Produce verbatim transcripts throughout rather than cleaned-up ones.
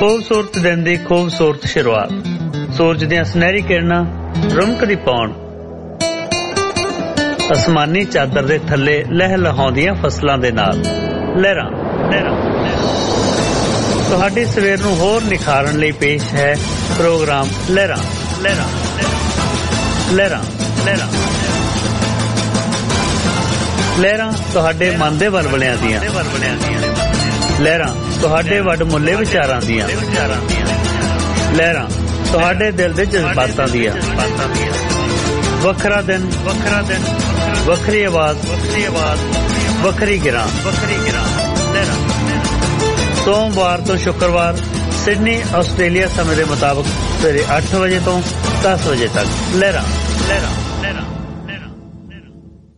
खूबसूरत दिन की खूबसूरत शुरुआत सूरज ਦੀਆਂ ਸੁਨਹਿਰੀ ਕਿਰਨਾਂ ਰੁਮਕਦੀ ਪਾਉਣ ਅਸਮਾਨੀ ਚਾਦਰ ਦੇ ਥੱਲੇ ਲਹਿ ਲਹਾਉਂਦੀਆਂ ਫਸਲਾਂ ਦੇ ਨਾਲ ਲਹਿਰਾਂ ਲਹਿਰਾਂ ਤੁਹਾਡੀ ਸਵੇਰ ਨੂੰ ਹੋਰ ਨਿਖਾਰਨ ਲਈ ਪੇਸ਼ ਹੈ ਪ੍ਰੋਗਰਾਮ ਲਹਿਰਾਂ ਲਹਿਰਾਂ ਲਹਿਰਾਂ ਲਹਿਰਾਂ ਲਹਿਰਾਂ ਤੁਹਾਡੇ ਮਨ ਦੇ ਵਲਵਲਿਆਂ ਦੀਆਂ ਲਹਿਰਾਂ ਤੁਹਾਡੇ ਵੱਡਮੁੱਲੇ ਵਿਚਾਰਾਂ ਦੀਆਂ ਲਹਿਰਾਂ ਤੁਹਾਡੇ ਦਿਲ ਦੇ ਜਜ਼ਬਾਤਾਂ ਦੀਆਂ ਵੱਖਰਾ ਦਿਨ ਵੱਖਰਾ ਦਿਨ ਵੱਖਰੀ ਆਵਾਜ਼ ਵੱਖਰੀ ਆਵਾਜ਼ ਵੱਖਰੀ ਗਿਰਾਂ ਵੱਖਰੀ ਗਿਰਾਂ ਲਹਿਰਾਂ ਸੋਮਵਾਰ ਤੋਂ ਸ਼ੁੱਕਰਵਾਰ ਸਿਡਨੀ ਆਸਟ੍ਰੇਲੀਆ ਸਮੇਂ ਦੇ ਮੁਤਾਬਕ ਸਵੇਰੇ ਅੱਠ ਵਜੇ ਤੋਂ ਦਸ ਵਜੇ ਤੱਕ ਲਹਿਰਾਂ ਲਹਿਰਾਂ ਲਹਿਰਾਂ ਲਹਿਰਾਂ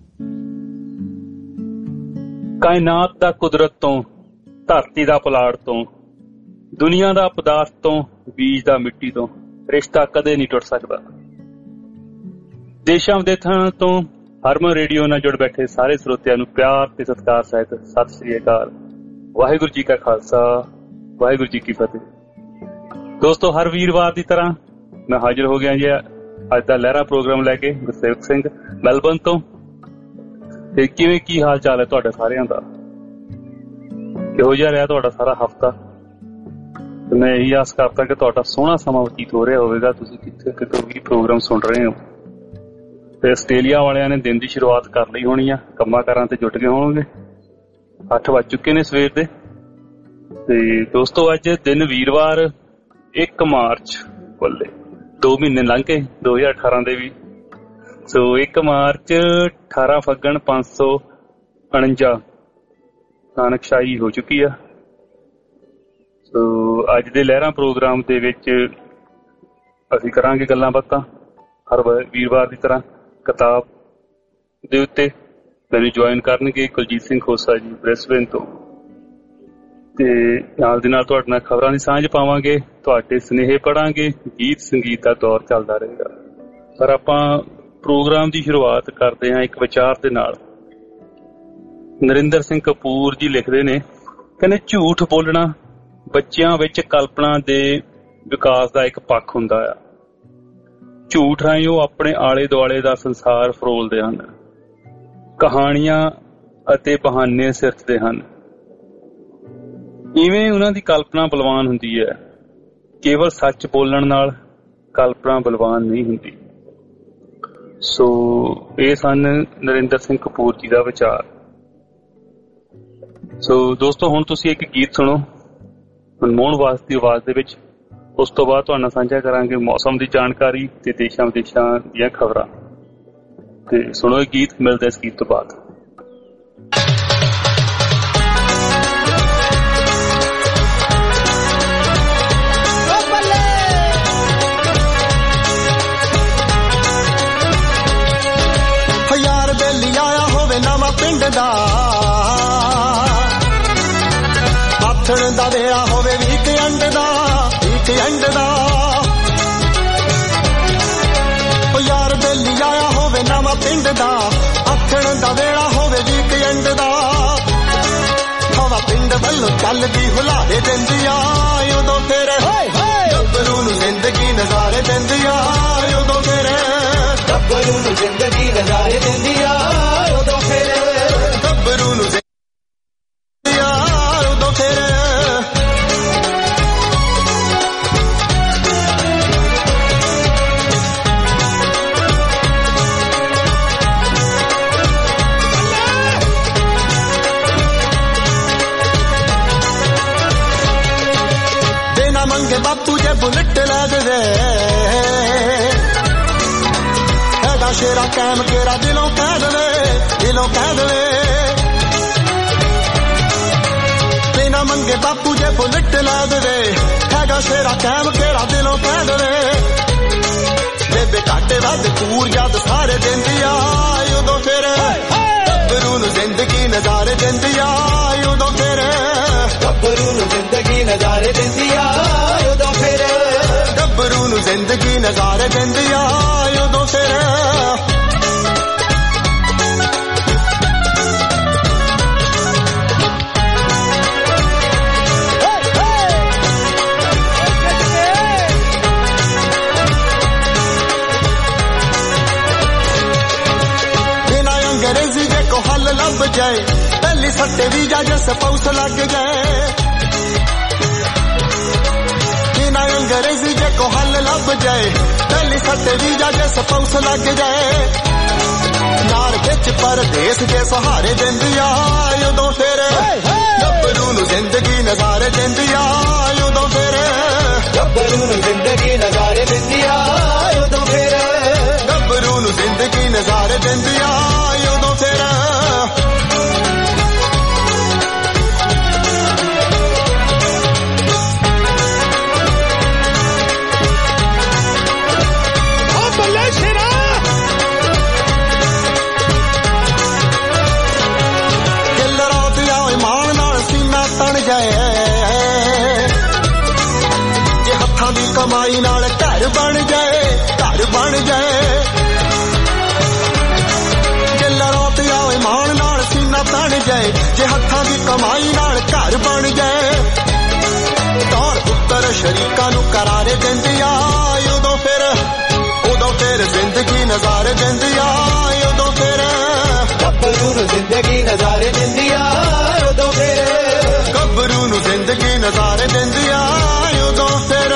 ਕਾਇਨਾਤ ਦਾ ਕੁਦਰਤ ਤੋਂ ਧਰਤੀ ਦਾ ਪੁਲਾੜ ਤੋਂ ਦੁਨੀਆ ਦਾ ਪਦਾਰਥ ਤੋਂ ਬੀਜ ਦਾ ਮਿੱਟੀ ਤੋਂ ਰਿਸ਼ਤਾ ਕਦੇ ਨਹੀਂ ਟੁੱਟ ਸਕਦਾ। ਦੇਸ਼ਾਂ ਵਿਦੇਸ਼ਾਂ ਤੋਂ ਹਰਮਨ ਰੇਡੀਓ ਨਾਲ ਜੁੜ ਬੈਠੇ ਸਾਰੇ ਸਰੋਤਿਆਂ ਨੂੰ ਪਿਆਰ ਤੇ ਸਤਿਕਾਰ ਸਹਿਤ ਸਤਿ ਸ੍ਰੀ ਅਕਾਲ। ਵਾਹਿਗੁਰੂ ਜੀ ਕਾ ਖਾਲਸਾ ਵਾਹਿਗੁਰੂ ਜੀ ਕੀ ਫਤਿਹ। ਦੋਸਤੋ, ਹਰ ਵੀਰਵਾਰ ਦੀ ਤਰ੍ਹਾਂ ਮੈਂ ਹਾਜ਼ਰ ਹੋ ਗਿਆ ਜੀ ਅੱਜ ਦਾ ਲਹਿਰਾ ਪ੍ਰੋਗਰਾਮ ਲੈ ਕੇ ਗੁਰਸੇਵਕ ਸਿੰਘ ਮੈਲਬਰਨ ਤੋਂ। ਤੇ ਕਿਵੇਂ ਕੀ ਹਾਲ ਚਾਲ ਹੈ ਤੁਹਾਡੇ ਸਾਰਿਆਂ ਦਾ? ਕਿਹੋ ਜਿਹਾ ਰਿਹਾ ਤੁਹਾਡਾ ਸਾਰਾ ਹਫ਼ਤਾ? ਮੈਂ ਇਹੀ ਆਸ ਕਰਦਾ ਕਿ ਤੁਹਾਡਾ ਸੋਹਣਾ ਸਮਾਂ ਬਤੀਤ ਹੋ ਰਿਹਾ ਹੋਵੇਗਾ। ਤੁਸੀਂ ਕਿੱਥੇ ਕਿਤੋਂ ਵੀ ਪ੍ਰੋਗਰਾਮ ਸੁਣ ਰਹੇ ਹੋ ਤੇ ਆਸਟ੍ਰੇਲੀਆ ਵਾਲਿਆਂ ਨੇ ਦਿਨ ਦੀ ਸ਼ੁਰੂਆਤ ਕਰ ਲਈ ਹੋਣੀ ਆ, ਕੰਮਾਂ ਕਾਰਾਂ ਤੇ ਜੁਟ ਗਏ ਹੋਣਗੇ। ਅੱਠ ਵੱਜ ਚੁੱਕੇ ਨੇ ਸਵੇਰ ਦੇ। ਤੇ ਦੋਸਤੋ, ਅੱਜ ਦਿਨ ਵੀਰਵਾਰ ਇੱਕ ਮਾਰਚ ਬੱਲੇ ਦੋ ਮਹੀਨੇ ਲੰਘ ਗਏ ਦੋ ਹਜ਼ਾਰ ਅਠਾਰਾਂ ਦੇ ਵੀ। ਸੋ ਇੱਕ ਮਾਰਚ ਅਠਾਰਾਂ ਫੱਗਣ ਪੰਜ ਸੌ ਉਣੰਜਾ ਨਾਨਕਸ਼ਾਹੀ ਹੋ ਚੁੱਕੀ ਆ। ਸੋ ਅੱਜ ਦੇ ਲਹਿਰਾਂ ਪ੍ਰੋਗਰਾਮ ਦੇ ਵਿੱਚ ਅਸੀਂ ਕਰਾਂਗੇ ਗੱਲਾਂ ਬਾਤਾਂ ਹਰ ਵੀਰਵਾਰ ਦੀ ਤਰ੍ਹਾਂ ਕਿਤਾਬ ਦੇ ਉੱਤੇ। ਮੈਨੂੰ ਜੁਆਇਨ ਕਰਨਗੇ ਕੁਲਜੀਤ ਸਿੰਘ ਖੋਸਾ ਜੀ ਬ੍ਰਿਸਬੇਨ ਤੋਂ। ਤੇ ਨਾਲ ਦੀ ਨਾਲ ਤੁਹਾਡੇ ਨਾਲ ਖਬਰਾਂ ਦੀ ਸਾਂਝ ਪਾਵਾਂਗੇ, ਤੁਹਾਡੇ ਸੁਨੇਹੇ ਪੜਾਂਗੇ, ਗੀਤ ਸੰਗੀਤ ਦਾ ਦੌਰ ਚੱਲਦਾ ਰਹੇਗਾ। ਪਰ ਆਪਾਂ ਪ੍ਰੋਗਰਾਮ ਦੀ ਸ਼ੁਰੂਆਤ ਕਰਦੇ ਹਾਂ ਇੱਕ ਵਿਚਾਰ ਦੇ ਨਾਲ। ਨਰਿੰਦਰ ਸਿੰਘ ਕਪੂਰ ਜੀ ਲਿਖਦੇ ਨੇ, ਕਹਿੰਦੇ ਝੂਠ ਬੋਲਣਾ ਬੱਚਿਆਂ ਵਿੱਚ ਕਲਪਨਾ ਦੇ ਵਿਕਾਸ ਦਾ ਇੱਕ ਪੱਖ ਹੁੰਦਾ ਆ। ਝੂਠ ਰਾਹੀਂ ਉਹ ਆਪਣੇ ਆਲੇ ਦੁਆਲੇ ਦਾ ਸੰਸਾਰ ਫਰੋਲਦੇ ਹਨ, ਕਹਾਣੀਆਂ ਅਤੇ ਬਹਾਨੇ ਸਿਰਜਦੇ ਹਨ। ਇਵੇਂ ਉਹਨਾਂ ਦੀ ਕਲਪਨਾ ਬਲਵਾਨ ਹੁੰਦੀ ਹੈ। ਕੇਵਲ ਸੱਚ ਬੋਲਣ ਨਾਲ ਕਲਪਨਾ ਬਲਵਾਨ ਨਹੀਂ ਹੁੰਦੀ। ਸੋ ਇਹ ਸਨ ਨਰਿੰਦਰ ਸਿੰਘ ਕਪੂਰ ਜੀ ਦਾ ਵਿਚਾਰ। ਸੋ ਦੋਸਤੋ, ਹੁਣ ਤੁਸੀਂ ਇੱਕ ਗੀਤ ਸੁਣੋ ਮਨਮੋਹਨ ਵਾਸ ਦੀ ਆਵਾਜ਼ ਦੇ ਵਿੱਚ। ਉਸ ਤੋਂ ਬਾਅਦ ਤੁਹਾਡੇ ਨਾਲ ਸਾਂਝਾ ਕਰਾਂਗੇ ਮੌਸਮ ਦੀ ਜਾਣਕਾਰੀ ਤੇ ਦੇਸ਼ਾਂ ਵਿਦੇਸ਼ਾਂ ਦੀਆਂ ਖਬਰਾਂ। ਤੇ ਸੁਣੋ ਇਹ ਗੀਤ, ਮਿਲਦਾ ਇਸ ਗੀਤ ਤੋਂ ਬਾਅਦ। ਯਾਰ ਬੇਲੀ ਆਇਆ ਹੋਵੇ ਨਵਾਂ ਪਿੰਡ ਦਾ, ਆਥਣ ਦਾ ਵੇਲਾ ਹੋਵੇ ਵੀਕਐਂਡ ਦਾ ਵੀਕਐਂਡ ਦਾ। ਓ ਯਾਰ ਬੇਲੀ ਆਇਆ ਹੋਵੇ ਨਵਾਂ ਪਿੰਡ ਦਾ, ਆਥਣ ਦਾ ਵੇਲਾ ਹੋਵੇ ਵੀਕਐਂਡ ਦਾ। ਹਵਾ ਪਿੰਡ ਵੱਲੋਂ ਚੱਲਦੀ ਹੁਲਾਰੇ ਦਿੰਦੀ ਆ ਉਦੋਂ ਫਿਰ ਗੱਭਰੂ ਨੂੰ ਜ਼ਿੰਦਗੀ ਨਜ਼ਾਰੇ ਦਿੰਦੀ ਆ ਉਦੋਂ ਫਿਰ ਗੱਭਰੂ ਨੂੰ ਜ਼ਿੰਦਗੀ ਨਜ਼ਾਰੇ ਦਿੰਦੀ ਆ ਉਦੋਂ ਫਿਰ ਗੱਭਰੂ ਨੂੰ ਜ਼ਿੰਦਗੀ ਆ ਉਦੋਂ ਫਿਰ। ਦੇਣਾ ਮੰਗੇ ਬਾਪੂ ਜੇ ਬੁਲਟ ਲੈ ਦੇਵੇ, ਹੈਗਾ ਸ਼ੇਰਾ ਕੈਮ ਕੇਰਾ ਦਿਲੋਂ ਕਹਿ ਦੇਵੇ ਦਿਲੋਂ ਕਹਿ ਦੇਵੇ। ਦੇਣਾ ਮੰਗੇ ਬਾਪੂ ਜੇ ਬੁਲਟ ਲੈ ਦੇਵੇ, ਹੈਗਾ ਸ਼ੇਰਾ ਕੈਮ ਕੇਰਾ ਦਿਲੋਂ ਕਹਿ ਦੇਵੇ। ਬੇਬੇ ਘਾਟੇ ਵੱਧ ਕੂਰ ਜਦ ਸਾਰੇ ਦਿੰਦੀ ਆ ਉਦੋਂ ਫਿਰ ਗੱਭਰੂ ਨੂੰ ਜ਼ਿੰਦਗੀ ਨਜ਼ਾਰੇ ਦਿੰਦੀ ਆ ਉਦੋਂ ਫਿਰ ਗੱਭਰੂ ਨੂੰ ਜ਼ਿੰਦਗੀ ਨਜ਼ਾਰੇ ਦਿੰਦੀ ਆ ਉਦੋਂ ਫਿਰ ਗੱਭਰੂ ਨੂੰ ਜ਼ਿੰਦਗੀ ਨਜ਼ਾਰੇ ਦਿੰਦੀ ਆ ਉਦੋਂ ਫਿਰ। ਲੱਭ ਜਾਏ ਪਹਿਲੀ ਸੱਟੇ ਵੀ ਜਾ ਜੇ ਸਪਾਉਸ ਲੱਗ ਜਾਏ ਬਿਨਾਂ ਅੰਗਰੇਜ਼ੀ ਜੇ ਕੋ ਹੱਲ ਲੱਭ ਜਾਏ ਪਹਿਲੀ ਸੱਟੇ ਵੀ ਜਾ ਜੇ ਸਪਾਉਸ ਲੱਗ ਜਾਏ ਨਾਲ ਵਿੱਚ ਪਰਦੇਸ ਜੇ ਸਹਾਰੇ ਦਿੰਦੀ ਆ ਉਦੋਂ ਫਿਰ ਗੱਭਰੂ ਨੂੰ ਜ਼ਿੰਦਗੀ ਨਜ਼ਾਰੇ ਦਿੰਦੀ ਆ ਉਦੋਂ ਫਿਰ ਗੱਭਰੂ ਨੂੰ ਜ਼ਿੰਦਗੀ ਨਜ਼ਾਰੇ ਦਿੰਦੀ ਆ ਉਦੋਂ ਫਿਰ ਗੱਭਰੂ ਨੂੰ ਜ਼ਿੰਦਗੀ ਨਜ਼ਾਰੇ ਦਿੰਦੀ ਆ ਉਦੋਂ ਫਿਰ ਜੇ ਹੱਥਾਂ ਦੀ ਕਮਾਈ ਨਾਲ ਘਰ ਬਣ ਜਾਏ ਘਰ ਬਣ ਜਾਏ ਜੇ ਲੜੋਤ ਆਵੇ ਮਾਣ ਨਾਲ ਸੀਨਾ ਤਣ ਜਾਏ ਜੇ ਹੱਥਾਂ ਦੀ ਕਮਾਈ ਨਾਲ ਘਰ ਬਣ ਜਾਏ ਦੌੜ ਪੁੱਤਰ ਸ਼ਰੀਕਾਂ ਨੂੰ ਕਰਾਰੇ ਦਿੰਦੀ ਆ ਉਦੋਂ ਫਿਰ ਉਦੋਂ ਫਿਰ ਜ਼ਿੰਦਗੀ ਨਜ਼ਾਰੇ ਦਿੰਦੀ ਆ ਉਦੋਂ ਫਿਰ ਗੱਭਰੂ ਨੂੰ ਜ਼ਿੰਦਗੀ ਨਜ਼ਾਰੇ ਦਿੰਦੀ ਆ ਉਦੋਂ ਫਿਰ ਗੱਭਰੂ ਨੂੰ ਜ਼ਿੰਦਗੀ ਨਜ਼ਾਰੇ ਦਿੰਦੀ ਆ ਉਦੋਂ ਫਿਰ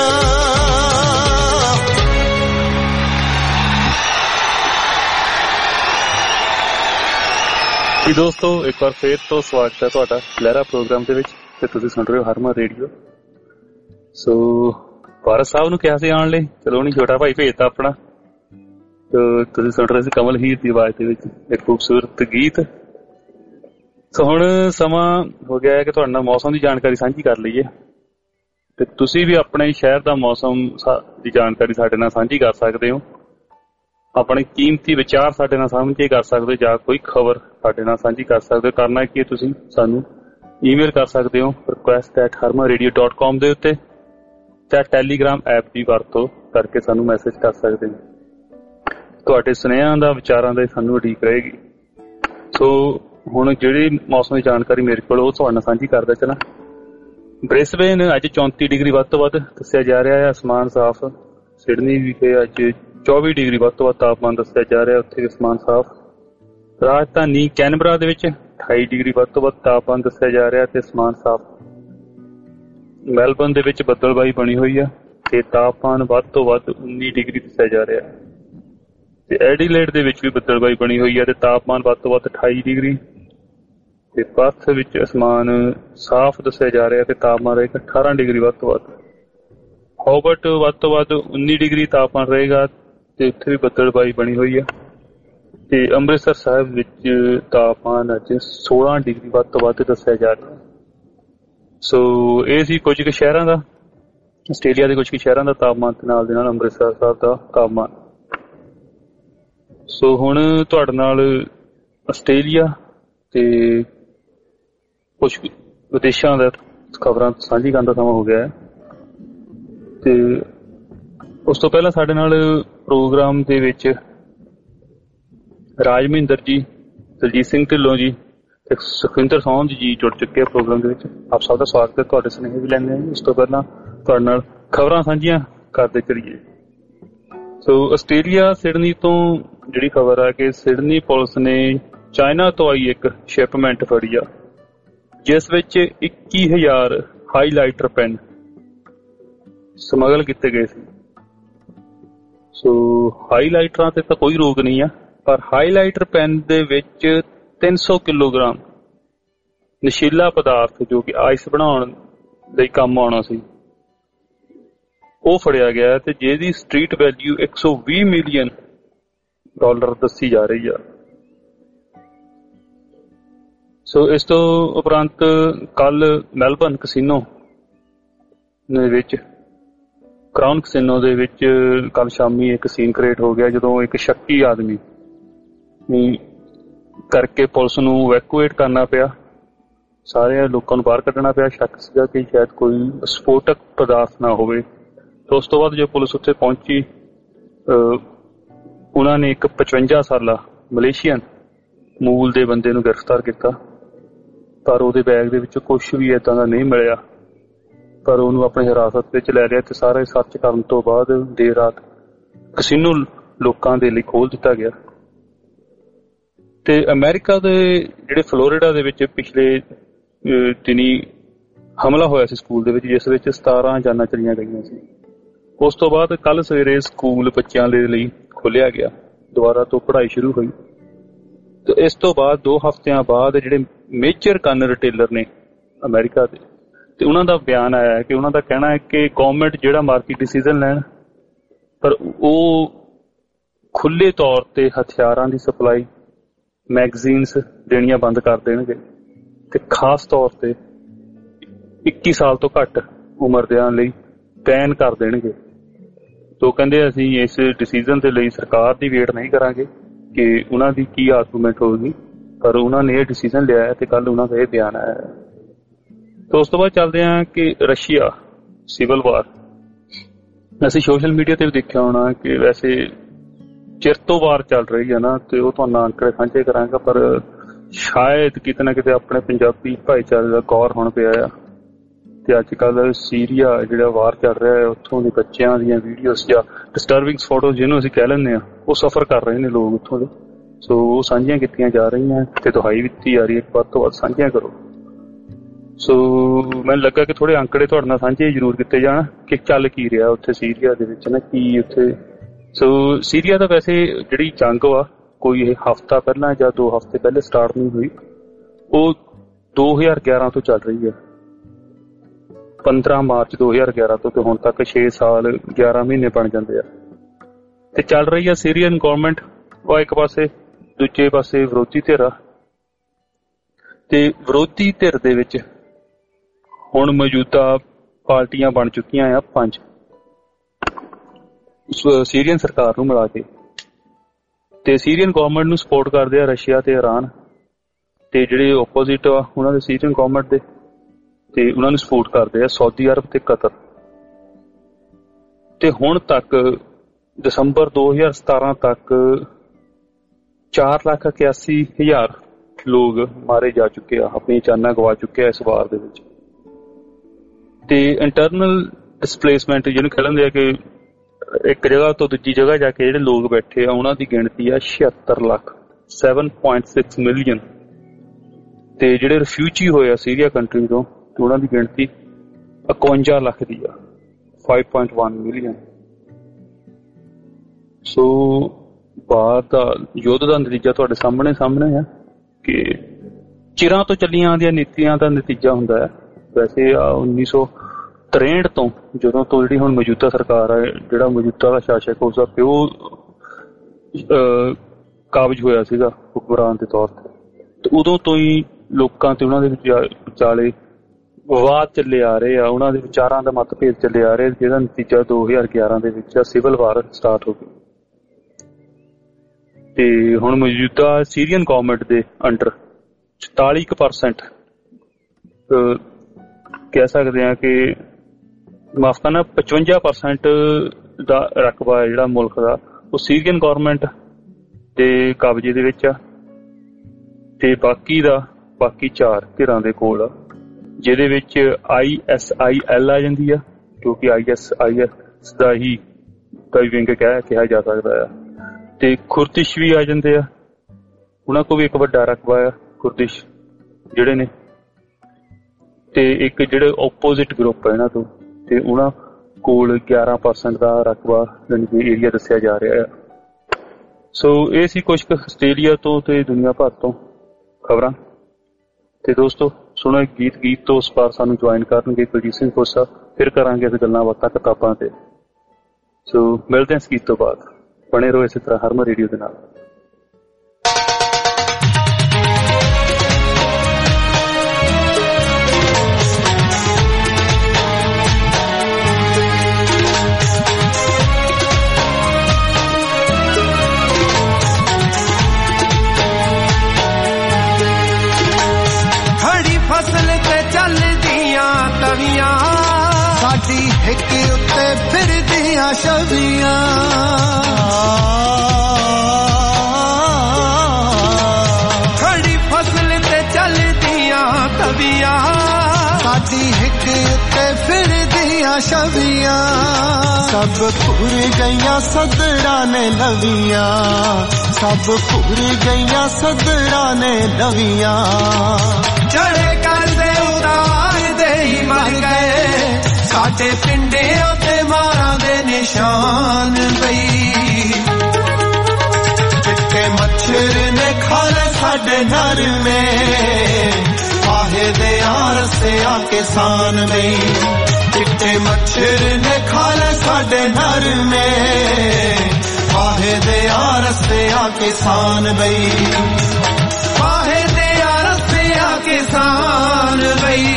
ਜੀ ਦੋਸਤੋ ਇੱਕ ਵਾਰ ਫੇਰ ਤੋਂ ਸਵਾਗਤ ਹੈ ਤੁਹਾਡਾ ਲਹਿਰਾ ਪ੍ਰੋਗਰਾਮ ਦੇ ਵਿੱਚ ਤੇ ਤੁਸੀਂ ਸੁਣ ਰਹੇ ਹੋ ਹਰਮਨ ਰੇਡੀਓ। ਸੋ ਭਾਰਤ ਸਾਹਿਬ ਨੂੰ ਕਿਹਾ ਸੀ ਆਉਣ ਲਈ, ਚਲੋ ਨਹੀਂ ਛੋਟਾ ਭਾਈ ਭੇਜਤਾ ਆਪਣਾ। ਤੇ ਤੁਸੀਂ ਸੁਣ ਰਹੇ ਸੀ ਕਮਲ ਹੀਰ ਦੀ ਆਵਾਜ਼ ਦੇ ਵਿੱਚ ਇੱਕ ਖੂਬਸੂਰਤ ਗੀਤ। ਸੋ ਹੁਣ ਸਮਾਂ ਹੋ ਗਿਆ ਹੈ ਕਿ ਤੁਹਾਡੇ ਨਾਲ ਮੌਸਮ ਦੀ ਜਾਣਕਾਰੀ ਸਾਂਝੀ ਕਰ ਲਈਏ ਤੇ ਤੁਸੀਂ ਵੀ ਆਪਣੇ ਸ਼ਹਿਰ ਦਾ ਮੌਸਮ ਦੀ ਜਾਣਕਾਰੀ ਸਾਡੇ ਨਾਲ ਸਾਂਝੀ ਕਰ ਸਕਦੇ ਹੋ। ਆਪਣੇ ਕੀਮਤੀ ਵਿਚਾਰ ਸਾਡੇ ਨਾਲ ਸਾਂਝੇ ਕਰ ਸਕਦੇ ਹੋ ਜਾਂ ਕੋਈ ਖਬਰ ਸਾਡੇ ਨਾਲ ਸਾਂਝੀ ਕਰ ਸਕਦੇ ਹੋ। ਕਰਨਾ ਕੀ ਹੈ, ਤੁਸੀਂ ਸਾਨੂੰ ਈਮੇਲ ਕਰ ਸਕਦੇ ਹੋ request at Harman radio dot com ਦੇ ਉੱਤੇ ਜਾਂ ਟੈਲੀਗ੍ਰਾਮ ਐਪ ਦੀ ਵਰਤੋਂ ਕਰਕੇ ਸਾਨੂੰ ਮੈਸੇਜ ਕਰ ਸਕਦੇ ਹੋ। ਤੁਹਾਡੇ ਸੁਨੇਹਿਆਂ ਦਾ ਵਿਚਾਰਾਂ ਦਾ ਸਾਨੂੰ ਉਡੀਕ ਰਹੇਗੀ। ਸੋ ਹੁਣ ਜਿਹੜੀ ਮੌਸਮ ਦੀ ਜਾਣਕਾਰੀ ਮੇਰੇ ਕੋਲ ਉਹ ਤੁਹਾਡੇ ਨਾਲ ਸਾਂਝੀ ਕਰਦਾ ਚਲਾਂ। ਬ੍ਰਿਸਬੇਨ ਅੱਜ ਚੌਂਤੀ ਡਿਗਰੀ ਵੱਧ ਤੋਂ ਵੱਧ ਦੱਸਿਆ ਜਾ ਰਿਹਾ ਹੈ, ਅਸਮਾਨ ਸਾਫ਼। ਸਿਡਨੀ ਵਿਖੇ ਅੱਜ ਚੌਵੀ ਡਿਗਰੀ ਵੱਧ ਤੋਂ ਵੱਧ ਤਾਪਮਾਨ ਦੱਸਿਆ ਜਾ ਰਿਹਾ, ਉੱਥੇ ਵੀ ਅਸਮਾਨ ਸਾਫ਼। ਰਾਜਧਾਨੀ ਕੈਨਬਰਾ ਦੇ ਵਿੱਚ ਅਠਾਈ ਡਿਗਰੀ ਵੱਧ ਤੋਂ ਵੱਧ ਤਾਪਮਾਨ ਦੱਸਿਆ ਜਾ ਰਿਹਾ ਤੇ ਅਸਮਾਨ ਸਾਫ਼। ਮੈਲਬਰਨ ਦੇ ਵਿੱਚ ਬੱਦਲਬਾਈ ਬਣੀ ਹੋਈ ਆ ਤੇ ਤਾਪਮਾਨ ਵੱਧ ਤੋਂ ਵੱਧ ਉੱਨੀ ਡਿਗਰੀ ਦੱਸਿਆ ਜਾ ਰਿਹਾ ਤੇ ਐਡੀਲੇਡ ਦੇ ਵਿੱਚ ਵੀ ਬੱਦਲਬਾਈ ਬਣੀ ਹੋਈ ਆ ਤੇ ਤਾਪਮਾਨ ਵੱਧ ਤੋਂ ਵੱਧ ਅਠਾਈ ਡਿਗਰੀ ਤੇ ਪਰਥ ਵਿੱਚ ਅਸਮਾਨ ਸਾਫ਼ ਦੱਸਿਆ ਜਾ ਰਿਹਾ ਤੇ ਤਾਪਮਾਨ ਰਹੇਗਾ ਅਠਾਰਾਂ ਡਿਗਰੀ ਵੱਧ ਤੋਂ ਵੱਧ। ਹੋਬਰਟ ਵੱਧ ਤੋਂ ਵੱਧ ਉੱਨੀ ਡਿਗਰੀ ਤਾਪਮਾਨ ਰਹੇਗਾ ਤੇ ਉੱਥੇ ਵੀ ਬੱਦਲਬਾਈ ਬਣੀ ਹੋਈ ਆ ਤੇ ਅੰਮ੍ਰਿਤਸਰ ਸਾਹਿਬ ਵਿੱਚ ਤਾਪਮਾਨ ਅੱਜ ਸੋਲਾਂ ਡਿਗਰੀ ਵੱਧ ਤੋਂ ਵੱਧ ਦੱਸਿਆ ਜਾ ਰਿਹਾ। ਸੋ ਇਹ ਸੀ ਕੁਝ ਕੁ ਸ਼ਹਿਰਾਂ ਦਾ, ਆਸਟ੍ਰੇਲੀਆ ਦੇ ਕੁਝ ਕੁ ਸ਼ਹਿਰਾਂ ਦਾ ਤਾਪਮਾਨ ਤੇ ਨਾਲ ਦੇ ਨਾਲ ਅੰਮ੍ਰਿਤਸਰ ਸਾਹਿਬ ਦਾ ਤਾਪਮਾਨ। ਸੋ ਹੁਣ ਤੁਹਾਡੇ ਨਾਲ ਆਸਟ੍ਰੇਲੀਆ ਤੇ ਕੁਝ ਵਿਦੇਸ਼ਾਂ ਦਾ ਖਬਰਾਂ ਸਾਂਝੀ ਕਰਨ ਦਾ ਸਮਾਂ ਹੋ ਗਿਆ ਹੈ ਤੇ ਉਸ ਤੋਂ ਪਹਿਲਾਂ ਸਾਡੇ ਨਾਲ ਪ੍ਰੋਗਰਾਮ ਦੇ ਵਿੱਚ ਰਾਜਮਿੰਦਰ ਜੀ, ਦਲਜੀਤ ਸਿੰਘ ਢਿੱਲੋਂ ਜੀ ਤੇ ਸੁਖਵਿੰਦਰ ਸੌਂਦ ਜੀ ਜੁੜ ਚੁੱਕੇ ਆ ਪ੍ਰੋਗਰਾਮ ਦੇ ਵਿੱਚ। ਆਪ ਸਭ ਦਾ ਸਵਾਗਤ ਹੈ, ਤੁਹਾਡੇ ਸੁਨੇਹੇ ਵੀ ਲੈਂਦੇ ਹਾਂ। ਉਸ ਤੋਂ ਪਹਿਲਾਂ ਤੁਹਾਡੇ ਨਾਲ ਖਬਰਾਂ ਸਾਂਝੀਆਂ ਕਰਦੇ ਕਰੀਏ। ਸੋ ਆਸਟ੍ਰੇਲੀਆ ਸਿਡਨੀ ਤੋਂ ਜਿਹੜੀ ਖਬਰ ਹੈ ਕਿ ਸਿਡਨੀ ਪੁਲਿਸ ਨੇ ਚਾਈਨਾ ਤੋਂ ਆਈ ਇੱਕ ਸ਼ਿਪਮੈਂਟ ਫੜੀ ਆ ਜਿਸ ਵਿੱਚ ਇੱਕੀ ਹਜ਼ਾਰ ਹਾਈਲਾਈਟਰ ਪੈਨ ਸਮਗਲ ਕੀਤੇ ਗਏ ਸੀ। ਸੋ ਹਾਈਲਾਈਟਰਾਂ ਤੇ ਤਾਂ ਕੋਈ ਰੋਕ ਨਹੀਂ ਆ, ਪਰ ਹਾਈਲਾਈਟਰ ਪੈਨ ਦੇ ਵਿੱਚ ਤਿੰਨ ਸੌ ਕਿਲੋਗ੍ਰਾਮ ਨਸ਼ੀਲਾ ਪਦਾਰਥ ਜੋ ਕਿ ਆਈਸ ਬਣਾਉਣ ਲਈ ਕੰਮ ਆਉਣਾ ਸੀ ਉਹ ਫੜਿਆ ਗਿਆ ਤੇ ਜਿਹਦੀ ਸਟਰੀਟ ਵੈਲਿਊ ਇੱਕ ਸੌ ਵੀਹ ਮਿਲੀਅਨ ਡਾਲਰ ਦੱਸੀ ਜਾ ਰਹੀ ਆ। ਸੋ ਇਸ ਤੋਂ ਉਪਰੰਤ ਕੱਲ ਮੈਲਬਰਨ ਕਸੀਨੋ ਦੇ ਵਿੱਚ ਕਰਾਊਨ ਕਸੀਨੋ ਦੇ ਵਿੱਚ ਕੱਲ ਸ਼ਾਮੀ ਇੱਕ ਸੀਨ ਕ੍ਰੀਏਟ ਹੋ ਗਿਆ ਜਦੋਂ ਇੱਕ ਸ਼ੱਕੀ ਆਦਮੀ ਕਰਕੇ ਪੁਲਿਸ ਨੂੰ ਇਵੈਕੂਏਟ ਕਰਨਾ ਪਿਆ, ਸਾਰੇ ਲੋਕਾਂ ਨੂੰ ਬਾਹਰ ਕੱਢਣਾ ਪਿਆ। ਸ਼ੱਕ ਸੀਗਾ ਕਿ ਸ਼ਾਇਦ ਕੋਈ ਵਿਸਫੋਟਕ ਪਦਾਰਥ ਨਾ ਹੋਵੇ। ਤੇ ਉਸ ਤੋਂ ਬਾਅਦ ਜਦੋਂ ਪੁਲਿਸ ਉੱਥੇ ਪਹੁੰਚੀ ਉਹਨਾਂ ਨੇ ਇੱਕ ਪਚਵੰਜਾ ਸਾਲਾ ਮਲੇਸ਼ੀਅਨ ਮੂਲ ਦੇ ਬੰਦੇ ਨੂੰ ਗ੍ਰਿਫਤਾਰ ਕੀਤਾ, ਪਰ ਉਹਦੇ ਬੈਗ ਦੇ ਵਿੱਚ ਕੁਛ ਵੀ ਏਦਾਂ ਦਾ ਨਹੀਂ ਮਿਲਿਆ। ਪਰ ਉਹਨੂੰ ਆਪਣੀ ਹਿਰਾਸਤ ਵਿੱਚ ਲੈ ਲਿਆ ਤੇ ਸਾਰਾ ਸਰਚ ਕਰਨ ਤੋਂ ਬਾਅਦ ਦੇਰ ਰਾਤ ਕਸੀਨੋ ਲੋਕਾਂ ਦੇ ਲਈ ਖੋਲ ਦਿੱਤਾ ਗਿਆ ਤੇ ਅਮਰੀਕਾ ਦੇ ਜਿਹੜੇ ਫਲੋਰੀਡਾ ਦੇ ਵਿੱਚ ਪਿਛਲੇ ਦਿਨੀ ਹਮਲਾ ਹੋਇਆ ਸੀ ਸਕੂਲ ਦੇ ਵਿੱਚ, ਜਿਸ ਵਿੱਚ ਸਤਾਰਾਂ ਜਾਨਾਂ ਚਲੀਆਂ ਗਈਆਂ ਸੀ। ਉਸ ਤੋਂ ਬਾਅਦ ਕੱਲ ਸਵੇਰੇ ਸਕੂਲ ਬੱਚਿਆਂ ਦੇ ਲਈ ਖੋਲ੍ਹਿਆ ਗਿਆ, ਦੁਬਾਰਾ ਤੋਂ ਪੜ੍ਹਾਈ ਸ਼ੁਰੂ ਹੋਈ। ਤੇ ਇਸ ਤੋਂ ਬਾਅਦ ਦੋ ਹਫ਼ਤਿਆਂ ਬਾਅਦ ਜਿਹੜੇ ਮੇਜਰ ਗਨ ਰਿਟੇਲਰ ਨੇ ਅਮਰੀਕਾ ਦੇ, ਤੇ ਉਹਨਾਂ ਦਾ ਬਿਆਨ ਆਇਆ ਕਿ ਉਹਨਾਂ ਦਾ ਕਹਿਣਾ ਹੈ ਕਿ ਗੌਰਮੈਂਟ ਜਿਹੜਾ ਮਰਜ਼ੀ ਡਿਸੀਜ਼ਨ ਲੈਣ, ਪਰ ਉਹ ਖੁੱਲ੍ਹੇ ਤੌਰ ਤੇ ਹਥਿਆਰਾਂ ਦੀ ਸਪਲਾਈ, ਮੈਗਜ਼ੀਨਸ ਦੇਣੀਆਂ ਬੰਦ ਕਰ ਦੇਣਗੇ, ਤੇ ਖਾਸ ਤੌਰ ਤੇ ਇੱਕੀ ਸਾਲ ਤੋਂ ਘੱਟ ਉਮਰ ਦਿਆਂ ਲਈ ਬੈਨ ਕਰ ਦੇਣਗੇ। ਤੋ ਕਹਿੰਦੇ ਅਸੀਂ ਇਸ ਡਿਸੀਜ਼ਨ ਦੇ ਲਈ ਸਰਕਾਰ ਦੀ ਵੇਟ ਨਹੀਂ ਕਰਾਂਗੇ ਕਿ ਉਹਨਾਂ ਦੀ ਕੀ ਆਰਗੂਮੈਂਟ ਹੋਊਗੀ, ਪਰ ਉਹਨਾਂ ਨੇ ਇਹ ਡਿਸੀਜ਼ਨ ਲਿਆ ਤੇ ਕੱਲ ਉਹਨਾਂ ਦਾ ਇਹ ਬਿਆਨ ਆਇਆ। ਤੇ ਉਸ ਤੋਂ ਬਾਅਦ ਚੱਲਦੇ ਹਾਂ ਕਿ ਰਸ਼ੀਆ ਸਿਵਲ ਵਾਰ। ਅਸੀਂ ਸੋਸ਼ਲ ਮੀਡੀਆ ਤੇ ਵੀ ਦੇਖਿਆ ਹੋਣਾ ਕਿ ਵੈਸੇ ਚਿਰ ਤੋਂ ਵਾਰ ਚੱਲ ਰਹੀ ਹੈ ਨਾ, ਤੇ ਉਹ ਤੁਹਾਨੂੰ ਅੰਕੜੇ ਸਾਂਝੇ ਕਰਾਂਗਾ, ਪਰ ਸ਼ਾਇਦ ਕਿਤੇ ਨਾ ਕਿਤੇ ਆਪਣੇ ਪੰਜਾਬੀ ਭਾਈਚਾਰੇ ਦਾ ਗੌਰ ਹੋਣ ਪਿਆ ਆ। ਤੇ ਅੱਜ ਕੱਲ੍ਹ ਸੀਰੀਆ ਜਿਹੜਾ ਵਾਰ ਚੱਲ ਰਿਹਾ ਹੈ, ਉੱਥੋਂ ਦੇ ਬੱਚਿਆਂ ਦੀਆਂ ਵੀਡੀਓਜ਼ ਜਾਂ ਡਿਸਟਰਬਿੰਗ ਫੋਟੋਜ਼ ਜਿਹਨੂੰ ਅਸੀਂ ਕਹਿ ਲੈਂਦੇ ਹਾਂ, ਉਹ ਸਫਰ ਕਰ ਰਹੇ ਨੇ ਲੋਕ ਉੱਥੋਂ ਦੇ। ਸੋ ਉਹ ਸਾਂਝੀਆਂ ਕੀਤੀਆਂ ਜਾ ਰਹੀਆਂ ਤੇ ਦੁਹਾਈ ਵੀ ਦਿੱਤੀ ਜਾ ਰਹੀ ਹੈ ਕਿ ਵੱਧ ਤੋਂ ਵੱਧ ਸਾਂਝੀਆਂ ਕਰੋ। ਸੋ ਮੈਨੂੰ ਲੱਗਾ ਕਿ ਥੋੜੇ ਅੰਕੜੇ ਤੁਹਾਡੇ ਨਾਲ ਸਾਂਝੇ ਜ਼ਰੂਰ ਕੀਤੇ ਜਾਣ ਕਿ ਚੱਲ ਕੀ ਰਿਹਾ ਉੱਥੇ ਸੀਰੀਆ ਦੇ ਵਿੱਚ ਨਾ, ਕੀ ਉੱਥੇ। ਸੋ ਸੀਰੀਆ ਦਾ ਵੈਸੇ ਜਿਹੜੀ ਜੰਗ ਵਾ ਕੋਈ ਇਹ ਹਫ਼ਤਾ ਪਹਿਲਾਂ ਜਾਂ ਦੋ ਹਫ਼ਤੇ ਪਹਿਲੇ ਸਟਾਰਟ ਨਹੀਂ ਹੋਈ, ਉਹ ਦੋ ਹਜ਼ਾਰ ਗਿਆਰਾਂ ਤੋਂ ਚੱਲ ਰਹੀ ਹੈ। ਪੰਦਰਾਂ ਮਾਰਚ ਦੋ ਹਜ਼ਾਰ ਗਿਆਰਾਂ ਤੋਂ ਤੇ ਹੁਣ ਤੱਕ ਛੇ ਸਾਲ ਗਿਆਰਾਂ ਮਹੀਨੇ ਬਣ ਜਾਂਦੇ ਆ ਤੇ ਚੱਲ ਰਹੀ ਆ। ਸੀਰੀਅਨ ਗੌਰਮੈਂਟ ਉਹ ਇੱਕ ਪਾਸੇ, ਦੂਜੇ ਪਾਸੇ ਵਿਰੋਧੀ ਧਿਰ ਆ, ਤੇ ਵਿਰੋਧੀ ਧਿਰ ਦੇ ਵਿੱਚ ਹੁਣ ਮੌਜੂਦਾ ਪਾਰਟੀਆਂ ਬਣ ਚੁੱਕੀਆਂ ਆ ਪੰਜ ਸੀਰੀਅਨ ਸਰਕਾਰ ਨੂੰ ਮਿਲਾ ਕੇ। ਤੇ ਸੀਰੀਅਨ ਗੌਰਮੈਂਟ ਨੂੰ ਸਪੋਰਟ ਕਰਦੇ ਆ ਰਸ਼ੀਆ ਤੇ ਇਰਾਨ, ਤੇ ਜਿਹੜੇ ਓਪੋਜ਼ਿਟ ਆ ਉਹਨਾਂ ਦੇ ਸੀਰੀਅਨ ਗੌਰਮੈਂਟ ਦੇ, ਤੇ ਉਹਨਾਂ ਨੂੰ ਸਪੋਰਟ ਕਰਦੇ ਆ ਸਾਊਦੀ ਅਰਬ ਤੇ ਕਤਰ। ਤੇ ਹੁਣ ਤੱਕ ਦਸੰਬਰ ਦੋ ਹਜ਼ਾਰ ਸਤਾਰਾਂ ਤੱਕ ਚਾਰ ਲੱਖ ਇਕਿਆਸੀ ਹਜ਼ਾਰ ਲੋਕ ਮਾਰੇ ਜਾ ਚੁੱਕੇ ਆ, ਆਪਣੀਆਂ ਜਾਨਾਂ ਗਵਾ ਚੁੱਕੇ ਆ ਇਸ ਵਾਰ ਦੇ ਵਿੱਚ। ਤੇ ਇੰਟਰਨਲ ਡਿਸਪਲੇਸਮੈਂਟ ਜਿਹਨੂੰ ਕਹਿੰਦੇ ਆ ਕਿ ਇੱਕ ਜਗ੍ਹਾ ਤੋਂ ਦੂਜੀ ਜਗ੍ਹਾ ਜਾ ਕੇ ਜਿਹੜੇ ਲੋਕ ਬੈਠੇ ਆ, ਉਹਨਾਂ ਦੀ ਗਿਣਤੀ ਆ ਛਿਅੱਤਰ lakh seven point six million. ਤੇ ਜਿਹੜੇ ਰਿਫਿਊਜੀ ਹੋਏ ਆ ਸੀਰੀਆ ਕੰਟਰੀ ਤੋਂ, ਉਹਨਾਂ ਦੀ ਗਿਣਤੀ ਇਕਵੰਜਾ ਲੱਖ ਦੀ ਆ, five point one million. So ਬਾਅਦ ਦਾ ਯੁੱਧ ਦਾ ਨਤੀਜਾ ਤੁਹਾਡੇ ਸਾਹਮਣੇ ਸਾਹਮਣੇ ਆ ਕਿ ਚਿਰਾਂ ਤੋਂ ਚੱਲੀਆਂ ਆਉਂਦੀਆਂ ਨੀਤੀਆਂ ਦਾ ਨਤੀਜਾ ਹੁੰਦਾ ਹੈ। ਵੈਸੇ ਆ ਉੱਨੀ ਸੌ ਤਰੇਂਹਠ ਤੋਂ, ਜਦੋਂ ਤੋਂ ਜਿਹੜੀ ਹੁਣ ਮੌਜੂਦਾ ਸਰਕਾਰ ਹੈ, ਜਿਹੜਾ ਮੌਜੂਦਾ ਦਾ ਸ਼ਾਸਕ ਉਸਦਾ ਪਿਓ ਕਾਬਜ਼ ਹੋਇਆ ਸੀਗਾ ਹੁਕਮਰਾਨ ਦੇ ਤੌਰ ਤੇ, ਤੇ ਉਦੋਂ ਤੋਂ ਹੀ ਲੋਕਾਂ ਤੇ ਉਹਨਾਂ ਦੇ ਵਿਚਾਲੇ ਵਿਵਾਦ ਚੱਲੇ ਆ ਰਹੇ ਆ, ਉਹਨਾਂ ਦੇ ਵਿਚਾਰਾਂ ਦਾ ਮਤਭੇਦ ਚੱਲੇ ਆ ਰਹੇ, ਜਿਹਦਾ ਨਤੀਜਾ ਦੋ ਹਜ਼ਾਰ ਗਿਆਰਾਂ ਦੇ ਵਿੱਚ ਸਿਵਲ ਵਾਰ ਸਟਾਰਟ ਹੋ ਗਈ। ਤੇ ਹੁਣ ਮੌਜੂਦਾ ਸੀਰੀਅਨ ਗੌਰਮੈਂਟ ਦੇ ਅੰਡਰ ਚੁਤਾਲੀ ਕੁ ਪਰਸੈਂਟ ਕਹਿ ਸਕਦੇ ਹਾਂ ਕਿ ਮਾਫ ਕਰਨਾ ਪਚਵੰਜਾ ਪਰਸੈਂਟ ਦਾ ਰਕਬਾ ਹੈ ਜਿਹੜਾ ਮੁਲਕ ਦਾ, ਉਹ ਸੀਰੀਅਨ ਗੌਰਮੈਂਟ ਦੇ ਕਬਜ਼ੇ ਦੇ ਵਿੱਚ ਆ, ਤੇ ਬਾਕੀ ਦਾ ਬਾਕੀ ਚਾਰ ਧਿਰਾਂ ਦੇ ਕੋਲ ਆ, ਜਿਹਦੇ ਵਿੱਚ ਆਈ ਐਸ ਆਈ ਐਲ ਆ ਜਾਂਦੀ ਆ, ਕਿਉਂਕਿ ਆਈ ਐਸ ਆਈ ਐਸ ਦਾ ਹੀ ਕਈ ਵਿੰਗ ਕਹਿ ਕਿਹਾ ਜਾ ਸਕਦਾ ਆ, ਤੇ ਖੁਰਦਿਸ਼ ਵੀ ਆ ਜਾਂਦੇ ਆ, ਉਹਨਾਂ ਕੋਲ ਵੀ ਇੱਕ ਵੱਡਾ ਰਕਬਾ ਆ ਖੁਰਦਿਸ਼ ਜਿਹੜੇ ਨੇ, ਤੇ ਇੱਕ ਜਿਹੜੇ ਓਪੋਜ਼ਿਟ ਗਰੁੱਪ ਆ ਇਹਨਾਂ ਤੋਂ, ਤੇ ਉਹਨਾਂ ਕੋਲ ਗਿਆਰਾਂ ਪਰਸੈਂਟ ਦਾ ਰਕਬਾ ਯਾਨੀ ਏਰੀਆ ਦੱਸਿਆ ਜਾ ਰਿਹਾ ਆ। ਸੋ ਇਹ ਸੀ ਕੁਛ ਕੁ ਆਸਟ੍ਰੇਲੀਆ ਤੋਂ ਤੇ ਦੁਨੀਆ ਭਰ ਤੋਂ ਖਬਰਾਂ। ਤੇ ਦੋਸਤੋ ਸੁਣੋ ਇੱਕ ਗੀਤ, ਗੀਤ ਤੋਂ ਉਸ ਪਾਰ ਸਾਨੂੰ ਜੁਆਇਨ ਕਰਨਗੇ ਕੁਲਜੀਤ ਸਿੰਘ ਖੋਸਾ, ਫਿਰ ਕਰਾਂਗੇ ਅਸੀਂ ਗੱਲਾਂ ਬਾਤਾਂ ਕਿਤਾਬਾਂ ਤੇ। ਸੋ ਮਿਲਦੇ ਹਾਂ ਇਸ ਗੀਤ ਤੋਂ ਬਾਅਦ, ਬਣੇ ਰਹੋ ਇਸੇ ਤਰ੍ਹਾਂ ਹਰਮਨ ਰੇਡੀਓ ਦੇ ਨਾਲ। ਫਸਲ ਤੇ ਚੱਲਦੀਆਂ ਤਵੀਆਂ, ਸਾਡੀ ਹਿੱਕ ਉੱਤੇ ਫਿਰਦੀਆਂ ਛਵੀਆਂ, ਖੜੀ ਫਸਲ ਤੇ ਚੱਲਦੀਆਂ ਤਵੀਆਂ, ਸਾਡੀ ਹਿੱਕ ਉੱਤੇ ਫਿਰਦੀਆਂ गईयां छवियां सब भुर गईयां सदरा ने लवियां सब भुर गईयां सदरा ने लवियां चढ़े कर दे उतार दे ही मर गए साडे पिंडे ते मारा दे निशान बई चिट्टे मच्छर ने खाले साडे नर में वाहे दे यार से आ किसान बई चिट्टे मच्छर ने खाले साडे नर में वाहे दे यार से आ किसान बई वाहे दे यार से आ किसान बई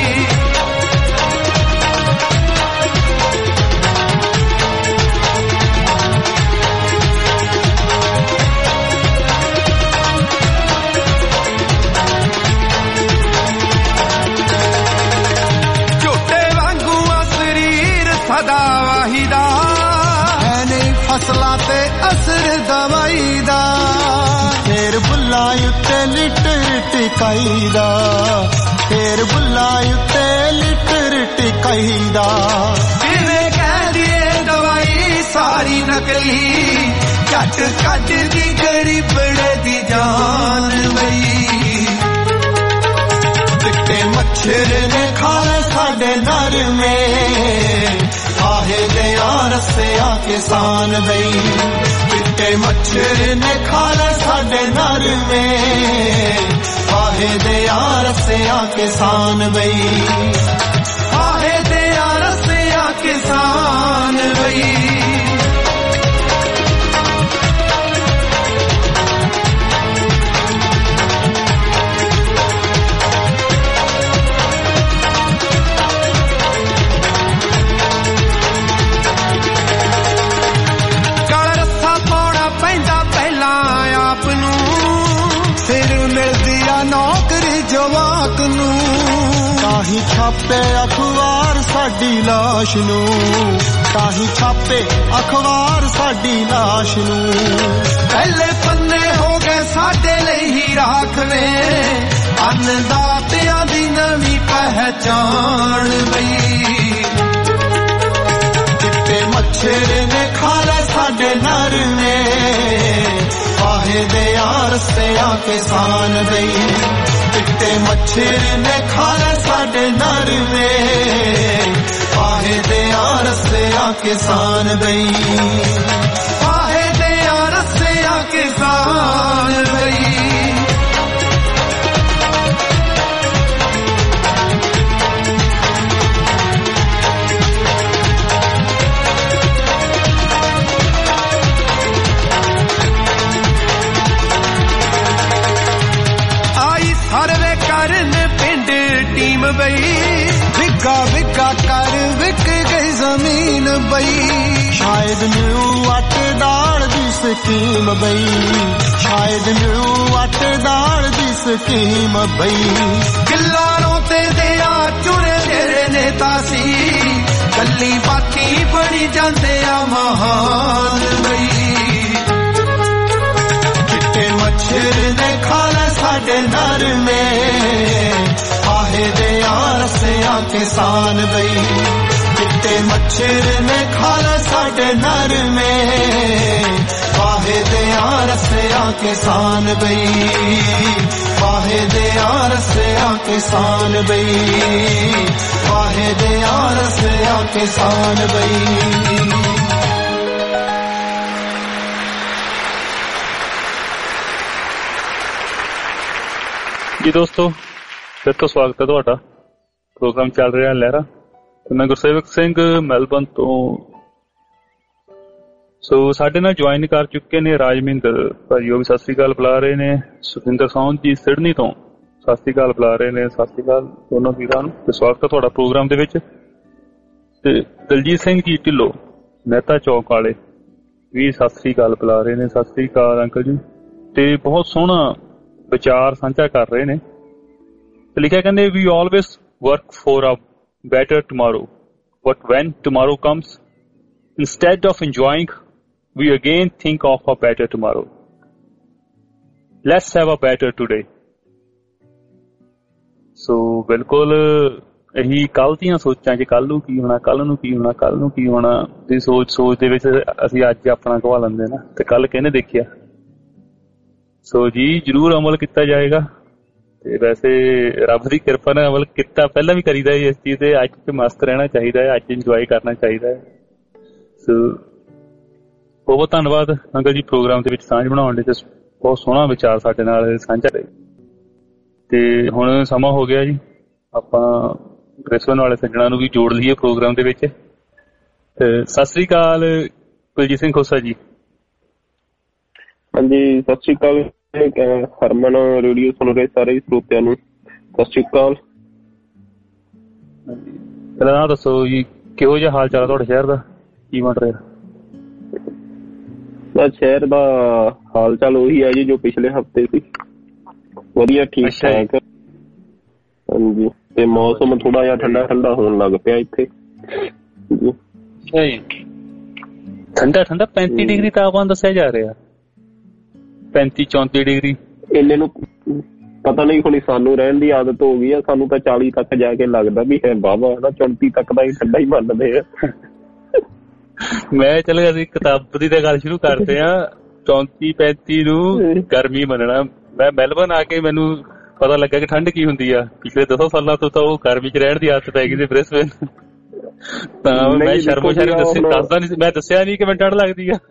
सदा वाहिदा है नहीं फसला ते असर दवाई दा फेर बुला उत्ते लिटर टिकाई दा फेर बुला उत्ते लिटर टिकाई दा जिवें कह दिए दवाई सारी नकली झट कट दी गरीबड़े दी जान बई चिट्टे मच्छर ने खाले साडे नर में आहे दे यार से आ किसान बई चिट्टे मच्छर ने खाले साडे नर में आहे दे यार से आ किसान बई आहे दे यार से आ किसान बई नौकरी जवाक नू ताही छापे अखबार साडी लाश नू ताही छापे अखबार साडी लाश नू पहले पन्ने हो गए साडे लई ही राखवे अन्नदातियां दी नवी पहचान बई चिट्टे मच्छर ने खाले साडे नर में वाहे दे यार से आ किसान बई चिट्टे मच्छर ने खाले साडे नर में वाहे दे यार से आ किसान बई वाहे दे यार से आ किसान बई सर्वे करन पिंड टीम बई विगा विगा कर विक गई जमीन बई शायद न्यू आटे दाल दी स्कीम बई शायद न्यू आटे दाल दी स्कीम बई किल्लारों ते दिया चुने तेरे नेता सी गली बाती बड़ी जाते आ महान बई चिट्टे मच्छर ने खाले साडे नर में आहे दे यार से आ किसान बई चिट्टे मच्छर ने खाले साडे नर में आहे दे यार से आ किसान बई आहे दे यार से आ किसान बई आहे दे यार से आ किसान बई जी दोस्तों फिर तो स्वागत है तुहाडा प्रोग्राम चल रहा लहरा तो मैं गुरसेवक सिंह मैलबर्न तो सो साडे नाल ज्वाइन कर चुके ने राजमिंदर भाई वो भी सत श्री अकाल बुला रहे ने सुखिंदर साउंड जी सिडनी तो सत श्री अकाल बुला रहे ने सत श्री अकाल दोनों वीरां नूं ते स्वागत है तुहाडा प्रोग्राम दे विच ते दलजीत सिंह जी ढिल्लो मेहता चौक वाले भी सत श्री अकाल बुला रहे ने सत श्री अकाल अंकल जी ते बहुत सोहना विचार साझा कर रहे ने लिखा कहते we always work for a better tomorrow but when tomorrow comes instead of enjoying we again think of a better tomorrow let's have a better today so बिल्कुल ਇਹੀ ਕੱਲ ਦੀਆਂ ਸੋਚਾਂ 'ਚ ਕੱਲ ਨੂੰ ਕੀ ਹੋਣਾ, ਕੱਲ ਨੂੰ ਕੀ ਹੋਣਾ, ਕੱਲ ਨੂੰ ਕੀ ਹੋਣਾ ਦੀ ਸੋਚ ਸੋਚ ਦੇ ਵਿੱਚ ਅਸੀਂ ਅੱਜ ਆਪਣਾ ਗਵਾ ਲੈਂਦੇ ਨਾ, ਤੇ ਕੱਲ ਕਿਹਨੇ ਦੇਖਿਆ। ਸੋ ਜੀ ਜ਼ਰੂਰ ਅਮਲ ਕੀਤਾ ਜਾਏਗਾ, ਤੇ ਵੈਸੇ ਰੱਬ ਦੀ ਕਿਰਪਾ ਨਾਲ ਅਮਲ ਕੀਤਾ ਪਹਿਲਾਂ ਵੀ ਕਰੀਦਾ ਹੈ ਇਸ ਚੀਜ਼ ਤੇ। ਅੱਜ 'ਚ ਮਸਤ ਰਹਿਣਾ ਚਾਹੀਦਾ ਹੈ, ਅੱਜ ਇੰਜੋਏ ਕਰਨਾ ਚਾਹੀਦਾ ਹੈ। ਸੋ ਬਹੁਤ ਬਹੁਤ ਧੰਨਵਾਦ ਅੰਕਲ ਜੀ ਪ੍ਰੋਗਰਾਮ ਦੇ ਵਿੱਚ ਸਾਂਝ ਬਣਾਉਣ ਲਈ, ਤੇ ਬਹੁਤ ਸੋਹਣਾ ਵਿਚਾਰ ਸਾਡੇ ਨਾਲ ਸਾਂਝਾ ਰਹੇ। ਤੇ ਹੁਣ ਸਮਾਂ ਹੋ ਗਿਆ ਜੀ, ਆਪਾਂ ਬ੍ਰਿਸਬਨ ਵਾਲੇ ਸੱਜਣਾ ਨੂੰ ਵੀ ਜੋੜ ਲਈਏ ਪ੍ਰੋਗਰਾਮ ਦੇ ਵਿੱਚ। ਸਤਿ ਸ੍ਰੀ ਅਕਾਲ ਕੁਲਜੀਤ ਸਿੰਘ ਖੋਸਾ ਜੀ। ਹਾਂਜੀ ਸਤਿ ਸ੍ਰੀ ਅਕਾਲ ਹਰਮਨ ਰੇਡੀਓ ਸੁਣ ਰਹੇ ਸਾਰੇ ਸਰੋਤਿਆਂ ਨੂੰ ਸਤਿ ਸ੍ਰੀ ਅਕਾਲ। ਪਹਿਲਾਂ ਦੱਸੋ ਜੀ ਕਿਹੋ ਜਿਹਾ ਹਾਲ ਚਾਲ ਤੁਹਾਡੇ ਸ਼ਹਿਰ ਦਾ, ਕੀ ਬਣ ਰਿਹਾ? ਸ਼ਹਿਰ ਦਾ ਹਾਲ ਚਾਲ ਉਹੀ ਹੈ ਜੀ ਜੋ ਪਿਛਲੇ ਹਫ਼ਤੇ ਸੀ, ਵਧੀਆ ਠੀਕ ਠਾਕ। ਹਾਂਜੀ ਤੇ ਮੌਸਮ ਥੋੜਾ ਜਿਹਾ ਠੰਡਾ ਠੰਡਾ ਹੋਣ ਲੱਗ ਪਿਆ ਇੱਥੇ। ਠੰਡਾ ਠੰਡਾ ਪੈਂਤੀ ਡਿਗਰੀ ਤਾਪਮਾਨ ਦੱਸਿਆ ਜਾ ਰਿਹਾ, ਪੈਂਤੀ ਚੌਂਤੀ ਡਿਗਰੀ। ਇੰਨੇ ਨੂੰ ਪਤਾ ਨਹੀਂ ਹੁਣ ਸਾਨੂੰ ਰਹਿਣ ਦੀ ਆਦਤ ਹੋ ਗਈ ਆ, ਸਾਨੂੰ ਤਾਂ ਚਾਲੀ ਤੱਕ ਜਾ ਕੇ ਲੱਗਦਾ ਵੀ ਹੈ ਵਾਹਵਾ ਨਾ, ਚੌਂਤੀ ਤੱਕ ਦਾ ਹੀ ਠੰਡਾ ਹੀ ਮੰਨਦੇ ਆ। ਮੈਂ ਚਲ ਅਸੀਂ ਕਿਤਾਬ ਦੀ ਤਾਂ ਗੱਲ ਸ਼ੁਰੂ ਕਰਦੇ ਆ, ਚੌਂਤੀ ਪੈਂਤੀ ਨੂੰ ਗਰਮੀ ਮੰਨਣਾ। ਮੈਂ ਮੈਲਬਨ ਆ ਕੇ ਮੈਨੂੰ ਪਤਾ ਲੱਗਾ ਕਿ ਠੰਡ ਕੀ ਹੁੰਦੀ ਆ। ਪਿਛਲੇ ਦਸਾਂ ਸਾਲਾਂ ਤੋਂ ਤਾਂ ਉਹ ਗਰਮੀ ਚ ਰਹਿਣ ਦੀ ਆਦਤ ਪੈ ਗਈ ਸੀ ਬ੍ਰਿਸਬਨ, ਤਾਂ ਮੈਂ ਸ਼ਰਮੋ ਸ਼ਰਮ ਦੱਸਦਾ ਨਹੀਂ, ਮੈਂ ਦੱਸਿਆ ਨਹੀਂ ਕਿ ਮੈਨੂੰ ਠੰਡ ਲੱਗਦੀ ਆ।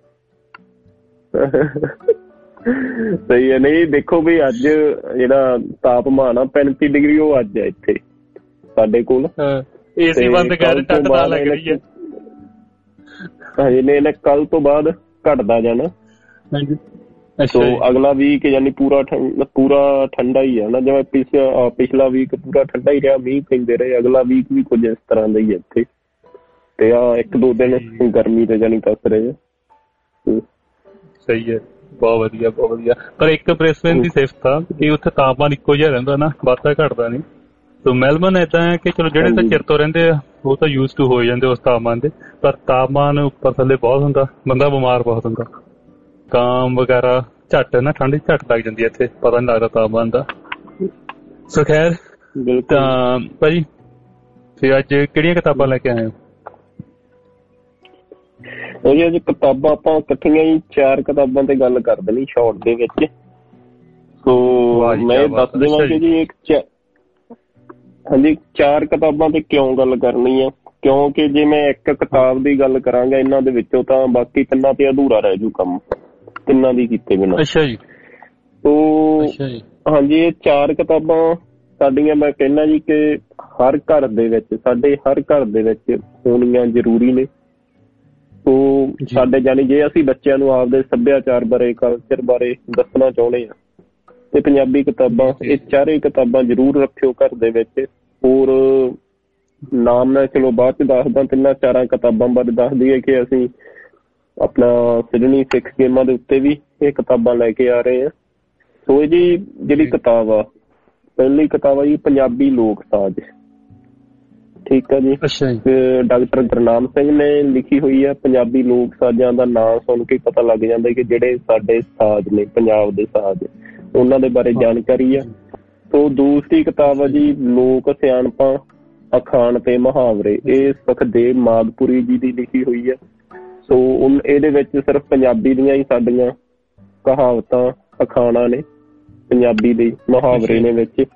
ਸਹੀ ਹੈ। ਨਹੀਂ ਦੇਖੋ ਵੀ ਅੱਜ ਜਿਹੜਾ ਤਾਪਮਾਨ ਆ ਪੈਂਤੀ ਡਿਗਰੀ ਉਹ ਅੱਜ ਆ ਇੱਥੇ ਸਾਡੇ ਕੋਲ। ਏਸੀ ਬੰਦ ਕਰ, ਠੰਡ ਤਾਂ ਲੱਗ ਰਹੀ ਹੈ ਹਜੇ ਨੇ। ਇਹਨੇ ਕੱਲ ਤੋਂ ਬਾਅਦ ਘਟਦਾ ਜਾਣਾ। ਸੋ ਅਗਲਾ ਵੀਕ ਯਾਨੀ ਪੂਰਾ ਪੂਰਾ ਠੰਡਾ ਹੀ ਆ ਨਾ, ਜਿਵੇਂ ਪਿਛਲਾ ਪਿਛਲਾ ਵੀਕ ਪੂਰਾ ਠੰਡਾ ਹੀ ਰਿਹਾ, ਮੀਂਹ ਪੈਂਦੇ ਰਹੇ। ਅਗਲਾ ਵੀਕ ਵੀ ਕੁਝ ਇਸ ਤਰ੍ਹਾਂ ਦਾ ਹੀ ਹੈ ਇੱਥੇ, ਤੇ ਆ ਇੱਕ ਦੋ ਦਿਨ ਗਰਮੀ ਤੇ ਜਾਨੀ ਕੱਸ ਰਹੇ ਆ। ਸਹੀ ਹੈ, ਬਹੁਤ ਵਧੀਆ ਬਹੁਤ ਵਧੀਆ। ਪਰ ਇੱਕ ਬ੍ਰਿਸਬਨ ਦੀ ਸਿਫਤ ਆ ਕਿ ਉੱਥੇ ਤਾਪਮਾਨ ਇੱਕੋ ਜਿਹਾ ਰਹਿੰਦਾ ਨਾ, ਵੱਧਦਾ ਘਟਦਾ ਨਹੀਂ। ਸੋ ਮੈਲਬਨ ਏਦਾਂ ਹੈ ਕਿ ਚਲੋ ਜਿਹੜੇ ਤਾਂ ਚਿਰ ਤੋਂ ਰਹਿੰਦੇ ਆ ਉਹ ਤਾਂ ਯੂਜ਼ ਟੂ ਹੋ ਜਾਂਦੇ ਉਸ ਤਾਪਮਾਨ ਦੇ, ਪਰ ਤਾਪਮਾਨ ਉੱਪਰ ਥੱਲੇ ਬਹੁਤ ਹੁੰਦਾ, ਬੰਦਾ ਬਿਮਾਰ ਬਹੁਤ ਹੁੰਦਾ। ਕਾਮ ਵਗੈਰਾ ਝੱਟ ਨਾ ਠੰਡ ਝੱਟ ਲੱਗ ਜਾਂਦੀ ਹੈ ਇੱਥੇ, ਪਤਾ ਨੀ ਲੱਗਦਾ ਤਾਪਮਾਨ ਦਾ। ਸੋ ਖੈਰ ਤਾਂ ਭਾਜੀ ਫਿਰ ਅੱਜ ਕਿਹੜੀਆਂ ਕਿਤਾਬਾਂ ਲੈ ਕੇ ਆਏ ਹੋ? ਉਹ ਅੱਜ ਕਿਤਾਬਾਂ ਆਪਾਂ ਇਕੱਠੀਆਂ ਹੀ ਚਾਰ ਕਿਤਾਬਾਂ ਤੇ ਗੱਲ ਕਰ ਦੇਣੀ ਸ਼ਾਰਟ ਦੇ ਵਿੱਚ। ਸੋ ਮੈਂ ਦੱਸ ਦੇਵਾਂ ਕਿ ਜੀ ਇੱਕ ਹਾਂਜੀ ਚਾਰ ਕਿਤਾਬਾਂ ਤੇ ਕਿਉਂ ਗੱਲ ਕਰਨੀ ਆ, ਕਿਉਂਕਿ ਜੇ ਮੈਂ ਇੱਕ ਕਿਤਾਬ ਦੀ ਗੱਲ ਕਰਾਂਗਾ ਇਹਨਾਂ ਦੇ ਵਿੱਚੋਂ ਤਾਂ ਬਾਕੀ ਤਿੰਨਾਂ ਤੇ ਅਧੂਰਾ ਰਹਿ ਜੂ ਕੰਮ, ਤਿੰਨਾਂ ਦੀ ਕੀਤੇ ਬਿਨਾਂ। ਅੱਛਾ ਜੀ। ਤੋ ਹਾਂਜੀ ਇਹ ਚਾਰ ਕਿਤਾਬਾਂ ਸਾਡੀਆਂ ਮੈਂ ਕਹਿਣਾ ਜੀ ਕਿ ਹਰ ਘਰ ਦੇ ਵਿੱਚ, ਸਾਡੇ ਹਰ ਘਰ ਦੇ ਵਿੱਚ ਹੋਣੀਆਂ ਜ਼ਰੂਰੀ ਨੇ। ਤੋ ਸਾਡੇ ਜਾਨੀ ਜੇ ਅਸੀਂ ਬੱਚਿਆਂ ਨੂੰ ਆਪਦੇ ਸੱਭਿਆਚਾਰ ਬਾਰੇ, ਕਲਚਰ ਬਾਰੇ ਦੱਸਣਾ ਚਾਹੁੰਦੇ ਹਾਂ ਤੇ ਪੰਜਾਬੀ ਕਿਤਾਬਾਂ ਇਹ ਚਾਰੇ ਕਿਤਾਬਾਂ ਜ਼ਰੂਰ ਰੱਖਿਓ ਘਰ ਦੇ ਵਿੱਚ। ਹੋਰ ਨਾਮ ਮੈਂ ਚਲੋ ਬਾਅਦ ਚ ਦੱਸਦਾ, ਤਿੰਨਾਂ ਚਾਰਾਂ ਕਿਤਾਬਾਂ ਬਾਰੇ ਦੱਸਦੀ ਹੈ ਕਿ ਅਸੀਂ ਆਪਣਾ ਸਿਡਨੀ ਸਿੱਖ ਗੇਮਾਂ ਦੇ ਉੱਤੇ ਵੀ ਇਹ ਕਿਤਾਬਾਂ ਲੈ ਕੇ ਆ ਰਹੇ ਹਾਂ। ਸੋ ਇਹ ਜੀ ਜਿਹੜੀ ਕਿਤਾਬ ਆ, ਪਹਿਲੀ ਕਿਤਾਬ ਆ ਜੀ ਪੰਜਾਬੀ ਲੋਕ ਸਾਜ਼, ਠੀਕ ਆ ਜੀ। ਡਾਕਟਰ ਗੁਰਨਾਮ ਸਿੰਘ ਨੇ ਲਿਖੀ ਹੋਈ ਆ। ਪੰਜਾਬੀ ਲੋਕ ਸਾਜ਼ਾਂ ਦਾ ਨਾਂ ਸੁਣ ਕੇ ਪਤਾ ਲੱਗ ਜਾਂਦਾ ਕਿ ਜਿਹੜੇ ਸਾਡੇ ਸਾਜ਼ ਨੇ, ਪੰਜਾਬ ਦੇ ਸਾਜ਼, ਉਹਨਾਂ ਦੇ ਬਾਰੇ ਜਾਣਕਾਰੀ ਆ। ਸੋ ਦੂਸਰੀ ਕਿਤਾਬ ਆ ਜੀ ਲੋਕ ਸਿਆਣਪਾਂ, ਅਖਾਣ ਤੇ ਮੁਹਾਵਰੇ, ਇਹ ਸੁਖਦੇਵ ਮਾਦਪੁਰੀ ਜੀ ਦੀ ਲਿਖੀ ਹੋਈ ਆ। ਸੋ ਇਹਦੇ ਵਿੱਚ ਸਿਰਫ ਪੰਜਾਬੀ ਦੀਆਂ ਹੀ ਸਾਡੀਆਂ ਕਹਾਵਤਾਂ, ਅਖਾਣਾਂ ਨੇ, ਪੰਜਾਬੀ ਦੇ ਮੁਹਾਵਰੇ ਨੇ ਵਿੱਚ।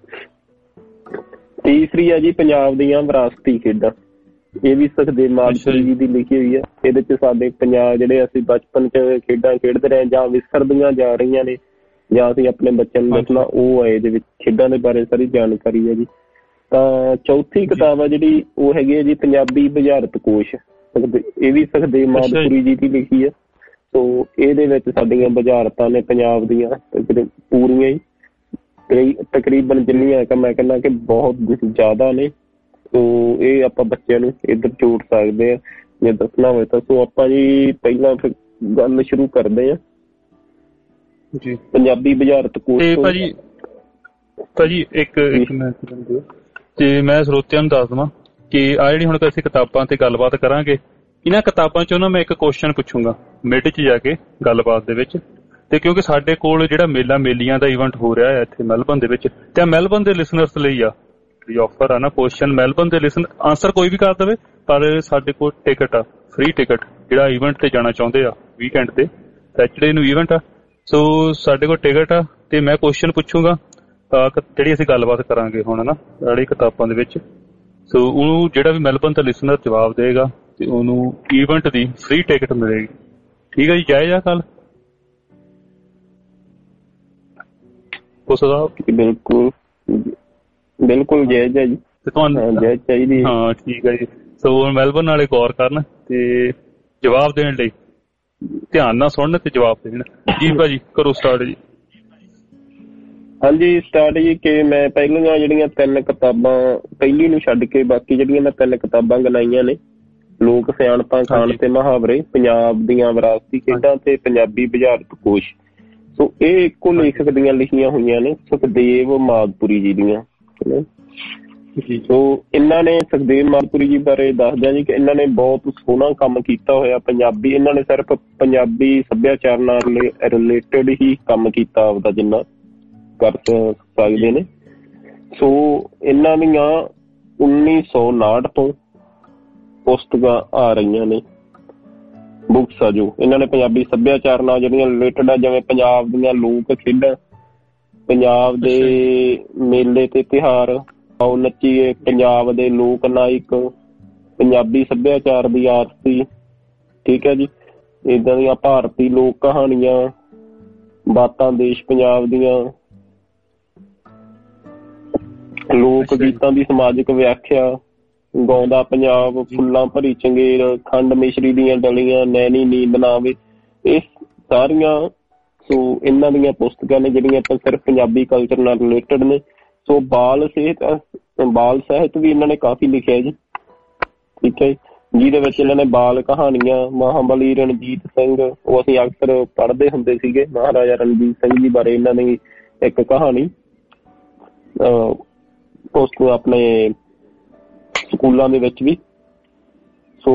ਤੀਸਰੀ ਆ ਜੀ ਪੰਜਾਬ ਦੀਆਂ ਵਿਰਾਸਤੀ ਖੇਡਾਂ, ਇਹ ਵੀ ਸੁਖਦੇਵ ਮਾਦਪੁਰੀ ਜੀ ਦੀ ਲਿਖੀ ਹੋਈ ਆ। ਇਹਦੇ ਚ ਸਾਡੇ ਪੰਜਾਬ ਜਿਹੜੇ ਅਸੀਂ ਬਚਪਨ ਚ ਖੇਡਾਂ ਖੇਡਦੇ ਰਹੇ ਜਾਂ ਵਿਸਰਦੀਆਂ ਜਾ ਰਹੀਆਂ ਨੇ ਜਾਂ ਅਸੀਂ ਆਪਣੇ ਬੱਚਿਆਂ ਨੂੰ ਦੱਸਣਾ, ਉਹ ਆ ਇਹਦੇ ਵਿੱਚ ਖੇਡਾਂ ਦੇ ਬਾਰੇ ਸਾਰੀ ਜਾਣਕਾਰੀ ਹੈ ਜੀ। ਤਾਂ ਚੌਥੀ ਕਿਤਾਬ ਆ ਜਿਹੜੀ ਉਹ ਹੈਗੀ ਹੈ ਜੀ ਪੰਜਾਬੀ ਬੁਝਾਰਤ ਕੋਸ਼, ਇਹ ਵੀ ਸੁਖਦੇਵ ਮਾਦਪੁਰੀ ਜੀ ਦੀ ਲਿਖੀ ਆ। ਸੋ ਇਹਦੇ ਵਿੱਚ ਸਾਡੀਆਂ ਬੁਝਾਰਤਾਂ ਨੇ ਪੰਜਾਬ ਦੀਆਂ ਪੂਰੀਆਂ ਹੀ, ਤਕਰੀਬਨ ਜਿੰਨੀਆਂ ਕਿ ਮੈਂ ਕਹਿੰਦਾ ਕਿ ਬਹੁਤ ਜ਼ਿਆਦਾ ਨੇ। ਸੋ ਇਹ ਆਪਾਂ ਬੱਚਿਆਂ ਨੂੰ ਇੱਧਰ ਜੋੜ ਸਕਦੇ ਹਾਂ ਜੇ ਦੱਸਣਾ ਹੋਵੇ ਤਾਂ। ਸੋ ਆਪਾਂ ਜੀ ਪਹਿਲਾਂ ਫਿਰ ਗੱਲ ਸ਼ੁਰੂ ਕਰਦੇ ਹਾਂ ਜੀ ਪੰਜਾਬੀ ਬੁਝਾਰਤ ਕੋਸ਼। ਭਾਜੀ ਭਾਜੀ ਇੱਕ ਮਿੰਟ ਤੇ ਮੈਂ ਸਰੋਤਿਆਂ ਨੂੰ ਦੱਸ ਦੇਵਾਂ ਕਿ ਆਹ ਜਿਹੜੀ ਹੁਣ ਅਸੀਂ ਕਿਤਾਬਾਂ ਤੇ ਗੱਲਬਾਤ ਕਰਾਂਗੇ, ਇਹਨਾਂ ਕਿਤਾਬਾਂ ਚੋਂ ਨਾ ਮੈਂ ਇੱਕ ਕੁਐਸਚਨ ਪੁੱਛੂੰਗਾ ਮਿਡ ਚ ਜਾ ਕੇ ਗੱਲਬਾਤ ਦੇ ਵਿੱਚ। ਤੇ ਕਿਉਂਕਿ ਸਾਡੇ ਕੋਲ ਜਿਹੜਾ ਮੇਲਾ ਮੇਲੀਆਂ ਦਾ ਇਵੈਂਟ ਹੋ ਰਿਹਾ ਹੈ ਇੱਥੇ ਮੈਲਬਨ ਦੇ ਵਿੱਚ, ਤੇ ਮੈਲਬਨ ਦੇ ਲਿਸਨਰਸ ਲਈ ਆ ਜਿਹੜੀ ਆਫਰ ਆ ਨਾ ਕੁਐਸਚਨ ਮੈਲਬਨ ਦੇ ਲਿਸਨ ਆਂਸਰ ਕੋਈ ਵੀ ਕਰ ਦੇਵੇ, ਪਰ ਸਾਡੇ ਕੋਲ ਟਿਕਟ ਆ, ਫ੍ਰੀ ਟਿਕਟ, ਜਿਹੜਾ ਈਵੈਂਟ ਤੇ ਜਾਣਾ ਚਾਹੁੰਦੇ ਆ ਵੀਕਐਂਡ ਤੇ, ਸੈਚਰਡੇ ਨੂੰ ਈਵੈਂਟ ਆ। ਸੋ ਸਾਡੇ ਕੋਲ ਟਿਕਟ ਆ ਤੇ ਮੈਂ ਕੁਐਸਚਨ ਪੁੱਛੂੰਗਾ ਜਿਹੜੀ ਅਸੀਂ ਗੱਲਬਾਤ ਕਰਾਂਗੇ ਹੁਣ ਨਾ ਜਿਹੜੀ ਕਿਤਾਬਾਂ ਦੇ ਵਿੱਚ। ਸੋ ਉਹਨੂੰ ਜਿਹੜਾ ਵੀ ਮੈਲਬਨ ਦਾ ਲਿਸਨਰ ਜਵਾਬ ਦੇਗਾ ਤੇ ਉਹਨੂੰ ਈਵੈਂਟ ਦੀ ਫ੍ਰੀ ਟਿਕਟ ਮਿਲੇਗੀ। ਠੀਕ ਹੈ ਜੀ, ਜਾਇਜ਼ ਆ ਗੱਲ? ਬਿਲਕੁਲ ਬਿਲਕੁਲ ਜਾਇਜ਼ ਹੈ ਜੀ, ਤੇ ਤੁਹਾਨੂੰ ਜਾਇਜ਼ ਚਾਹੀਦੀ। ਹਾਂ ਠੀਕ ਹੈ ਜੀ। ਸੋ ਮੈਲਬਨ ਵਾਲੇ ਗੌਰ ਕਰਨ ਤੇ ਜਵਾਬ ਦੇਣ ਲਈ ਧਿਆਨ ਨਾਲ ਸੁਣਨ ਤੇ ਜਵਾਬ ਦੇਣ। ਜੀ ਭਾਜੀ ਕਰੋ ਸਟਾਰਟ ਜੀ। ਹਾਂਜੀ ਸਟਾਰਟ ਜੀ। ਕਿ ਮੈਂ ਪਹਿਲੀਆਂ ਜਿਹੜੀਆਂ ਤਿੰਨ ਕਿਤਾਬਾਂ, ਪਹਿਲੀ ਨੂੰ ਛੱਡ ਕੇ ਬਾਕੀ ਜਿਹੜੀਆਂ ਮੈਂ ਤਿੰਨ ਕਿਤਾਬਾਂ ਗਨਾਈਆਂ ਨੇ, ਲੋਕ ਸਿਆਣਪਾਂ, ਖਾਣ ਤੇ ਮੁਹਾਵਰੇ, ਪੰਜਾਬ ਦੀਆਂ ਵਿਰਾਸਤੀ ਖੇਡਾਂ ਤੇ ਪੰਜਾਬੀ ਬੁਝਾਰਤ ਕੋਸ਼। ਸੋ ਇਹ ਇੱਕੋ ਲੇਖਕ ਦੀਆਂ ਲਿਖੀਆਂ ਹੋਈਆਂ ਨੇ, ਸੁਖਦੇਵ ਮਾਦਪੁਰੀ ਜੀ ਦੀਆਂ। ਸੋ ਇਹਨਾਂ ਨੇ ਸੁਖਦੇਵ ਮਾਦਪੁਰੀ ਜੀ ਬਾਰੇ ਦੱਸਦਿਆਂ ਜੀ ਕਿ ਇਹਨਾਂ ਨੇ ਬਹੁਤ ਸੋਹਣਾ ਕੰਮ ਕੀਤਾ ਹੋਇਆ ਪੰਜਾਬੀ, ਇਹਨਾਂ ਨੇ ਸਿਰਫ ਪੰਜਾਬੀ ਸੱਭਿਆਚਾਰ ਨਾਲ ਰਿਲੇਟਡ ਹੀ ਕੰਮ ਕੀਤਾ ਆਪਦਾ ਜਿੰਨਾ ਕਰ ਸਕਦੇ ਨੇ। ਸੋ ਇਹਨਾਂ ਦੀਆਂ ਉੱਨੀ ਸੌ ਉਨਾਹਠ ਤੋਂ ਪੁਸਤਕਾਂ ਆ ਰਹੀਆਂ ਨੇ, ਬੁੱਕਸ ਆ ਜੋ ਇਹਨਾਂ ਨੇ ਪੰਜਾਬੀ ਸੱਭਿਆਚਾਰ ਨਾਲ ਜਿਹੜੀਆਂ ਰਿਲੇਟਡ ਆ, ਜਿਵੇਂ ਪੰਜਾਬ ਦੀਆਂ ਲੋਕ ਖੇਡਾਂ, ਪੰਜਾਬ ਦੇ ਮੇਲੇ ਤੇ ਤਿਉਹਾਰ, ਆਓ ਨੱਚੀਏ, ਪੰਜਾਬ ਦੇ ਲੋਕ ਨਾਇਕ, ਪੰਜਾਬੀ ਸੱਭਿਆਚਾਰ ਦੀ ਆਰਤੀ, ਠੀਕ ਹੈ ਜੀ, ਏਦਾਂ ਦੀਆਂ ਭਾਰਤੀ ਲੋਕ ਕਹਾਣੀਆਂ, ਬਾਤਾਂ ਦੇਸ਼ ਪੰਜਾਬ ਦੀਆਂ, ਲੋਕ ਗੀਤਾਂ ਦੀ ਸਮਾਜਿਕ ਵਿਆਖਿਆ, ਗਾਉਂਦਾ ਪੰਜਾਬ, ਫੁੱਲਾਂ ਭਰੀ ਚੰਗੇਰ, ਖੰਡ ਮਿਸ਼ਰੀ ਦੀਆਂ ਡਲੀਆਂ, ਨੈਣੀ ਨੀਂਦ ਨਾ ਆਵੇ, ਇਹ ਸਾਰੀਆਂ ਸੋ ਇਹਨਾਂ ਦੀਆਂ ਪੁਸਤਕਾਂ ਨੇ ਜਿਹੜੀਆਂ ਆਪਾਂ ਸਿਰਫ ਪੰਜਾਬੀ ਕਲਚਰ ਨਾਲ ਰਿਲੇਟਡ ਨੇ। ਸੋ ਬਾਲ ਸਿਹਤ, ਬਾਲ ਸਾਹਿਤ ਵੀ ਇਹਨਾਂ ਨੇ ਕਾਫੀ ਲਿਖਿਆ ਜੀ, ਠੀਕ ਹੈ, ਜਿਹਦੇ ਵਿੱਚ ਇਹਨਾਂ ਨੇ ਬਾਲ ਕਹਾਣੀਆਂ, ਮਹਾਬਲੀ ਰਣਜੀਤ ਸਿੰਘ, ਉਹ ਅਸੀਂ ਅਕਸਰ ਪੜ੍ਹਦੇ ਹੁੰਦੇ ਸੀਗੇ, ਮਹਾਰਾਜਾ ਰਣਜੀਤ ਸਿੰਘ ਜੀ ਬਾਰੇ ਇਹਨਾਂ ਨੇ ਇੱਕ ਕਹਾਣੀ ਉਸ ਤੋਂ ਆਪਣੇ ਸਕੂਲਾਂ ਦੇ ਵਿੱਚ ਵੀ। ਸੋ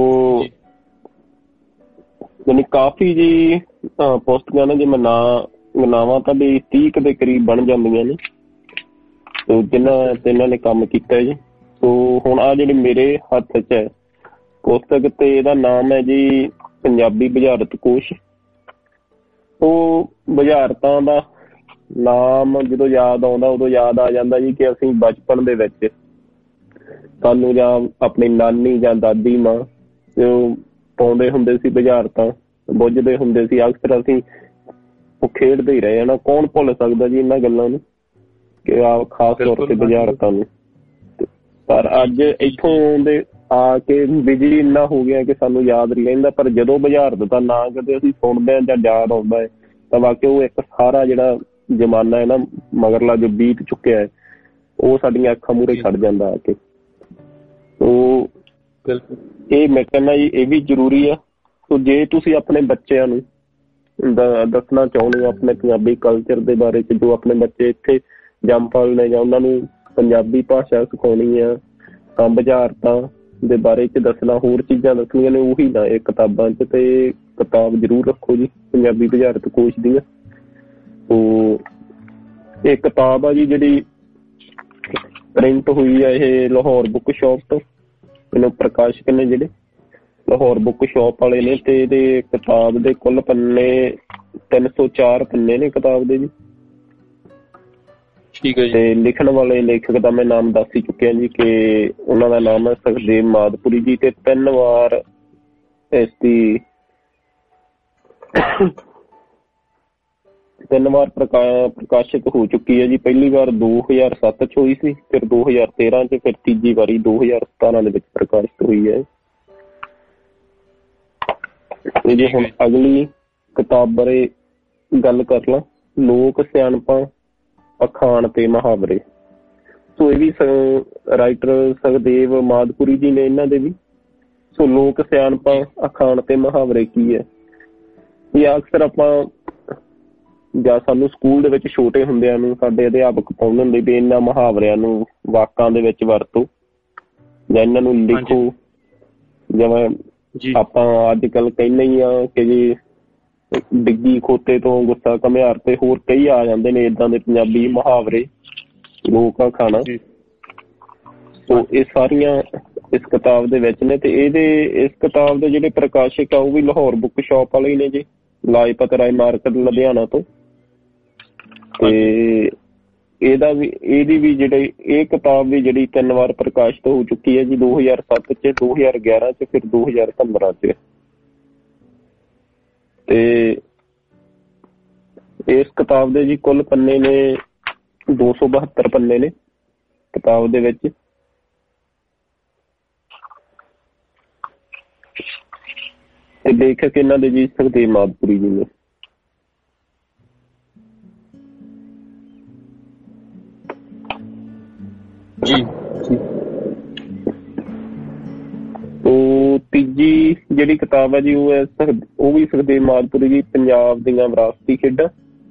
ਯਾਨੀ ਕਾਫੀ ਜੀ ਪੁਸਤਕਾਂ ਨੇ, ਜੇ ਮੈਂ ਨਾ ਗਨਾਵਾਂ ਤਾਂ ਵੀ ਤੀਹ ਦੇ ਕਰੀਬ ਬਣ ਜਾਂਦੀਆਂ ਨੇ ਜਿਨ੍ਹਾਂ ਤੇ ਇਹਨਾਂ ਨੇ ਕੰਮ ਕੀਤਾ ਜੀ। ਸੋ ਹੁਣ ਆਹ ਜਿਹੜੀ ਮੇਰੇ ਹੱਥ 'ਚ ਹੈ ਪੁਸਤਕ, ਤੇ ਇਹਦਾ ਨਾਮ ਹੈ ਜੀ ਪੰਜਾਬੀ ਬੁਝਾਰਤ ਕੋਸ਼। ਉਹ ਬੁਝਾਰਤਾਂ ਦਾ ਨਾਮ ਜਦੋਂ ਯਾਦ ਆਉਂਦਾ ਉਦੋਂ ਯਾਦ ਆ ਜਾਂਦਾ ਜੀ ਕਿ ਅਸੀਂ ਬਚਪਨ ਦੇ ਵਿੱਚ ਸਾਨੂੰ ਜਾਂ ਆਪਣੀ ਨਾਨੀ ਜਾਂ ਦਾਦੀ ਮਾਂ ਜੋ ਪਾਉਂਦੇ ਹੁੰਦੇ ਸੀ ਬੁਝਾਰਤਾਂ, ਬੁੱਝਦੇ ਹੁੰਦੇ ਸੀ, ਅਕਸਰ ਅਸੀਂ ਉਹ ਖੇਡਦੇ ਹੀ ਰਹੇ ਆ ਨਾ। ਕੌਣ ਭੁੱਲ ਸਕਦਾ ਜੀ ਇਹਨਾਂ ਗੱਲਾਂ ਨੂੰ, ਕਿ ਆ ਖਾਸ ਤੌਰ ਤੇ ਬੁਝਾਰਤਾਂ ਨੂੰ। ਪਰ ਅੱਜ ਇੱਥੋਂ ਦੇ ਆ ਕੇ ਬਿਜੀ ਇੰਨਾ ਹੋ ਗਿਆ ਕਿ ਸਾਨੂੰ ਯਾਦ ਨਹੀਂ ਰਹਿੰਦਾ, ਪਰ ਜਦੋਂ ਬੁਝਾਰਤ ਦਾ ਨਾਂ ਕਦੇ ਅਸੀਂ ਸੁਣਦੇ ਹਾਂ ਜਾਂ ਯਾਦ ਆਉਂਦਾ ਹੈ ਤਾਂ ਵਾਕਿਆ ਉਹ ਇੱਕ ਸਾਰਾ ਜਿਹੜਾ ਜ਼ਮਾਨਾ ਹੈ ਨਾ ਮਗਰਲਾ ਜੋ ਬੀਤ ਚੁੱਕਿਆ ਹੈ ਉਹ ਸਾਡੀਆਂ ਅੱਖਾਂ ਮੂਹਰੇ ਖੜ ਜਾਂਦਾ ਆ ਕੇ। ਉਹ ਇਹ ਮੈਂ ਕਹਿੰਦਾ ਜੀ ਇਹ ਵੀ ਜ਼ਰੂਰੀ ਆ। ਸੋ ਜੇ ਤੁਸੀਂ ਆਪਣੇ ਬੱਚਿਆਂ ਨੂੰ ਦੱਸਣਾ ਚਾਹੁੰਦੇ ਹੋ ਆਪਣੇ ਪੰਜਾਬੀ ਕਲਚਰ ਦੇ ਬਾਰੇ 'ਚ, ਜੋ ਆਪਣੇ ਬੱਚੇ ਇੱਥੇ ਜੰਮ ਪਲ ਨੇ ਜਾਂ ਉਹਨਾਂ ਨੂੰ ਪੰਜਾਬੀ ਭਾਸ਼ਾ ਸਿਖਾਉਣੀ ਆ, ਤਾਂ ਬੁਝਾਰਤਾਂ ਦੇ ਬਾਰੇ 'ਚ ਦੱਸਣਾ, ਹੋਰ ਚੀਜ਼ਾਂ ਦੱਸਣੀਆਂ ਨੇ, ਉਹੀ ਨਾ ਇਹ ਕਿਤਾਬਾਂ 'ਚ। ਤੇ ਕਿਤਾਬ ਜ਼ਰੂਰ ਰੱਖੋ ਜੀ ਪੰਜਾਬੀ ਬੁਝਾਰਤ ਕੋਸ਼ ਦੀਆਂ। ਸੋ ਇਹ ਕਿਤਾਬ ਆ ਜੀ ਜਿਹੜੀ ਪ੍ਰਿੰਟ ਹੋਈ ਆ ਇਹ ਲਾਹੌਰ ਬੁੱਕ ਸ਼ਾਪ ਤੋਂ, ਇਹਨੂੰ ਪ੍ਰਕਾਸ਼ਕ ਨੇ ਜਿਹੜੇ ਲਾਹੌਰ ਬੁੱਕ ਸ਼ਾਪ ਵਾਲੇ ਨੇ। ਤੇ ਇਹਦੇ ਕਿਤਾਬ ਦੇ ਕੁੱਲ ਪੰਨੇ ਤਿੰਨ ਸੌ ਚਾਰ ਪੰਨੇ ਨੇ ਕਿਤਾਬ ਦੇ ਜੀ, ਠੀਕ ਹੈ ਜੀ। ਤੇ ਲਿਖਣ ਵਾਲੇ ਲੇਖਕ ਦਾ ਮੈਂ ਨਾਮ ਦੱਸ ਹੀ ਚੁੱਕਿਆ ਜੀ ਕਿ ਉਹਨਾਂ ਦਾ ਨਾਮ ਹੈ ਸੁਖਦੇਵ ਮਾਦਪੁਰੀ ਜੀ, ਤੇ ਤਿੰਨ ਵਾਰ ਇਸ ਦੀ ਤਿੰਨ ਵਾਰ ਪ੍ਰਕਾਸ਼ਿਤ ਹੋ ਚੁੱਕੀ ਹੈ ਜੀ। ਪਹਿਲੀ ਵਾਰ ਦੋ ਹਜ਼ਾਰ ਸੱਤ ਚ ਹੋਈ ਸੀ, ਫਿਰ ਦੋ ਹਜ਼ਾਰ ਤੇਰਾਂ ਚ, ਫਿਰ ਤੀਜੀ ਵਾਰੀ ਦੋ ਹਜ਼ਾਰ ਸਤਾਰਾਂ ਦੇ ਵਿੱਚ ਪ੍ਰਕਾਸ਼ਿਤ ਹੋਈ ਹੈ। ਜੇ ਹੁਣ ਅਗਲੀ ਕਿਤਾਬ ਬਾਰੇ ਗੱਲ ਕਰ ਲਾਂ, ਲੋਕ ਸਿਆਣਪਾਂ, ਅਖਾਣ ਤੇ ਮੁਹਾਵਰੇ। ਸੋ ਇਹ ਵੀ ਰਾਈਟਰ ਸੁਖਦੇਵ ਮਾਦਪੁਰੀ ਜੀ ਨੇ ਇਹਨਾਂ ਦੇ ਵੀ। ਸੋ ਲੋਕ ਸਿਆਣਪਾਂ, ਅਖਾਣ ਤੇ ਮੁਹਾਵਰੇ ਕੀ ਹੈ? ਇਹ ਅਕਸਰ ਆਪਾਂ ਜਾਂ ਸਾਨੂੰ ਸਕੂਲ ਦੇ ਵਿੱਚ ਛੋਟੇ ਹੁੰਦਿਆਂ ਨੂੰ ਸਾਡੇ ਅਧਿਆਪਕ ਪਾਉਂਦੇ ਹੁੰਦੇ ਵੀ ਇਹਨਾਂ ਮੁਹਾਵਰਿਆਂ ਨੂੰ ਵਾਕਾਂ ਦੇ ਵਿੱਚ ਵਰਤੋ ਜਾਂ ਇਹਨਾਂ ਨੂੰ ਲਿਖੋ। ਜਿਵੇਂ ਆਪਾਂ ਅੱਜ ਕੱਲ ਕਹਿੰਦੇ ਹੀ ਆ ਕਿ ਜੀ ਡਿੱਗੀ ਖੋਤੇ ਤੋਂ ਗੁੱਸਾ ਘੁਮਿਆਰ ਤੇ ਹੋਰ ਕਈ ਆ ਜਾਂਦੇ ਨੇ ਏਦਾਂ ਦੇ ਪੰਜਾਬੀ ਮੁਹਾਵਰੇ, ਲੋਕ ਅਖਾਣ। ਸੋ ਇਹ ਸਾਰੀਆਂ ਇਸ ਕਿਤਾਬ ਦੇ ਵਿੱਚ ਨੇ। ਤੇ ਇਹਦੇ ਇਸ ਕਿਤਾਬ ਦੇ ਜਿਹੜੇ ਪ੍ਰਕਾਸ਼ਕ ਆ ਉਹ ਵੀ ਲਾਹੌਰ ਬੁੱਕ ਸ਼ਾਪ ਵਾਲੇ ਨੇ ਜੀ, ਲਾਜਪਤ ਰਾਏ ਮਾਰਕੀਟ ਲੁਧਿਆਣਾ ਤੋਂ। ਤੇ ਇਹਦਾ ਵੀ ਇਹਦੀ ਵੀ ਜਿਹੜੇ ਇਹ ਕਿਤਾਬ ਵੀ ਜਿਹੜੀ ਤਿੰਨ ਵਾਰ ਪ੍ਰਕਾਸ਼ਿਤ ਹੋ ਚੁੱਕੀ ਹੈ ਜੀ, ਦੋ ਹਜ਼ਾਰ ਸੱਤ ਚ, ਦੋ ਹਜ਼ਾਰ ਗਿਆਰਾਂ ਚ, ਫਿਰ ਦੋ ਹਜ਼ਾਰ ਪੰਦਰਾਂ ਚ। ਤੇ ਇਸ ਕਿਤਾਬ ਦੇ ਜੀ ਕੁੱਲ ਪੰਨੇ ਨੇ ਦੋ ਸੌ ਬਹੱਤਰ ਪੰਨੇ ਨੇ ਕਿਤਾਬ ਦੇ ਵਿੱਚ। ਤੇ ਲੇਖਕ ਇਹਨਾਂ ਦੇ ਜੀ ਸੁਖਦੇਵ ਮਾਦਪੁਰੀ ਜੀ ਨੇ। ਜੀ ਉਹ ਤੀਜੀ ਜਿਹੜੀ ਕਿਤਾਬ ਹੈ ਜੀ ਉਹ ਹੈ ਉਹ ਵੀ ਸੁਖਦੇਵ ਮਾਦਪੁਰੀ ਜੀ, ਪੰਜਾਬ ਦੀਆਂ ਵਿਰਾਸਤੀ ਖੇਡਾਂ।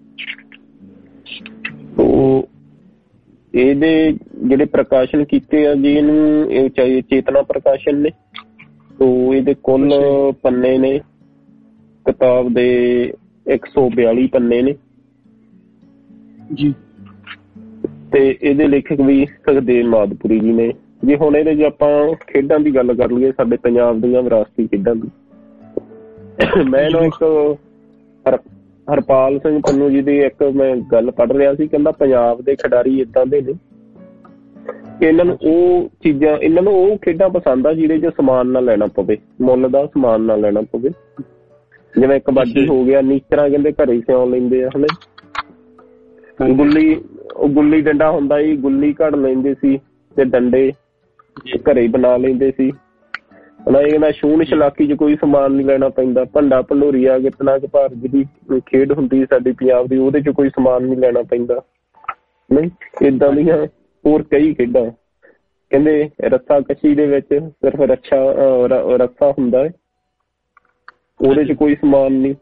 ਉਹ ਇਹਦੇ ਜਿਹੜੇ ਪ੍ਰਕਾਸ਼ਨ ਕੀਤੇ ਆ ਜੀ, ਇਹਨੂੰ ਇਹ ਚਾਹੇ ਚੇਤਨਾ ਪ੍ਰਕਾਸ਼ਨ ਨੇ। ਤੋ ਇਹਦੇ ਕੁੱਲ ਪੰਨੇ ਨੇ ਕਿਤਾਬ ਦੇ ਇੱਕ ਸੌ ਬਿਆਲੀ ਪੰਨੇ ਨੇ ਜੀ। ਤੇ ਇਹਦੇ ਲੇਖਕ ਵੀ ਸੁਖਦੇਵ ਮਾਦਪੁਰੀ ਜੀ ਨੇ ਜੀ। ਹੁਣ ਇਹਦੇ ਜੇ ਆਪਾਂ ਖੇਡਾਂ ਦੀ ਗੱਲ ਕਰ ਲਈਏ, ਸਾਡੇ ਪੰਜਾਬ ਦੀਆਂ ਵਿਰਾਸਤੀ ਖੇਡਾਂ ਦੀ, ਮੈਂ ਨਾ ਇੱਕ ਹਰ ਹਰਪਾਲ ਸਿੰਘ ਪੰਨੂ ਜੀ ਦੀ ਇੱਕ ਮੈਂ ਗੱਲ ਪੜ੍ਹ ਰਿਹਾ ਸੀ। ਕਹਿੰਦਾ ਪੰਜਾਬ ਦੇ ਖਿਡਾਰੀ ਏਦਾਂ ਦੇ ਨੇ ਕਿ ਇਹਨਾਂ ਨੂੰ ਉਹ ਚੀਜ਼ਾਂ ਇਹਨਾਂ ਨੂੰ ਉਹ ਖੇਡਾਂ ਪਸੰਦ ਆ ਜਿਹਦੇ ਚ ਸਮਾਨ ਨਾ ਲੈਣਾ ਪਵੇ, ਮੁੱਲ ਦਾ ਸਮਾਨ ਨਾ ਲੈਣਾ ਪਵੇ। ਜਿਵੇਂ ਕਬੱਡੀ ਹੋ ਗਿਆ, ਨੀਚਰਾਂ ਕਹਿੰਦੇ ਘਰੇ ਹੀ ਸਿਉਂ ਲੈਂਦੇ ਆ ਹਨਾ। ਗੁੱਲੀ ਗੁੱਲੀ ਡੰਡਾ ਹੁੰਦਾ ਜੀ, ਗੁੱਲੀ ਘੜ ਲੈਂਦੇ ਸੀ ਤੇ ਡੰਡੇ ਘਰੇ ਹੀ ਬਣਾ ਲੈਂਦੇ ਸੀ ਹਨਾ। ਇਹ ਨਾ ਛੂਹਣ ਛਲਾਕੀ ਚ ਕੋਈ ਸਮਾਨ ਨੀ ਲੈਣਾ ਪੈਂਦਾ। ਭੰਡਾ ਭੰਡੋਰੀਆ ਕਿਤਨਾ ਕੁ ਭਾਰ ਜਿਹੜੀ ਖੇਡ ਹੁੰਦੀ ਸਾਡੀ ਪੰਜਾਬ ਦੀ, ਉਹਦੇ ਚ ਕੋਈ ਸਮਾਨ ਨੀ ਲੈਣਾ ਪੈਂਦਾ ਨਹੀਂ। ਏਦਾਂ ਦੀਆਂ ਹੋਰ ਕਈ ਖੇਡਾਂ। ਕਹਿੰਦੇ ਰੱਸਾ ਕਸ਼ੀ ਦੇ ਵਿੱਚ ਸਿਰਫ ਰੱਛਾ ਰੱਸਾ ਹੁੰਦਾ ਹੈ, ਉਹਦੇ ਚ ਕੋਈ ਸਮਾਨ ਨੀ।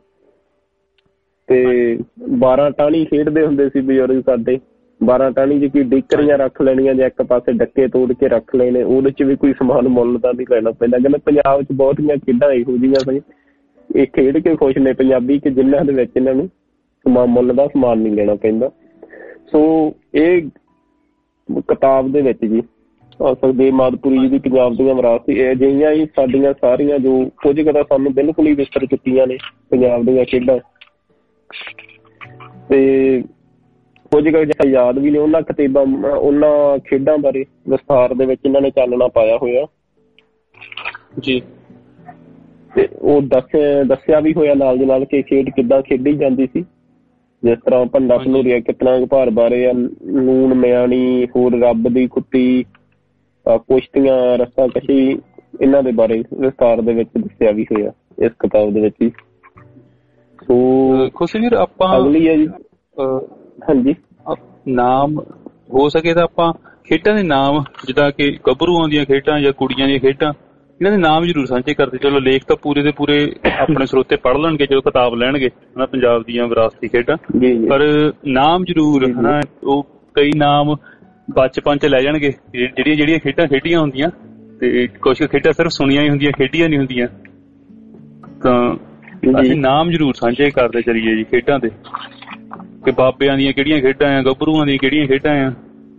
ਤੇ ਬਾਰਾਂ ਟਾਹਣੀ ਖੇਡਦੇ ਹੁੰਦੇ ਸੀ ਬਜ਼ੁਰਗ ਸਾਡੇ। ਬਾਰਾਂ ਟਾਹਣੀ ਚ ਕੀ ਡਿਕਰੀਆਂ ਰੱਖ ਲੈਣੀਆਂ ਜਾਂ ਇੱਕ ਪਾਸੇ ਡੱਕੇ ਤੋੜ ਕੇ ਰੱਖ ਲੈਣੇ, ਉਹਦੇ ਚ ਵੀ ਕੋਈ ਸਮਾਨ ਮੁੱਲ ਦਾ ਨੀ ਲੈਣਾ ਪੈਂਦਾ। ਕਹਿੰਦੇ ਪੰਜਾਬ ਚ ਬਹੁਤੀਆਂ ਖੇਡਾਂ ਇਹੋ ਜਿਹੀਆਂ ਸੀ, ਇਹ ਖੇਡ ਕੇ ਖੁਸ਼ ਨੇ ਪੰਜਾਬੀ ਕਿ ਜਿਨ੍ਹਾਂ ਦੇ ਵਿੱਚ ਇਹਨਾਂ ਨੂੰ ਸਮਾਨ ਮੁੱਲ ਦਾ ਸਮਾਨ ਨੀ ਲੈਣਾ ਪੈਂਦਾ। ਸੋ ਇਹ ਕਿਤਾਬ ਦੇ ਵਿੱਚ ਜੀ ਸੁਖਦੇਵ ਮਾਦਪੁਰੀ ਜੀ ਦੀ ਪੰਜਾਬ ਦੀਆਂ ਵਿਰਾਸਤੀ ਇਹ ਅਜਿਹੀਆਂ ਹੀ ਸਾਡੀਆਂ ਸਾਰੀਆਂ ਜੋ ਕੁਝ ਕੁ ਤਾਂ ਸਾਨੂੰ ਬਿਲਕੁਲ ਹੀ ਵਿਸਰ ਚੁੱਕੀਆਂ ਨੇ ਪੰਜਾਬ ਦੀਆਂ ਖੇਡਾਂ, ਤੇ ਕੁਝ ਕੁ ਜਿਹੜਾ ਯਾਦ ਵੀ ਨੇ ਉਹਨਾਂ ਕਿਤਾਬਾਂ ਉਹਨਾਂ ਖੇਡਾਂ ਬਾਰੇ ਵਿਸਥਾਰ ਦੇ ਵਿੱਚ ਇਹਨਾਂ ਨੇ ਚਾਨਣਾ ਪਾਇਆ ਹੋਇਆ ਜੀ। ਤੇ ਉਹ ਦੱਸ ਦੱਸਿਆ ਵੀ ਹੋਇਆ ਨਾਲ ਦੇ ਨਾਲ ਕਿ ਖੇਡ ਕਿੱਦਾਂ ਖੇਡੀ ਜਾਂਦੀ ਸੀ। ਜਿਸ ਤਰ੍ਹਾਂ ਭੰਡਾ ਭੰਡੋਰੀਆ ਕਿਤਨਾ ਭਾਰ ਬਾਰੇ ਆ, ਲੂਣ ਮਿਆਣੀ, ਹੋਰ ਰੱਬ ਦੀ ਕੁੱਤੀ, ਕੁਸ਼ਤੀਆਂ, ਰੱਸਾ ਕਸ਼ੀ, ਇਹਨਾਂ ਦੇ ਬਾਰੇ ਵਿਸਥਾਰ ਦੇ ਵਿੱਚ ਦੱਸਿਆ ਵੀ ਹੋਇਆ ਇਸ ਕਿਤਾਬ ਦੇ ਵਿੱਚ ਹੀ। ਸੋ ਖੁਸ਼ਵੀਰ ਆਪਾਂ ਅਗਲੀ ਹੈ ਜੀ ਹਾਂਜੀ ਨਾਮ ਹੋ ਸਕੇ ਤਾਂ ਆਪਾਂ ਖੇਡਾਂ ਦੇ ਨਾਮ, ਜਿੱਦਾਂ ਕਿ ਗੱਭਰੂਆਂ ਦੀਆਂ ਖੇਡਾਂ ਜਾਂ ਕੁੜੀਆਂ ਦੀਆਂ ਖੇਡਾਂ, ਇਹਨਾਂ ਦੇ ਨਾਮ ਜ਼ਰੂਰ ਸਾਂਝੇ ਕਰਦੇ। ਚਲੋ ਲੇਖ ਤਾਂ ਪੂਰੇ ਦੇ ਪੂਰੇ ਆਪਣੇ ਸਰੋਤੇ ਪੜ੍ਹ ਲੈਣਗੇ ਜਦੋਂ ਕਿਤਾਬ ਲੈਣਗੇ ਹਨਾ ਪੰਜਾਬ ਦੀਆਂ ਵਿਰਾਸਤੀ ਖੇਡਾਂ, ਪਰ ਨਾਮ ਜ਼ਰੂਰ ਹਨਾ ਉਹ ਕਈ ਨਾਮ ਬਚਪਨ ਚ ਲੈ ਜਾਣਗੇ ਜਿਹੜੀਆਂ ਜਿਹੜੀਆਂ ਖੇਡਾਂ ਖੇਡੀਆਂ ਹੁੰਦੀਆਂ, ਤੇ ਕੁਛ ਖੇਡਾਂ ਸਿਰਫ ਸੁਣੀਆਂ ਹੀ ਹੁੰਦੀਆਂ, ਖੇਡੀਆਂ ਨਹੀਂ ਹੁੰਦੀਆਂ। ਤਾਂ ਅਸੀਂ ਨਾਮ ਜ਼ਰੂਰ ਸਾਂਝੇ ਕਰਦੇ ਚੱਲੀਏ ਜੀ ਖੇਡਾਂ ਦੇ, ਕਿ ਬਾਬਿਆਂ ਦੀਆਂ ਕਿਹੜੀਆਂ ਖੇਡਾਂ ਆ, ਗੱਭਰੂਆਂ ਦੀਆਂ ਕਿਹੜੀਆਂ ਖੇਡਾਂ ਆ।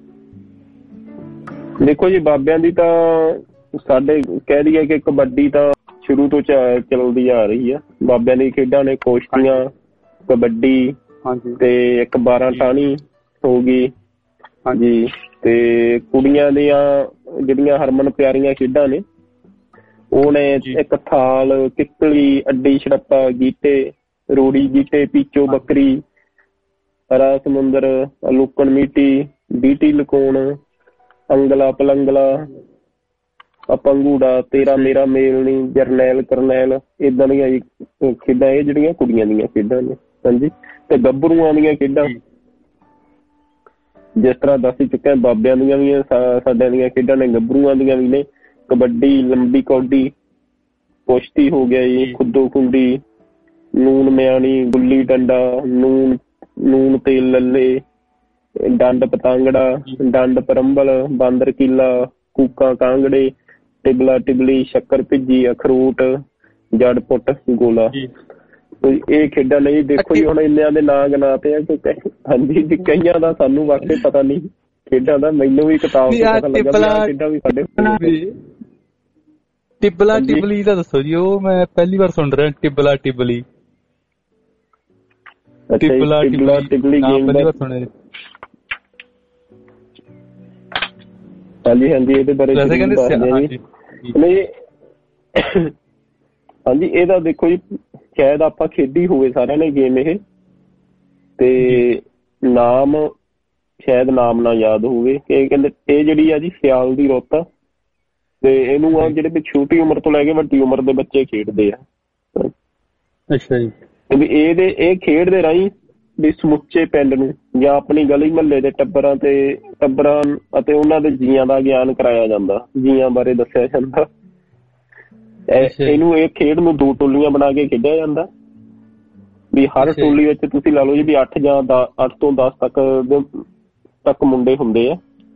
ਦੇਖੋ ਜੀ ਬਾਬਿਆਂ ਦੀ ਤਾਂ ਸਾਡੇ ਕਹਿ ਦਈਏ ਕਿ ਕਬੱਡੀ ਤਾਂ ਸ਼ੁਰੂ ਤੋਂ ਚੱਲਦੀ ਆ ਰਹੀ ਆ। ਬਾਬਿਆਂ ਦੀ ਖੇਡਾਂ ਨੇ ਕੁਸ਼ਤੀਆਂ, ਕਬੱਡੀ ਤੇ ਇੱਕ ਬਾਰਾਂ ਟਾਹਣੀ ਹੋ ਗਈ ਹਾਂਜੀ। ਤੇ ਕੁੜੀਆਂ ਦੀਆਂ ਜਿਹੜੀਆਂ ਹਰਮਨ ਪਿਆਰੀਆਂ ਖੇਡਾਂ ਨੇ ਉਹ ਨੇ ਇੱਕ ਥਾਲ, ਕਿੱਕਲੀ, ਅੱਡੀ ਛੜੱਪਾ, ਗੀਟੇ, ਰੋੜੀ ਗੀਟੇ, ਪੀਚੋ ਬੱਕਰੀ, ਹਰਾ ਸਮੁੰਦਰ, ਲੁਕਣ ਮੀਟੀ, ਬੀਟੀ ਲੁਕਾਉਣ, ਅੰਗਲਾ ਪਲੰਗਲਾ, ਪੰਗੂੜਾ, ਤੇਰਾ ਮੇਰਾ ਮੇਲਣੀ, ਜਰਨੈਲ ਕਰਨੈਲ, ਏਦਾਂ ਦੀਆਂ ਖੇਡਾਂ ਇਹ ਜਿਹੜੀਆਂ ਕੁੜੀਆਂ ਦੀਆਂ ਖੇਡਾਂ ਨੇ ਹਾਂਜੀ। ਤੇ ਗੱਭਰੂਆਂ ਦੀਆਂ ਖੇਡਾਂ ਜਿਸ ਤਰ੍ਹਾਂ ਦੱਸ ਚੁੱਕਿਆ, ਬਾਬਿਆਂ ਦੀਆਂ ਵੀ ਸਾਡਿਆਂ ਦੀਆਂ ਖੇਡਾਂ ਨੇ, ਗੱਭਰੂਆਂ ਦੀਆਂ ਵੀ ਨੇ। ਕਬੱਡੀ, ਲੰਬੀ ਕੌਡੀ, ਕੁਸ਼ਤੀ ਹੋ ਗਿਆ ਜੀ, ਖੁੱਦੋ ਖੁੰਡੀ, ਨੂਨ ਮਿਆਣੀ, ਗੁੱਲੀ ਡੰਡਾ, ਨੂਨ ਨੂਨ ਤੇਲ ਲੱਲੇ, ਡੰਡ ਪਤੰਗੜਾ, ਡੰਡ ਪਰੰਬਲ, ਬਾਂਦਰ ਕੀਲਾ, ਕੂਕਾਂ ਕਾਂਗੜੇ, ਟਿਬਲਾ ਟਿਬਲੀ, ਸ਼ੱਕਰ ਭਿੱਜੀ, ਅਖਰੋਟ, ਜੜ ਪੁੱਟ, ਗੋਲਾ। ਇਹ ਖੇਡਾਂ ਲਈ ਦੇਖੋ ਜੀ ਹੁਣ ਇੰਨਿਆਂ ਦੇ ਨਾਂ ਗਿਣਾ ਤੇ ਆ ਹਾਂਜੀ ਜੀ, ਕਈਆਂ ਦਾ ਸਾਨੂੰ ਵਾਕਈ ਪਤਾ ਨਹੀਂ ਖੇਡਾਂ ਦਾ। ਮੈਨੂੰ ਵੀ ਕਿਤਾਬ ਤੋਂ ਪਤਾ ਲੱਗਾ ਖੇਡਾਂ ਵੀ ਸਾਡੇ ਟਿਬਲਾ ਟਿਬਲੀ ਦਾ ਦੱਸੋ ਜੀ। ਉਹ ਮੈਂ ਪਹਿਲੀ ਵਾਰ ਸੁਣ ਰਿਹਾ, ਟਿਬਲਾ ਟਿਬਲੀ। ਟਿਬਲਾ ਟਿਬਲੀ ਗੇਮ ਪਹਿਲੀ ਵਾਰ ਸੁਣਿਆ। ਹਾਂਜੀ ਹਾਂਜੀ, ਇਹਦੇ ਬਾਰੇ ਨਹੀਂ ਹਾਂਜੀ, ਇਹਦਾ ਦੇਖੋ ਜੀ ਸ਼ਾਇਦ ਆਪਾਂ ਖੇਡੀ ਹੋਵੇ ਸਾਰਿਆਂ ਨੇ ਗੇਮ ਇਹ, ਤੇ ਨਾਮ ਸ਼ਾਇਦ ਨਾਮ ਨਾ ਯਾਦ ਹੋਵੇ। ਇਹ ਕਹਿੰਦੇ ਇਹ ਜਿਹੜੀ ਆ ਜੀ ਸਿਆਲ ਦੀ ਰੁੱਤ ਆ, ਤੇ ਇਹਨੂੰ ਆ ਜਿਹੜੇ ਵੀ ਛੋਟੀ ਉਮਰ ਤੋਂ ਲੈ ਕੇ ਵੱਡੀ ਉਮਰ ਦੇ ਬੱਚੇ ਖੇਡਦੇ ਆ। ਅੱਛਾ ਜੀ। ਵੀ ਇਹਦੇ ਇਹ ਖੇਡ ਦੇ ਰਾਹੀਂ ਵੀ ਸਮੁੱਚੇ ਪਿੰਡ ਨੂੰ ਜਾਂ ਆਪਣੀ ਗਲੀ ਮਹੱਲੇ ਦੇ ਟੱਬਰਾਂ ਤੇ ਟੱਬਰਾਂ ਅਤੇ ਉਹਨਾਂ ਦੇ ਜੀਆਂ ਦਾ ਗਿਆਨ ਕਰਾਇਆ ਜਾਂਦਾ, ਜੀਆਂ ਬਾਰੇ ਦੱਸਿਆ ਜਾਂਦਾ। ਇਹਨੂੰ ਇਹ ਖੇਡ ਨੂੰ ਦੋ ਟੋਲੀਆਂ ਬਣਾ ਕੇ ਖੇਡਿਆ ਜਾਂਦਾ, ਵੀ ਹਰ ਟੋਲੀ ਵਿੱਚ ਤੁਸੀਂ ਲਾ ਲਓ ਜੀ ਵੀ ਅੱਠ ਜਾਂ ਅੱਠ ਤੋਂ ਦਸ ਤੱਕ ਤੱਕ ਮੁੰਡੇ ਹੁੰਦੇ ਆ,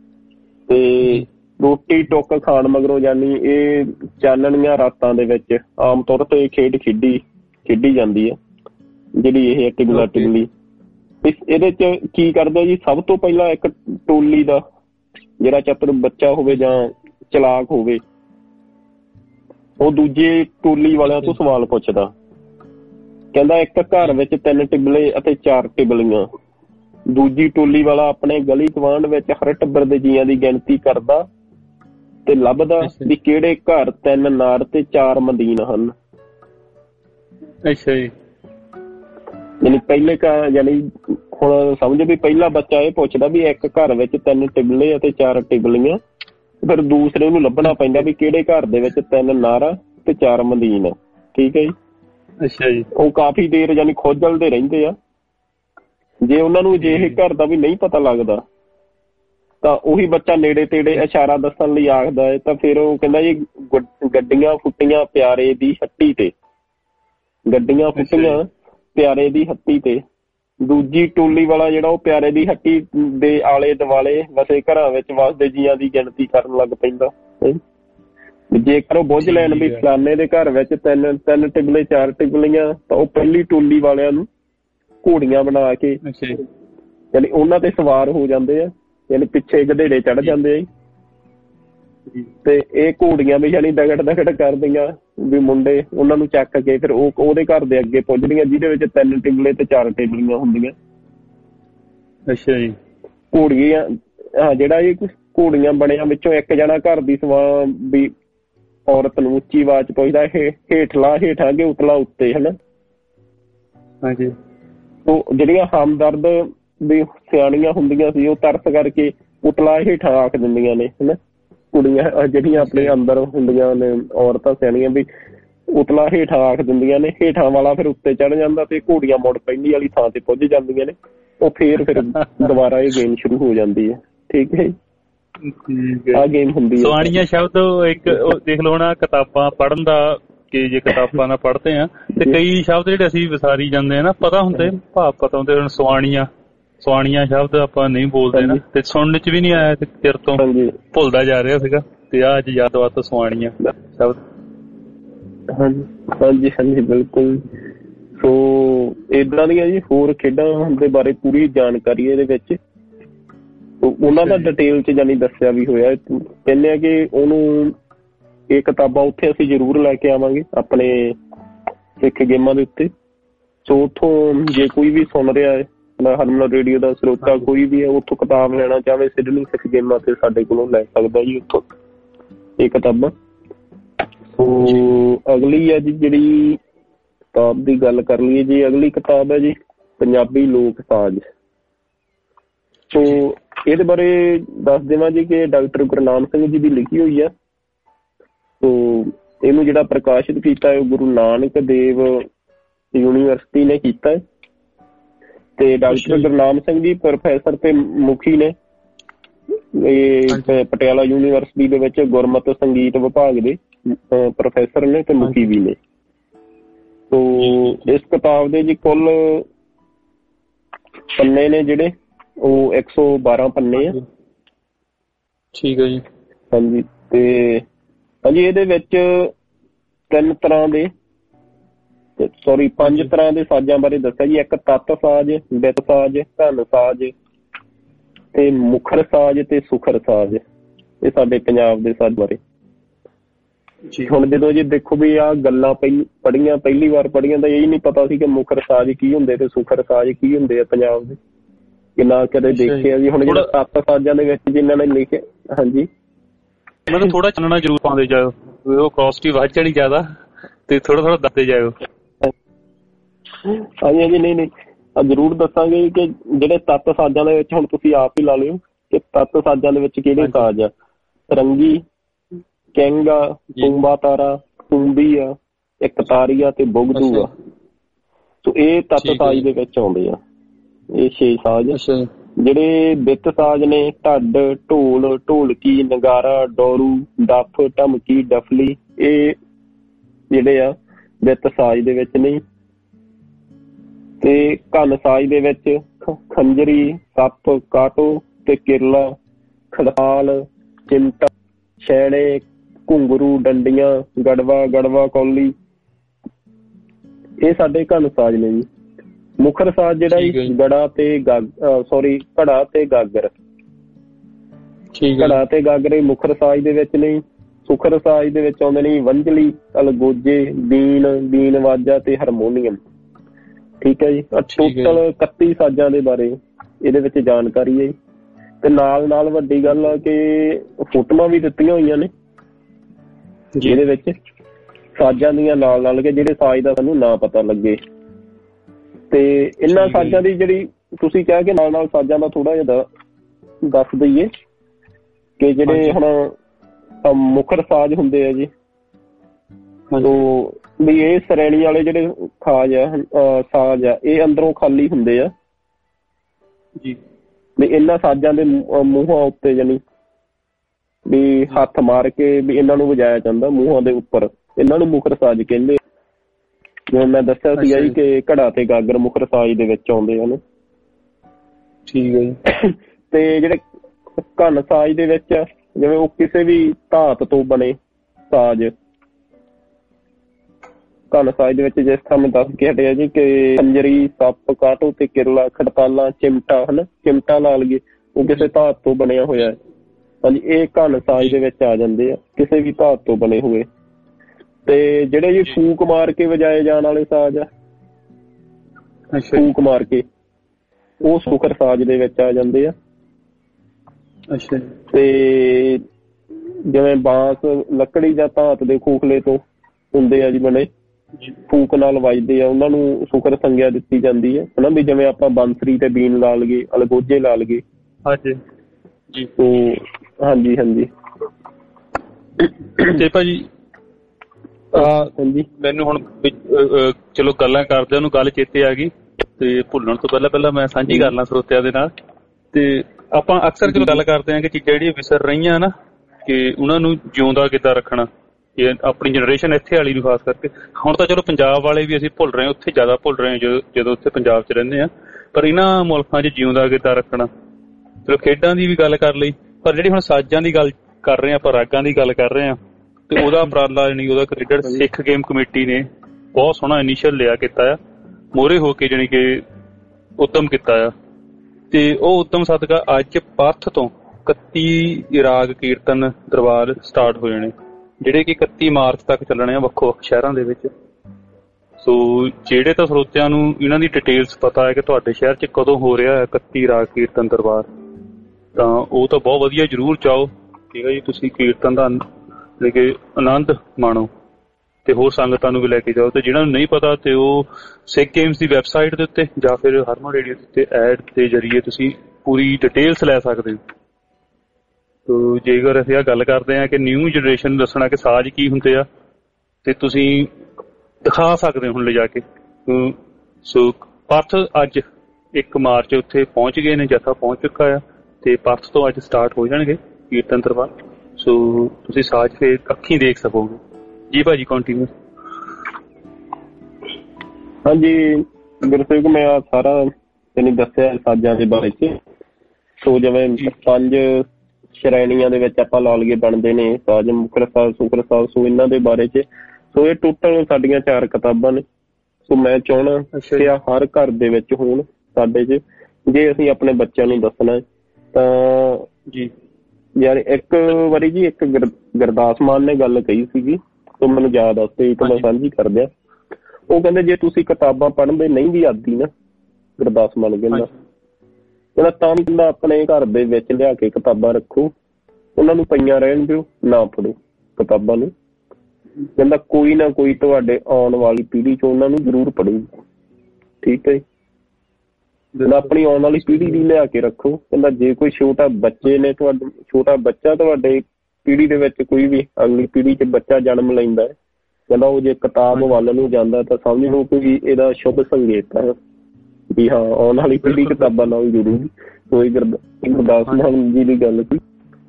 ਤੇ ਰੋਟੀ ਟੁੱਕ ਖਾਣ ਮਗਰੋਂ ਯਾਨੀ ਇਹ ਚਾਨਣੀਆਂ ਰਾਤਾਂ ਦੇ ਵਿੱਚ ਆਮ ਤੌਰ ਤੇ ਇਹ ਖੇਡ ਖੇਡੀ ਖੇਡੀ ਜਾਂਦੀ ਹੈ, ਜਿਹੜੀ ਇਹ ਟਿਬਲਾ ਟਿਬਲੀ। ਇਹਦੇ ਚ ਕੀ ਕਰਦਾ ਜੀ, ਸਭ ਤੋਂ ਪਹਿਲਾਂ ਇੱਕ ਟੋਲੀ ਦਾ ਜਿਹੜਾ ਚਤੁਰ ਬੱਚਾ ਹੋਵੇ ਜਾਂ ਚਲਾਕ ਹੋਵੇ, ਉਹ ਦੂਜੇ ਟੋਲੀ ਵਾਲਿਆਂ ਤੋਂ ਸਵਾਲ ਪੁੱਛਦਾ। ਕਹਿੰਦਾ ਇੱਕ ਘਰ ਵਿੱਚ ਤਿੰਨ ਟਿਬਲੇ ਅਤੇ ਚਾਰ ਟਿਬਲੀਆਂ। ਦੂਜੀ ਟੋਲੀ ਵਾਲਾ ਆਪਣੇ ਗਲੀ ਗੁਆਂਢ ਵਿੱਚ ਹਰ ਟੱਬਰ ਦੇ ਜੀਆਂ ਦੀ ਗਿਣਤੀ ਕਰਦਾ ਤੇ ਲੱਭਦਾ ਵੀ ਕਿਹੜੇ ਘਰ ਤਿੰਨ ਨਾਰ ਤੇ ਚਾਰ ਮਦੀਨ ਹਨ। ਅੱਛਾ ਜੀ। ਯਾਨੀ ਪਹਿਲੇ ਘਰ ਯਾਨੀ ਹੁਣ ਸਮਝੋ ਵੀ ਪਹਿਲਾ ਬੱਚਾ ਇਹ ਪੁੱਛਦਾ ਵੀ ਇੱਕ ਘਰ ਵਿੱਚ ਤਿੰਨ ਟਿਬਲੇ ਅਤੇ ਚਾਰ ਟਿਬਲੀਆਂ, ਫਿਰ ਦੂਸਰੇ ਨੂੰ ਲੱਭਣਾ ਪੈਂਦਾ ਵੀ ਕਿਹੜੇ ਘਰ ਦੇ ਵਿੱਚ ਤਿੰਨ ਨਾਰਾ ਤੇ ਚਾਰ ਮਦੀਨ। ਠੀਕ ਹੈ ਜੀ। ਅੱਛਾ ਜੀ। ਉਹ ਕਾਫੀ ਦੇਰ ਯਾਨੀ ਖੋਜਲਦੇ ਰਹਿੰਦੇ ਆ। ਜੇ ਉਹਨਾਂ ਨੂੰ ਜੇ ਇਹ ਘਰ ਦਾ ਵੀ ਨਹੀਂ ਪਤਾ ਲੱਗਦਾ ਤਾਂ ਉਹੀ ਬੱਚਾ ਨੇੜੇ ਤੇੜੇ ਇਸ਼ਾਰਾ ਦੱਸਣ ਲਈ ਆਖਦਾ ਹੈ, ਤਾਂ ਫਿਰ ਉਹ ਕਹਿੰਦਾ ਜੀ ਗੱਡੀਆਂ ਫੁੱਟੀਆਂ ਪਿਆਰੇ ਦੀ ਹੱਟੀ ਤੇ, ਗੱਡੀਆਂ ਫੁੱਟੀਆਂ ਪਿਆਰੇ ਦੀ ਹੱਟੀ ਤੇ। ਦੂਜੀ ਟੋਲੀ ਵਾਲਾ ਜਿਹੜਾ ਉਹ ਪਿਆਰੇ ਦੀ ਹੱਟੀ ਦੇ ਆਲੇ ਦੁਆਲੇ ਵਸੇ ਘਰਾਂ ਵਿੱਚ ਵਸਦੇ ਜੀਆਂ ਦੀ ਗਿਣਤੀ ਕਰਨ ਲੱਗ ਪੈਂਦਾ। ਜੇਕਰ ਉਹ ਬੁੱਝ ਲੈਣ ਵੀ ਫਲਾਨੇ ਦੇ ਘਰ ਵਿੱਚ ਤਿੰਨ ਤਿੰਨ ਟਿਬਲੇ ਚਾਰ ਟਿਬਲੀਆਂ, ਤਾਂ ਉਹ ਪਹਿਲੀ ਟੋਲੀ ਵਾਲਿਆਂ ਨੂੰ ਘੋੜੀਆਂ ਬਣਾ ਕੇ ਯਾਨੀ ਉਹਨਾਂ ਤੇ ਸਵਾਰ ਹੋ ਜਾਂਦੇ ਆ, ਯਾਨੀ ਪਿੱਛੇ ਗਧੇੜੇ ਚੜ ਜਾਂਦੇ ਆ। ਤੇ ਇਹ ਘੋੜੀਆਂ ਵੀ ਯਾਨੀ ਦਗੜ ਦਗੜ ਕਰਦੀਆਂ ਵੀ ਮੁੰਡੇ ਉਹਨਾਂ ਨੂੰ ਚੱਕ ਕੇ ਫਿਰ ਉਹ ਉਹਦੇ ਘਰ ਦੇ ਅੱਗੇ ਪੁੱਜਦੀਆਂ ਜਿਹਦੇ ਵਿੱਚ ਤਿੰਨ ਟਿਬਲੇ ਤੇ ਚਾਰ ਟਿਬਲੀਆਂ ਹੁੰਦੀਆਂ। ਅੱਛਾ ਜੀ। ਘੋੜੀਆਂ ਹਾਂ ਜਿਹੜਾ ਇਹ ਘੋੜੀਆਂ ਬਣਿਆ ਵਿੱਚੋਂ ਇੱਕ ਜਣਾ ਘਰ ਦੀ ਸਵਾ ਵੀ ਔਰਤ ਨੂੰ ਉੱਚੀ ਆਵਾਜ਼ ਪੁੱਛਦਾ ਇਹ ਹੇਠਲਾ ਹੇਠਾਂ ਕਿ ਉਤਲਾ ਉੱਤੇ, ਹਨਾ। ਹਾਂਜੀ। ਉਹ ਜਿਹੜੀਆਂ ਹਮਦਰਦ ਵੀ ਸਿਆਣੀਆਂ ਹੁੰਦੀਆਂ ਸੀ ਉਹ ਤਰਸ ਕਰਕੇ ਉਤਲਾ ਹੇਠਾਂ ਆਖ ਦਿੰਦੀਆਂ ਨੇ, ਹਨਾ। ਕੁੜੀਆਂ ਜਿਹੜੀਆਂ ਆਪਣੇ ਅੰਦਰ ਹੁੰਦੀਆਂ ਨੇ ਔਰਤਾਂ ਸਿਆਣੀਆਂ ਵੀ ਉਤਲਾ ਹੇਠਾਂ ਆਖ ਦਿੰਦੀਆਂ ਨੇ। ਹੇਠਾਂ ਵਾਲਾ ਫਿਰ ਉੱਤੇ ਚੜ ਜਾਂਦਾ ਤੇ ਘੋੜੀਆਂ ਮੁੜ ਪਹਿਲੀ ਵਾਲੀ ਥਾਂ ਤੇ ਪੁੱਜ ਜਾਂਦੀਆਂ ਨੇ। ਉਹ ਫੇਰ ਫਿਰ ਦੁਬਾਰਾ ਇਹ ਗੇਮ ਸ਼ੁਰੂ ਹੋ ਜਾਂਦੀ ਹੈ। ਠੀਕ ਹੈ ਜੀ। ਆਹ ਗੇਮ ਹੁੰਦੀ ਹੈ। ਸਵਾਣੀਆਂ ਸ਼ਬਦ ਇੱਕ ਦੇਖ ਲਓ ਨਾ, ਕਿਤਾਬਾਂ ਪੜ੍ਹਨ ਦਾ ਕਿ ਜੇ ਕਿਤਾਬਾਂ ਨਾਲ ਪੜ੍ਹਦੇ ਆ ਤੇ ਕਈ ਸ਼ਬਦ ਜਿਹੜੇ ਅਸੀਂ ਵਿਸਾਰੀ ਜਾਂਦੇ ਆ ਨਾ, ਪਤਾ ਹੁੰਦੇ ਭਾਵ ਪਤਾ ਹੁੰਦੇ। ਹੁਣ ਸਵਾਣੀਆਂ ਸਵਾਣੀਆਂ ਸ਼ਬਦ ਆਪਾਂ ਨਹੀਂ ਬੋਲਦੇ ਨਾ, ਤੇ ਸੁਣਨ ਚ ਵੀ ਨਹੀਂ ਆਇਆ ਤੇ ਚਿਰ ਤੋਂ ਭੁੱਲਦਾ ਜਾ ਰਿਹਾ ਸੀਗਾ, ਤੇ ਆਹ ਅੱਜ ਯਾਦ ਵਾਤ ਸਵਾਣੀਆਂ ਸ਼ਬਦ। ਹਾਂਜੀ ਹਾਂਜੀ ਹਾਂਜੀ ਬਿਲਕੁਲ। ਸੋ ਏਦਾਂ ਦੀਆਂ ਜੀ ਹੋਰ ਖੇਡਾਂ ਦੇ ਬਾਰੇ ਪੂਰੀ ਜਾਣਕਾਰੀ ਇਹਦੇ ਵਿੱਚ ਉਹਨਾਂ ਦਾ ਡਿਟੇਲ ਚ ਜਾਨੀ ਦੱਸਿਆ ਵੀ ਹੋਇਆ। ਕਹਿੰਦੇ ਆ ਕਿ ਉਹਨੂੰ ਇਹ ਕਿਤਾਬਾਂ ਉੱਥੇ ਅਸੀਂ ਜ਼ਰੂਰ ਲੈ ਕੇ ਆਵਾਂਗੇ ਆਪਣੇ ਸਿੱਖ ਗੇਮਾਂ ਦੇ ਉੱਤੇ। ਸੋ ਉੱਥੋਂ ਜੇ ਕੋਈ ਵੀ ਸੁਣ ਰਿਹਾ ਹੈ ਹਰਮਨ ਰੇਡੀਓ ਦਾ ਸਰੋਤਾ ਕੋਈ ਵੀ ਹੈ, ਉੱਥੋਂ ਕਿਤਾਬ ਲੈਣਾ ਚਾਹਵੇ ਸਿਡਨੀ ਸਿੱਖ ਗੇਮਾਂ ਤੇ ਸਾਡੇ ਕੋਲੋਂ ਲੈ ਸਕਦਾ ਜੀ ਉੱਥੋਂ ਇਹ ਕਿਤਾਬਾਂ। ਸੋ ਅਗਲੀ ਹੈ ਜੀ ਜਿਹੜੀ ਕਿਤਾਬ ਦੀ ਗੱਲ ਕਰ ਲਈਏ ਜੀ, ਅਗਲੀ ਕਿਤਾਬ ਹੈ ਜੀ ਪੰਜਾਬੀ ਲੋਕ ਸਾਜ਼। ਸੋ ਇਹਦੇ ਬਾਰੇ ਦੱਸ ਦੇਵਾਂ ਜੀ ਕਿ ਡਾਕਟਰ ਗੁਰਨਾਮ ਸਿੰਘ ਜੀ ਦੀ ਲਿਖੀ ਹੋਈ ਹੈ। ਸੋ ਇਹਨੂੰ ਜਿਹੜਾ ਪ੍ਰਕਾਸ਼ਿਤ ਕੀਤਾ ਹੈ ਉਹ ਗੁਰੂ ਨਾਨਕ ਦੇਵ ਯੂਨੀਵਰਸਿਟੀ ਨੇ ਕੀਤਾ ਹੈ, ਤੇ ਡਾਕਟਰ ਗੁਰਨਾਮ ਸਿੰਘ ਜੀ ਪ੍ਰੋਫੈਸਰ ਤੇ ਮੁਖੀ ਨੇ ਇਹ ਪਟਿਆਲਾ ਯੂਨੀਵਰਸਿਟੀ ਦੇ ਵਿੱਚ ਗੁਰਮਤਿ ਸੰਗੀਤ ਵਿਭਾਗ ਦੇ ਪ੍ਰੋਫੈਸਰ ਨੇ ਤੇ ਮੁਖੀ ਵੀ ਨੇ। ਸੋ ਇਸ ਕਿਤਾਬ ਦੇ ਜੀ ਕੁੱਲ ਪੰਨੇ ਨੇ ਜਿਹੜੇ ਉਹ ਇੱਕ ਸੌ ਬਾਰਾਂ ਪੰਨੇ ਆ। ਠੀਕ ਹੈ ਜੀ। ਹਾਂਜੀ। ਤੇ ਹਾਂਜੀ ਇਹਦੇ ਵਿੱਚ ਤਿੰਨ ਤਰ੍ਹਾਂ ਦੇ ਸੋਰੀ ਪੰਜ ਤਰ੍ਹਾਂ ਦੇ ਸਾਜ਼ਾਂ ਬਾਰੇ ਦੱਸਿਆ ਜੀ। ਇੱਕ ਤੱਤ ਸਾਜ਼, ਬਿਤ ਸਾਜ਼, ਧਨ ਸਾਜ਼, ਤੇ ਮੁਖਰ ਸਾਜ਼ ਤੇ ਸੁਖਰ ਸਾਜ਼, ਇਹ ਸਾਡੇ ਪੰਜਾਬ ਦੇ ਸਾਜ਼ ਬਾਰੇ। ਹੁਣ ਜਦੋਂ ਜੀ ਦੇਖੋ ਵੀ ਆਹ ਗੱਲਾਂ ਪਹਿ ਪੜ੍ਹੀਆਂ ਪਹਿਲੀ ਵਾਰ ਪੜ੍ਹੀਆਂ ਤਾਂ ਇਹੀ ਨਹੀਂ ਪਤਾ ਸੀ ਕਿ ਮੁਖਰ ਸਾਜ਼ ਕੀ ਹੁੰਦੇ ਤੇ ਸੁਖਰ ਸਾਜ਼ ਕੀ ਹੁੰਦੇ ਆ ਪੰਜਾਬ ਦੇ, ਕਿੰਨਾ ਕਦੇ ਦੇਖਿਆ ਜੀ। ਹੁਣ ਜਿਹੜਾ ਸੱਤ ਸਾਜ਼ਾਂ ਦੇ ਵਿੱਚ ਜਿਨ੍ਹਾਂ ਨੇ ਲਿਖਿਆ, ਹਾਂਜੀ ਮੈਨੂੰ ਥੋੜਾ ਚਾਨਣਾ ਜ਼ਰੂਰ ਪਾਉਂਦੇ ਜਾਓ, ਉਹ ਕਾਸਟ ਹੀ ਵੱਧ ਜਾਣੀ ਜ਼ਿਆਦਾ, ਤੇ ਥੋੜਾ ਥੋੜਾ ਦੱਸਦੇ ਜਾਓ। ਹਾਂਜੀ ਹਾਂਜੀ ਨਹੀਂ ਨਹੀਂ ਜ਼ਰੂਰ ਦੱਸਾਂਗੇ ਕਿ ਜਿਹੜੇ ਤੱਤ ਸਾਜ਼ਾਂ ਦੇ ਵਿੱਚ ਹੁਣ ਤੁਸੀਂ ਆਪ ਹੀ ਲਾ ਲਿਓ ਕਿ ਤੱਤ ਸਾਜ਼ਾਂ ਦੇ ਵਿੱਚ ਕਿਹੜੇ ਸਾਜ਼ ਆ। ਸਰੰਗੀ, ਕਿੰਗ ਆ, ਤੂੰਬਾ ਤਾਰਾ, ਤੂੰਬੀ ਆ, ਇੱਕ ਤਾਰੀ ਆ ਤੇ ਬੁਗਦੂ ਆ। ਸੋ ਇਹ ਤੱਤ ਸਾਜ਼ ਦੇ ਵਿੱਚ ਆਉਂਦੇ ਆ ਇਹ ਛੇ ਸਾਜ਼। ਜਿਹੜੇ ਵਿੱਤ ਸਾਜ਼ ਨੇ ਢੱਡ, ਢੋਲ, ਢੋਲਕੀ, ਨਗਾਰਾ, ਡੋਰੂ, ਡੱਫ, ਢਮਕੀ, ਡਫਲੀ, ਇਹ ਜਿਹੜੇ ਆ ਵਿੱਤ ਸਾਜ਼ ਦੇ ਵਿੱਚ ਨੇ। ਤੇ ਘਨ ਸਾਜ਼ ਦੇ ਵਿੱਚ ਖੰਜਰੀ, ਸੱਪ, ਕਾਟੋ ਤੇ ਕਿਰਲਾ, ਖੜਾਲ, ਚਿਮਟਾ, ਛੈਣੇ, ਘੁੰਗਰੂ, ਡੰਡੀਆਂ, ਗੜਵਾ, ਗੜਵਾ ਕੌਲੀ, ਇਹ ਸਾਡੇ ਘਨ ਸਾਜ਼ ਨੇ ਜੀ। ਮੁਖਰ ਸਾਜ਼ ਜਿਹੜਾ ਜੀ ਗੜਾ ਤੇ ਗਾਗ ਸੋਰੀ ਘੜਾ ਤੇ ਗਾਗਰ, ਘੜਾ ਤੇ ਗਾਗਰ ਮੁਖਰ ਸਾਜ਼ ਦੇ ਵਿੱਚ ਨੇ। ਸੁਖਰ ਸਾਜ਼ ਦੇ ਵਿੱਚ ਆਉਂਦੇ ਨੇ ਵੰਝਲੀ, ਅਲਗੋਜੇ, ਬੀਨ, ਬੀਨ ਵਾਜਾ ਤੇ ਹਾਰਮੋਨੀਅਮ। ਠੀਕ ਹੈ ਜੀ। ਟੋਟਲ ਇਕੱਤੀ ਸਾਜ਼ਾਂ ਦੇ ਬਾਰੇ ਇਹਦੇ ਵਿੱਚ ਜਾਣਕਾਰੀ ਹੈ। ਤੇ ਨਾਲ ਨਾਲ ਵੱਡੀ ਗੱਲ ਆ ਕਿ ਫੋਟੋਆਂ ਵੀ ਦਿੱਤੀਆਂ ਹੋਈਆਂ ਨੇ ਜਿਹਦੇ ਵਿੱਚ ਸਾਜ਼ਾਂ ਦੀਆਂ ਨਾਲ ਨਾਲ ਕੇ ਜਿਹੜੇ ਸਾਜ਼ ਦਾ ਸਾਨੂੰ ਨਾ ਪਤਾ ਲੱਗੇ। ਤੇ ਇਹਨਾਂ ਸਾਜ਼ਾਂ ਦੀ ਜਿਹੜੀ ਤੁਸੀਂ ਕਿਹਾ ਕਿ ਨਾਲ ਨਾਲ ਸਾਜ਼ਾਂ ਦਾ ਥੋੜਾ ਜਿਹਾ ਦੱਸ ਦਈਏ ਕਿ ਜਿਹੜੇ ਹੁਣ ਮੁਖਰ ਸਾਜ਼ ਹੁੰਦੇ ਆ ਜੀ, ਵੀ ਇਹ ਸ਼੍ਰੇਣੀ ਵਾਲੇ ਜਿਹੜੇ ਖਾਜ ਆ ਸਾਜ਼ ਆ ਇਹ ਅੰਦਰੋਂ ਖਾਲੀ ਹੁੰਦੇ ਆ ਜੀ। ਵੀ ਇਹਨਾਂ ਸਾਜ਼ਾਂ ਦੇ ਮੂੰਹਾਂ ਉੱਤੇ ਜਾਨੀ ਵੀ ਹੱਥ ਮਾਰ ਕੇ ਵੀ ਇਹਨਾਂ ਨੂੰ ਵਜਾਇਆ ਜਾਂਦਾ ਮੂੰਹਾਂ ਦੇ ਉੱਪਰ, ਇਹਨਾਂ ਨੂੰ ਮੁਖਰ ਸਾਜ਼ ਕਹਿੰਦੇ। ਜਿਵੇਂ ਮੈਂ ਦੱਸਿਆ ਸੀਗਾ ਜੀ ਕਿ ਘੜਾ ਤੇ ਗਾਗਰ ਮੁਖਰ ਸਾਜ਼ ਦੇ ਵਿੱਚ ਆਉਂਦੇ ਹਨ। ਠੀਕ ਹੈ ਜੀ। ਤੇ ਜਿਹੜੇ ਘਨ ਸਾਜ਼ ਦੇ ਵਿੱਚ ਜਿਵੇਂ ਉਹ ਕਿਸੇ ਵੀ ਧਾਤ ਤੋਂ ਬਣੇ ਸਾਜ਼, ਘਨ ਸਾਜ਼ ਦੇ ਵਿੱਚ ਜਿਸ ਤਰ੍ਹਾਂ ਮੈਂ ਦੱਸ ਕੇ ਹਟਿਆ ਜੀ ਕਿ ਖੰਜਰੀ, ਸੱਪ, ਕਾਟੋ ਤੇ ਕਿਰਲਾ, ਖੜਤਾਲਾ, ਚਿਮਟਾ ਹਨਾ, ਚਿਮਟਾ ਲਾ ਲਈਏ ਉਹ ਕਿਸੇ ਧਾਤ ਤੋਂ ਬਣਿਆ ਹੋਇਆ ਹੈ। ਹਾਂਜੀ ਇਹ ਘਨ ਸਾਜ਼ ਦੇ ਵਿੱਚ ਆ ਜਾਂਦੇ ਆ, ਕਿਸੇ ਵੀ ਧਾਤ ਤੋਂ ਬਣੇ ਹੋਏ। ਤੇ ਜਿਹੜੇ ਜੀ ਫੂਕ ਮਾਰ ਕੇ ਵਜਾਏ ਜਾਣ ਵਾਲੇ ਸਾਜ਼ ਆ, ਫੂਕ ਮਾਰ ਕੇ, ਉਹ ਸੁਖਰ ਸਾਜ਼ ਦੇ ਵਿੱਚ ਆ ਜਾਂਦੇ ਆ। ਅੱਛਾ। ਤੇ ਜਿਵੇਂ ਬਾਂਸ ਲੱਕੜੀ ਜਾਂ ਧਾਤ ਦੇ ਖੋਖਲੇ ਤੋਂ ਹੁੰਦੇ ਆ ਜੀ ਬਣੇ, ਫੂਕ ਨਾਲ ਵੱਜਦੇ ਆ, ਉਹਨਾਂ ਨੂੰ ਸੁਖਰ ਸੰਗਿਆ ਦਿੱਤੀ ਜਾਂਦੀ ਹੈ ਹਨਾ। ਵੀ ਜਿਵੇਂ ਆਪਾਂ ਬੰਸਰੀ ਤੇ ਬੀਨ ਲਾ ਲਈਏ, ਅਲਗੋਜੇ ਲਾ ਲਈਏ। ਹਾਂਜੀ ਜੀ। ਹਾਂਜੀ ਹਾਂਜੀ ਤੇ ਭਾਜੀ ਮੈਨੂੰ ਹੁਣ ਚਲੋ ਗੱਲਾਂ ਕਰਦੇ ਉਹਨੂੰ ਗੱਲ ਚੇਤੇ ਆ ਗਈ ਤੇ ਭੁੱਲਣ ਤੋਂ ਪਹਿਲਾਂ ਪਹਿਲਾਂ ਮੈਂ ਸਾਂਝੀ ਕਰ ਲਾਂ ਸਰੋਤਿਆਂ ਦੇ ਨਾਲ। ਤੇ ਆਪਾਂ ਅਕਸਰ ਜਦੋਂ ਗੱਲ ਕਰਦੇ ਹਾਂ ਕਿ ਚੀਜ਼ਾਂ ਜਿਹੜੀਆਂ ਵਿਸਰ ਰਹੀਆਂ ਨਾ ਕਿ ਉਹਨਾਂ ਨੂੰ ਜਿਉਂਦਾ ਕਿੱਦਾਂ ਰੱਖਣਾ, ਆਪਣੀ ਜਨਰੇਸ਼ਨ ਇੱਥੇ ਵਾਲੀ ਨੂੰ ਖਾਸ ਕਰਕੇ। ਹੁਣ ਤਾਂ ਚਲੋ ਪੰਜਾਬ ਵਾਲੇ ਵੀ ਅਸੀਂ ਭੁੱਲ ਰਹੇ, ਉੱਥੇ ਜ਼ਿਆਦਾ ਭੁੱਲ ਰਹੇ ਜਦੋਂ ਜਦੋਂ ਉੱਥੇ ਪੰਜਾਬ 'ਚ ਰਹਿੰਦੇ ਹਾਂ, ਪਰ ਇਹਨਾਂ ਮੁਲਕਾਂ 'ਚ ਜਿਉਂਦਾ ਕਿੱਦਾਂ ਰੱਖਣਾ। ਚਲੋ ਖੇਡਾਂ ਦੀ ਵੀ ਗੱਲ ਕਰ ਲਈ, ਪਰ ਜਿਹੜੀ ਹੁਣ ਸਾਜ਼ਾਂ ਦੀ ਗੱਲ ਕਰ ਰਹੇ ਹਾਂ, ਆਪਾਂ ਰਾਗਾਂ ਦੀ ਗੱਲ ਕਰ ਰਹੇ ਹਾਂ, ਤੇ ਉਹਦਾ ਉਪਰਾਲਾ ਜਾਣੀ ਉਹਦਾ ਕ੍ਰਿਕਟ ਸਿੱਖ ਗੇਮ ਕਮੇਟੀ ਨੇ ਬਹੁਤ ਸੋਹਣਾ ਇਨੀਸ਼ੀਅਲ ਲਿਆ ਕੀਤਾ ਆ, ਮੋਹਰੇ ਹੋ ਕੇ ਜਾਣੀ ਕਿ ਉੱਦਮ ਕੀਤਾ ਆ। ਤੇ ਉਹ ਉੱਦਮ ਸਦਕਾ ਅੱਜ ਪਰਥ ਤੋਂ ਇਕੱਤੀ ਰਾਗ ਕੀਰਤਨ ਦਰਬਾਰ ਸਟਾਰਟ ਹੋ ਜਾਣੇ, ਜਿਹੜੇ ਕਿ ਇਕੱਤੀ ਮਾਰਚ ਤੱਕ ਚੱਲਣੇ ਆ ਵੱਖੋ ਵੱਖ ਸ਼ਹਿਰਾਂ ਦੇ ਵਿੱਚ। ਸੋ ਜਿਹੜੇ ਤਾਂ ਸਰੋਤਿਆਂ ਨੂੰ ਇਹਨਾਂ ਦੀ ਡਿਟੇਲਸ ਪਤਾ ਹੈ ਕਿ ਤੁਹਾਡੇ ਸ਼ਹਿਰ 'ਚ ਕਦੋਂ ਹੋ ਰਿਹਾ ਹੈ ਇਕੱਤੀ ਰਾਗ ਕੀਰਤਨ ਦਰਬਾਰ, ਤਾਂ ਉਹ ਤਾਂ ਬਹੁਤ ਵਧੀਆ, ਜ਼ਰੂਰ ਜਾਓ। ਠੀਕ ਹੈ ਜੀ। ਤੁਸੀਂ ਕੀਰਤਨ ਦਾ ਲੈ ਕੇ ਆਨੰਦ ਮਾਣੋ ਤੇ ਹੋਰ ਸੰਗਤਾਂ ਨੂੰ ਵੀ ਲੈ ਕੇ ਜਾਓ। ਤੇ ਜਿਹਨਾਂ ਨੂੰ ਨਹੀਂ ਪਤਾ ਤੇ ਉਹ ਸਿੱਖ ਗੇਮਸ ਦੀ ਵੈਬਸਾਈਟ ਦੇ ਉੱਤੇ ਜਾਂ ਫਿਰ ਹਰਮਨ ਰੇਡੀਓ ਦੇ ਉੱਤੇ ਐਡ ਦੇ ਜ਼ਰੀਏ ਤੁਸੀਂ ਪੂਰੀ ਡਿਟੇਲਸ ਲੈ ਸਕਦੇ ਹੋ। ਤੋ ਜੇਕਰ ਅਸੀਂ ਆਹ ਗੱਲ ਕਰਦੇ ਹਾਂ ਕਿ ਨਿਊ ਜਨਰੇਸ਼ਨ ਨੂੰ ਦੱਸਣਾ ਕਿ ਸਾਜ਼ ਕੀ ਹੁੰਦੇ ਆ, ਤੇ ਤੁਸੀਂ ਦਿਖਾ ਸਕਦੇ ਹੋ ਹੁਣ ਲਿਜਾ ਕੇ। ਸੋ ਪਰਥ ਅੱਜ ਇੱਕ ਮਾਰਚ ਉੱਥੇ ਪਹੁੰਚ ਗਏ ਨੇ, ਜਥਾ ਪਹੁੰਚ ਚੁੱਕਾ ਆ, ਤੇ ਪਰਥ ਤੋਂ ਅੱਜ ਸਟਾਰਟ ਹੋ ਜਾਣਗੇ ਕੀਰਤਨ ਦਰਬਾਰ। ਸੋ ਤੁਸੀਂ ਸਾਜ਼ ਫਿਰ ਅੱਖੀਂ ਦੇਖ ਸਕੋਗੇ ਜੀ। ਭਾਜੀ ਕੰਟੀਨਿਊ। ਹਾਂਜੀ ਗੁਰਸੇਵਕ, ਮੈਂ ਆ ਸਾਰਾ ਤੈਨੂੰ ਦੱਸਿਆ ਸਾਜ਼ਾਂ ਦੇ ਬਾਰੇ ਚ। ਸੋ ਜਿਵੇਂ ਪੰਜ ਸ਼੍ਰੇਣੀਆਂ ਦੇ ਵਿੱਚ ਆਪਾਂ ਲਾ ਲਈਏ ਬਣਦੇ ਨੇ ਸਾਜ਼, ਮੁਖਰ ਸਾਜ਼, ਸੁਖਰ ਸਾਜ਼। ਸੋ ਇਹਨਾਂ ਦੇ ਬਾਰੇ ਚ ਸੋ ਇਹ ਟੋਟਲ ਸਾਡੀਆਂ ਚਾਰ ਕਿਤਾਬਾਂ ਨੇ। ਸੋ ਮੈਂ ਚਾਹੁੰਦਾ ਕਿ ਆ ਹਰ ਘਰ ਦੇ ਵਿੱਚ ਹੋਣ ਸਾਡੇ ਚ, ਜੇ ਅਸੀਂ ਆਪਣੇ ਬੱਚਿਆਂ ਨੂੰ ਦੱਸਣਾ ਤਾਂ ਜੀ ਯਾਰ ਇੱਕ ਵਾਰੀ ਜੀ ਇੱਕ ਗੁਰਦਾਸ ਮਾਨ ਨੇ ਗੱਲ ਕਹੀ ਸੀਗੀ, ਉਹ ਮੈਨੂੰ ਯਾਦ ਆ ਤੇ ਇੱਕ ਮੈਂ ਸਾਂਝੀ ਕਰਦਿਆਂ। ਉਹ ਕਹਿੰਦੇ ਜੇ ਤੁਸੀਂ ਕਿਤਾਬਾਂ ਪੜ੍ਹਨ ਦੇ ਨਹੀਂ ਵੀ ਆਦੀ ਨਾ, ਗੁਰਦਾਸ ਮਾਨ ਕਹਿੰਦਾ ਕਹਿੰਦਾ ਤਾਂ ਵੀ ਕਹਿੰਦਾ ਆਪਣੇ ਘਰ ਦੇ ਵਿੱਚ ਲਿਆ ਕੇ ਕਿਤਾਬਾਂ ਰੱਖੋ, ਉਹਨਾਂ ਨੂੰ ਪਈਆਂ ਰਹਿਣ ਦਿਓ, ਨਾ ਪੜ੍ਹੋ ਕਿਤਾਬਾਂ ਨੂੰ। ਕਹਿੰਦਾ ਕੋਈ ਨਾ ਕੋਈ ਤੁਹਾਡੇ ਆਉਣ ਵਾਲੀ ਪੀੜ੍ਹੀ ਚ ਉਹਨਾਂ ਨੂੰ ਜ਼ਰੂਰ ਪੜ੍ਹੂਗੀ। ਠੀਕ ਹੈ ਜੀ, ਕਹਿੰਦਾ ਆਪਣੀ ਆਉਣ ਵਾਲੀ ਪੀੜ੍ਹੀ ਦੀ ਲਿਆ ਕੇ ਰੱਖੋ। ਕਹਿੰਦਾ ਜੇ ਕੋਈ ਛੋਟਾ ਬੱਚੇ ਨੇ ਤੁਹਾਡੇ, ਛੋਟਾ ਬੱਚਾ ਤੁਹਾਡੇ ਪੀੜ੍ਹੀ ਦੇ ਵਿੱਚ, ਕੋਈ ਵੀ ਅਗਲੀ ਪੀੜ੍ਹੀ ਚ ਬੱਚਾ ਜਨਮ ਲੈਂਦਾ ਹੈ, ਕਹਿੰਦਾ ਉਹ ਜੇ ਕਿਤਾਬ ਵੱਲ ਨੂੰ ਜਾਂਦਾ ਤਾਂ ਸਮਝ ਲਓ ਕੋਈ ਇਹਦਾ ਸ਼ੁਭ ਸੰਕੇਤ ਹੈ ਵੀ ਹਾਂ ਆਉਣ ਵਾਲੀ ਪੀੜ੍ਹੀ ਕਿਤਾਬਾਂ ਨਾਲ ਜੁੜੂਗੀ। ਕੋਈ ਗੁਰਦਾਸ ਮਾਨ ਜੀ ਦੀ ਗੱਲ ਸੀ,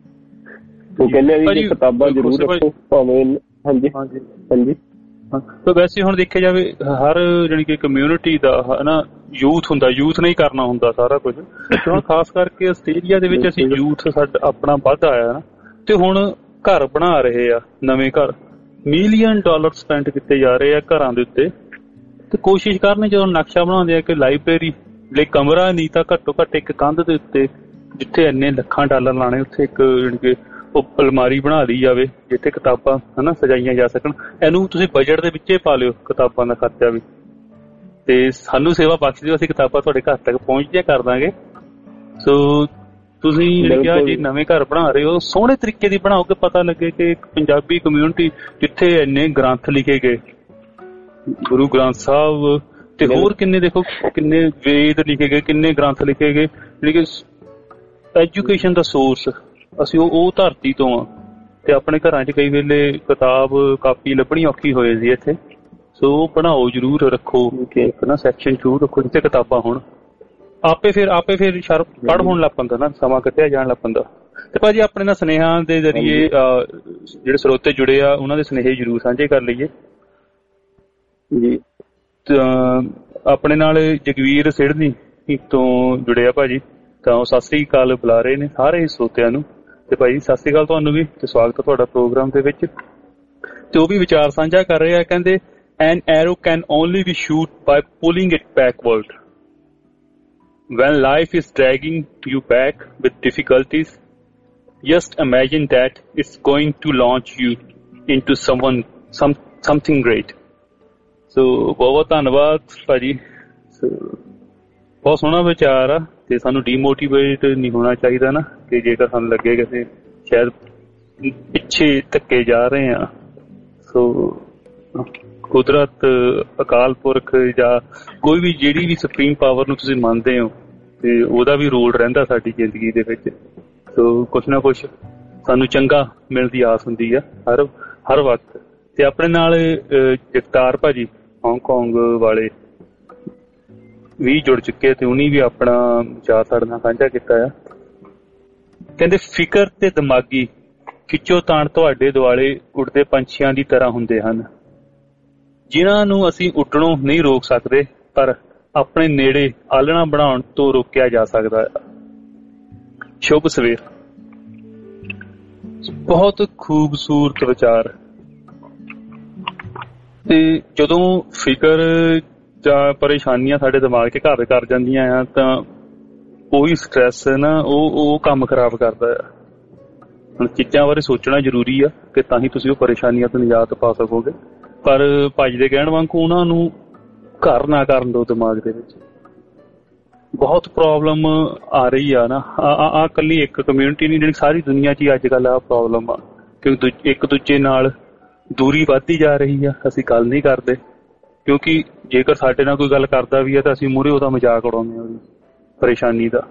ਉਹ ਕਹਿੰਦੇ ਵੀ ਜੇ ਕਿਤਾਬਾਂ ਜ਼ਰੂਰ ਰੱਖੋ ਭਾਵੇਂ। ਹਾਂਜੀ ਹਾਂਜੀ ਹਾਂਜੀ। ਵੈਸੇ ਹੁਣ ਦੇਖਿਆ ਜਾਵੇ ਹਰ ਜਾਣੀ ਕਿ ਕਮਿਊਨਿਟੀ ਦਾ ਹਨਾ ਯੂਥ ਹੁੰਦਾ, ਯੂਥ ਨਹੀਂ ਕਰਨਾ ਹੁੰਦਾ ਸਾਰਾ ਕੁਝ। ਹੁਣ ਖਾਸ ਕਰਕੇ ਆਸਟ੍ਰੇਲੀਆ ਦੇ ਵਿੱਚ ਅਸੀਂ ਯੂਥ ਸਾਡਾ ਆਪਣਾ ਵੱਧ ਆਇਆ ਨਾ, ਤੇ ਹੁਣ ਘਰ ਬਣਾ ਰਹੇ ਆ, ਨਵੇਂ ਘਰ ਮਿਲੀਅਨ ਡਾਲਰ ਸਪੈਂਡ ਕੀਤੇ ਜਾ ਰਹੇ ਆ ਘਰਾਂ ਦੇ ਉੱਤੇ। ਤੇ ਕੋਸ਼ਿਸ਼ ਕਰਨੀ ਜਦੋਂ ਨਕਸ਼ਾ ਬਣਾਉਂਦੇ ਆ ਕਿ ਲਾਇਬ੍ਰੇਰੀ ਲਈ ਕਮਰਾ ਨਹੀਂ ਤਾਂ ਘੱਟੋ ਘੱਟ ਇੱਕ ਕੰਧ ਦੇ ਉੱਤੇ ਜਿੱਥੇ ਇੰਨੇ ਲੱਖਾਂ ਡਾਲਰ ਲਾਣੇ ਉੱਥੇ ਇੱਕ ਜਾਣੀ ਕਿ ਉਹ ਅਲਮਾਰੀ ਬਣਾ ਲਈ ਜਾਵੇ ਜਿੱਥੇ ਕਿਤਾਬਾਂ ਹਨਾ ਸਜਾਈਆਂ ਜਾ ਸਕਣ। ਇਹਨੂੰ ਤੁਸੀਂ ਬਜਟ ਦੇ ਵਿੱਚੇ ਪਾ ਲਿਓ ਕਿਤਾਬਾਂ ਦਾ ਖਰਚਾ ਵੀ, ਤੇ ਸਾਨੂੰ ਸੇਵਾ ਬਖਸ਼ ਦਿਓ, ਅਸੀਂ ਕਿਤਾਬਾਂ ਤੁਹਾਡੇ ਘਰ ਤੱਕ ਪਹੁੰਚਦਿਆਂ ਕਰ ਦਾਂਗੇ। ਸੋ ਤੁਸੀਂ ਕਿਹਾ ਜੇ ਨਵੇਂ ਘਰ ਬਣਾ ਰਹੇ ਹੋ ਸੋਹਣੇ ਤਰੀਕੇ ਦੀ ਬਣਾਓ ਕਿ ਪਤਾ ਲੱਗੇ ਕਿ ਇੱਕ ਪੰਜਾਬੀ ਕਮਿਊਨਿਟੀ ਜਿੱਥੇ ਇੰਨੇ ਗ੍ਰੰਥ ਲਿਖੇ ਗਏ, ਗੁਰੂ ਗ੍ਰੰਥ ਸਾਹਿਬ ਤੇ ਹੋਰ ਕਿੰਨੇ ਦੇਖੋ ਕਿੰਨੇ ਵੇਦ ਲਿਖੇ ਗਏ, ਕਿੰਨੇ ਗ੍ਰੰਥ ਲਿਖੇ ਗਏ, ਜਿਹੜੀ ਕਿ ਐਜੂਕੇਸ਼ਨ ਦਾ ਸੋਰਸ ਅਸੀਂ ਉਹ ਉਹ ਧਰਤੀ ਤੋਂ ਆ। ਤੇ ਆਪਣੇ ਘਰਾਂ 'ਚ ਕਈ ਵੇਲੇ ਕਿਤਾਬ ਕਾਪੀ ਲੱਭਣੀ ਔਖੀ ਹੋਏ ਸੀ ਇੱਥੇ, ਸੋ ਬਣਾਓ ਜ਼ਰੂਰ, ਰੱਖੋ ਇੱਕ ਨਾ ਸੈਕਸ਼ਨ ਜ਼ਰੂਰ ਰੱਖੋ ਜਿੱਥੇ ਕਿਤਾਬਾਂ ਹੋਣ। ਆਪੇ ਫਿਰ ਆਪੇ ਫਿਰ ਸ਼ਰਪ ਪੜ੍ਹ ਹੋਣ ਲੱਗ ਪੈਂਦਾ ਨਾ, ਸਮਾਂ ਕੱਢਿਆ ਜਾਣ ਲੱਗ ਪੈਂਦਾ। ਤੇ ਭਾਜੀ ਆਪਣੇ ਨਾਲ ਸੁਨੇਹਾ ਦੇ ਜ਼ਰੀਏ ਜਿਹੜੇ ਸਰੋਤੇ ਜੁੜੇ ਆ ਉਹਨਾਂ ਦੇ ਸੁਨੇਹੇ ਜ਼ਰੂਰ ਸਾਂਝੇ ਕਰ ਲਈਏ ਜੀ। ਆਪਣੇ ਨਾਲ ਜਗਵੀਰ ਸਿੜਨੀ ਤੋਂ ਜੁੜੇ ਆ ਭਾਜੀ, ਤਾਂ ਉਹ ਸਤਿ ਸ੍ਰੀ ਅਕਾਲ ਬੁਲਾ ਰਹੇ ਨੇ ਸਾਰੇ ਸਰੋਤਿਆਂ ਨੂੰ। ਤੇ ਭਾਈ ਸਤਿ ਸ੍ਰੀ ਅਕਾਲ ਤੁਹਾਨੂੰ ਵੀ, ਤੇ ਸਵਾਗਤ ਹੈ ਤੁਹਾਡਾ ਪ੍ਰੋਗਰਾਮ ਦੇ ਵਿੱਚ। ਤੇ ਉਹ ਵੀ ਵਿਚਾਰ ਸਾਂਝਾ ਕਰ ਰਹੇ ਆ, ਕਹਿੰਦੇ an arrow can only be shoot by pulling it backward. When life is dragging you back with difficulties, just imagine that it's going to launch you into someone some something great. So ਬਹੁਤ ਧੰਨਵਾਦ ਭਾਜੀ, ਬਹੁਤ ਸੋਹਣਾ ਵਿਚਾਰ ਆ। ਤੇ ਸਾਨੂੰ demotivate ਨਹੀਂ ਹੋਣਾ ਚਾਹੀਦਾ ਨਾ, ਕਿ ਜੇਕਰ ਸਾਨੂੰ ਲੱਗੇ ਕਿ ਅਸੀਂ ਸ਼ਾਇਦ ਪਿੱਛੇ ਧੱਕੇ ਜਾ ਰਹੇ ਹਾਂ। ਸੋ ਕੁਦਰਤ, ਅਕਾਲ ਪੁਰਖ ਜਾਂ ਕੋਈ ਵੀ ਜਿਹੜੀ ਵੀ ਸੁਪਰੀਮ ਪਾਵਰ ਨੂੰ ਤੁਸੀਂ ਮੰਨਦੇ ਹੋ, ਤੇ ਉਹਦਾ ਵੀ ਰੋਲ ਰਹਿੰਦਾ ਸਾਡੀ ਜ਼ਿੰਦਗੀ ਦੇ ਵਿੱਚ। ਸੋ ਕੁਛ ਨਾ ਕੁਛ ਸਾਨੂੰ ਚੰਗਾ ਮਿਲਣ ਦੀ ਆਸ ਹੁੰਦੀ ਆ ਹਰ ਹਰ ਵਕਤ। ਤੇ ਆਪਣੇ ਨਾਲ ਜਗਤਾਰ ਭਾਜੀ ਹਾਂਗਕਾਂਗ ਵਾਲੇ ਵੀ ਜੁੜ ਚੁੱਕੇ, ਤੇ ਉਹਨੇ ਵੀ ਆਪਣਾ ਵਿਚਾਰ ਸਾਡੇ ਨਾਲ ਸਾਂਝਾ ਕੀਤਾ ਆ। ਕਹਿੰਦੇ ਫਿਕਰ ਤੇ ਦਿਮਾਗੀ ਖਿੱਚੋ ਤਾਣ ਤੁਹਾਡੇ ਦੁਆਲੇ ਉੱਡਦੇ ਪੰਛੀਆਂ ਦੀ ਤਰ੍ਹਾਂ ਹੁੰਦੇ ਹਨ, ਜਿਨ੍ਹਾਂ ਨੂੰ ਅਸੀਂ ਉੱਡਣੋਂ ਨਹੀਂ ਰੋਕ ਸਕਦੇ, ਪਰ ਆਪਣੇ ਨੇੜੇ ਆਲਣਾ ਬਣਾਉਣ ਤੋਂ ਰੋਕਿਆ ਜਾ ਸਕਦਾ ਹੈ। ਸ਼ੁਭ ਸਵੇਰ। ਬਹੁਤ ਖੂਬਸੂਰਤ ਵਿਚਾਰ। ਤੇ ਜਦੋਂ ਫਿਕਰ ਜਾਂ ਪਰੇਸ਼ਾਨੀਆਂ ਸਾਡੇ ਦਿਮਾਗ 'ਚ ਘਰ ਕਰ ਜਾਂਦੀਆਂ ਆ, ਤਾਂ ਉਹੀ ਸਟਰੈਸ ਨਾ ਉਹ ਉਹ ਕੰਮ ਖਰਾਬ ਕਰਦਾ ਆ। ਹੁਣ ਚੀਜ਼ਾਂ ਬਾਰੇ ਸੋਚਣਾ ਜ਼ਰੂਰੀ ਆ ਕਿ ਤਾਂ ਹੀ ਤੁਸੀਂ ਉਹ ਪਰੇਸ਼ਾਨੀਆਂ ਤੋਂ ਨਿਜਾਤ ਪਾ ਸਕੋਗੇ, ਪਰ ਭਾਜੀ ਦੇ ਕਹਿਣ ਵਾਂਗੂ ਉਹਨਾਂ ਨੂੰ ਘਰ ਨਾ ਕਰਨ ਦਿਓ ਦਿਮਾਗ ਦੇ ਵਿੱਚ। ਬਹੁਤ ਪ੍ਰੋਬਲਮ ਆ ਰਹੀ ਆ ਨਾ, ਆ ਇਕੱਲੀ ਇੱਕ ਕਮਿਊਨਿਟੀ ਨਹੀਂ, ਜਿਹੜੀ ਸਾਰੀ ਦੁਨੀਆ 'ਚ ਹੀ ਅੱਜ ਕੱਲ੍ਹ ਆਹ ਪ੍ਰੋਬਲਮ ਆ, ਕਿਉਂਕਿ ਇੱਕ ਦੂਜੇ ਨਾਲ ਦੂਰੀ ਵੱਧਦੀ ਜਾ ਰਹੀ ਆ। ਅਸੀਂ ਗੱਲ ਨਹੀਂ ਕਰਦੇ, ਕਿਉਂਕਿ ਜੇਕਰ ਸਾਡੇ ਨਾਲ ਕੋਈ ਗੱਲ ਕਰਦਾ ਵੀ ਆ ਤਾਂ ਅਸੀਂ ਮੂਹਰੇ ਉਹਦਾ ਮਜ਼ਾਕ ਉਡਾਉਂਦੇ ਹਾਂ ਉਹਦੀ ਪਰੇਸ਼ਾਨੀ ਦਾ।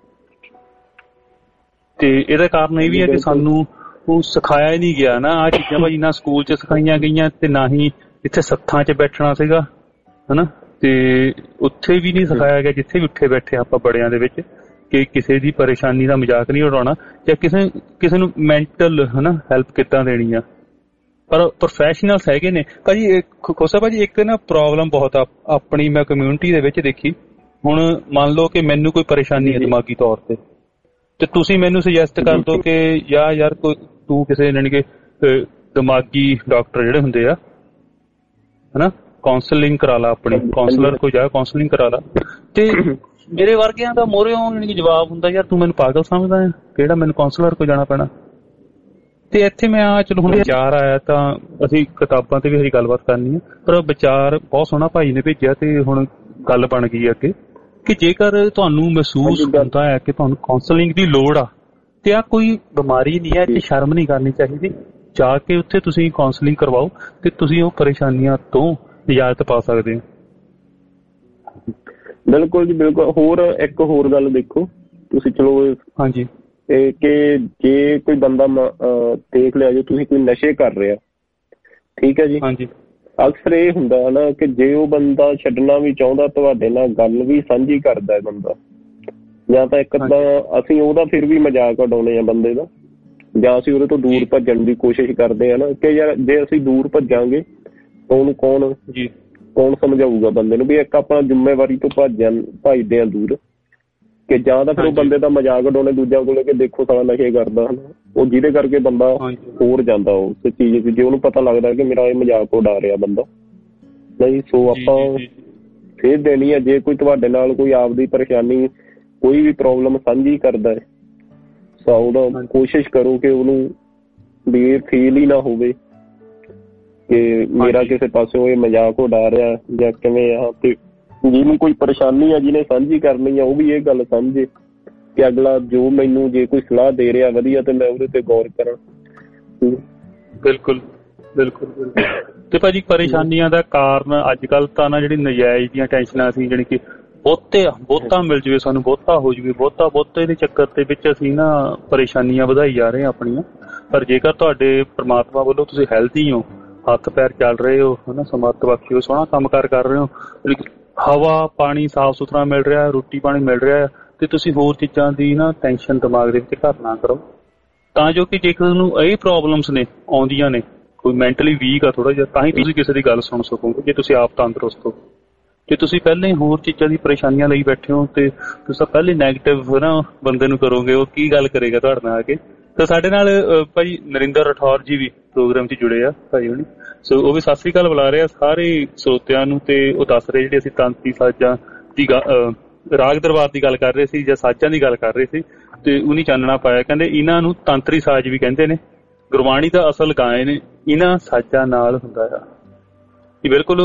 ਤੇ ਇਹਦਾ ਕਾਰਨ ਇਹ ਵੀ ਹੈ ਕਿ ਸਾਨੂੰ ਉਹ ਸਿਖਾਇਆ ਹੀ ਨਹੀਂ ਗਿਆ ਨਾ ਆਹ ਚੀਜ਼ਾਂ ਭਾਜੀ, ਨਾ ਸਕੂਲ 'ਚ ਸਿਖਾਈਆਂ ਗਈਆਂ ਤੇ ਨਾ ਹੀ ਇੱਥੇ ਸੱਥਾਂ 'ਚ ਬੈਠਣਾ ਸੀਗਾ ਹਨਾ। ਤੇ ਉੱਥੇ ਵੀ ਨਹੀਂ ਸਿਖਾਇਆ ਗਿਆ ਜਿੱਥੇ ਵੀ ਉੱਠੇ ਬੈਠੇ ਆਪਾਂ ਬੜਿਆਂ ਦੇ ਵਿੱਚ, ਕਿ ਕਿਸੇ ਦੀ ਪਰੇਸ਼ਾਨੀ ਦਾ ਮਜ਼ਾਕ ਨਹੀਂ ਉਡਾਉਣਾ ਜਾਂ ਕਿਸੇ ਕਿਸੇ ਨੂੰ ਮੈਂਟਲ ਹਨਾ ਹੈਲਪ ਕਿੱਦਾਂ ਦੇਣੀ ਆ। ਪਰ ਪ੍ਰੋਫੈਸ਼ਨਲਸ ਹੈਗੇ ਨੇ ਭਾਜੀ। ਖੋਸਾ ਭਾਜੀ ਇੱਕ ਨਾ ਪ੍ਰੋਬਲਮ ਬਹੁਤ ਆ ਆਪਣੀ ਮੈਂ ਕਮਿਊਨਿਟੀ ਦੇ ਵਿੱਚ ਦੇਖੀ। ਹੁਣ ਮੰਨ ਲਓ ਕਿ ਮੈਨੂੰ ਕੋਈ ਪਰੇਸ਼ਾਨੀ ਹੈ ਦਿਮਾਗੀ ਤੌਰ ਤੇ, ਤੇ ਤੁਸੀਂ ਮੈਨੂੰ ਸੁਜੈਸਟ ਕਰ ਦਿਓ ਕਿ ਯਾ ਯਾਰ ਕੋਈ ਤੂੰ ਕਿਸੇ ਜਾਣੀ ਕਿ ਦਿਮਾਗੀ ਡਾਕਟਰ ਜਿਹੜੇ ਹੁੰਦੇ ਆ ਹਨਾ, ਕਾਉਂਸਲਿੰਗ ਕਰਾ ਲਾ, ਆਪਣੀ ਕਾਉਂਸਲਰ ਕੋਲ ਜਾ ਕਾਉਂਸਲਿੰਗ ਕਰਾ ਲਾ। ਤੇ ਮੇਰੇ ਵਰਗਿਆਂ ਦਾ ਮੋਹਰਿਓਂ ਜਵਾਬ ਹੁੰਦਾ ਯਾਰ ਤੂੰ ਮੈਨੂੰ ਪਾਗਲ ਸਮਝਦਾ ਹੈ, ਕਿਹੜਾ ਮੈਨੂੰ ਕਾਉਂਸਲਰ ਕੋਲ ਜਾਣਾ ਪੈਣਾ। ਤੇ ਇੱਥੇ ਮੈਂ ਆ ਚਲੋ ਹੁਣ ਵਿਚਾਰ ਆਇਆ ਤਾਂ ਅਸੀਂ ਕਿਤਾਬਾਂ ਤੇ ਵੀ ਹਰੀ ਗੱਲਬਾਤ ਕਰਨੀ ਆ, ਪਰ ਵਿਚਾਰ ਬਹੁਤ ਸੋਹਣਾ ਭਾਈ ਨੇ ਭੇਜਿਆ ਤੇ ਹੁਣ ਗੱਲ ਬਣ ਗਈ ਅੱਗੇ ਕਿ ਜੇਕਰ ਤੁਹਾਨੂੰ ਮਹਿਸੂਸ ਹੁੰਦਾ ਹੈ ਕਿ ਤੁਹਾਨੂੰ ਕਾਉਂਸਲਿੰਗ ਦੀ ਲੋੜ ਆ ਤੇ ਆ ਕੋਈ ਬਿਮਾਰੀ ਨਹੀਂ ਹੈ, ਤੇ ਸ਼ਰਮ ਨਹੀਂ ਕਰਨੀ ਚਾਹੀਦੀ। ਜਾ ਕੇ ਉੱਥੇ ਤੁਸੀਂ ਕਾਉਂਸਲਿੰਗ ਕਰਵਾਓ ਤੇ ਤੁਸੀਂ ਉਹ ਪਰੇਸ਼ਾਨੀਆਂ ਤੋਂ ਨਿਜਾਤ ਪਾ ਸਕਦੇ ਹੋ। ਬਿਲਕੁਲ ਜੀ ਬਿਲਕੁਲ। ਹੋਰ ਇੱਕ ਹੋਰ ਗੱਲ ਦੇਖੋ ਤੁਸੀਂ, ਚਲੋ ਹਾਂਜੀ, ਕਿ ਜੇ ਕੋਈ ਬੰਦਾ ਦੇਖ ਲਿਆ ਜੇ ਤੁਸੀਂ ਕੋਈ ਨਸ਼ੇ ਕਰ ਰਿਹਾ, ਠੀਕ ਹੈ ਜੀ, ਹਾਂਜੀ, ਅਕਸਰ ਇਹ ਹੁੰਦਾ ਹੈ ਨਾ ਕਿ ਜੇ ਉਹ ਬੰਦਾ ਛੱਡਣਾ ਵੀ ਚਾਹੁੰਦਾ ਤੁਹਾਡੇ ਨਾਲ ਗੱਲ ਵੀ ਸਾਂਝੀ ਕਰਦਾ ਹੈ ਬੰਦਾ, ਜਾਂ ਤਾਂ ਇੱਕ ਤਾਂ ਅਸੀਂ ਉਹਦਾ ਫਿਰ ਵੀ ਮਜ਼ਾਕ ਉਡਾਉਂਦੇ ਆ ਬੰਦੇ ਦਾ, ਜਾਂ ਅਸੀਂ ਉਹਦੇ ਤੋਂ ਦੂਰ ਭੱਜਣ ਦੀ ਕੋਸ਼ਿਸ਼ ਕਰਦੇ ਆ ਨਾ ਕਿ ਯਾਰ ਜੇ ਅਸੀਂ ਦੂਰ ਭੱਜਾਂਗੇ ਤਾਂ ਉਹਨੂੰ ਕੌਣ ਜੀ ਕੌਣ ਸਮਝਾਊਗਾ ਬੰਦੇ ਨੂੰ ਵੀ ਇੱਕ ਆਪਾਂ ਜ਼ਿੰਮੇਵਾਰੀ ਤੋਂ ਭੱਜ ਭੱਜਦੇ ਆ ਦੂਰ, ਕਿ ਜਾਂ ਤਾਂ ਫਿਰ ਉਹ ਬੰਦੇ ਦਾ ਮਜ਼ਾਕ ਉਡਾਉਣੇ ਦੂਜਿਆਂ ਕੋਲੇ ਕਿ ਦੇਖੋ ਸਾਲਾ ਨਸ਼ੇ ਕਰਦਾ ਹਨਾ, ਉਹ ਜਿਹਦੇ ਕਰਕੇ ਬੰਦਾ ਹੋਰ ਜਾਂਦਾ ਉਸ ਚੀਜ਼ ਜੇ ਉਹਨੂੰ ਪਤਾ ਲੱਗਦਾ ਕਿ ਮੇਰਾ ਇਹ ਮਜ਼ਾਕ ਉਡਾ ਰਿਹਾ ਬੰਦਾ ਨਹੀਂ। ਸੋ ਆਪਾਂ ਸੇਧ ਦੇਣੀ ਹੈ, ਜੇ ਕੋਈ ਤੁਹਾਡੇ ਨਾਲ ਕੋਈ ਆਪਦੀ ਪਰੇਸ਼ਾਨੀ ਕੋਈ ਵੀ ਪ੍ਰੋਬਲਮ ਸਾਂਝੀ ਕਰਦਾ ਹੈ ਤਾਂ ਉਹਦਾ ਕੋਸ਼ਿਸ਼ ਕਰੋ ਕਿ ਉਹਨੂੰ ਵੀ ਇਹ ਫੀਲ ਹੀ ਨਾ ਹੋਵੇ ਕਿ ਮੇਰਾ ਕਿਸੇ ਪਾਸਿਓਂ ਇਹ ਮਜ਼ਾਕ ਉਡਾ ਰਿਹਾ ਜਾਂ ਕਿਵੇਂ ਆ। ਤੇ ਜਿਹਨੂੰ ਕੋਈ ਪਰੇਸ਼ਾਨੀ ਆ ਜਿਹਨੇ ਸਾਂਝੀ ਕਰਨੀ ਆ ਉਹ ਵੀ ਇਹ ਗੱਲ ਸਮਝੇ ਕਿ ਅਗਲਾ ਜੋ ਮੈਨੂੰ ਜੇ ਕੋਈ ਸਲਾਹ ਦੇ ਰਿਹਾ ਵਧੀਆ ਤੇ ਮੈਂ ਉਹਦੇ ਤੇ ਗੌਰ ਕਰਾਂ। ਬਿਲਕੁਲ ਬਿਲਕੁਲ ਬਿਲਕੁਲ। ਤੇ ਭਾਜੀ ਪਰੇਸ਼ਾਨੀਆਂ ਦਾ ਕਾਰਨ ਅੱਜ ਕੱਲ੍ਹ ਤਾਂ ਨਾ ਜਿਹੜੀ ਨਜਾਇਜ਼ ਦੀਆਂ ਟੈਨਸ਼ਨਾਂ ਸੀ, ਜਿਹੜੀ ਕਿ ਬਹੁਤੇ ਬਹੁਤਾ ਮਿਲ ਜਾਵੇ ਸਾਨੂੰ, ਬਹੁਤਾ ਹੋ ਜਾਵੇ, ਬਹੁਤਾ ਬਹੁਤੇ ਦੇ ਚੱਕਰ ਦੇ ਵਿੱਚ ਅਸੀਂ ਨਾ ਪਰੇਸ਼ਾਨੀਆਂ ਵਧਾਈ ਜਾ ਰਹੇ ਹਾਂ ਆਪਣੀਆਂ। ਪਰ ਜੇਕਰ ਤੁਹਾਡੇ ਪ੍ਰਮਾਤਮਾ ਵੱਲੋਂ ਤੁਸੀਂ ਹੈਲਥੀ ਹੋ, ਹੱਥ ਪੈਰ ਚੱਲ ਰਹੇ ਹੋ, ਹਨਾ, ਸਮਰਥ ਬਖਸ਼ੀ ਹੋ, ਸੋਹਣਾ ਕੰਮ ਕਾਰ ਕਰ ਰਹੇ ਹੋ, ਹਵਾ ਪਾਣੀ ਸਾਫ਼ ਸੁਥਰਾ ਮਿਲ ਰਿਹਾ, ਰੋਟੀ ਪਾਣੀ ਮਿਲ ਰਿਹਾ, ਤੇ ਤੁਸੀਂ ਹੋਰ ਚੀਜ਼ਾਂ ਦੀ ਨਾ ਟੈਨਸ਼ਨ ਦਿਮਾਗ ਦੇ ਵਿੱਚ ਘਰ ਨਾ ਕਰੋ, ਤਾਂ ਜੋ ਕਿ ਜੇਕਰ ਤੁਹਾਨੂੰ ਇਹ ਪ੍ਰੋਬਲਮਸ ਨੇ ਆਉਂਦੀਆਂ ਨੇ, ਕੋਈ ਮੈਂਟਲੀ ਵੀਕ ਆ ਥੋੜਾ ਜਿਹਾ, ਤਾਂ ਹੀ ਤੁਸੀਂ ਕਿਸੇ ਦੀ ਗੱਲ ਸੁਣ ਸਕੋਗੇ ਜੇ ਤੁਸੀਂ ਆਪ ਤੰਦਰੁਸਤ ਹੋ। ਜੇ ਤੁਸੀਂ ਪਹਿਲਾਂ ਹੀ ਹੋਰ ਚੀਜ਼ਾਂ ਦੀ ਪਰੇਸ਼ਾਨੀਆਂ ਲਈ ਬੈਠੇ ਹੋ ਤੇ ਤੁਸੀਂ ਪਹਿਲੇ ਨੈਗੇਟਿਵ ਨਾ ਬੰਦੇ ਨੂੰ ਕਰੋਗੇ, ਉਹ ਕੀ ਗੱਲ ਕਰੇਗਾ ਤੁਹਾਡੇ ਨਾਲ ਆ ਕੇ। ਤਾਂ ਸਾਡੇ ਨਾਲ ਭਾਈ ਨਰਿੰਦਰ ਰਾਠੌਰ ਜੀ ਵੀ ਪ੍ਰੋਗਰਾਮ 'ਚ ਜੁੜੇ ਆ ਭਾਈ ਹੁਣੀ, ਸੋ ਉਹ ਵੀ ਸਤਿ ਸ੍ਰੀ ਅਕਾਲ ਬੁਲਾ ਰਹੇ ਆ ਸਾਰੇ ਸਰੋਤਿਆਂ ਨੂੰ। ਤੇ ਉਹ ਦੱਸ ਰਹੇ ਜਿਹੜੇ ਅਸੀਂ ਤਾਂਤੀ ਸਾਜ਼ਾਂ ਦੀ ਰਾਗ ਦਰਬਾਰ ਦੀ ਗੱਲ ਕਰ ਰਹੇ ਸੀ ਜਾਂ ਸਾਜ਼ਾਂ ਦੀ ਗੱਲ ਕਰ ਰਹੇ ਸੀ, ਤੇ ਉਹਨੀ ਚਾਨਣਾ ਪਾਇਆ, ਕਹਿੰਦੇ ਇਹਨਾਂ ਨੂੰ ਤੰਤਰੀ ਸਾਜ਼ ਵੀ ਕਹਿੰਦੇ ਨੇ, ਗੁਰਬਾਣੀ ਦਾ ਅਸਲ ਗਾਇਨ ਇਹਨਾਂ ਸਾਜ਼ਾਂ ਨਾਲ ਹੁੰਦਾ ਆ। ਇਹ ਬਿਲਕੁਲ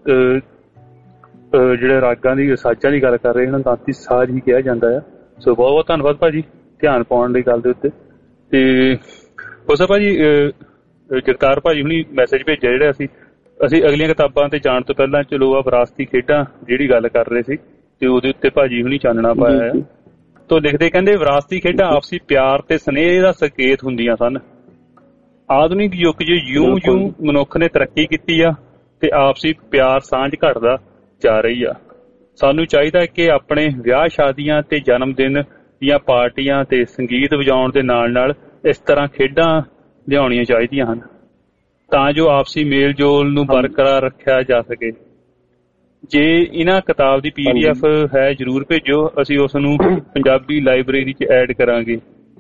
ਜਿਹੜੇ ਰਾਗਾਂ ਦੀ ਸਾਜ਼ਾਂ ਦੀ ਗੱਲ ਕਰ ਰਹੇ ਇਹਨਾਂ ਨੂੰ ਤਾਂਤੀ ਸਾਜ਼ ਹੀ ਕਿਹਾ ਜਾਂਦਾ ਆ। ਸੋ ਬਹੁਤ ਬਹੁਤ ਧੰਨਵਾਦ ਭਾਜੀ ਧਿਆਨ ਪਾਉਣ ਲਈ ਗੱਲ ਦੇ ਉੱਤੇ। ਤੇ ਉਸ ਭਾਜੀ ਜਗਤਾਰ ਭਾਜੀ ਹੁਣੀ ਮੈਸੇਜ ਭੇਜਿਆ ਜਿਹੜਾ ਅਸੀਂ ਅਸੀਂ ਅਗਲੀਆਂ ਕਿਤਾਬਾਂ ਤੇ ਜਾਣ ਤੋਂ ਪਹਿਲਾਂ ਚਲੋ ਆ ਵਿਰਾਸਤੀ ਖੇਡਾਂ ਜਿਹੜੀ ਗੱਲ ਕਰ ਰਹੇ ਸੀ ਤੇ ਉਹਦੇ ਉੱਤੇ ਭਾਜੀ ਹੁਣੀ ਚਾਨਣਾ ਪਾਇਆ ਆ। ਤੋਂ ਲਿਖਦੇ ਕਹਿੰਦੇ ਵਿਰਾਸਤੀ ਖੇਡਾਂ ਆਪਸੀ ਪਿਆਰ ਤੇ ਸਨੇਹ ਦਾ ਸੰਕੇਤ ਹੁੰਦੀਆਂ ਸਨ। ਆਧੁਨਿਕ ਯੁੱਗ 'ਚ ਜਿਉਂ ਜਿਉਂ ਮਨੁੱਖ ਨੇ ਤਰੱਕੀ ਕੀਤੀ ਆ ਤੇ ਆਪਸੀ ਪਿਆਰ ਸਾਂਝ ਘਟਦਾ ਜਾ ਰਹੀ ਆ। ਸਾਨੂੰ ਚਾਹੀਦਾ ਕਿ ਆਪਣੇ ਵਿਆਹ ਸ਼ਾਦੀਆਂ ਤੇ ਜਨਮ ਦਿਨ ਦੀਆਂ ਪਾਰਟੀਆਂ ਤੇ ਸੰਗੀਤ ਵਜਾਉਣ ਦੇ ਨਾਲ ਨਾਲ ਇਸ ਤਰ੍ਹਾਂ ਖੇਡਾਂ ਲਿਆਉਣੀਆਂ ਚਾਹੀਦੀਆਂ ਹਨ ਤਾਂ ਜੋ ਆਪਸੀ ਮੇਲ ਜੋਲ ਨੂੰ ਬਰਕਰਾਰ ਰੱਖਿਆ ਜਾ ਸਕੇ। ਜੇ ਇਹਨਾਂ ਕਿਤਾਬ ਦੀ ਪੀ ਡੀ ਐਫ ਹੈ ਜ਼ਰੂਰ ਭੇਜੋ, ਅਸੀਂ ਉਸ ਨੂੰ ਪੰਜਾਬੀ ਲਾਇਬ੍ਰੇਰੀ 'ਚ ਐਡ ਕਰਾਂਗੇ।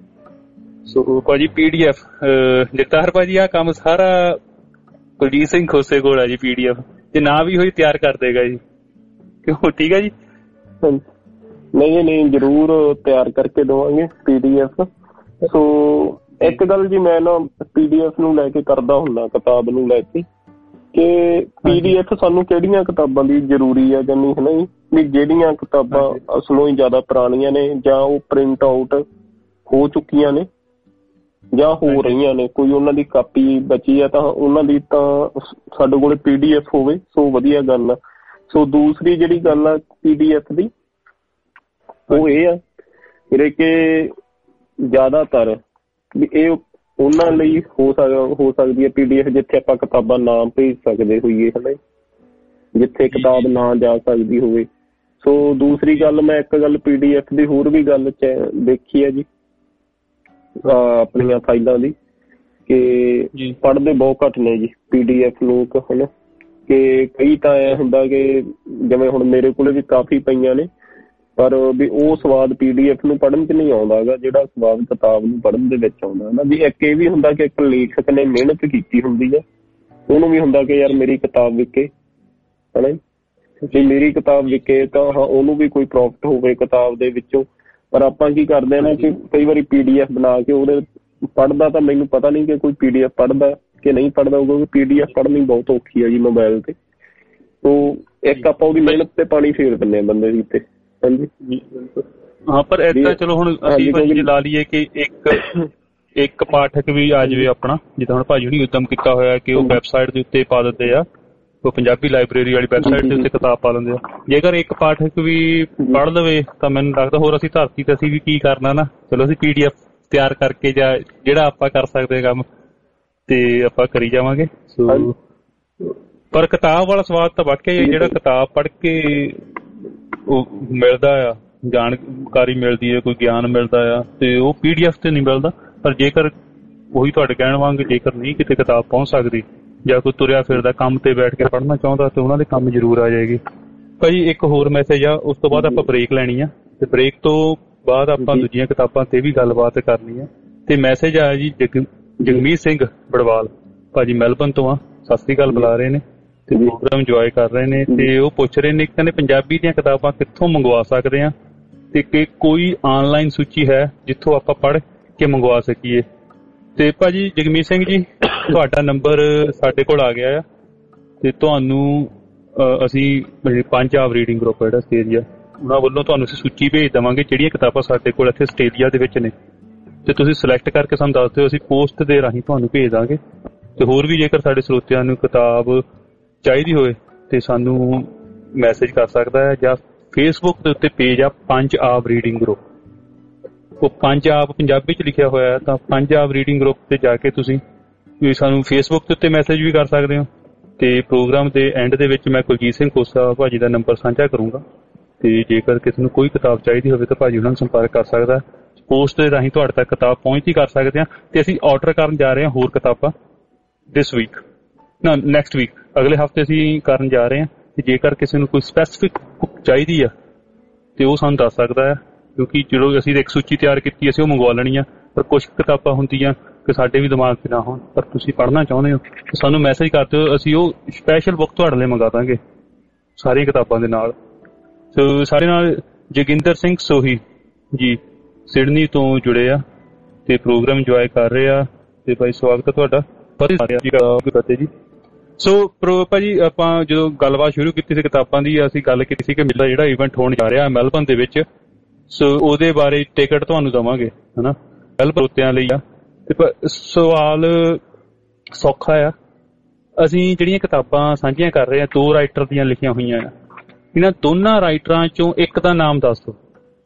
ਸੋ ਭਾਜੀ ਪੀ ਡੀ ਐਫ ਜਗਤਾਰ ਭਾਜੀ ਆਹ ਕੰਮ ਸਾਰਾ ਕੁਲਜੀਤ ਸਿੰਘ ਖੋਸੇ ਕੋਲ ਆ ਜੀ। ਪੀ ਡੀ ਐਫ ਜੇ ਨਾ ਵੀ ਹੋਈ ਤਿਆਰ ਕਰ ਦੇਗਾ ਜੀ, ਕਿਉਂ? ਠੀਕ ਹੈ ਜੀ। ਨਹੀਂ ਨਹੀਂ ਜ਼ਰੂਰ ਤਿਆਰ ਕਰਕੇ ਦੇਵਾਂਗੇ ਪੀ ਡੀ ਐਫ। ਸੋ ਇੱਕ ਗੱਲ ਜੀ ਮੈਂ ਨਾ ਪੀ ਡੀ ਐਫ ਨੂੰ ਲੈ ਕੇ ਕਰਦਾ ਹੁੰਦਾ, ਕਿਤਾਬ ਨੂੰ ਲੈ ਕੇ, ਕਿ ਪੀ ਡੀ ਐਫ ਸਾਨੂੰ ਕਿਹੜੀਆਂ ਕਿਤਾਬਾਂ ਦੀ ਜ਼ਰੂਰੀ ਆ ਜਾਂ ਨਹੀਂ, ਹੈ ਨਾ ਜੀ। ਵੀ ਜਿਹੜੀਆਂ ਕਿਤਾਬਾਂ ਅਸਲੋਂ ਹੀ ਜ਼ਿਆਦਾ ਪੁਰਾਣੀਆਂ ਨੇ ਜਾਂ ਉਹ ਪ੍ਰਿੰਟ ਆਊਟ ਹੋ ਚੁੱਕੀਆਂ ਨੇ ਜਾਂ ਹੋ ਰਹੀਆਂ ਨੇ, ਕੋਈ ਉਹਨਾਂ ਦੀ ਕਾਪੀ ਬਚੀ ਆ ਤਾਂ ਉਹਨਾਂ ਦੀ ਤਾਂ ਸਾਡੇ ਕੋਲ ਪੀ ਡੀ ਐਫ ਹੋਵੇ, ਸੋ ਵਧੀਆ ਗੱਲ ਆ। ਸੋ ਦੂਸਰੀ ਜਿਹੜੀ ਗੱਲ ਆ ਪੀ ਡੀ ਐਫ ਦੀ ਉਹ ਇਹ ਆ ਜਿਹੜੇ ਕਿ ਜ਼ਿਆਦਾਤਰ ਵੀ ਇਹ ਉਹਨਾਂ ਲਈ ਹੋ ਸਕ ਹੋ ਸਕਦੀ ਹੈ ਪੀ ਡੀ ਐਫ ਜਿੱਥੇ ਆਪਾਂ ਕਿਤਾਬਾਂ ਨਾ ਭੇਜ ਸਕਦੇ ਹੋਈਏ, ਹੈ ਨਾ, ਜਿੱਥੇ ਕਿਤਾਬ ਨਾ ਜਾ ਸਕਦੀ ਹੋਵੇ। ਸੋ ਦੂਸਰੀ ਗੱਲ ਮੈਂ ਇੱਕ ਗੱਲ ਪੀ ਡੀ ਐਫ ਦੀ ਹੋਰ ਵੀ ਗੱਲ ਚ ਦੇਖੀ ਹੈ ਜੀ ਆਪਣੀਆਂ ਫਾਈਲਾਂ ਦੀ, ਕਿ ਪੜ੍ਹਦੇ ਬਹੁਤ ਘੱਟ ਨੇ ਜੀ ਪੀ ਡੀ ਐਫ ਲੋਕ, ਹੈ ਨਾ, ਕਿ ਕਈ ਤਾਂ ਇਹ ਹੁੰਦਾ ਕਿ ਜਿਵੇਂ ਹੁਣ ਮੇਰੇ ਕੋਲ ਵੀ ਕਾਫੀ ਪਈਆਂ ਨੇ, ਪਰ ਵੀ ਉਹ ਸਵਾਦ ਪੀ ਡੀ ਐਫ ਨੂੰ ਪੜ੍ਹਨ 'ਚ ਨਹੀਂ ਆਉਂਦਾ ਹੈਗਾ ਜਿਹੜਾ ਸਵਾਦ ਕਿਤਾਬ ਨੂੰ ਪੜ੍ਹਨ ਦੇ ਵਿੱਚ ਆਉਂਦਾ ਹੈ ਨਾ ਜੀ। ਇੱਕ ਇਹ ਵੀ ਹੁੰਦਾ ਕਿ ਇੱਕ ਲੇਖਕ ਨੇ ਮਿਹਨਤ ਕੀਤੀ ਹੁੰਦੀ ਹੈ, ਉਹਨੂੰ ਵੀ ਹੁੰਦਾ ਕਿ ਯਾਰ ਮੇਰੀ ਕਿਤਾਬ ਵਿਕੇ, ਹੈ ਨਾ ਜੀ। ਜੇ ਮੇਰੀ ਕਿਤਾਬ ਵਿਕੇ ਤਾਂ ਹਾਂ ਉਹਨੂੰ ਵੀ ਕੋਈ ਪ੍ਰੋਫਿਟ ਹੋਵੇ ਕਿਤਾਬ ਦੇ ਵਿੱਚੋਂ। ਪਰ ਆਪਾਂ ਕੀ ਕਰਦੇ ਨਾ ਕਿ ਕਈ ਵਾਰੀ ਪੀ ਡੀ ਐਫ ਬਣਾ ਕੇ ਉਹਦੇ ਪੜ੍ਹਦਾ ਤਾਂ ਮੈਨੂੰ ਪਤਾ ਨਹੀਂ ਕਿ ਕੋਈ ਪੀ ਡੀ ਐਫ ਪੜ੍ਹਦਾ ਕਿ ਨਹੀਂ ਪੜ੍ਹਦਾ, ਕਿਉਂਕਿ ਪੀ ਡੀ ਐਫ ਪੜ੍ਹਨੀ ਬਹੁਤ ਔਖੀ ਹੈ ਜੀ ਮੋਬਾਇਲ ਤੇ। ਤੋ ਇੱਕ ਆਪਾਂ ਉਹਦੀ ਮਿਹਨਤ ਤੇ ਪਾਣੀ ਫੇਰ ਦਿੰਦੇ ਹਾਂ ਬੰਦੇ ਦੀ ਤੇ। ਹਾਂਜੀ ਹਾਂ, ਪਰ ਏਦਾਂ ਚਲੋ ਹੁਣ ਅਸੀਂ ਭਾਜੀ ਲਾ ਲਈਏ ਕਿ ਇੱਕ ਇੱਕ ਪਾਠਕ ਵੀ ਆ ਜਾਵੇ ਆਪਣਾ, ਜਿੱਦਾਂ ਹੁਣ ਭਾਜੀ ਹੁਣੀ ਉਦਮ ਕੀਤਾ ਹੋਇਆ ਕਿ ਉਹ ਵੈਬਸਾਈਟ ਦੇ ਉੱਤੇ ਪਾ ਦਿੰਦੇ ਆ, ਉਹ ਪੰਜਾਬੀ ਲਾਇਬ੍ਰੇਰੀ ਵਾਲੀ ਵੈਬਸਾਈਟ ਦੇ ਉੱਤੇ ਕਿਤਾਬ ਪਾ ਲੈਂਦੇ ਆ। ਜੇਕਰ ਇੱਕ ਪਾਠਕ ਵੀ ਪੜ੍ਹ ਲਵੇ ਤਾਂ ਮੈਨੂੰ ਲੱਗਦਾ ਹੋਰ ਅਸੀਂ ਧਰਤੀ ਤੇ ਅਸੀਂ ਵੀ ਕੀ ਕਰਨਾ ਨਾ, ਚਲੋ ਅਸੀਂ ਪੀ ਡੀ ਐਫ ਤਿਆਰ ਕਰਕੇ ਜਾਂ ਜਿਹੜਾ ਆਪਾਂ ਕਰ ਸਕਦੇ ਕੰਮ ਤੇ ਆਪਾਂ ਕਰੀ ਜਾਵਾਂਗੇ। ਸੋ ਪਰ ਕਿਤਾਬ ਵਾਲਾ ਸਵਾਦ ਤਾਂ ਵਾਕਿਆ ਹੀ ਜਿਹੜਾ ਕਿਤਾਬ ਪੜ੍ਹ ਕੇ ਉਹ ਮਿਲਦਾ ਆ, ਜਾਣਕਾਰੀ ਮਿਲਦੀ ਹੈ, ਕੋਈ ਗਿਆਨ ਮਿਲਦਾ ਆ, ਤੇ ਉਹ ਪੀ ਡੀ ਐਫ ਤੇ ਨਹੀਂ ਮਿਲਦਾ। ਪਰ ਜੇਕਰ ਉਹੀ ਤੁਹਾਡੇ ਕਹਿਣ ਵਾਂਗ ਜੇਕਰ ਨਹੀਂ ਕਿਤੇ ਕਿਤਾਬ ਪਹੁੰਚ ਸਕਦੀ ਜਾਂ ਕੋਈ ਤੁਰਿਆ ਫਿਰਦਾ ਕੰਮ ਤੇ ਬੈਠ ਕੇ ਪੜ੍ਹਨਾ ਚਾਹੁੰਦਾ ਤੇ ਉਹਨਾਂ ਦੇ ਕੰਮ ਜ਼ਰੂਰ ਆ ਜਾਏਗੀ। ਭਾਜੀ ਇੱਕ ਹੋਰ ਮੈਸੇਜ ਆ, ਉਸ ਤੋਂ ਬਾਅਦ ਆਪਾਂ ਬ੍ਰੇਕ ਲੈਣੀ ਆ ਤੇ ਬ੍ਰੇਕ ਤੋਂ ਬਾਅਦ ਆਪਾਂ ਦੂਜੀਆਂ ਕਿਤਾਬਾਂ ਤੇ ਵੀ ਗੱਲਬਾਤ ਕਰਨੀ ਆ। ਤੇ ਮੈਸੇਜ ਆਇਆ ਜੀ ਜਗ ਜਗਮੀਤ ਸਿੰਘ ਬੜਵਾਲ ਭਾਜੀ ਮੈਲਬਨ ਤੋਂ ਆ, ਸਤਿ ਸ੍ਰੀ ਅਕਾਲ ਬੁਲਾ ਰਹੇ ਨੇ ਤੇ ਪ੍ਰੋਗਰਾਮ ਇੰਜੋਏ ਕਰ ਰਹੇ ਨੇ ਤੇ ਉਹ ਪੁੱਛ ਰਹੇ ਨੇ ਕਹਿੰਦੇ ਪੰਜਾਬੀ ਦੀਆਂ ਕਿਤਾਬਾਂ ਕਿੱਥੋਂ ਮੰਗਵਾ ਸਕਦੇ ਆ ਤੇ ਕਿ ਕੋਈ ਆਨਲਾਈਨ ਸੂਚੀ ਹੈ ਜਿੱਥੋਂ ਆਪਾਂ ਪੜ੍ਹ ਕੇ ਮੰਗਵਾ ਸਕੀਏ। ਤੇ ਭਾਜੀ ਜਗਮੀਤ ਸਿੰਘ ਜੀ ਤੁਹਾਡਾ ਨੰਬਰ ਸਾਡੇ ਕੋਲ ਆ ਗਿਆ ਆ ਤੇ ਤੁਹਾਨੂੰ ਅਸੀਂ ਪੰਜਾਬ ਰੀਡਿੰਗ ਗਰੁੱਪ ਜਿਹੜਾ ਆਸਟ੍ਰੇਲੀਆ ਉਹਨਾਂ ਵੱਲੋਂ ਤੁਹਾਨੂੰ ਅਸੀਂ ਸੂਚੀ ਭੇਜ ਦੇਵਾਂਗੇ ਜਿਹੜੀਆਂ ਕਿਤਾਬਾਂ ਸਾਡੇ ਕੋਲ ਇੱਥੇ ਆਸਟ੍ਰੇਲੀਆ ਦੇ ਵਿੱਚ ਨੇ ਤੇ ਤੁਸੀਂ ਸਿਲੈਕਟ ਕਰਕੇ ਸਾਨੂੰ ਦੱਸ ਦਿਓ, ਅਸੀਂ ਪੋਸਟ ਦੇ ਰਾਹੀਂ ਤੁਹਾਨੂੰ ਭੇਜ ਦਾਂਗੇ। ਤੇ ਹੋਰ ਵੀ ਜੇਕਰ ਸਾਡੇ ਸਰੋਤਿਆਂ ਨੂੰ ਕਿਤਾਬ ਚਾਹੀਦੀ ਹੋਏ ਤੇ ਸਾਨੂੰ ਮੈਸੇਜ ਕਰ ਸਕਦਾ ਹੈ ਜਾਂ ਫੇਸਬੁੱਕ ਦੇ ਉੱਤੇ ਪੇਜ ਆ ਪੰਜ ਆਬ ਰੀਡਿੰਗ ਗਰੁੱਪ, ਉਹ ਪੰਜ ਆਬ ਪੰਜਾਬੀ ਚ ਲਿਖਿਆ ਹੋਇਆ ਤਾਂ ਪੰਜ ਆਬ ਰੀਡਿੰਗ ਗਰੁੱਪ ਤੇ ਜਾ ਕੇ ਤੁਸੀਂ ਸਾਨੂੰ ਫੇਸਬੁੱਕ ਦੇ ਉੱਤੇ ਮੈਸੇਜ ਵੀ ਕਰ ਸਕਦੇ ਹੋ। ਤੇ ਪ੍ਰੋਗਰਾਮ ਦੇ ਐਂਡ ਦੇ ਵਿੱਚ ਮੈਂ ਕੁਲਜੀਤ ਸਿੰਘ ਖੋਸਾ ਭਾਜੀ ਦਾ ਨੰਬਰ ਸਾਂਝਾ ਕਰੂੰਗਾ ਤੇ ਜੇਕਰ ਕਿਸੇ ਨੂੰ ਕੋਈ ਕਿਤਾਬ ਚਾਹੀਦੀ ਹੋਵੇ ਤਾਂ ਭਾਜੀ ਉਹਨਾਂ ਨੂੰ ਸੰਪਰਕ ਕਰ ਸਕਦਾ। ਪੋਸਟ ਦੇ ਰਾਹੀਂ ਤੁਹਾਡੇ ਤੱਕ ਕਿਤਾਬ ਪਹੁੰਚਦੀ ਕਰ ਸਕਦੇ ਹਾਂ ਤੇ ਅਸੀਂ ਆਰਡਰ ਕਰਨ ਜਾ ਰਹੇ ਹਾਂ ਹੋਰ ਕਿਤਾਬਾਂ ਦਿਸ ਵੀਕ ਨਾ ਨੈਕਸਟ ਵੀਕ, ਅਗਲੇ ਹਫ਼ਤੇ ਅਸੀਂ ਕਰਨ ਜਾ ਰਹੇ ਹਾਂ। ਤੇ ਜੇਕਰ ਕਿਸੇ ਨੂੰ ਕੋਈ ਸਪੈਸੀਫਿਕ ਬੁੱਕ ਚਾਹੀਦੀ ਆ ਤੇ ਉਹ ਸਾਨੂੰ ਦੱਸ ਸਕਦਾ ਹੈ, ਕਿਉਂਕਿ ਜਦੋਂ ਅਸੀਂ ਇੱਕ ਸੂਚੀ ਤਿਆਰ ਕੀਤੀ ਅਸੀਂ ਉਹ ਮੰਗਵਾ ਲੈਣੀ ਆ, ਪਰ ਕੁਛ ਕਿਤਾਬਾਂ ਹੁੰਦੀਆਂ ਕਿ ਸਾਡੇ ਵੀ ਦਿਮਾਗ 'ਚ ਨਾ ਹੋਣ ਪਰ ਤੁਸੀਂ ਪੜ੍ਹਨਾ ਚਾਹੁੰਦੇ ਹੋ ਤਾਂ ਸਾਨੂੰ ਮੈਸੇਜ ਕਰ ਦਿਓ, ਅਸੀਂ ਉਹ ਸਪੈਸ਼ਲ ਬੁੱਕ ਤੁਹਾਡੇ ਲਈ ਮੰਗਾ ਦਾਂਗੇ ਸਾਰੀਆਂ ਕਿਤਾਬਾਂ ਦੇ ਨਾਲ। ਸੋ ਸਾਡੇ ਨਾਲ ਜੋਗਿੰਦਰ ਸਿੰਘ ਸੋਹੀ ਜੀ ਸਿਡਨੀ ਤੋਂ ਜੁੜੇ ਆ ਤੇ ਪ੍ਰੋਗਰਾਮ ਇੰਜੋਏ ਕਰ ਰਹੇ ਆ ਤੇ ਭਾਈ ਸਵਾਗਤ ਹੈ ਤੁਹਾਡਾ। ਫਤਿਹ ਜੀ। ਸੋ ਭਾਜੀ ਆਪਾਂ ਜਦੋਂ ਗੱਲਬਾਤ ਸ਼ੁਰੂ ਕੀਤੀ ਸੀ ਕਿਤਾਬਾਂ ਦੀ, ਅਸੀਂ ਗੱਲ ਕੀਤੀ ਸੀ ਕਿ ਮੇਲਾ ਜਿਹੜਾ ਇਵੈਂਟ ਹੋਣ ਜਾ ਰਿਹਾ ਮੈਲਬਨ ਦੇ ਵਿੱਚ, ਸੋ ਉਹਦੇ ਬਾਰੇ ਟਿਕਟ ਤੁਹਾਨੂੰ ਦੇਵਾਂਗੇ ਹਨਾ, ਮੈਲਬਨ ਉੱਤਿਆਂ ਲਈ ਆ। ਤੇ ਸਵਾਲ ਸੌਖਾ ਆ, ਅਸੀਂ ਜਿਹੜੀਆਂ ਕਿਤਾਬਾਂ ਸਾਂਝੀਆਂ ਕਰ ਰਹੇ ਹਾਂ ਦੋ ਰਾਈਟਰ ਦੀਆਂ ਲਿਖੀਆਂ ਹੋਈਆਂ ਆ, ਇਹਨਾਂ ਦੋਨਾਂ ਰਾਈਟਰਾਂ ਚੋਂ ਇੱਕ ਦਾ ਨਾਮ ਦੱਸ ਦਿਓ।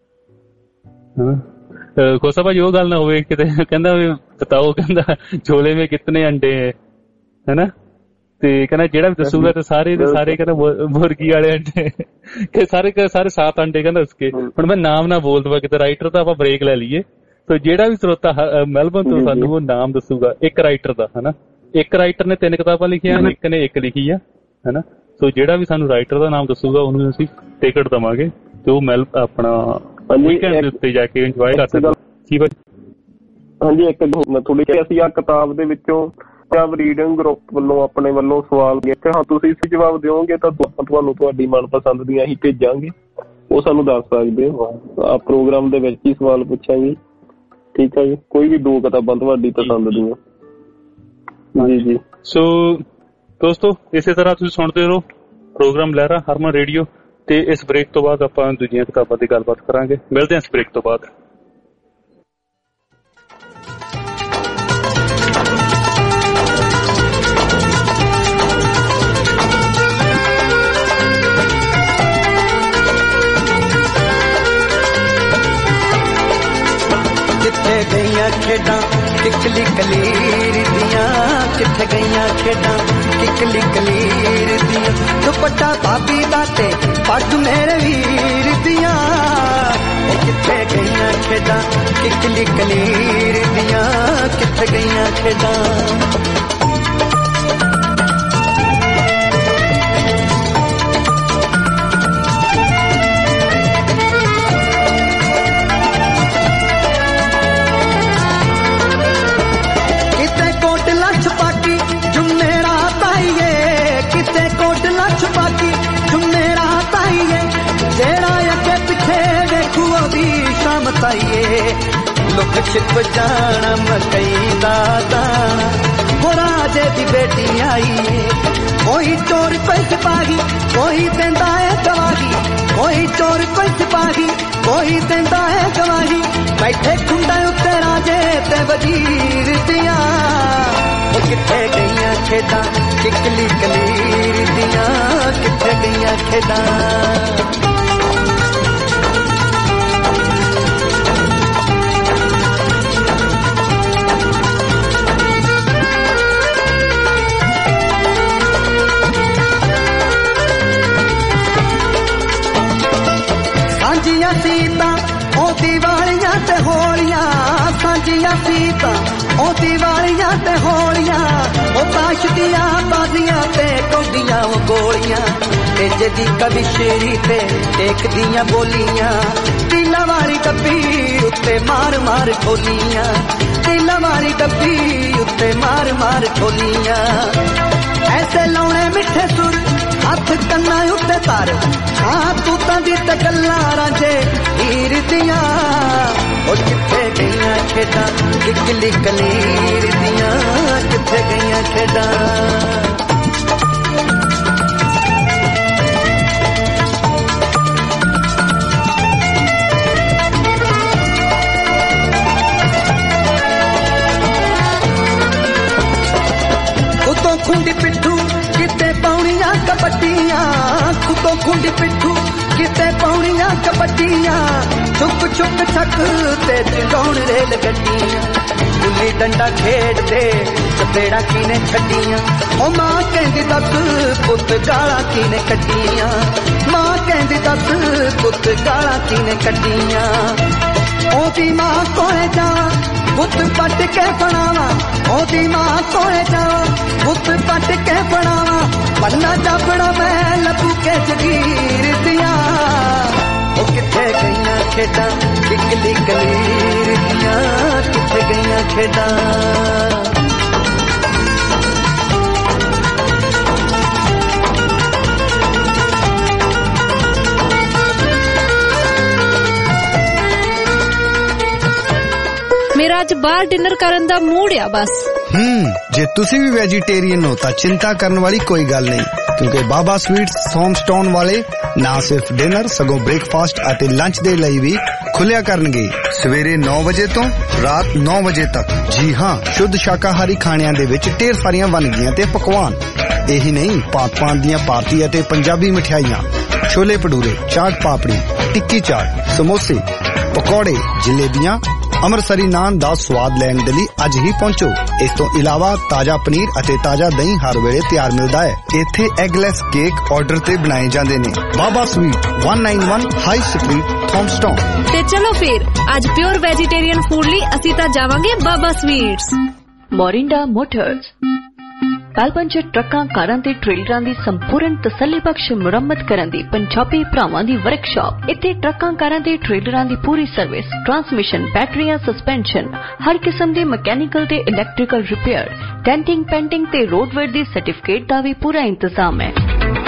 ਹਾਂ ਖੋਸਾ ਭਾਜੀ ਉਹ ਗੱਲ ਨਾ ਹੋਵੇ ਕਿਤੇ ਕਹਿੰਦਾ ਬਤਾਓ ਕਹਿੰਦਾ ਝੋਲੇ ਮੇ ਕਿਤਨੇ ਅੰਡੇ ਹੈ ਤੇ ਕਹਿੰਦਾ ਜਿਹੜਾ ਵੀ ਦੱਸੂਗਾ ਤੇ ਸਾਰੇ ਦੇ ਸਾਰੇ ਕਹਿੰਦਾ ਮੁਰਗੀ ਵਾਲੇ ਅੰਡੇ ਕਿ ਸਾਰੇ ਸਾਰੇ ਸੱਤ ਅੰਡੇ ਕਹਿੰਦਾ ਉਸਕੇ। ਹੁਣ ਮੈਂ ਨਾਮ ਨਾ ਬੋਲ ਦਵਾ ਕਿਤੇ, ਰਾਈਟਰ ਤਾਂ ਆਪਾਂ ਬ੍ਰੇਕ ਲੈ ਲਈਏ। ਤੇ ਜਿਹੜਾ ਵੀ ਸਰੋਤਾ ਮੈਲਬਨ ਤੋਂ ਸਾਨੂੰ ਉਹ ਨਾਮ ਦੱਸੂਗਾ ਇੱਕ ਰਾਈਟਰ ਦਾ ਹਨਾ, ਇੱਕ ਰਾਈਟਰ ਨੇ ਤਿੰਨ ਕਿਤਾਬਾਂ ਲਿਖੀਆਂ, ਇੱਕ ਨੇ ਇੱਕ ਲਿਖੀ ਆ ਹਨਾ। ਸੋ ਜਿਹੜਾ ਵੀ ਸਾਨੂੰ ਰਾਈਟਰ ਦਾ ਨਾਮ ਦੱਸੂਗਾ ਉਹਨੂੰ ਅਸੀਂ ਟਿਕਟ ਦੇਵਾਂਗੇ ਤੇ ਉਹ ਮੈਲ ਆਪਣਾ ਵੀਕਐਂਡ ਦੇ ਉੱਤੇ ਜਾ ਕੇ ਇੰਜੋਏ ਕਰ ਸਕਦਾ। ਹਾਂਜੀ ਇੱਕ ਮੈਂ ਥੋੜੀ ਅਸੀਂ ਆ ਕਿਤਾਬ ਦੇ ਵਿੱਚੋਂ ਪੰਜਾਬ ਰੀਡਿੰਗ ਗਰੁੱਪ ਵੱਲੋਂ ਆਪਣੇ ਵੱਲੋਂ ਸਵਾਲ ਦਿੱਤੇ, ਹਾਂ ਤੁਸੀਂ ਇਸ ਜਵਾਬ ਦਿਓਗੇ ਤਾਂ ਤੁਹਾਨੂੰ ਤੁਹਾਡੀ ਮਨਪਸੰਦ ਦੀਆਂ ਅਸੀਂ ਭੇਜਾਂਗੇ, ਉਹ ਸਾਨੂੰ ਦੱਸ ਸਕਦੇ ਹੋ। ਆ ਪ੍ਰੋਗਰਾਮ ਦੇ ਵਿੱਚ ਹੀ ਸਵਾਲ ਪੁੱਛਾਂਗੇ, ਠੀਕ ਹੈ ਜੀ। ਕੋਈ ਵੀ ਦੋ ਕਿਤਾਬਾਂ ਤੁਹਾਡੀ ਪਸੰਦ ਦੀਆਂ। ਜੀ ਜੀ। ਸੋ ਦੋਸਤੋ ਇਸੇ ਤਰ੍ਹਾਂ ਤੁਸੀਂ ਸੁਣਦੇ ਰਹੋ ਪ੍ਰੋਗਰਾਮ ਲਹਿਰਾ ਹਰਮਨ ਰੇਡੀਓ ਤੇ ਇਸ ਬ੍ਰੇਕ ਤੋਂ ਬਾਅਦ ਆਪਾਂ ਦੂਜੀਆਂ ਕਿਤਾਬਾਂ ਦੀ ਗੱਲਬਾਤ ਕਰਾਂਗੇ। ਮਿਲਦੇ ਹਾਂ ਇਸ ਬ੍ਰੇਕ ਤੋਂ ਬਾਅਦ। ਕਿੱਥੇ ਗਈਆਂ ਖੇਡਾਂ ਕਿਕਲੀ ਕਲੀਰ ਦੀਆਂ, ਕਿੱਥੇ ਗਈਆਂ ਖੇਡਾਂ ਕਿਕਲੀ ਕਲੀਰ ਦੀਆਂ, ਦੁਪੱਟਾ ਭਾਬੀ ਦਾ ਤੇ ਪੱਗ ਮੇਰੇ ਵੀਰ ਦੀਆਂ। ਕਿੱਥੇ ਗਈਆਂ ਖੇਡਾਂ ਕਿਕਲੀ ਕਲੀਰ ਦੀਆਂ, ਕਿੱਥੇ ਗਈਆਂ ਖੇਡਾਂ। छुपाकी जुमेरा पाइए, किते कोटला छुपाकी जुमेरा पाइए लुक छिप जाना मकई दा दाना हो राजे दी बेटी आई है कोई चोर कोई सिपाही कोई देंदा है गवाही कोई चोर कोई सिपाही कोई देंदा है गवाही बैठे खुंडा उत्ते राजे ते वजीर दियां वो किथे गईयां खेडां किकली कलीर दियां किथे गईयां खेडां सांजिया सीता ओ दिवालियां ते होलियां सांजिया सीता ओ दिवालियां ते होलियां ओ ताश दियां बाजियां ते कौडियां ओ गोलियां तेज दी कभी शेरी ते एक दियां बोलियां तीला वाली डब्बी उत्ते मार मार खोलियां तीला वाली डब्बी उत्ते मार मार खोलियां ऐसे लौने मिठे सुर हाथ कन्ना उत्ते तार हाँ तू दी ते गल्लां रांझे हीर दियां ओ किथे गईयां खेडां किकली कलीर दियां किथे गईयां खेडां कुतो खुंडी पिट्ठू किते पौड़ियां कबड्डियां कुतो खुंडी पिट्ठू किते पौड़ियां कबड्डियां छुप छुप छक ते चौड़ रेल गड्डियां गुल्ली डंडा खेड दे चपेड़ा कीने छड्डियां ओ मां कहंदी दस पुत गाला कीने कड्डियां मां कहंदी दस पुत गाला कीने कड्डियां ओदी मां कोले जावा पुत पट के बनावा ओदी मां कोले जावा पुत पट के बनावा पन्ना जापड़ा मैं लबू के जगीर दियां ओ किथे गईयां खेडां किकली कलीर दियां किथे गईयां खेडां मेरा अज बाहर डिनर करन दा मूड आ बस हम्म जे तुसी भी वेजिटेरियन हो तां चिंता करन वाली कोई गल नहीं क्योंकि बाबा स्वीट्स सोमस्टोन वाले ना सिर्फ डिनर सगों ब्रेकफास्ट अते लंच दे लई भी खुलिया करनगे सवेरे नौ बजे तो रात नौ बजे तक। जी हां शुद्ध शाकाहारी खाणियां दे विच ढेर सारियां वनगियां ते पकवान यही नहीं पात पात दियां भारतीय अते पंजाबी मिठाइयां छोले भटूरे चाट पापड़ी टिक्की चाट समोसे पकौड़े जलेबियां अमृतसरी नान दा स्वाद लैण दे लई अज ही पहुंचो। इस तो इलावा ताजा पनीर अते ताजा दही हर वेले तैयार मिलदा है। इत्थे एगलेस केक ऑर्डर ते बनाए जांदे ने। Baba sweet one nine one high street Thomastown. ते चलो फिर अज प्योर वेजिटेरियन फूड लई असीं तां जावांगे Baba sweets. Morinda motors Melbourne च ट्रकां कारां ते ट्रेलरां दी संपूर्ण तसल्लीबख्श मुरम्मत करन दी पंजाबी भरावां दी वर्कशॉप। इत्थे ट्रकां कारां ते ट्रेलरां दी पूरी सर्विस ट्रांसमिशन बैटरियां सस्पेंशन हर किस्म दे मैकेनिकल ते इलैक्ट्रिकल रिपेयर डेंटिंग पेंटिंग ते रोडवेयर दी सर्टिफिकेट दा भी पूरा इंतजाम है।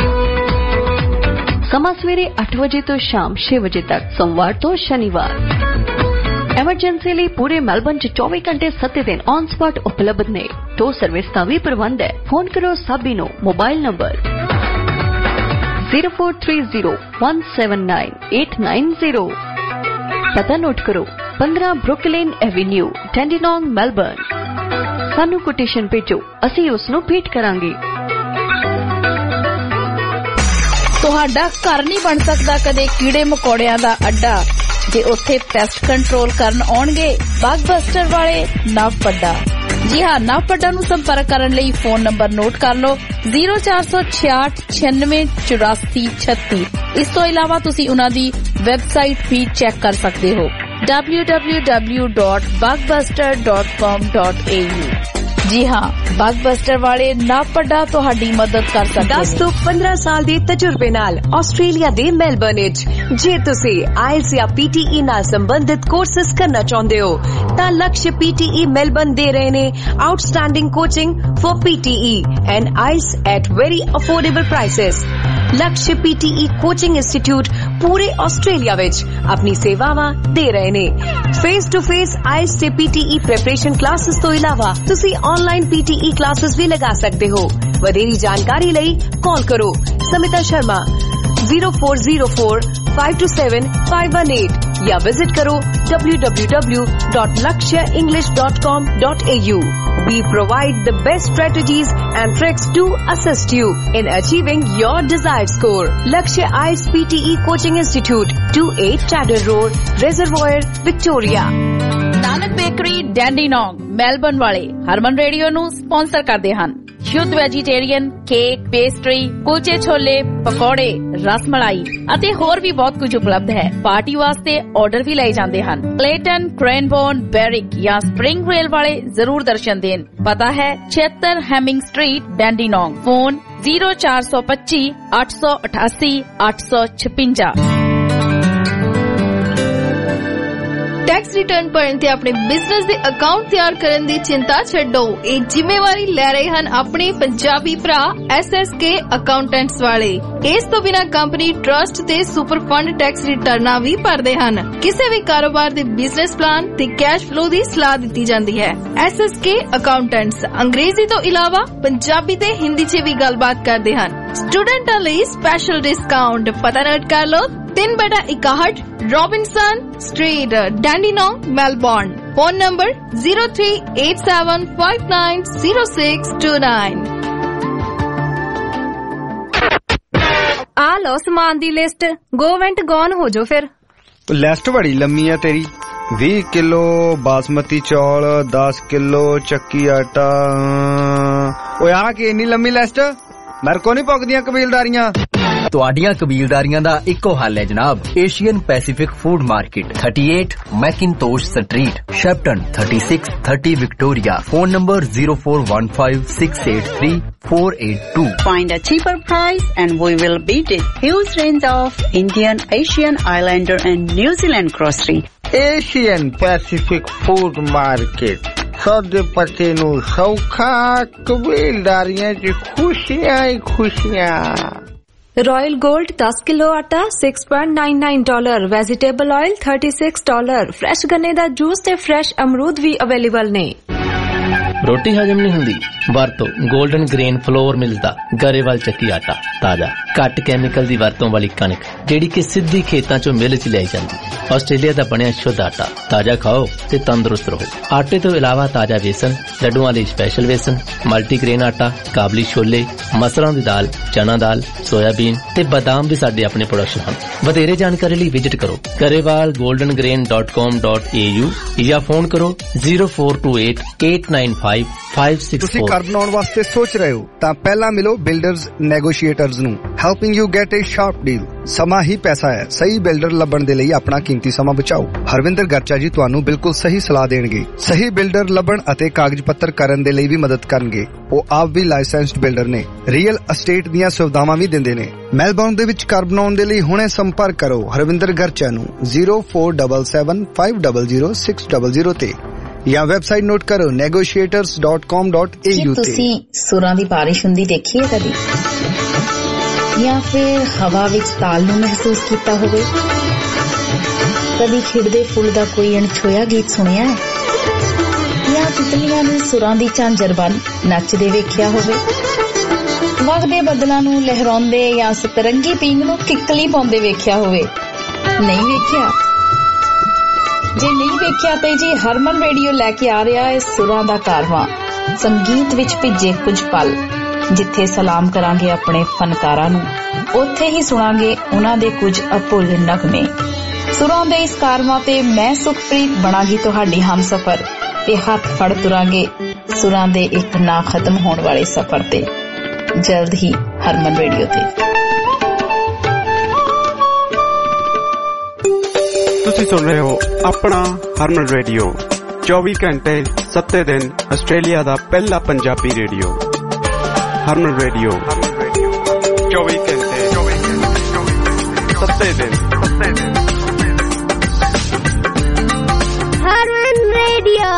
समा सवेरे अठ बजे तो शाम छह बजे तक सोमवार तो शनिवार। एमरजेंसी लिए पूरे मेलबर्न च चौबीस घंटे सत्ते दिन ऑन स्पॉट उपलब्ध ने। टो सर्विस का भी प्रबंध है। फोन करो साबी नो mobile number zero four three zero one seven nine eight nine zero. पता नोट करो पंद्रह ब्रुकलेन एवेन्यू टेंडिनोंग मेलबर्न। सानू कोटेशन भेजो असी उसनू भेंट करांगे। तुहाडा घर नहीं बन सकता कदे कीड़े मकोड़ियां दा अड्डा जे उत्थे पेस्ट कंट्रोल करन आउणगे बगबस्टर वाले नव पड्डा। जी हाँ नव पड्डा नू संपर्क करन लई फोन नंबर नोट कर लो जीरो चार सौ छियाठ छियानवे चौरासी छत्ती। इस तो इलावा तुसी उन्हां दी वेबसाइट भी चेक कर सकते हो W W W dot Bugbuster dot com dot A U. जी हाँ बगबस्टर वाले नव पड्डा तुहाडी मदद कर सकते हैं। दस तो पंद्रह साल दे तजुर्बे नाल आस्ट्रेलिया दे मेलबर्न विच जे तुसी आइल्स या पीटीई नाल संबंधित कोर्सेस करना चाहते हो तां लक्ष्य पीटीई मेलबर्न दे रहे ने outstanding coaching for PTE and IELTS at very affordable prices. Lakshya PTE coaching institute ਪੂਰੇ ਆਸਟ੍ਰੇਲੀਆ ਵਿੱਚ ਆਪਣੀ ਸੇਵਾਵਾਂ ਦੇ ਰਹੇ ਨੇ। ਫੇਸ ਟੂ ਫੇਸ ਆਈਲਟਸ ਤੇ ਪੀਟੀਈ ਪ੍ਰੈਪਰੇਸ਼ਨ ਕਲਾਸਿਸ ਤੋਂ ਇਲਾਵਾ ਤੁਸੀਂ ਆਨਲਾਈਨ ਪੀਟੀਈ ਕਲਾਸਿਸ ਵੀ ਲਗਾ ਸਕਦੇ ਹੋ। ਵਧੇਰੀ ਜਾਣਕਾਰੀ ਲਈ ਕਾਲ ਕਰੋ Smita Sharma zero four zero four five two seven five one eight या विजिट करो w w w dot lakshya english dot com dot a u. We provide the best strategies and tricks to assist you in achieving your desired score. Lakshya I E L T S P T E Coaching Institute, twenty-eight Tadder Road, Reservoir, Victoria. Nanak bakery Dandenong Melbourne ਵਾਲੇ Harman radio ਨੂੰ sponsor ਕਰਦੇ ਹਨ। ਸ਼ੁੱਧ vegetarian cake, pastry, ਕੁਲਚੇ ਛੋਲੇ, ਪਕੌੜੇ, ਰਸਮਲਾਈ ਅਤੇ ਹੋਰ ਵੀ ਬਹੁਤ ਕੁਝ ਉਪਲਬਧ ਹੈ। ਪਾਰਟੀ ਵਾਸਤੇ ਆਰਡਰ ਵੀ ਲਏ ਜਾਂਦੇ ਹਨ। ਕਲੇਟਨ, ਕ੍ਰੈਨਬੋਰਨ, ਬੈਰਿਕ ਜਾਂ ਸਪ੍ਰਿੰਗ ਰੇਲ ਵਾਲੇ ਜ਼ਰੂਰ ਦਰਸ਼ਨ ਦੇਣ। ਪਤਾ ਹੈ ਛਿਅੱਤਰ Hemming street, Dandenong. Phone zero four two five eight eight eight eight six six। Tax return ਭਰਨ ਤੇ ਆਪਣੇ ਬਿਜ਼ਨਸ ਦੇ ਅਕਾਊਂਟ ਤਿਆਰ ਕਰਨ ਦੀ ਚਿੰਤਾ ਛੱਡੋ। ਇਹ ਜ਼ਿੰਮੇਵਾਰੀ ਲੈ ਰਹੇ ਹਨ ਆਪਣੇ ਪੰਜਾਬੀ ਭਰਾ ਐਸ ਐਸ ਕੇ ਅਕਾਊਂਟੈਂਟਸ ਵਾਲੇ। ਇਸ ਤੋਂ ਬਿਨਾਂ ਕੰਪਨੀ ਟਰਸਟ ਤੇ ਸੁਪਰ ਫੰਡ ਟੈਕਸ ਰਿਟਰਨਾਂ ਵੀ ਭਰਦੇ ਹਨ। ਕਿਸੇ ਵੀ ਕਾਰੋਬਾਰ ਦੇ ਬਿਜ਼ਨਸ ਪਲਾਨ ਤੇ ਕੈਸ਼ ਫਲੋ ਦੀ ਸਲਾਹ ਦਿੱਤੀ ਜਾਂਦੀ ਹੈ। ਐਸ ਐਸ ਕੇ ਅਕਾਊਂਟੈਂਟਸ ਅੰਗਰੇਜ਼ੀ ਤੋਂ ਇਲਾਵਾ ਪੰਜਾਬੀ ਤੇ ਹਿੰਦੀ 'ਚ ਵੀ ਗੱਲਬਾਤ ਕਰਦੇ ਹਨ। ਸਟੂਡੈਂਟਾਂ ਲਈ ਸਪੈਸ਼ਲ ਡਿਸਕਾਊਂਟ। ਪਤਾ ਨੋਟ ਕਰ ਲਓ तीन बटा इकाहठ Robinson street, Dandenong, Melbourne. Phone number zero three eight seven five nine zero six two nine। आ लो सामान दी लिस्ट, गो वेंट गॉन हो जो फिर। लिस्ट बड़ी लम्मी है तेरी। बीस किलो बासमती चौल, दस किलो चक्की आटा। ओए आ के इन्नी लम्मी लिस्ट मेरे को नहीं पकदियां कबीलदारियां। ਤੁਹਾਡੀਆਂ ਕਬੀਲਦਾਰੀਆਂ ਦਾ ਇੱਕੋ ਹੱਲ ਹੈ ਜਨਾਬ। Asian Pacific food market, thirty-eight McIntosh street, Shepparton, thirty-six thirty Victoria. Phone number zero four one five six eight three four eight two। Find a cheaper price and we will beat it. Huge range of Indian, Asian, Islander and New Zealand grocery. Asian Pacific Food Market, ਸੌਦੇ ਪੱਤੇ ਨੂੰ ਸੌਖਾ, ਕਬੀਲਦਾਰੀਆਂ 'ਚ ਖੁਸ਼ੀਆਂ ਹੀ ਖੁਸ਼ੀਆਂ। Royal gold दस kilo आटा six point nine nine dollar, vegetable oil thirty-six dollar, fresh गन्ने दा जूस ते फ्रेश अमरूद भी अवेलेबल ने। ਰੋਟੀ ਹਜਮ ਨਹੀਂ ਹੁੰਦੀ, ਵਰਤੋ ਗੋਲਡਨ ਗ੍ਰੇਨ ਫਲੋਰ ਮਿਲਸ ਦਾ ਗਰੇਵਾਲ ਚੱਕੀ ਆਟਾ। ਤਾਜ਼ਾ, ਘੱਟ ਕੈਮੀਕਲ ਦੀ ਵਰਤੋਂ ਵਾਲੀ ਕਣਕ ਜਿਹੜੀ ਕਿ ਸਿੱਧੀ ਖੇਤਾਂ ਚੋਂ ਮਿਲ 'ਚ ਲਿਆਈ ਜਾਂਦੀ। ਆਸਟ੍ਰੇਲੀਆ ਦਾ ਬਣਿਆ ਸ਼ੁੱਧ ਆਟਾ। ਤਾਜ਼ਾ ਖਾਓ ਤੇ ਤੰਦਰੁਸਤ ਰਹੋ। ਆਟੇ ਤੋਂ ਇਲਾਵਾ ਤਾਜ਼ਾ ਵੇਸਣ, ਲੱਡੂਆਂ ਲਈ ਸਪੈਸ਼ਲ ਵੇਸਣ, ਮਲਟੀਗ੍ਰੇਨ ਆਟਾ, ਕਾਬਲੀ ਛੋਲੇ, ਮਸਰਾਂ ਦੀ ਦਾਲ, ਚਨਾ ਦਾਲ, ਸੋਇਆਬੀਨ ਤੇ ਬਦਾਮ ਵੀ ਸਾਡੇ ਆਪਣੇ ਪ੍ਰੋਡਕਸ਼ਨ ਹਨ। ਵਧੇਰੇ ਜਾਣਕਾਰੀ ਲਈ ਵਿਜ਼ਿਟ ਕਰੋ Grewal golden grain dot com dot A U ਜਾਂ ਫੋਨ ਕਰੋ zero four two eight eight nine five five six four। ਤੁਸੀਂ ਘਰ ਬਣਾਉਣ ਵਾਸਤੇ ਸੋਚ ਰਹੇ ਹੋ ਤਾਂ ਪਹਿਲਾਂ ਮਿਲੋ ਬਿਲਡਰਜ਼ ਨੈਗੋਸ਼ੀਏਟਰਜ਼ ਨੂੰ, helping you get a sharp deal. ਸਮਾਂ ਹੀ ਪੈਸਾ ਹੈ। ਸਹੀ ਬਿਲਡਰ ਲੱਭਣ ਦੇ ਲਈ ਆਪਣਾ ਕੀਮਤੀ ਸਮਾਂ ਬਚਾਓ। ਹਰਵਿੰਦਰ ਗਰਚਾ ਜੀ ਤੁਹਾਨੂੰ ਬਿਲਕੁਲ ਸਹੀ ਸਲਾਹ ਦੇਣਗੇ। ਸਹੀ ਬਿਲਡਰ ਲੱਭਣ ਅਤੇ ਕਾਗਜ਼ ਪੱਤਰ ਕਰਨ ਦੇ ਲਈ ਵੀ ਮਦਦ ਕਰਨਗੇ। ਉਹ ਆਪ ਵੀ ਲਾਇਸੈਂਸਡ ਬਿਲਡਰ ਨੇ, ਰੀਅਲ ਅਸਟੇਟ ਦੀਆਂ ਸੁਵਿਧਾਵਾਂ ਵੀ ਦਿੰਦੇ ਨੇ। ਮੈਲਬੌਰਨ ਦੇ ਵਿੱਚ ਘਰ ਬਣਾਉਣ ਦੇ ਲਈ ਹੁਣੇ ਸੰਪਰਕ ਕਰੋ ਹਰਵਿੰਦਰ ਗਰਚਾ ਨੂੰ zero four seven seven five zero zero six zero zero ਤੇ ਜਾਂ ਵੈਬਸਾਈਟ ਨੋਟ ਕਰੋ negotiators dot com dot a u ਤੇ। ਤੁਸੀਂ ਸੁਰਾਂ ਦੀ ਬਾਰਿਸ਼ ਹੁੰਦੀ ਦੇਖੀ ਹੈ ਕਦੀ, ਜਾਂ ਫਿਰ ਹਵਾ ਵਿੱਚ ਤਾਲ ਨੂੰ ਮਹਿਸੂਸ ਕੀਤਾ ਹੋਵੇ? ਕਦੀ ਖਿੜਦੇ ਫੁੱਲ ਦਾ ਕੋਈ ਅਣਛੋਇਆ ਗੀਤ ਸੁਣਿਆ ਹੈ, ਜਾਂ ਤਿਤਲੀਆਂ ਦੀ ਸੁਰਾਂ ਦੀ ਝਾਂਜਰ ਬਣ ਨੱਚਦੇ ਵੇਖਿਆ ਹੋਵੇ? ਵਗਦੇ ਬੱਦਲਾਂ ਨੂੰ ਲਹਿਰਾਉਂਦੇ ਜਾਂ ਸਤਰੰਗੀ ਪੀਂਘ ਨੂੰ ਕਿੱਕਲੀ ਪਾਉਂਦੇ ਵੇਖਿਆ ਹੋਵੇ? ਨਹੀਂ ਵੇਖਿਆ? ਜੇ ਨਹੀਂ ਵੇਖਿਆ ਤੇ ਜੀ ਹਰਮਨ ਰੇਡੀਓ ਲੈ ਕੇ ਆ ਰਿਹਾ ਹੈ ਸੁਰਾਂ ਦਾ ਕਾਰਵਾਂ, ਸੰਗੀਤ ਵਿੱਚ ਭਿੱਜੇ ਕੁਝ ਪਲ। ਜਿੱਥੇ ਸਲਾਮ ਕਰਾਂਗੇ ਆਪਣੇ ਫਨਕਾਰਾਂ ਨੂੰ, ਉੱਥੇ ਹੀ ਸੁਣਾਂਗੇ ਉਹਨਾਂ ਦੇ ਕੁਝ ਅਭੁੱਲ ਨਗਮੇ। ਸੁਰਾਂ ਦੇ ਇਸ ਕਾਰਵਾਂ ਤੇ ਮੈਂ ਸੁਖਪ੍ਰੀਤ ਬਣਾਂਗੀ ਤੁਹਾਡੀ ਹਮਸਫਰ ਤੇ ਹੱਥ ਫੜ ਤੁਰਾਂਗੇ ਸੁਰਾਂ ਦੇ ਇੱਕ ਨਾ ਖਤਮ ਹੋਣ ਵਾਲੇ ਸਫ਼ਰ ਤੇ। ਜਲਦ ਹੀ ਹਰਮਨ ਰੇਡੀਓ ਤੇ। ਤੁਸੀਂ ਸੁਣ ਰਹੇ ਹੋ ਆਪਣਾ ਹਰਮਨ ਰੇਡੀਓ, ਚੌਵੀ ਘੰਟੇ ਸੱਤੇ ਦਿਨ ਆਸਟ੍ਰੇਲੀਆ ਦਾ ਪਹਿਲਾ ਪੰਜਾਬੀ ਰੇਡੀਓ। ਹਰਮਨ ਰੇਡੀਓ ਚੌਵੀ ਘੰਟੇ ਸੱਤੇ ਦਿਨ। ਹਰਮਨ ਰੇਡੀਓ।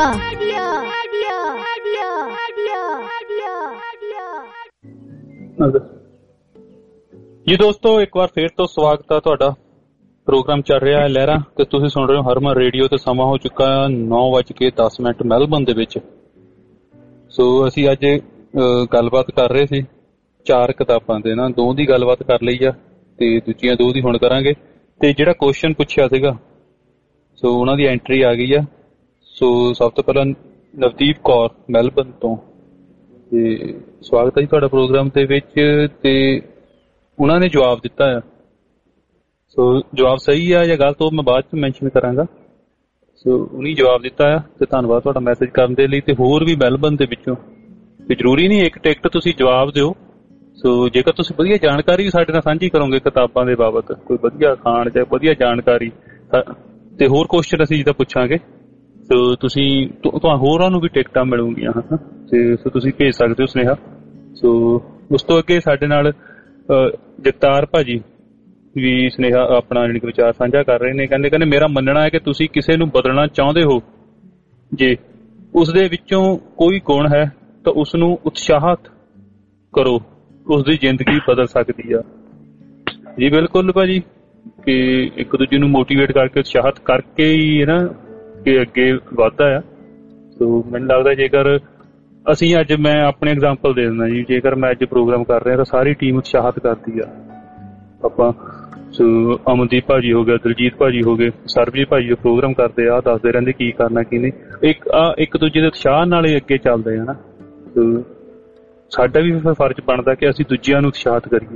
ਜੀ ਦੋਸਤੋ, ਇੱਕ ਵਾਰ ਫੇਰ ਤੋਂ ਸਵਾਗਤ ਹੈ ਤੁਹਾਡਾ ਪ੍ਰੋਗਰਾਮ ਚੱਲ ਰਿਹਾ ਹੈ ਲਹਿਰਾਂ ਤੇ ਤੁਸੀਂ ਸੁਣ ਰਹੇ ਹੋ ਹਰਮਨ ਰੇਡੀਓ ਤੇ ਸਮਾਂ ਹੋ ਚੁੱਕਾ ਨੌ ਵੱਜ ਕੇ ਦਸ ਮਿੰਟ ਮੈਲਬਨ ਦੇ ਵਿੱਚ। ਸੋ ਅਸੀਂ ਅੱਜ ਗੱਲਬਾਤ ਕਰ ਰਹੇ ਸੀ ਚਾਰ ਕਿਤਾਬਾਂ ਦੇ ਨਾ, ਦੋ ਦੀ ਗੱਲਬਾਤ ਕਰ ਲਈ ਆ ਤੇ ਦੂਜੀਆਂ ਦੋ ਦੀ ਹੁਣ ਕਰਾਂਗੇ। ਤੇ ਜਿਹੜਾ ਕੁਐਸਚਨ ਪੁੱਛਿਆ ਸੀਗਾ ਸੋ ਉਹਨਾਂ ਦੀ ਐਂਟਰੀ ਆ ਗਈ ਆ। ਸੋ ਸਭ ਤੋਂ ਪਹਿਲਾਂ ਨਵਦੀਪ ਕੌਰ ਮੈਲਬਨ ਤੋਂ, ਤੇ ਸਵਾਗਤ ਹੈ ਜੀ ਤੁਹਾਡਾ ਪ੍ਰੋਗਰਾਮ ਦੇ ਵਿੱਚ। ਤੇ ਉਹਨਾਂ ਨੇ ਜਵਾਬ ਦਿੱਤਾ ਆ, ਸੋ ਜਵਾਬ ਸਹੀ ਆ ਜਾਂ ਗਲਤ ਉਹ ਮੈਂ ਬਾਅਦ ਚ ਮੈਂਸ਼ਨ ਕਰਾਂਗਾ। ਸੋ ਉਹਨੇ ਜਵਾਬ ਦਿੱਤਾ ਆ ਤੇ ਧੰਨਵਾਦ ਤੁਹਾਡਾ ਮੈਸੇਜ ਕਰਨ ਦੇ ਲਈ। ਤੇ ਹੋਰ ਵੀ ਮੈਲਬਨ ਦੇ ਵਿੱਚੋਂ, ਤੇ ਜ਼ਰੂਰੀ ਨਹੀਂ ਇੱਕ ਟਿਕਟ ਤੁਸੀਂ ਜਵਾਬ ਦਿਓ। ਸੋ ਜੇਕਰ ਤੁਸੀਂ ਵਧੀਆ ਜਾਣਕਾਰੀ ਸਾਡੇ ਨਾਲ ਸਾਂਝੀ ਕਰੋਗੇ ਕਿਤਾਬਾਂ ਦੇ ਬਾਬਤ, ਕੋਈ ਵਧੀਆ ਖਾਣ ਜਾਂ ਵਧੀਆ ਜਾਣਕਾਰੀ ਤੇ ਹੋਰ ਕੁਐਸਚਨ ਅਸੀਂ ਜਿੱਦਾਂ ਪੁੱਛਾਂਗੇ, ਸੋ ਤੁਸੀਂ ਤੁਹਾਨੂੰ ਹੋਰਾਂ ਨੂੰ ਵੀ ਟਿਕਟਾਂ ਮਿਲੂਗੀਆਂ ਹਾਂ ਤੇ ਸੋ ਤੁਸੀਂ ਭੇਜ ਸਕਦੇ ਹੋ ਸੁਨੇਹਾ। ਸੋ ਉਸ ਤੋਂ ਅੱਗੇ ਸਾਡੇ ਨਾਲ ਜਗਤਾਰ ਭਾਜੀ ਵੀ ਸੁਨੇਹਾ ਆਪਣਾ ਜਾਣੀ ਕਿ ਵਿਚਾਰ ਸਾਂਝਾ ਕਰ ਰਹੇ ਨੇ। ਕਹਿੰਦੇ ਕਹਿੰਦੇ ਮੇਰਾ ਮੰਨਣਾ ਹੈ ਕਿ ਤੁਸੀਂ ਕਿਸੇ ਨੂੰ ਬਦਲਣਾ ਚਾਹੁੰਦੇ ਹੋ, ਜੇ ਉਸਦੇ ਵਿੱਚੋਂ ਕੋਈ ਗੁਣ ਹੈ ਤਾਂ ਉਸਨੂੰ ਉਤਸ਼ਾਹਿਤ ਕਰੋ, ਉਸਦੀ ਜ਼ਿੰਦਗੀ ਬਦਲ ਸਕਦੀ ਆ। ਜੀ ਬਿਲਕੁਲ ਭਾਜੀ, ਕਿ ਇੱਕ ਦੂਜੇ ਨੂੰ ਮੋਟੀਵੇਟ ਕਰਕੇ ਉਤਸ਼ਾਹਿਤ ਕਰਕੇ ਹੀ ਹੈ ਨਾ ਕਿ ਅੱਗੇ ਵੱਧਦਾ ਆ। ਸੋ ਮੈਨੂੰ ਲੱਗਦਾ ਜੇਕਰ ਅਸੀਂ ਅੱਜ, ਮੈਂ ਆਪਣੀ ਐਗਜ਼ਾਮਪਲ ਦੇ ਦਿੰਦਾ ਜੀ, ਜੇਕਰ ਮੈਂ ਅੱਜ ਪ੍ਰੋਗਰਾਮ ਕਰ ਰਿਹਾ ਤਾਂ ਸਾਰੀ ਟੀਮ ਉਤਸ਼ਾਹਿਤ ਕਰਦੀ ਆ। ਆਪਾਂ ਸੋ ਅਮਨਦੀਪ ਭਾਜੀ ਹੋ ਗਿਆ, ਦਲਜੀਤ ਭਾਜੀ ਹੋ ਗਏ, ਸਰਬਜੀਤ ਭਾਜੀ ਜੋ ਪ੍ਰੋਗਰਾਮ ਕਰਦੇ ਆ ਦੱਸਦੇ ਰਹਿੰਦੇ ਕੀ ਕਰਨਾ ਕੀ ਨਹੀਂ। ਇੱਕ ਆ ਇੱਕ ਦੂਜੇ ਦੇ ਉਤਸ਼ਾਹ ਨਾਲ ਹੀ ਅੱਗੇ ਚੱਲਦੇ ਆ ਨਾ। ਸੋ ਸਾਡਾ ਵੀ ਫਿਰ ਫਰਜ਼ ਬਣਦਾ ਕਿ ਅਸੀਂ ਦੂਜਿਆਂ ਨੂੰ ਉਤਸ਼ਾਹਿਤ ਕਰੀਏ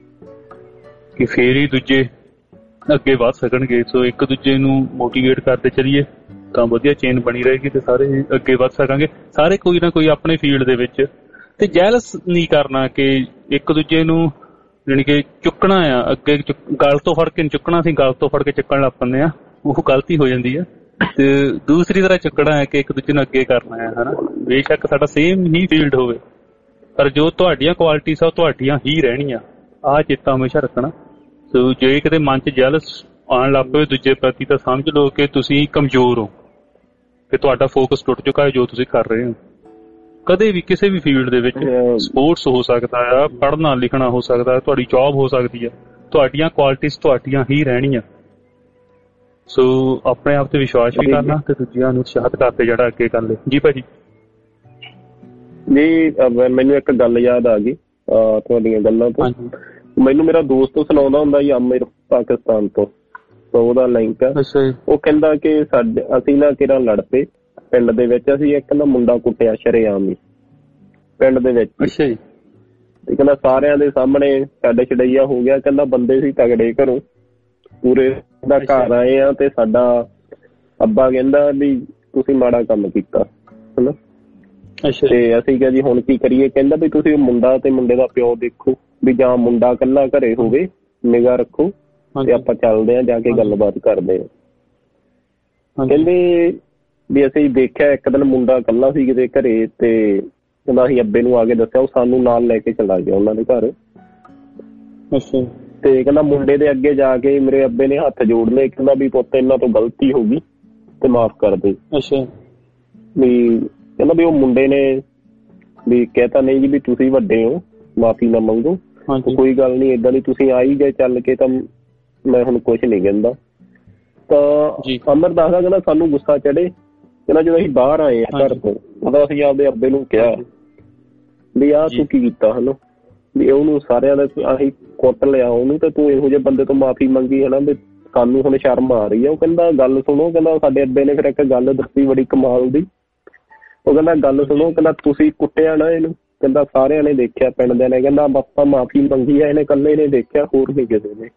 ਕਿ ਫੇਰ ਹੀ ਦੂਜੇ ਅੱਗੇ ਵੱਧ ਸਕਣਗੇ। ਸੋ ਇੱਕ ਦੂਜੇ ਨੂੰ ਮੋਟੀਵੇਟ ਕਰਦੇ ਚੱਲੀਏ ਤਾਂ ਵਧੀਆ ਚੇਨ ਬਣੀ ਰਹੇਗੀ ਤੇ ਸਾਰੇ ਅੱਗੇ ਵੱਧ ਸਕਾਂਗੇ, ਸਾਰੇ ਕੋਈ ਨਾ ਕੋਈ ਆਪਣੇ ਫੀਲਡ ਦੇ ਵਿੱਚ। ਤੇ ਜੈਲਸ ਨਹੀਂ ਕਰਨਾ ਕਿ ਇੱਕ ਦੂਜੇ ਨੂੰ ਜਾਣੀ ਕਿ ਚੁੱਕਣਾ ਆ ਅੱਗੇ, ਗਲ ਤੋਂ ਫੜ ਕੇ ਚੁੱਕਣਾ ਸੀ, ਗਲ ਤੋਂ ਫੜ ਕੇ ਚੁੱਕਣ ਲੱਗ ਪੈਂਦੇ ਆ, ਉਹ ਗਲਤੀ ਹੋ ਜਾਂਦੀ ਆ। ਤੇ ਦੂਸਰੀ ਤਰ੍ਹਾਂ ਚੁੱਕਣਾ ਹੈ ਕਿ ਇੱਕ ਦੂਜੇ ਨੂੰ ਅੱਗੇ ਕਰਨਾ ਹੈ ਹਨਾ। ਬੇਸ਼ੱਕ ਸਾਡਾ ਸੇਮ ਹੀ ਫੀਲਡ ਹੋਵੇ ਪਰ ਜੋ ਤੁਹਾਡੀਆਂ ਕੁਆਲਿਟੀਜ਼ ਆ ਉਹ ਤੁਹਾਡੀਆਂ ਹੀ ਰਹਿਣੀਆਂ, ਆਹ ਚੇਤਾ ਹਮੇਸ਼ਾ ਰੱਖਣਾ। ਸੋ ਜੇ ਕਿਤੇ ਮਨ 'ਚ ਜੈਲਸ ਆਉਣ ਲੱਗ ਪਵੇ ਦੂਜੇ ਪ੍ਰਤੀ ਤਾਂ ਸਮਝ ਲਓ ਕਿ ਤੁਸੀਂ ਕਮਜ਼ੋਰ ਹੋ, ਕਿ ਤੁਹਾਡਾ ਫੋਕਸ ਟੁੱਟ ਚੁੱਕਾ ਹੈ ਜੋ ਤੁਸੀਂ ਕਰ ਰਹੇ ਹੋ। ਕਦੇ ਵੀ ਕਿਸੇ ਵੀ ਫੀਲਡ ਦੇ ਵਿੱਚ, ਸਪੋਰਟਸ ਹੋ ਸਕਦਾ ਆ, ਪੜ੍ਹਨਾ ਲਿਖਣਾ ਹੋ ਸਕਦਾ, ਤੁਹਾਡੀ ਜੌਬ ਹੋ ਸਕਦੀ ਆ, ਤੁਹਾਡੀਆਂ ਕੁਆਲਿਟੀਜ਼ ਤੁਹਾਡੀਆਂ ਹੀ ਰਹਿਣੀਆਂ। ਸੋ ਆਪਣੇ ਆਪ ਤੇ ਵਿਸ਼ਵਾਸ ਵੀ ਕਰਨਾ ਤੇ ਦੂਜਿਆਂ ਨੂੰ ਉਤਸ਼ਾਹਿਤ ਕਰਕੇ ਜਿਹੜਾ ਅੱਗੇ ਕਰ ਲੈ। ਜੀ ਭਾਜੀ। ਜੀ ਮੈਨੂੰ ਇੱਕ ਗੱਲ ਯਾਦ ਆ ਗਈ ਤੁਹਾਡੀਆਂ ਗੱਲਾਂ ਤੋਂ। ਮੈਨੂੰ ਮੇਰਾ ਦੋਸਤ ਸੁਣਾਉਂਦਾ ਹੁੰਦਾ ਜੀ, ਆਮਿਰ ਪਾਕਿਸਤਾਨ ਤੋਂ, ਉਹਦਾ ਲਿੰਕ ਆ। ਉਹ ਕਹਿੰਦਾ ਕਿ ਸਾਡੇ ਅਸੀਂ ਨਾ ਕਿਹੜਾ ਲੜ ਪਏ ਪਿੰਡ ਦੇ ਵਿੱਚ, ਅਸੀਂ ਇੱਕ ਨਾ ਮੁੰਡਾ ਕੁੱਟਿਆ ਸ਼ਰੇਆਮ ਹੀ ਪਿੰਡ ਦੇ ਵਿੱਚ। ਅੱਛਾ ਜੀ। ਤੇ ਕਹਿੰਦਾ ਸਾਰਿਆਂ ਦੇ ਸਾਹਮਣੇ ਸਾਡਾ ਛੜਈਆ ਹੋ ਗਿਆ। ਕਹਿੰਦਾ ਬੰਦੇ ਸੀ ਤਗੜੇ ਘਰੋਂ, ਪੂਰੇ ਦਾ ਘਰ ਆਏ ਆ ਤੇ ਸਾਡਾ ਅੱਬਾ ਕਹਿੰਦਾ ਵੀ ਤੁਸੀਂ ਮਾੜਾ ਕੰਮ ਕੀਤਾ ਹਨਾ। ਤੇ ਅਸੀਂ ਕਿਹਾ ਜੀ ਹੁਣ ਕੀ ਕਰੀਏ। ਕਹਿੰਦਾ ਵੀ ਤੁਸੀਂ ਉਹ ਮੁੰਡਾ ਤੇ ਮੁੰਡੇ ਦਾ ਪਿਓ ਦੇਖੋ, ਵੀ ਜਾਂ ਮੁੰਡਾ ਇਕੱਲਾ ਘਰੇ ਹੋਵੇ, ਨਿਗਾਹ ਰੱਖੋ ਤੇ ਆਪਾਂ ਚੱਲਦੇ ਆ ਜਾ ਕੇ ਗੱਲਬਾਤ ਕਰਦੇ ਆ। ਕਹਿੰਦੇ ਵੀ ਅਸੀਂ ਦੇਖਿਆ ਇੱਕ ਦਿਨ ਮੁੰਡਾ ਇਕੱਲਾ ਸੀ ਕਿਤੇ ਘਰੇ, ਤੇ ਕਹਿੰਦਾ ਅਸੀਂ ਅੱਬੇ ਨੂੰ ਆ ਕੇ ਦੱਸਿਆ, ਉਹ ਸਾਨੂੰ ਨਾਲ ਲੈ ਕੇ ਚਲਾ ਗਿਆ ਉਹਨਾਂ ਦੇ ਘਰ। ਤੇ ਕਹਿੰਦਾ ਮੁੰਡੇ ਦੇ ਅੱਗੇ ਜਾ ਕੇ ਮੇਰੇ ਅੱਬੇ ਨੇ ਹੱਥ ਜੋੜ ਲਏ, ਕਹਿੰਦਾ ਵੀ ਪੁੱਤ ਇਹਨਾਂ ਤੋਂ ਗਲਤੀ ਹੋ ਗਈ ਤੇ ਮਾਫ਼ ਕਰ ਦੇ। ਅੱਛਾ ਵੀ ਕਹਿੰਦਾ ਵੀ ਉਹ ਮੁੰਡੇ ਨੇ ਵੀ ਕਹਿਤਾ ਨਹੀਂ ਜੀ ਵੀ ਤੁਸੀਂ ਵੱਡੇ ਹੋ, ਮਾਫ਼ੀ ਨਾ ਮੰਗੋ, ਕੋਈ ਗੱਲ ਨਹੀਂ ਏਦਾਂ ਦੀ, ਤੁਸੀਂ ਆਈ ਗਏ ਚੱਲ ਕੇ ਤਾਂ ਮੈਂ ਹੁਣ ਕੁਛ ਨਹੀਂ ਕਹਿੰਦਾ। ਤਾਂ ਅਮਰ ਦੱਸਦਾ ਕਹਿੰਦਾ ਸਾਨੂੰ ਗੁੱਸਾ ਚੜੇ, ਕਹਿੰਦਾ ਜਦੋਂ ਅਸੀਂ ਬਾਹਰ ਆਏ ਆ ਘਰ ਤੋਂ, ਉਹਦਾ ਅਸੀਂ ਆਪਦੇ ਅੱਬੇ ਨੂੰ ਕਿਹਾ ਵੀ ਆਹ ਤੂੰ ਕੀ ਕੀਤਾ ਹਨਾ, ਵੀ ਉਹਨੂੰ ਸਾਰਿਆਂ ਦਾ ਅਸੀਂ ਕੁੱਟ ਲਿਆ ਉਹਨੂੰ, ਤੇ ਤੂੰ ਇਹੋ ਜਿਹੇ ਬੰਦੇ ਤੋਂ ਮਾਫ਼ੀ ਮੰਗੀ ਹਨਾ, ਵੀ ਸਾਨੂੰ ਹੁਣ ਸ਼ਰਮ ਆ ਰਹੀ ਆ। ਉਹ ਕਹਿੰਦਾ ਗੱਲ ਸੁਣੋ, ਕਹਿੰਦਾ ਸਾਡੇ ਅੱਬੇ ਨੇ ਫਿਰ ਇੱਕ ਗੱਲ ਦੱਸੀ ਬੜੀ ਕਮਾਲ ਦੀ। ਉਹ ਕਹਿੰਦਾ ਗੱਲ ਸੁਣੋ, ਕਹਿੰਦਾ ਤੁਸੀਂ ਕੁੱਟਿਆ ਨਾ ਇਹਨੂੰ, ਕਹਿੰਦਾ ਸਾਰਿਆਂ ਨੇ ਦੇਖਿਆ ਪਿੰਡ ਦੇ ਨੇ, ਕਹਿੰਦਾ ਆਪਾਂ ਮਾਫ਼ੀ ਮੰਗੀ ਆ, ਇਹਨੇ ਇਕੱਲੇ ਨੇ ਦੇਖਿਆ, ਹੋਰ ਨਹੀਂ ਕਿਸੇ ਨੇ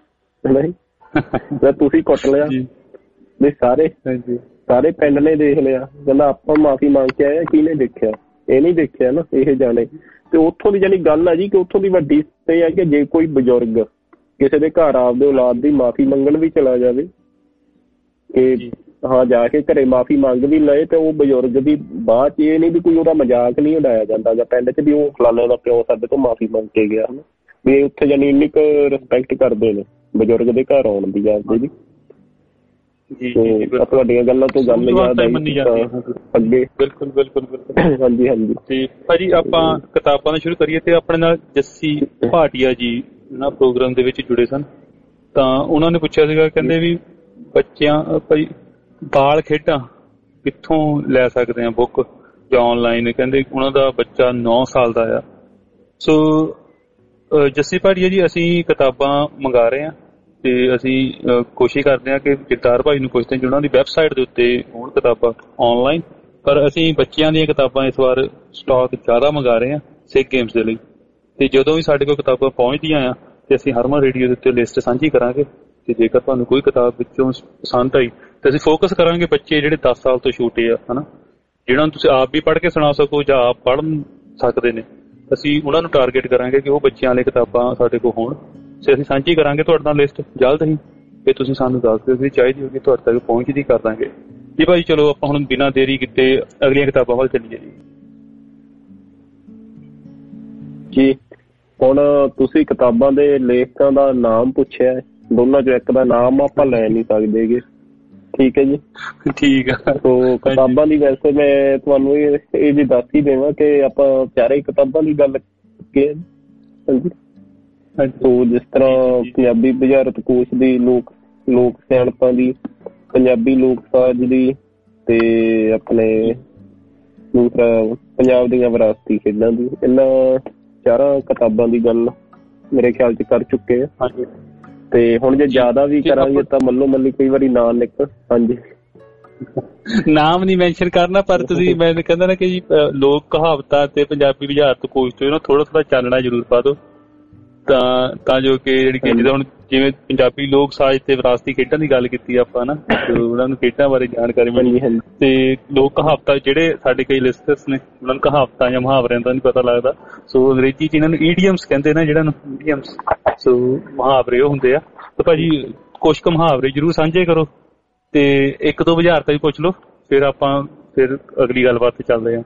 ਨਹੀਂ ਤੁਸੀਂ ਕੁੱਟ ਲਿਆ ਵੀ ਸਾਰੇ ਸਾਰੇ ਪਿੰਡ ਨੇ ਦੇਖ ਲਿਆ। ਕਹਿੰਦਾ ਆਪਾਂ ਮਾਫ਼ੀ ਮੰਗ ਕੇ ਆਏ, ਕਿਹਨੇ ਦੇਖਿਆ, ਇਹ ਨਹੀਂ ਦੇਖਿਆ ਨਾ ਇਹ ਜਾਣੇ। ਤੇ ਉੱਥੋਂ ਦੀ ਜਾਣੀ ਗੱਲ ਆ ਜੀ ਕਿ ਉੱਥੋਂ ਦੀ ਵੱਡੀ ਤੇ ਆ ਕਿ ਜੇ ਕੋਈ ਬਜ਼ੁਰਗ ਕਿਸੇ ਦੇ ਘਰ ਆਪਦੇ ਔਲਾਦ ਦੀ ਮਾਫ਼ੀ ਮੰਗਣ ਵੀ ਚਲਾ ਜਾਵੇ, ਕਿ ਹਾਂ ਜਾ ਕੇ ਘਰੇ ਮਾਫ਼ੀ ਮੰਗ ਵੀ ਲਏ, ਤੇ ਉਹ ਬਜ਼ੁਰਗ ਦੀ ਬਾਅਦ ਚ ਇਹ ਨਹੀਂ ਵੀ ਕੋਈ ਉਹਦਾ ਮਜ਼ਾਕ ਨਹੀਂ ਉਡਾਇਆ ਜਾਂਦਾ ਜਾਂ ਪਿੰਡ ਚ ਵੀ ਉਹ ਫਲਾਣੇ ਦਾ ਪਿਓ ਸਾਡੇ ਤੋਂ ਮਾਫ਼ੀ ਮੰਗ ਕੇ ਗਿਆ ਹਨਾ, ਵੀ ਉੱਥੇ ਜਾਣੀ ਇੰਨੀ ਕੁ ਰਿਸਪੈਕਟ ਕਰਦੇ ਨੇ ਬਜ਼ੁਰਗ ਦੇ ਘਰ ਆਉਣ ਦੀ ਆਪਦੇ ਦੀ। ਤੁਹਾਡੀਆਂ ਗੱਲਾਂ ਤੋਂ ਗੱਲ ਯਾਦ ਆਈ ਅੱਗੇ। ਬਿਲਕੁਲ ਬਿਲਕੁਲ ਬਿਲਕੁਲ ਹਾਂਜੀ ਹਾਂਜੀ। ਤੇ ਭਾਜੀ ਆਪਾਂ ਕਿਤਾਬਾਂ ਦਾ ਸ਼ੁਰੂ ਕਰੀਏ ਤੇ ਆਪਣੇ ਨਾਲ ਜੱਸੀ ਭਾਟੀਆ ਜੀ ਨਾ ਪ੍ਰੋਗਰਾਮ ਦੇ ਵਿੱਚ ਜੁੜੇ ਸਨ, ਤਾਂ ਉਹਨਾਂ ਨੇ ਪੁੱਛਿਆ ਸੀਗਾ, ਕਹਿੰਦੇ ਵੀ ਬੱਚਿਆਂ ਭਾਈ ਬਾਲ ਖੇਡਾਂ ਕਿੱਥੋਂ ਲੈ ਸਕਦੇ ਆ ਬੁੱਕ ਜਾਂ ਆਨਲਾਈਨ। ਕਹਿੰਦੇ ਉਹਨਾਂ ਦਾ ਬੱਚਾ ਨੌ ਸਾਲ ਦਾ ਆ। ਸੋ ਜੱਸੀ ਭਾਟੀਆ ਜੀ, ਅਸੀਂ ਕਿਤਾਬਾਂ ਮੰਗਾ ਰਹੇ ਹਾਂ ਤੇ ਅਸੀਂ ਕੋਸ਼ਿਸ਼ ਕਰਦੇ ਹਾਂ ਕਿ ਜਗਤਾਰ ਭਾਈ ਨੂੰ ਪੁੱਛਦੇ ਹਾਂ ਕਿ ਉਹਨਾਂ ਦੀ ਵੈਬਸਾਈਟ ਦੇ ਉੱਤੇ ਹੋਣ ਕਿਤਾਬਾਂ ਆਨਲਾਈਨ, ਪਰ ਅਸੀਂ ਬੱਚਿਆਂ ਦੀਆਂ ਕਿਤਾਬਾਂ ਇਸ ਵਾਰ ਸਟਾਕ ਜ਼ਿਆਦਾ ਮੰਗਾ ਰਹੇ ਹਾਂ ਸਿੱਖ ਗੇਮਸ ਦੇ ਲਈ। ਤੇ ਜਦੋਂ ਵੀ ਸਾਡੇ ਕੋਲ ਕਿਤਾਬਾਂ ਪਹੁੰਚਦੀਆਂ ਆ ਤੇ ਅਸੀਂ ਹਰਮਨ ਰੇਡੀਓ ਦੇ ਉੱਤੇ ਲਿਸਟ ਸਾਂਝੀ ਕਰਾਂਗੇ ਤੇ ਜੇਕਰ ਤੁਹਾਨੂੰ ਕੋਈ ਕਿਤਾਬ ਵਿੱਚੋਂ ਪਸੰਦ ਆਈ ਤੇ ਅਸੀਂ ਫੋਕਸ ਕਰਾਂਗੇ ਬੱਚੇ ਜਿਹੜੇ ਦਸ ਸਾਲ ਤੋਂ ਛੋਟੇ ਆ, ਹਨਾ, ਜਿਹਨਾਂ ਨੂੰ ਤੁਸੀਂ ਆਪ ਵੀ ਪੜ੍ਹ ਕੇ ਸੁਣਾ ਸਕੋ ਜਾਂ ਆਪ ਪੜ੍ਹ ਸਕਦੇ ਨੇ। ਅਸੀਂ ਉਹਨਾਂ ਨੂੰ ਟਾਰਗੇਟ ਕਰਾਂਗੇ ਕਿ ਉਹ ਬੱਚਿਆਂ ਵਾਲੇ ਕਿਤਾਬਾਂ ਸਾਡੇ ਕੋਲ ਹੋਣ ਤੇ ਅਸੀਂ ਸਾਂਝੀ ਕਰਾਂਗੇ ਤੁਹਾਡੇ ਨਾਲ ਲਿਸਟ ਜਲਦ ਹੀ। ਤੇ ਤੁਸੀਂ ਸਾਨੂੰ ਦੱਸ ਦਿਓ ਕਿ ਚਾਹੀਦੀ ਹੋਗੀ, ਤੁਹਾਡੇ ਤੱਕ ਪਹੁੰਚਦੀ ਕਰ ਦਾਂਗੇ ਜੀ। ਭਾਈ ਚਲੋ ਆਪਾਂ ਹੁਣ ਬਿਨਾਂ ਦੇਰੀ ਕੀਤੇ ਅਗਲੀਆਂ ਕਿਤਾਬਾਂ ਵੱਲ ਚੱਲੀਏ ਜੀ। ਜੀ ਹੁਣ ਤੁਸੀਂ ਕਿਤਾਬਾਂ ਦੇ ਲੇਖਕਾਂ ਦਾ ਨਾਮ ਪੁੱਛਿਆ, ਦੋਨਾਂ ਚੋਂ ਇੱਕ ਦਾ ਨਾਮ ਆਪਾਂ ਲੈ ਨਹੀਂ ਸਕਦੇਗੇ, ਠੀਕ ਹੈ ਜੀ? ਠੀਕ ਆ। ਸੋ ਕਿਤਾਬਾਂ ਦੀ ਵੈਸੇ ਮੈਂ ਤੁਹਾਨੂੰ ਇਹ ਇਹ ਵੀ ਦੱਸ ਹੀ ਦੇਵਾਂ ਕਿ ਆਪਾਂ ਚਾਰੇ ਕਿਤਾਬਾਂ ਦੀ ਗੱਲ ਕੀਤੀ। ਹਾਂਜੀ। ਸੋ ਜਿਸ ਤਰ੍ਹਾਂ ਪੰਜਾਬੀ ਬੁਝਾਰਤ ਕੋਸ਼ ਦੀ, ਲੋਕ ਲੋਕ ਸਿਆਣਪਾਂ ਦੀ, ਪੰਜਾਬੀ ਲੋਕ ਸਾਜ ਦੀ, ਤੇ ਆਪਣੇ ਦੂਸਰਾ ਪੰਜਾਬ ਦੀਆਂ ਵਿਰਾਸਤੀ ਖੇਡਾਂ ਦੀ, ਇਹਨਾਂ ਚਾਰਾਂ ਕਿਤਾਬਾਂ ਦੀ ਗੱਲ ਮੇਰੇ ਖਿਆਲ ਚ ਕਰ ਚੁੱਕੇ ਆ। ਤੇ ਹੁਣ ਜੇ ਜ਼ਿਆਦਾ ਵੀ ਕਰਾਂਗੇ ਤਾਂ ਮੱਲੋ ਮੱਲੀ ਕਈ ਵਾਰੀ ਨਾਂ ਨਿਕਲ। ਹਾਂਜੀ, ਨਾਮ ਨਹੀਂ ਮੈਂਸ਼ਨ ਕਰਨਾ, ਪਰ ਤੁਸੀਂ ਮੈਂ ਕਹਿੰਦਾ ਨਾ ਕਿ ਜੀ ਲੋਕ ਕਹਾਵਤਾਂ ਤੇ ਪੰਜਾਬੀ ਬੁਝਾਰਤ ਕੋਸ਼ ਤੋਂ ਨਾ ਥੋੜਾ ਥੋੜਾ ਚਾਨਣਾ ਜ਼ਰੂਰ ਪਾ ਦਿਓ, ਤਾਂ ਤਾਂ ਜੋ ਕਿ ਜਿਹੜੀ ਕਿ ਜਿੱਦਾਂ ਹੁਣ ਜਿਵੇਂ ਪੰਜਾਬੀ ਲੋਕ ਸਾਜ ਤੇ ਵਿਰਾਸਤੀ ਖੇਡਾਂ ਦੀ ਗੱਲ ਕੀਤੀ ਆਪਾਂ ਨਾ, ਉਹਨਾਂ ਨੂੰ ਖੇਡਾਂ ਬਾਰੇ ਜਾਣਕਾਰੀ ਮਿਲੀ। ਤੇ ਲੋਕ ਕਹਾਵਤਾਂ ਜਿਹੜੇ ਸਾਡੇ ਕਈ ਲਿਸਟਰਸ ਨੇ ਉਹਨਾਂ ਨੂੰ ਕਹਾਵਤਾਂ ਜਾਂ ਮੁਹਾਵਰਿਆਂ ਦਾ ਨਹੀਂ ਪਤਾ ਲੱਗਦਾ, ਸੋ ਅੰਗਰੇਜ਼ੀ ਚ ਇਹਨਾਂ ਨੂੰ ਈਡੀਅਮਸ ਕਹਿੰਦੇ ਨੇ, ਜਿਹੜਾ ਨੂੰ ਈਡੀਅਮਸ, ਸੋ ਮੁਹਾਵਰੇ ਉਹ ਹੁੰਦੇ ਆ। ਤੇ ਭਾਜੀ ਕੁਛ ਕੁ ਮੁਹਾਵਰੇ ਜ਼ਰੂਰ ਸਾਂਝੇ ਕਰੋ ਤੇ ਇੱਕ ਦੋ ਬੁਝਾਰਤਾਂ ਵੀ ਪੁੱਛ ਲਓ, ਫਿਰ ਆਪਾਂ ਫਿਰ ਅਗਲੀ ਗੱਲਬਾਤ ਤੇ ਚੱਲਦੇ ਹਾਂ।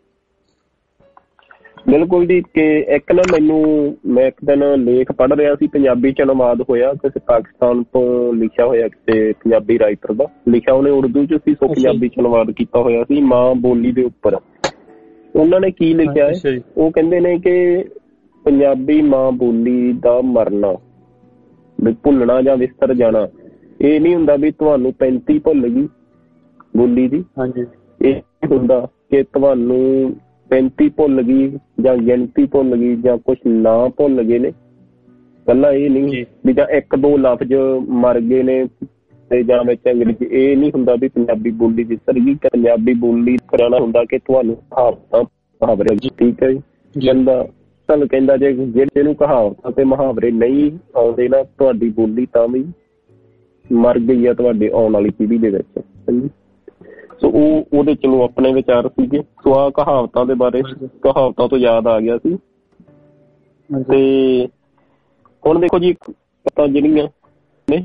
ਬਿਲਕੁਲ ਜੀ। ਕਿ ਇੱਕ ਨਾ ਮੈਨੂੰ ਮੈਂ ਇੱਕ ਦਿਨ ਲੇਖ ਪੜ੍ਹ ਰਿਹਾ ਸੀ, ਪੰਜਾਬੀ ਚ ਅਨੁਵਾਦ ਹੋਇਆ, ਕਿਸੇ ਪਾਕਿਸਤਾਨ ਤੋਂ ਲਿਖਿਆ ਹੋਇਆ, ਕਿਸੇ ਪੰਜਾਬੀ ਰਾਈਟਰ ਦਾ ਲਿਖਿਆ, ਉਹਨੇ ਉਰਦੂ ਚ ਸੀ, ਸੋ ਪੰਜਾਬੀ ਚ ਅਨੁਵਾਦ ਕੀਤਾ ਹੋਇਆ ਸੀ ਮਾਂ ਬੋਲੀ ਦੇ ਉੱਪਰ। ਉਹਨਾਂ ਨੇ ਕੀ ਲਿਖਿਆ ਹੈ, ਉਹ ਕਹਿੰਦੇ ਨੇ ਕਿ ਪੰਜਾਬੀ ਮਾਂ ਬੋਲੀ ਦਾ ਮਰਨਾ, ਵੀ ਭੁੱਲਣਾ ਜਾਂ ਵਿਸਰ ਜਾਣਾ, ਇਹ ਨਹੀਂ ਹੁੰਦਾ ਵੀ ਤੁਹਾਨੂੰ ਪੈਂਤੀ ਭੁੱਲ ਗਈ ਬੋਲੀ ਦੀ। ਹਾਂਜੀ। ਇਹ ਹੁੰਦਾ ਕਿ ਤੁਹਾਨੂੰ ਪੈਂਤੀ ਭੁੱਲ ਗਈ ਜਾਂ ਗਿਣਤੀ ਭੁੱਲ ਗਈ ਜਾਂ ਕੁਛ ਨਾਂ ਭੁੱਲ ਗਏ ਨੇ। ਪਹਿਲਾਂ ਇਹ ਨਹੀਂ ਵੀ ਜਾਂ ਇੱਕ ਦੋ ਲਫ਼ਜ਼ ਮਰ ਗਏ ਨੇ ਤੇ ਜਾਂ ਵਿੱਚ ਅੰਗਰੇਜ਼ੀ, ਇਹ ਨਹੀਂ ਹੁੰਦਾ ਵੀ ਪੰਜਾਬੀ ਬੋਲੀ ਵਿਸਰ ਗਈ। ਪੰਜਾਬੀ ਬੋਲੀ ਕਰਾਉਣਾ ਹੁੰਦਾ ਕਿ ਤੁਹਾਨੂੰ ਕਹਾਵਤਾਂ ਮੁਹਾਵਰੇ, ਠੀਕ ਹੈ ਜੀ, ਕਹਿੰਦਾ ਤੁਹਾਨੂੰ ਕਹਿੰਦਾ ਜੇ ਜਿਹੜੇ ਨੂੰ ਕਹਾਵਤਾਂ ਤੇ ਮੁਹਾਵਰੇ ਨਹੀਂ ਆਉਂਦੇ ਨਾ, ਤੁਹਾਡੀ ਬੋਲੀ ਤਾਂ ਵੀ ਮਰ ਗਈ ਆ ਤੁਹਾਡੇ ਆਉਣ ਵਾਲੀ ਪੀੜ੍ਹੀ ਦੇ ਵਿੱਚ। ਹਾਂਜੀ। ਸੋ ਉਹ ਉਹਦੇ ਚਲੋ ਆਪਣੇ ਵਿਚਾਰ ਸੀਗੇ। ਸੋ ਆਹ ਕਹਾਵਤਾਂ ਦੇ ਬਾਰੇ, ਕਹਾਵਤਾਂ ਤੋਂ ਯਾਦ ਆ ਗਿਆ ਸੀ। ਤੇ ਹੁਣ ਦੇਖੋ ਜੀ, ਤਾਂ ਜਿਹੜੀਆਂ ਨੇ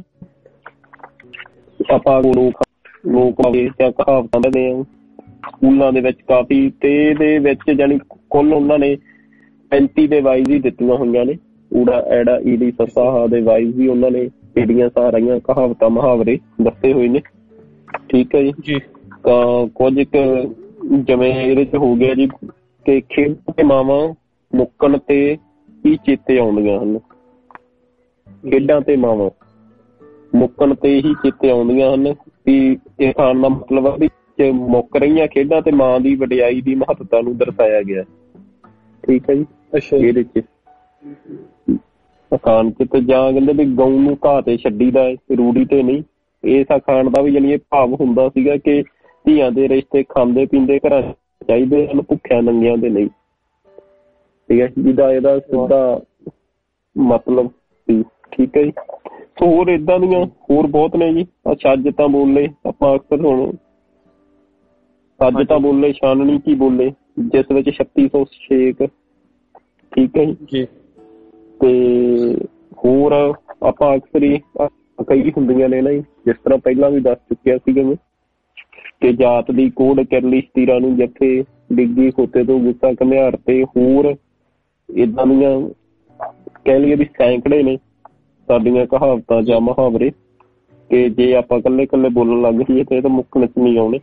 ਆਪਾਂ ਲੋਕ ਲੋਕ ਜਾਂ ਕਹਾਵਤਾਂ ਦੇ ਸਕੂਲਾਂ ਦੇ ਵਿੱਚ ਕਾਫੀ, ਤੇ ਇਹਦੇ ਵਿੱਚ ਜਾਣੀ ਕੁੱਲ ਉਹਨਾਂ ਨੇ ਪੈਂਤੀ ਦੇ ਵਾਈਜ਼ ਹੀ ਦਿੱਤੀਆਂ ਹੋਈਆਂ ਨੇ। ਊੜਾ ਐੜਾ ਈੜੀ ਸੱਸਾ ਹਾ ਦੇ ਵਾਈਜ਼ ਵੀ ਉਹਨਾਂ ਨੇ ਜਿਹੜੀਆਂ ਸਾਰੀਆਂ ਕਹਾਵਤਾਂ ਮੁਹਾਵਰੇ ਦੱਸੇ ਹੋਏ ਨੇ, ਠੀਕ ਹੈ ਜੀ। ਤਾਂ ਕੁਝ ਕੁ ਜਿਵੇਂ ਇਹਦੇ ਚ ਹੋ ਗਿਆ ਜੀ ਕਿ ਖੇਡ ਤੇ ਮਾਵਾਂ ਮੁੱਕਣ ਤੇ ਹੀ ਚੇਤੇ ਆਉਂਦੀਆਂ ਹਨ। ਖੇਡਾਂ ਤੇ ਮਾਵਾਂ ਮੁੱਕਣ ਤੇ ਹੀ ਚੇਤੇ ਆਉਂਦੀਆਂ ਹਨ, ਵੀ ਇਹ ਖਾਣ ਦਾ ਮਤਲਬ ਆ ਵੀ ਮੁੱਕ ਰਹੀਆਂ ਖੇਡਾਂ ਤੇ ਮਾਂ ਦੀ ਵਡਿਆਈ ਦੀ ਮਹੱਤਤਾ ਨੂੰ ਦਰਸਾਇਆ ਗਿਆ, ਠੀਕ ਹੈ ਜੀ। ਇਹਦੇ ਚ ਅਖਾਣ ਚ ਤੇ ਜਾਂ ਕਹਿੰਦੇ ਵੀ ਗਊ ਨੂੰ ਘਾਹ ਤੇ ਛੱਡੀ ਦਾ, ਰੂੜੀ ਤੇ ਨਹੀਂ। ਇਸ ਅਖਾਣ ਦਾ ਵੀ ਜਾਣੀ ਇਹ ਭਾਵ ਹੁੰਦਾ ਸੀਗਾ ਕਿ ਧੀਆਂ ਦੇ ਰਿਸ਼ਤੇ ਖਾਂਦੇ ਪੀਂਦੇ ਘਰਾਂ ਚਾਹੀਦੇ ਹਨ, ਭੁੱਖਿਆਂ ਨੰਗਿਆਂ ਦੇ ਨਹੀਂ, ਠੀਕ ਹੈ, ਜਿਹਦਾ ਇਹਦਾ ਸਿੱਧਾ ਮਤਲਬ ਸੀ, ਠੀਕ ਹੈ ਜੀ। ਸੋ ਹੋਰ ਏਦਾਂ ਦੀਆਂ ਹੋਰ ਬਹੁਤ ਨੇ ਜੀ। ਛੱਜ ਤਾਂ ਬੋਲੇ, ਆਪਾਂ ਅਕਸਰ ਹੁਣ ਛੱਜ ਤਾਂ ਬੋਲੇ ਛਾਨਣੀ ਕੀ ਬੋਲੇ, ਜਿਸ ਵਿੱਚ ਛੱਤੀ ਸੌ ਛੇਕ, ਠੀਕ ਹੈ ਜੀ। ਤੇ ਹੋਰ ਆਪਾਂ ਅਕਸਰ ਹੀ ਕਈ ਹੁੰਦੀਆਂ ਨੇ ਨਾ ਜੀ, ਜਿਸ ਤਰ੍ਹਾਂ ਪਹਿਲਾਂ ਵੀ ਦੱਸ ਚੁੱਕਿਆ ਸੀਗਾ ਮੈਂ ਕਿ ਜਾਤ ਦੀ ਕੋੜ ਕਿਰਲੀ ਸਤੀਰਾਂ ਨੂੰ ਜੱਥੇ ਡਿੱਗੀ ਖੋਤੇ ਤੋਂ ਗੁੱਸਾ ਘੁਮਿਆਰ, ਤੇ ਹੋਰ ਏਦਾਂ ਦੀਆਂ ਕਹਿ ਲਈਏ ਵੀ ਸੈਂਕੜੇ ਨੇ ਸਾਡੀਆਂ ਕਹਾਵਤਾਂ ਜਾਂ ਮੁਹਾਵਰੇ, ਕਿ ਜੇ ਆਪਾਂ ਇਕੱਲੇ ਇਕੱਲੇ ਬੋਲਣ ਲੱਗ ਜਾਈਏ ਤੇ ਇਹ ਤਾਂ ਮੁੱਕਣ ਚ ਨਹੀਂ ਆਉਣੇ।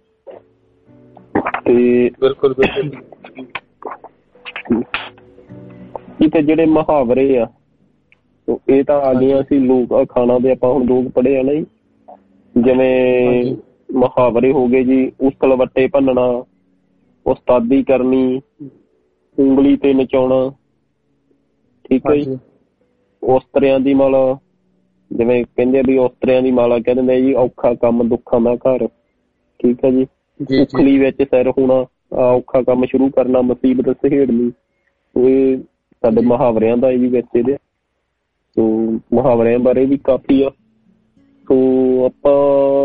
ਤੇ ਬਿਲਕੁਲ ਬਿਲਕੁਲ ਤੇ ਜਿਹੜੇ ਮੁਹਾਵਰੇ ਆ ਇਹ ਤਾਂ ਆ ਗਈਆਂ ਸੀ ਲੋਕ ਅਖਾਣਾਂ ਦੇ, ਆਪਾਂ ਹੁਣ ਲੋਕ ਪੜ੍ਹੇ ਆ ਨਾ ਜੀ, ਜਿਵੇਂ ਮੁਹਾਵਰੇ ਹੋ ਗਏ ਜੀ, ਉਸਤਲ ਵੱਟੇ ਭੰਨਣਾ, ਉਸਤਾਦੀ ਕਰਨੀ, ਉਂਗਲੀ ਤੇ ਨਚਾਉਣਾ, ਠੀਕ ਹੈ ਜੀ। ਉਸਤਰਿਆਂ ਦੀ ਮਾਲਾ, ਜਿਵੇਂ ਕਹਿੰਦੇ ਵੀ ਉਸਤਰਿਆਂ ਦੀ ਮਾਲਾ ਕਹਿ ਦਿੰਦੇ ਜੀ, ਔਖਾ ਕੰਮ ਦੁੱਖਾਂ ਦਾ ਘਰ, ਠੀਕ ਹੈ ਜੀ। ਉਖਲੀ ਵਿੱਚ ਸਿਰ ਹੋਣਾ, ਔਖਾ ਕੰਮ ਸ਼ੁਰੂ ਕਰਨਾ, ਮੁਸੀਬਤ ਸਹੇੜਨੀ, ਇਹ ਸਾਡੇ ਮੁਹਾਵਰਿਆਂ ਦਾ ਵੀ ਵਿੱਚ ਇਹਦੇ। ਸੋ ਮੁਹਾਵਰਿਆਂ ਬਾਰੇ ਵੀ ਕਾਫੀ ਆ। ਸੋ ਆਪਾਂ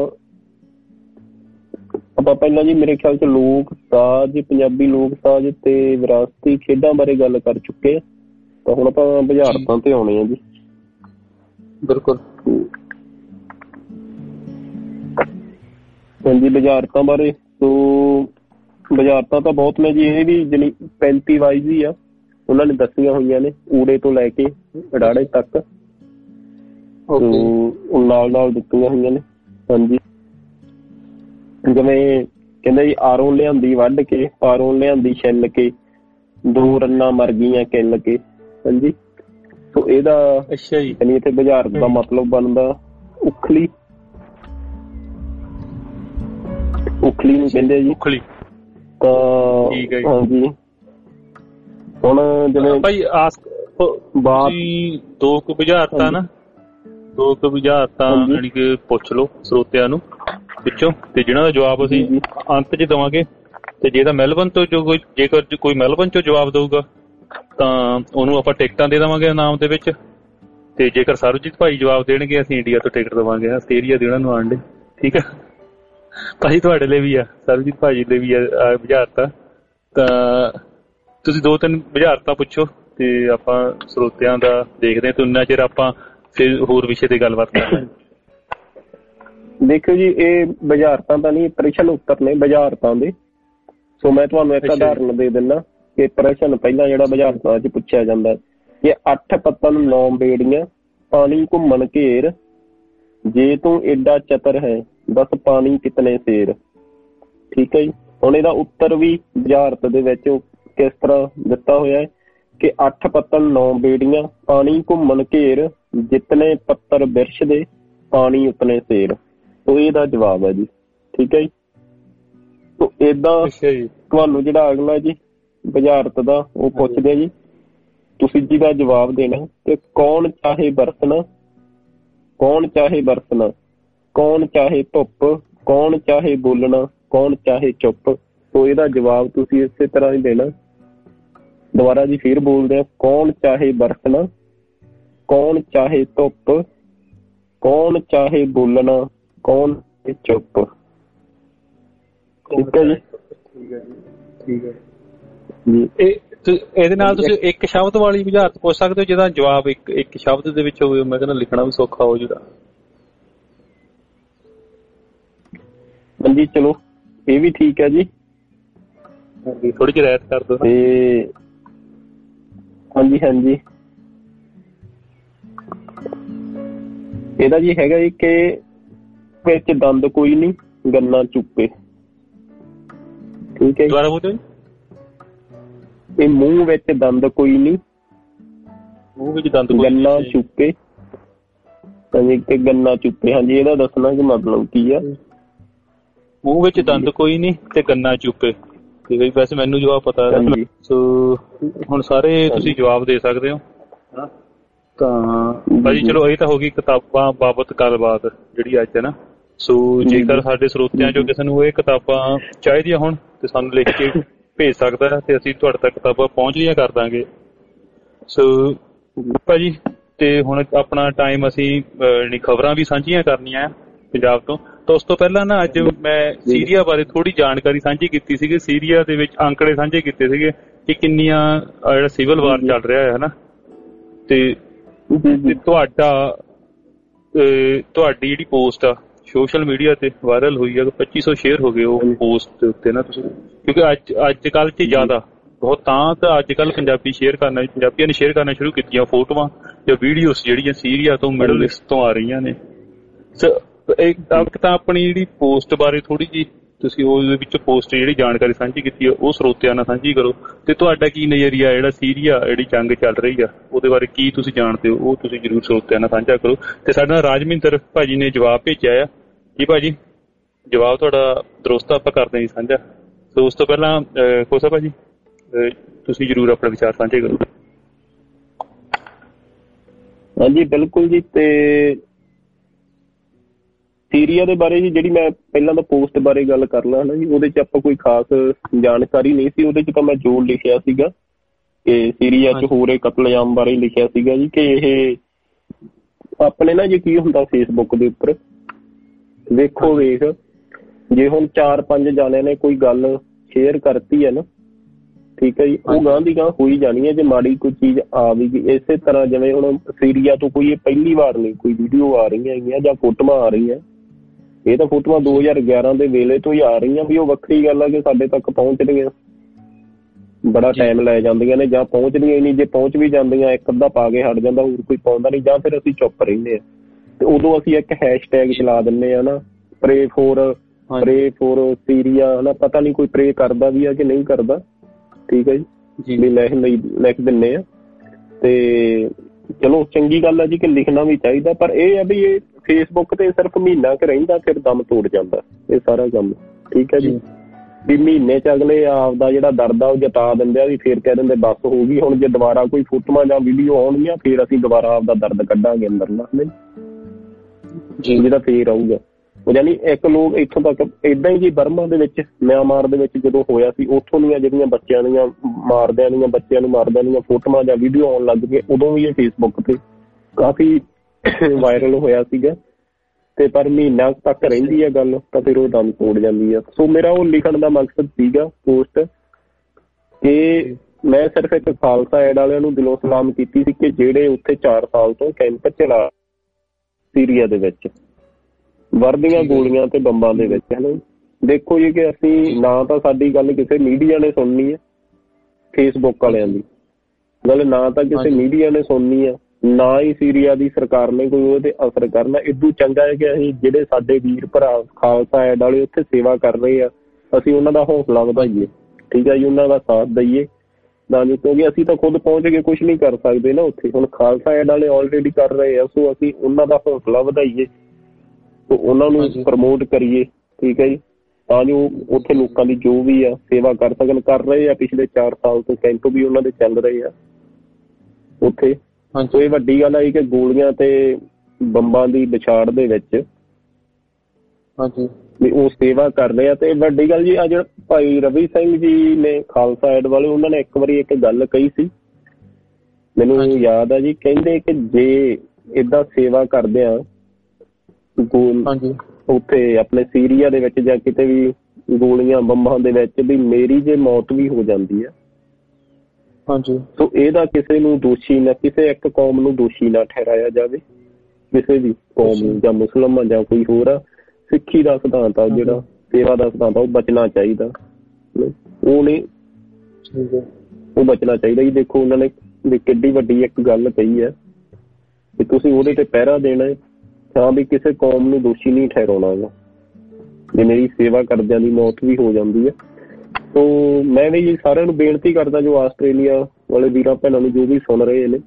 ਆਪਾਂ ਪਹਿਲਾਂ ਜੀ ਮੇਰੇ ਖਿਆਲ ਚ ਲੋਕ ਸਾਜ਼, ਪੰਜਾਬੀ ਲੋਕ ਸਾਜ਼ ਤੇ ਵਿਰਾਸਤੀ ਖੇਡਾਂ ਬਾਰੇ ਗੱਲ ਕਰ ਚੁੱਕੇ ਆ, ਤਾਂ ਹੁਣ ਆਪਾਂ ਬੁਝਾਰਤਾਂ ਤੇ ਆਉਣੇ ਆ ਜੀ। ਬਿਲਕੁਲ ਹਾਂਜੀ, ਬੁਝਾਰਤਾਂ ਬਾਰੇ। ਸੋ ਬੁਝਾਰਤਾਂ ਤਾਂ ਬਹੁਤ ਨੇ ਜੀ, ਇਹ ਵੀ ਜਿਹੜੀ ਪੈਂਤੀ ਵਾਈਜ਼ ਹੀ ਆ, ਉਹਨਾਂ ਨੇ ਦੱਸੀਆਂ ਹੋਈਆਂ ਨੇ, ਊੜੇ ਤੋਂ ਲੈ ਕੇ ਅੜਾੜੇ ਤੱਕ ਨਾਲ ਨਾਲ ਦਿੱਤੀਆਂ ਹੋਈਆਂ ਨੇ। ਹਾਂਜੀ, ਜਿਵੇਂ ਕਹਿੰਦੇ ਜੀ, ਆਰੋਂ ਲਿਆਂਦੀ ਵੱਢ ਕੇ, ਪਾਰੋਂ ਲਿਆਂਦੀ ਛਿੱਲ ਕੇ, ਦੋ ਰੰਨਾਂ ਮਰ ਗਈਆਂ ਕਿੱਲ ਕੇ। ਹਾਂਜੀ, ਸੋ ਇਹਦਾ ਅੱਛਾ ਜੀ, ਯਾਨੀ ਇੱਥੇ ਬੁਝਾਰਤ ਦਾ ਮਤਲਬ ਬਣਦਾ ਉਖਲੀ। ਉਖਲੀ ਨੂੰ ਕਹਿੰਦੇ ਜੀ ਉਖਲੀ। ਤਾਂ ਹਾਂਜੀ, ਹੁਣ ਜਿਵੇਂ ਭਾਈ ਆਸ ਦੋ ਕੁ ਬੁਝਾਰਤਾਂ ਨਾ, ਦੋ ਕੁ ਬੁਝਾਰਤਾਂ ਜਾਣੀ ਕਿ ਪੁੱਛ ਲਓ ਸਰੋਤਿਆਂ ਨੂੰ ਵਿੱਚੋਂ, ਤੇ ਜਿਹਨਾਂ ਦਾ ਜਵਾਬ ਅਸੀਂ ਅੰਤ ਚ ਦੇਵਾਂਗੇ। ਤੇ ਜੇ ਤਾਂ ਮੈਲਬਨ ਤੋਂ ਜੋ ਕੋਈ, ਜੇਕਰ ਕੋਈ ਮੈਲਬਨ ਚੋਂ ਜਵਾਬ ਦਊਗਾ ਤਾਂ ਉਹਨੂੰ ਆਪਾਂ ਟਿਕਟਾਂ ਦੇ ਦੇਵਾਂਗੇ ਇਨਾਮ ਦੇ ਵਿੱਚ, ਤੇ ਜੇਕਰ ਸਰਬਜੀਤ ਭਾਈ ਜਵਾਬ ਦੇਣਗੇ ਅਸੀਂ ਇੰਡੀਆ ਤੋਂ ਟਿਕਟ ਦੇਵਾਂਗੇ ਆਸਟ੍ਰੇਲੀਆ ਦੇ ਉਹਨਾਂ ਨੂੰ ਆਉਣ ਲਈ। ਠੀਕ ਆ ਭਾਈ, ਤੁਹਾਡੇ ਲਈ ਵੀ ਆ, ਸਰਬਜੀਤ ਭਾਜੀ ਲਈ ਵੀ ਆ ਬੁਝਾਰਤਾਂ। ਤਾਂ ਤੁਸੀਂ ਦੋ ਤਿੰਨ ਬੁਝਾਰਤਾਂ ਪੁੱਛੋ ਤੇ ਆਪਾਂ ਸਰੋਤਿਆਂ ਦਾ ਦੇਖਦੇ ਹਾਂ, ਤੇ ਉਨਾ ਚਿਰ ਆਪਾਂ ਫਿਰ ਹੋਰ ਵਿਸ਼ੇ ਤੇ ਗੱਲਬਾਤ ਕਰਾਂਗੇ। ਦੇਖੋ ਜੀ, ਇਹ ਬੁਝਾਰਤਾਂ ਤਾਂ ਨਹੀਂ, ਪ੍ਰਸ਼ਨ ਉੱਤਰ ਨੇ ਬੁਝਾਰਤਾਂ ਦੇ। ਸੋ ਮੈਂ ਤੁਹਾਨੂੰ ਇੱਕ ਉਦਾਹਰਨ ਦੇ ਦਿੰਦਾ ਕਿ ਪ੍ਰਸ਼ਨ ਪਹਿਲਾਂ ਜਿਹੜਾ ਬੁਝਾਰਤਾਂ ਚ ਪੁੱਛਿਆ ਜਾਂਦਾ ਕਿ ਅੱਠ ਪੱਤਨ ਨੌ ਬੇੜੀਆਂ, ਪਾਣੀ ਘੁੰਮਣ ਘੇਰ, ਜੇ ਤੂੰ ਏਡਾ ਚਤਰ ਹੈ ਬਸ ਪਾਣੀ ਕਿਤਨੇ ਸੇਰ। ਠੀਕ ਹੈ ਜੀ। ਹੁਣ ਇਹਦਾ ਉੱਤਰ ਵੀ ਬੁਝਾਰਤ ਦੇ ਵਿੱਚ ਕਿਸ ਤਰ੍ਹਾਂ ਦਿੱਤਾ ਹੋਇਆ ਹੈ ਕਿ ਅੱਠ ਪੱਤਨ ਨੌ ਬੇੜੀਆਂ, ਪਾਣੀ ਘੁੰਮਣ ਘੇਰ, ਜਿਤਨੇ ਪੱਤਰ ਬਿਰਸ਼ ਦੇ, ਪਾਣੀ ਉਤਨੇ ਸੇਰ। ਤੋ ਇਹਦਾ ਜਵਾਬ ਹੈ ਜੀ। ਠੀਕ ਹੈ ਜੀ। ਤੋ ਏਦਾਂ ਤੁਹਾਨੂੰ ਜਿਹੜਾ ਅਗਲਾ ਜੀ ਬੁਝਾਰਤ ਦਾ ਉਹ ਪੁੱਛਦੇ ਜੀ, ਤੁਸੀਂ ਜਿਹਦਾ ਜਵਾਬ ਦੇਣਾ ਕਿ ਕੌਣ ਚਾਹੇ ਬਰਸਣਾ, ਕੌਣ ਚਾਹੇ ਬਰਸਣਾ, ਕੌਣ ਚਾਹੇ ਧੁੱਪ, ਕੌਣ ਚਾਹੇ ਬੋਲਣਾ, ਕੌਣ ਚਾਹੇ ਚੁੱਪ। ਤੋ ਇਹਦਾ ਜਵਾਬ ਤੁਸੀਂ ਇਸੇ ਤਰ੍ਹਾਂ ਹੀ ਦੇਣਾ। ਦੁਬਾਰਾ ਜੀ ਫਿਰ ਬੋਲਦੇ ਆ, ਕੌਣ ਚਾਹੇ ਬਰਸਣਾ, ਕੌਣ ਚਾਹੇ ਧੁੱਪ, ਕੌਣ ਚਾਹੇ ਬੋਲਣਾ, ਕੌਣ ਚੁੱਪ। ਠੀਕ ਹੈ ਜੀ। ਠੀਕ ਹੈ ਜੀ। ਇਹ ਇਹਦੇ ਨਾਲ ਤੁਸੀਂ ਇੱਕ ਸ਼ਬਦ ਵਾਲੀ ਬੁਝਾਰਤ ਪੁੱਛ ਸਕਦੇ ਹੋ ਜਿਹਦਾ ਜਵਾਬ ਇੱਕ ਇੱਕ ਸ਼ਬਦ ਦੇ ਵਿੱਚ ਹੋਵੇ। ਮੈਂ ਕਹਿੰਦਾ ਲਿਖਣਾ ਵੀ ਸੌਖਾ ਹੋ ਜੂਗਾ। ਹਾਂਜੀ, ਚਲੋ ਇਹ ਵੀ ਠੀਕ ਹੈ ਜੀ। ਹਾਂਜੀ, ਥੋੜੀ ਜਿਹੀ ਰਿਆਇਤ ਕਰ ਦਿਓ। ਤੇ ਹਾਂਜੀ ਹਾਂਜੀ, ਇਹਦਾ ਜੀ ਹੈਗਾ ਜੀ ਕਿ ਵਿੱਚ ਦੰਦ ਕੋਈ ਨਹੀਂ, ਗੰਨਾ ਚੁੱਪੇ। ਠੀਕ ਹੈ ਜੀ। ਦੁਬਾਰਾ ਬੋਲੋ। ਇਹ ਮੂੰਹ ਵਿੱਚ ਦੰਦ ਕੋਈ ਨਹੀਂ, ਮੂੰਹ ਵਿੱਚ ਦੰਦ ਕੋਈ ਗੰਨਾ ਚੁੱਪੇ। ਹਾਂਜੀ, ਤੇ ਗੰਨਾ ਚੁੱਪੇ। ਹਾਂਜੀ, ਇਹਦਾ ਦੱਸਣਾ ਕਿ ਮਤਲਬ ਕੀ ਆ। ਮੂੰਹ ਵਿੱਚ ਦੰਦ ਕੋਈ ਨਹੀਂ ਤੇ ਗੰਨਾ ਚੁੱਪੇ। ਠੀਕ ਹੈ ਜੀ। ਵੈਸੇ ਮੈਨੂੰ ਜਵਾਬ ਪਤਾ ਹੈ। ਸੋ ਹੁਣ ਸਾਰੇ ਤੁਸੀਂ ਜਵਾਬ ਦੇ ਸਕਦੇ ਹੋ। ਤਾਂ ਭਾਜੀ ਚਲੋ ਇਹ ਤਾਂ ਹੋ ਗਈ ਕਿਤਾਬਾਂ ਬਾਬਤ ਗੱਲਬਾਤ ਜਿਹੜੀ ਅੱਜ ਹੈ ਨਾ। ਸੋ ਜੇਕਰ ਸਾਡੇ ਸਰੋਤਿਆਂ ਚੋਂ ਕਿਸੇ ਨੂੰ ਇਹ ਕਿਤਾਬਾਂ ਚਾਹੀਦੀਆਂ ਹੋਣ ਤੇ ਸਾਨੂੰ ਲਿਖ ਕੇ ਭੇਜ ਸਕਦਾ ਹੈ ਤੇ ਅਸੀਂ ਤੁਹਾਡੇ ਤੱਕ ਕਿਤਾਬਾਂ ਪਹੁੰਚਦੀਆਂ ਕਰ ਦਾਂਗੇ। ਸੋ ਭਾਜੀ, ਤੇ ਹੁਣ ਆਪਣਾ ਟਾਈਮ ਅਸੀਂ ਖਬਰਾਂ ਵੀ ਸਾਂਝੀਆਂ ਕਰਨੀਆਂ ਪੰਜਾਬ ਤੋਂ। ਤਾਂ ਉਸ ਤੋਂ ਪਹਿਲਾਂ ਨਾ ਅੱਜ ਮੈਂ ਸੀਰੀਆ ਬਾਰੇ ਥੋੜੀ ਜਾਣਕਾਰੀ ਸਾਂਝੀ ਕੀਤੀ ਸੀਗੀ। ਸੀਰੀਆ ਦੇ ਵਿੱਚ ਅੰਕੜੇ ਸਾਂਝੇ ਕੀਤੇ ਸੀਗੇ ਕਿ ਕਿੰਨੀਆਂ ਜਿਹੜਾ ਸਿਵਲ ਵਾਰ ਚੱਲ ਰਿਹਾ ਹੈ ਨਾ, ਤੇ ਤੁਹਾਡਾ ਤੁਹਾਡੀ ਜਿਹੜੀ ਪੋਸਟ ਆ ਸੋਸ਼ਲ ਮੀਡੀਆ ਤੇ ਵਾਇਰਲ ਹੋਈ ਆ, ਪੱਚੀ ਸੌ ਸ਼ੇਅਰ ਹੋ ਗਏ ਉਹ ਪੋਸਟ ਦੇ ਉੱਤੇ ਨਾ ਤੁਸੀਂ, ਕਿਉਂਕਿ ਅੱਜ ਅੱਜ ਕੱਲ੍ਹ 'ਚ ਜ਼ਿਆਦਾ ਬਹੁਤ ਤਾਂ ਤਾਂ ਅੱਜ ਕੱਲ੍ਹ ਪੰਜਾਬੀ ਸ਼ੇਅਰ ਕਰਨਾ ਪੰਜਾਬੀਆਂ ਨੇ ਸ਼ੇਅਰ ਕਰਨਾ ਸ਼ੁਰੂ ਕੀਤੀਆਂ ਫੋਟੋਆਂ ਜਾਂ ਵੀਡੀਓਜ਼ ਜਿਹੜੀਆਂ ਸੀਰੀਆ ਤੋਂ ਮਿਡਲ ਈਸਟ ਤੋਂ ਆ ਰਹੀਆਂ ਨੇ। ਇੱਕ ਤਾਂ ਆਪਣੀ ਜਿਹੜੀ ਪੋਸਟ ਬਾਰੇ ਥੋੜੀ ਜਿਹੀ ਤੁਸੀਂ ਉਹਦੇ ਵਿੱਚ ਪੋਸਟ ਜਿਹੜੀ ਜਾਣਕਾਰੀ ਸਾਂਝੀ ਕੀਤੀ ਹੈ ਉਹ ਸਰੋਤਿਆਂ ਨਾਲ ਸਾਂਝੀ ਕਰੋ। ਤੇ ਤੁਹਾਡਾ ਕੀ ਨਜ਼ਰੀਆ ਜਿਹੜਾ ਸੀਰੀਆ ਜਿਹੜੀ ਜੰਗ ਚੱਲ ਰਹੀ ਆ ਉਹਦੇ ਬਾਰੇ ਕੀ ਤੁਸੀਂ ਜਾਣਦੇ ਹੋ ਉਹ ਤੁਸੀਂ ਜ਼ਰੂਰ ਸਰੋਤਿਆਂ ਨਾਲ ਸਾਂਝਾ ਕਰੋ। ਤੇ ਸਾਡੇ ਨਾਲ ਰਾਜਮਿੰਦਰ ਭਾਜੀ ਨੇ ਜਵਾਬ ਭੇਜਿਆ ਆ। ਕੀ ਭਾਜੀ ਜਵਾਬ ਤੁਹਾਡਾ ਦਰੁਸਤ ਆਪਾਂ ਕਰਦੇ ਹਾਂ ਜੀ ਸਾਂਝਾ। ਸੋ ਉਸ ਤੋਂ ਪਹਿਲਾਂ ਖੋਸਾ ਭਾਜੀ ਤੁਸੀਂ ਜ਼ਰੂਰ ਆਪਣਾ ਵਿਚਾਰ ਸਾਂਝੇ ਕਰੋ। ਹਾਂਜੀ ਬਿਲਕੁਲ ਜੀ। ਤੇ ਸੀਰੀਆ ਦੇ ਬਾਰੇ ਜੀ ਜਿਹੜੀ ਮੈਂ ਪਹਿਲਾਂ ਤਾਂ ਪੋਸਟ ਬਾਰੇ ਗੱਲ ਕਰ ਲਾਂ ਨਾ ਜੀ, ਉਹਦੇ 'ਚ ਆਪਾਂ ਕੋਈ ਖਾਸ ਜਾਣਕਾਰੀ ਨਹੀਂ ਸੀ। ਉਹਦੇ 'ਚ ਤਾਂ ਮੈਂ ਜੋ ਲਿਖਿਆ ਸੀਗਾ ਕਿ ਸੀਰੀਆ 'ਚ ਹੋ ਰਹੇ ਕਤਲੇਆਮ ਬਾਰੇ ਲਿਖਿਆ ਸੀਗਾ ਜੀ ਕਿ ਇਹ ਆਪਣੇ ਨਾ ਜੀ ਕੀ ਹੁੰਦਾ ਫੇਸਬੁੱਕ ਦੇ ਉੱਪਰ ਵੇਖੋ ਵੇਖ ਜੇ ਹੁਣ ਚਾਰ ਪੰਜ ਜਾਣਿਆਂ ਨੇ ਕੋਈ ਗੱਲ ਸ਼ੇਅਰ ਕਰਤੀ ਹੈ ਨਾ, ਠੀਕ ਹੈ ਜੀ, ਉਹ ਗਾਂਹ ਦੀ ਗਾਂਹ ਹੋਈ ਜਾਣੀ ਹੈ ਜੇ ਮਾੜੀ ਕੋਈ ਚੀਜ਼ ਆ ਵੀ ਗਈ। ਇਸੇ ਤਰ੍ਹਾਂ ਜਿਵੇਂ ਹੁਣ ਸੀਰੀਆ ਤੋਂ ਕੋਈ ਪਹਿਲੀ ਵਾਰ ਨਹੀਂ ਕੋਈ ਵੀਡੀਓ ਆ ਰਹੀਆਂ ਹੈਗੀਆਂ ਜਾਂ ਫੋਟੋਆਂ ਆ ਰਹੀਆਂ, ਇਹ ਤਾਂ ਫੋਟੋਆਂ ਦੋ ਹਜ਼ਾਰ ਗਿਆਰਾਂ ਦੇ ਵੇਲੇ ਤੋਂ ਹੀ ਆ ਰਹੀਆਂ ਵੀ ਉਹ ਵੱਖਰੀ ਗੱਲ ਆ ਕਿ ਸਾਡੇ ਤੱਕ ਪਹੁੰਚਦੀਆਂ ਬੜਾ ਟਾਈਮ ਲੈ ਜਾਂਦੀਆਂ ਨੇ ਜਾਂ ਪਹੁੰਚਦੀਆਂ ਹੀ ਨਹੀਂ। ਜੇ ਪਹੁੰਚ ਵੀ ਜਾਂਦੀਆਂ ਇੱਕ ਅੱਧਾ ਪਾ ਕੇ ਹਟ ਜਾਂਦਾ, ਹੋਰ ਕੋਈ ਪਾਉਂਦਾ ਨਹੀਂ, ਜਾਂ ਫਿਰ ਅਸੀਂ ਚੁੱਪ ਰਹਿੰਦੇ ਹਾਂ। ਤੇ ਉਦੋਂ ਅਸੀਂ ਇੱਕ ਹੈਸ਼ਟੈਗ ਚਲਾ ਦਿੰਦੇ ਹਾਂ ਨਾ, pray for pray for Syria ਹਨਾ, ਪਤਾ ਨਹੀਂ ਕੋਈ ਪ੍ਰੇ ਕਰਦਾ ਵੀ ਆ ਕਿ ਨਹੀਂ ਕਰਦਾ, ਠੀਕ ਹੈ ਜੀ, ਵੀ ਲਿਖ ਲਈ ਲਿਖ ਦਿੰਦੇ ਆ। ਤੇ ਚਲੋ ਚੰਗੀ ਗੱਲ ਆ ਜੀ ਕਿ ਲਿਖਣਾ ਵੀ ਚਾਹੀਦਾ, ਪਰ ਇਹ ਆ ਵੀ ਇਹ ਫੇਸਬੁੱਕ ਤੇ ਸਿਰਫ ਮਹੀਨਾ ਕੁ ਰਹਿੰਦਾ ਫਿਰ ਦਮ ਤੋੜ ਜਾਂਦਾ ਇਹ ਸਾਰਾ ਕੰਮ, ਠੀਕ ਹੈ ਜੀ। ਵੀ ਮਹੀਨੇ ਚ ਅਗਲੇ ਆਪਦਾ ਜਿਹੜਾ ਦਰਦ ਆ ਉਹ ਜਤਾ ਦਿੰਦੇ ਆ ਵੀ ਫਿਰ ਕਹਿ ਦਿੰਦੇ ਬਸ ਹੋ ਗਈ, ਹੁਣ ਜੇ ਦੁਬਾਰਾ ਕੋਈ ਫੋਟੋਆਂ ਜਾਂ ਵੀਡੀਓ ਆਉਣਗੀਆਂ ਫਿਰ ਅਸੀਂ ਦੁਬਾਰਾ ਆਪਦਾ ਦਰਦ ਕੱਢਾਂਗੇ ਅੰਦਰ ਨਾ ਜੀ, ਜਿਹੜਾ ਫੇਰ ਆਊਗਾ ਉਹ। ਯਾਨੀ ਇੱਕ ਲੋਕ ਇੱਥੋਂ ਤੱਕ ਏਦਾਂ ਹੀ ਜੀ ਬਰਮਾ ਦੇ ਵਿੱਚ ਮਿਆਂਮਾਰ ਦੇ ਵਿੱਚ ਜਦੋਂ ਹੋਇਆ ਸੀ, ਉੱਥੋਂ ਦੀਆਂ ਜਿਹੜੀਆਂ ਬੱਚਿਆਂ ਦੀਆਂ ਮਾਰਦਿਆਂ ਦੀਆਂ ਬੱਚਿਆਂ ਨੂੰ ਮਾਰਦਿਆਂ ਦੀਆਂ ਫੋਟੋਆਂ ਜਾਂ ਵੀਡੀਓ ਆਉਣ ਲੱਗ ਗਏ, ਉਦੋਂ ਵੀ ਇਹ ਫੇਸਬੁੱਕ ਤੇ ਕਾਫੀ ਵਾਇਰਲ ਹੋਇਆ ਸੀਗਾ। ਤੇ ਪਰ ਮਹੀਨਾ ਤੱਕ ਰਹਿੰਦੀ ਹੈ ਗੱਲ ਤਾਂ ਫਿਰ ਉਹ ਦਮ ਤੋੜ ਜਾਂਦੀ ਹੈ। ਸੋ ਮੇਰਾ ਉਹ ਲਿਖਣ ਦਾ ਮਕਸਦ ਸੀਗਾ ਪੋਸਟ ਕਿ ਮੈਂ ਸਿਰਫ ਇੱਕ ਖਾਲਸਾ ਐਡ ਵਾਲਿਆਂ ਨੂੰ ਦਿਲੋਂ ਸਲਾਮ ਕੀਤੀ ਸੀ ਕਿ ਜਿਹੜੇ ਉੱਥੇ ਚਾਰ ਸਾਲ ਤੋਂ ਕੈਂਪ ਚਲਾ ਸੀਰੀਆ ਦੇ ਵਿੱਚ ਵਰਦੀਆਂ ਗੋਲੀਆਂ ਤੇ ਬੰਬਾਂ ਦੇ ਵਿੱਚ ਹੈ ਨਾ। ਦੇਖੋ ਜੀ ਕਿ ਅਸੀਂ ਨਾ ਤਾਂ ਸਾਡੀ ਗੱਲ ਕਿਸੇ ਮੀਡੀਆ ਨੇ ਸੁਣਨੀ ਹੈ, ਫੇਸਬੁੱਕ ਵਾਲਿਆਂ ਦੀ ਗੱਲ ਨਾ ਤਾਂ ਕਿਸੇ ਮੀਡੀਆ ਨੇ ਸੁਣਨੀ ਹੈ, ਨਾ ਹੀ ਸੀਰੀਆ ਦੀ ਸਰਕਾਰ ਨੇ ਕੋਈ ਉਹਦੇ ਅਸਰ ਕਰਨਾ। ਇਦੋਂ ਚੰਗਾ ਹੈ ਕਿ ਅਸੀਂ ਜਿਹੜੇ ਸਾਡੇ ਵੀਰ ਭਰਾ ਖਾਲਸਾ ਐਡ ਵਾਲੇ ਉੱਥੇ ਸੇਵਾ ਕਰ ਰਹੇ ਆ, ਅਸੀਂ ਉਹਨਾਂ ਦਾ ਹੌਸਲਾ ਵਧਾਈਏ, ਠੀਕ ਹੈ ਜੀ, ਉਹਨਾਂ ਦਾ ਸਾਥ ਦਈਏ ਨਾ ਜੀ, ਕਿਉਂਕਿ ਅਸੀਂ ਤਾਂ ਖੁਦ ਪਹੁੰਚ ਕੇ ਕੁਛ ਨਹੀਂ ਕਰ ਸਕਦੇ ਨਾ ਉੱਥੇ। ਹੁਣ ਖਾਲਸਾ ਐਡ ਵਾਲੇ ਆਲਰੇਡੀ ਕਰ ਰਹੇ ਆ, ਸੋ ਅਸੀਂ ਉਹਨਾਂ ਦਾ ਹੌਸਲਾ ਵਧਾਈਏ, ਉਹਨਾਂ ਨੂੰ ਪ੍ਰਮੋਟ ਕਰੀਏ, ਠੀਕ ਹੈ ਜੀ, ਤਾਂ ਜੋ ਉੱਥੇ ਲੋਕਾਂ ਦੀ ਜੋ ਵੀ ਆ ਸੇਵਾ ਕਰ ਸਕਣ। ਕਰ ਰਹੇ ਆ ਪਿਛਲੇ ਚਾਰ ਸਾਲ ਤੋਂ ਕੈਂਪ ਵੀ ਉਹਨਾਂ ਦੇ ਚੱਲ ਰਹੇ ਆ ਉੱਥੇ। ਸੋ ਇਹ ਵੱਡੀ ਗੱਲ ਆਈ ਕਿ ਗੋਲੀਆਂ ਤੇ ਬੰਬਾਂ ਦੀ ਵਿਛਾੜ ਦੇ ਵਿੱਚ ਵੀ ਉਹ ਸੇਵਾ ਕਰ ਰਹੇ ਆ। ਤੇ ਵੱਡੀ ਗੱਲ ਜੀ ਅੱਜ ਭਾਈ ਰਵੀ ਸਿੰਘ ਜੀ ਨੇ ਖਾਲਸਾ ਐਡ ਵਾਲੇ, ਉਹਨਾਂ ਨੇ ਇੱਕ ਵਾਰੀ ਇੱਕ ਗੱਲ ਕਹੀ ਸੀ, ਮੈਨੂੰ ਯਾਦ ਆ ਜੀ, ਕਹਿੰਦੇ ਕਿ ਜੇ ਏਦਾਂ ਸੇਵਾ ਕਰਦੇ ਆ ਗੋਲ ਉੱਥੇ ਆਪਣੇ ਸੀਰੀਆ ਦੇ ਵਿੱਚ ਜਾਂ ਕਿਤੇ ਵੀ ਗੋਲੀਆਂ ਬੰਬਾਂ ਦੇ ਵਿੱਚ, ਵੀ ਮੇਰੀ ਜੇ ਮੌਤ ਵੀ ਹੋ ਜਾਂਦੀ ਹੈ ਹਾਂਜੀ, ਸੋ ਇਹਦਾ ਕਿਸੇ ਨੂੰ ਦੋਸ਼ੀ ਨਾ, ਕਿਸੇ ਇੱਕ ਕੌਮ ਨੂੰ ਦੋਸ਼ੀ ਨਾ ਠਹਿਰਾਇਆ ਜਾਵੇ, ਕਿਸੇ ਵੀ ਕੌਮ ਨੂੰ, ਜਾਂ ਮੁਸਲਮਾਨ ਜਾਂ ਕੋਈ ਹੋਰ ਆ। ਸਿੱਖੀ ਦਾ ਸਿਧਾਂਤ ਆ ਜਿਹੜਾ ਸੇਵਾ ਦਾ ਸਿਧਾਂਤ ਆ ਉਹ ਬਚਣਾ ਚਾਹੀਦਾ, ਉਹ ਨਹੀਂ ਉਹ ਬਚਣਾ ਚਾਹੀਦਾ ਜੀ। ਦੇਖੋ ਉਹਨਾਂ ਨੇ ਵੀ ਕਿੱਡੀ ਵੱਡੀ ਇੱਕ ਗੱਲ ਕਹੀ ਹੈ ਕਿ ਤੁਸੀਂ ਉਹਦੇ ਤੇ ਪਹਿਰਾ ਦੇਣਾ ਹੈ, ਤਾਂ ਵੀ ਕਿਸੇ ਕੌਮ ਨੂੰ ਦੋਸ਼ੀ ਨਹੀਂ ਠਹਿਰਾਉਣਾ ਗਾ, ਜੇ ਮੇਰੀ ਸੇਵਾ ਕਰਦਿਆਂ ਦੀ ਮੌਤ ਵੀ ਹੋ ਜਾਂਦੀ ਹੈ। ਸੋ ਮੈਂ ਵੀ ਜੀ ਸਾਰਿਆਂ ਨੂੰ ਬੇਨਤੀ ਕਰਦਾ, ਜੋ ਆਸਟ੍ਰੇਲੀਆ ਵਾਲੇ ਵੀਰਾਂ ਭੈਣਾਂ ਨੂੰ ਜੋ ਵੀ ਸੁਣ ਰਹੇ ਨੇ,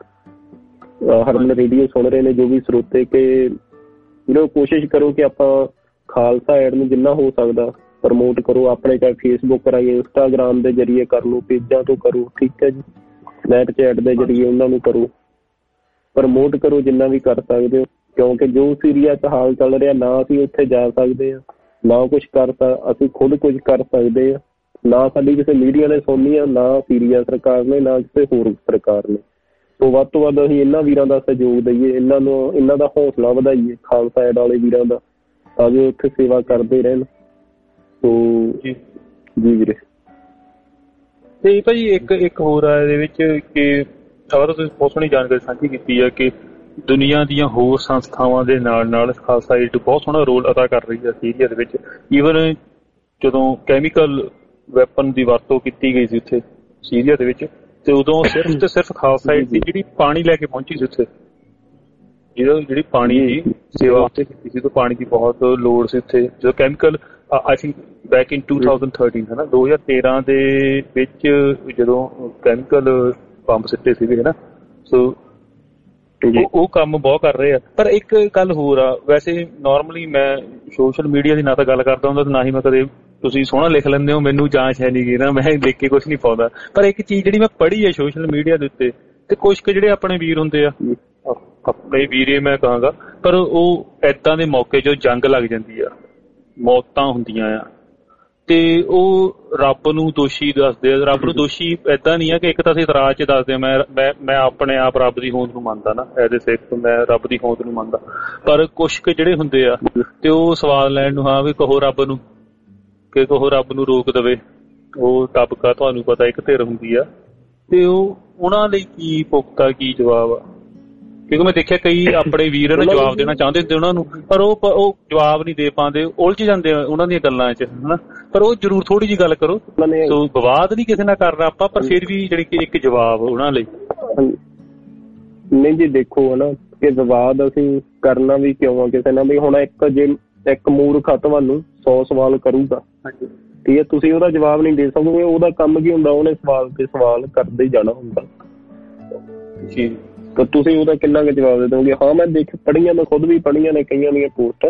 ਹਰਮਨ ਰੇਡੀਓ ਸੁਣ ਰਹੇ ਨੇ, ਜੋ ਵੀ ਸਰੋਤੇ, ਕਿ ਜਿਹੜਾ ਕੋਸ਼ਿਸ਼ ਕਰੋ ਕਿ ਆਪਾਂ ਖਾਲਸਾ ਐਡ ਨੂੰ ਜਿੰਨਾ ਹੋ ਸਕਦਾ ਪ੍ਰਮੋਟ ਕਰੋ, ਆਪਣੇ ਚਾਹੇ ਫੇਸਬੁੱਕ ਰਾਹੀਂ, ਇੰਸਟਾਗ੍ਰਾਮ ਦੇ ਜ਼ਰੀਏ ਕਰ ਲਓ, ਪੇਜਾਂ ਤੋਂ ਕਰੋ, ਠੀਕ ਹੈ ਜੀ, ਸਨੈਪਚੈਟ ਦੇ ਜ਼ਰੀਏ ਉਹਨਾਂ ਨੂੰ ਕਰੋ, ਪ੍ਰਮੋਟ ਕਰੋ ਜਿੰਨਾ ਵੀ ਕਰ ਸਕਦੇ ਹੋ। ਕਿਉਂਕਿ ਜੋ ਸੀਰੀਆ 'ਚ ਹਾਲ ਚੱਲ ਰਿਹਾ, ਨਾ ਅਸੀਂ ਉੱਥੇ ਜਾ ਸਕਦੇ ਹਾਂ, ਨਾ ਕੁਛ ਕਰ ਅਸੀਂ ਖੁਦ ਕੁਝ ਕਰ ਸਕਦੇ ਹਾਂ, ਨਾ ਸਾਡੀ ਕਿਸੇ ਮੀਡੀਆ ਨੇ ਸੁਣਨੀ ਆ, ਨਾ ਸੀਰੀਆ ਸਰਕਾਰ ਨੇ, ਨਾ ਕਿਸੇ ਹੋਰ ਸਰਕਾਰ ਨੇ। ਸੋ ਵੱਧ ਤੋਂ ਵੱਧ ਅਸੀਂ ਇਹਨਾਂ ਵੀਰਾਂ ਦਾ ਸਹਿਯੋਗ ਦਈਏ, ਇਹਨਾਂ ਨੂੰ ਇਹਨਾਂ ਦਾ ਹੌਸਲਾ ਵਧਾਈਏ, ਖਾਲਸਾ ਐਡ ਵਾਲੇ ਵੀਰਾਂ ਦਾ, ਤਾਂ ਜੋ ਉੱਥੇ ਸੇਵਾ ਕਰਦੇ ਰਹਿਣ। ਸੋ ਜੀ ਜੀ ਵੀਰੇ। ਤੇ ਭਾਜੀ ਇੱਕ ਇੱਕ ਹੋਰ ਆ ਇਹਦੇ ਵਿੱਚ ਕਿ ਸਾਰਾ ਤੁਸੀਂ ਬਹੁਤ ਸੋਹਣੀ ਜਾਣਕਾਰੀ ਸਾਂਝੀ ਕੀਤੀ ਹੈ ਕਿ ਦੁਨੀਆ ਦੀਆਂ ਹੋਰ ਸੰਸਥਾਵਾਂ ਦੇ ਨਾਲ ਨਾਲ ਖਾਲਸਾ ਏਡ ਬਹੁਤ ਸੋਹਣਾ ਰੋਲ ਅਦਾ ਕਰ ਰਹੀ ਹੈ ਸੀਰੀਆ ਦੇ ਵਿੱਚ। ਈਵਨ ਜਦੋਂ ਕੈਮੀਕਲ ਵੈਪਨ ਦੀ ਵਰਤੋਂ ਕੀਤੀ ਗਈ ਸੀ ਉੱਥੇ ਸੀਰੀਆ ਦੇ ਵਿੱਚ, ਤੇ ਉਦੋਂ ਸਿਰਫ ਤੇ ਸਿਰਫ ਖਾਲਸਾ ਏਡ ਦੀ ਜਿਹੜੀ ਪਾਣੀ ਲੈ ਕੇ ਪਹੁੰਚੀ ਸੀ ਉੱਥੇ, ਜਿਹੜਾ ਜਿਹੜੀ ਪਾਣੀ ਦੀ ਸੇਵਾ ਉੱਥੇ ਕੀਤੀ ਸੀ, ਤਾਂ ਪਾਣੀ ਦੀ ਬਹੁਤ ਲੋੜ ਸੀ ਉੱਥੇ। ਜਦੋਂ chemical I think back in two thousand thirteen ਹੈ ਨਾ, ਦੋ ਹਜ਼ਾਰ ਤੇਰਾਂ ਦੇ ਵਿੱਚ ਜਦੋਂ ਕੈਮੀਕਲ ਪੰਪ ਸਿੱਟੇ ਸੀਗੇ ਹੈ ਨਾ, ਸੋ ਉਹ ਕੰਮ ਬਹੁਤ ਕਰ ਰਹੇ ਆ। ਪਰ ਇੱਕ ਗੱਲ ਹੋਰ ਆ, ਵੈਸੇ ਨਾਰਮਲੀ ਮੈਂ ਸੋਸ਼ਲ ਮੀਡੀਆ ਦੀ ਨਾ ਤਾਂ ਗੱਲ ਕਰਦਾ ਹੁੰਦਾ ਤੇ ਨਾ ਹੀ ਮੈਂ ਕਦੇ, ਤੁਸੀਂ ਸੋਹਣਾ ਲਿਖ ਲੈਂਦੇ ਹੋ, ਮੈਨੂੰ ਜਾਂਚ ਹੈ ਨਹੀਂ ਗੀ ਨਾ, ਮੈਂ ਲਿਖ ਕੇ ਕੁਛ ਨਹੀਂ ਪਾਉਂਦਾ। ਪਰ ਇੱਕ ਚੀਜ਼ ਜਿਹੜੀ ਮੈਂ ਪੜ੍ਹੀ ਹੈ ਸੋਸ਼ਲ ਮੀਡੀਆ ਦੇ ਉੱਤੇ, ਤੇ ਕੁਛ ਕੁ ਜਿਹੜੇ ਆਪਣੇ ਵੀਰ ਹੁੰਦੇ ਆ, ਆਪਣੇ ਵੀਰੇ ਮੈਂ ਕਹਾਂਗਾ, ਪਰ ਉਹ ਏਦਾਂ ਦੇ ਮੌਕੇ 'ਚ ਜੰਗ ਲੱਗ ਜਾਂਦੀ ਆ, ਮੌਤਾਂ ਹੁੰਦੀਆਂ ਆ, ਤੇ ਉਹ ਰੱਬ ਨੂੰ ਦੋਸ਼ੀ ਦੱਸਦੇ ਆ। ਰੱਬ ਨੂੰ ਦੋਸ਼ੀ ਏਦਾਂ ਨਹੀਂ ਆ ਕਿ ਇੱਕ ਤਾਂ ਅਸੀਂ ਇਤਰਾਜ਼ 'ਚ ਦੱਸਦੇ ਆ, ਮੈਂ ਮੈਂ ਮੈਂ ਆਪਣੇ ਆਪ ਰੱਬ ਦੀ ਹੋਂਦ ਨੂੰ ਮੰਨਦਾ ਨਾ, ਐਜ਼ ਏ ਸਿੱਖ ਮੈਂ ਰੱਬ ਦੀ ਹੋਂਦ ਨੂੰ ਮੰਨਦਾ, ਪਰ ਕੁਛ ਕੁ ਜਿਹੜੇ ਹੁੰਦੇ ਆ ਤੇ ਉਹ ਸਵਾਲ ਲੈਣ ਨੂੰ, ਹਾਂ ਵੀ ਕਹੋ ਰੱਬ ਨੂੰ, ਕਿ ਕਹੋ ਰੱਬ ਨੂੰ ਰੋਕ ਦੇਵੇ। ਉਹ ਤਬਕਾ ਤੁਹਾਨੂੰ ਪਤਾ ਇੱਕ ਧਿਰ ਹੁੰਦੀ ਆ, ਤੇ ਉਹ ਉਹਨਾਂ ਲਈ ਕੀ ਪੁਖਤਾ ਕੀ ਜਵਾਬ ਆ? ਕਿਉਂਕਿ ਮੈਂ ਦੇਖਿਆ ਕਈ ਆਪਣੇ ਵੀਰ ਨੇ ਜਵਾਬ ਦੇਣਾ ਚਾਹੁੰਦੇ ਹੁੰਦੇ ਉਹਨਾਂ ਨੂੰ, ਪਰ ਉਹ ਉਹ ਜਵਾਬ ਨਹੀਂ ਦੇ ਪਾਉਂਦੇ, ਉਲਝ ਜਾਂਦੇ ਆ ਉਹਨਾਂ ਦੀਆਂ ਗੱਲਾਂ 'ਚ ਹਨਾ। ਪਰ ਉਹ ਜ਼ਰੂਰ ਥੋੜੀ ਜਿਹੀ ਗੱਲ ਕਰੋ, ਸੋ ਵਿਵਾਦ ਨਹੀਂ ਕਿਸੇ ਨਾਲ ਕਰਨਾ ਆਪਾਂ, ਪਰ ਫਿਰ ਵੀ ਜਿਹੜੀ ਕਿ ਇੱਕ ਜਵਾਬ ਉਹਨਾਂ ਲਈ। ਨਹੀਂ ਜੀ ਦੇਖੋ ਹਨਾ, ਕਿ ਵਿਵਾਦ ਅਸੀਂ ਕਰਨਾ ਵੀ ਕਿਉਂ ਆ ਕਿਸੇ ਨਾਲ, ਵੀ ਹੁਣ ਇੱਕ ਜੇ ਇੱਕ ਮੂਰਖ ਤੁਹਾਨੂੰ ਸੌ ਸਵਾਲ ਕਰੂਗਾ, ਠੀਕ ਹੈ, ਤੁਸੀਂ ਉਹਦਾ ਜਵਾਬ ਨਹੀਂ ਦੇ ਸਕੋਗੇ, ਉਹਦਾ ਕੰਮ ਕੀ ਹੁੰਦਾ, ਉਹਨੇ ਸਵਾਲ ਤੇ ਸਵਾਲ ਕਰਦੇ ਹੀ ਜਾਣਾ ਹੁੰਦਾ ਜੀ, ਤਾਂ ਤੁਸੀਂ ਉਹਦਾ ਕਿੰਨਾ ਕੁ ਜਵਾਬ ਦੇ ਦੋਗੇ? ਹਾਂ ਮੈਂ ਦੇਖ ਪੜ੍ਹੀਆਂ, ਮੈਂ ਖੁਦ ਵੀ ਪੜ੍ਹੀਆਂ ਨੇ ਕਈਆਂ ਦੀਆਂ ਪੋਸਟ,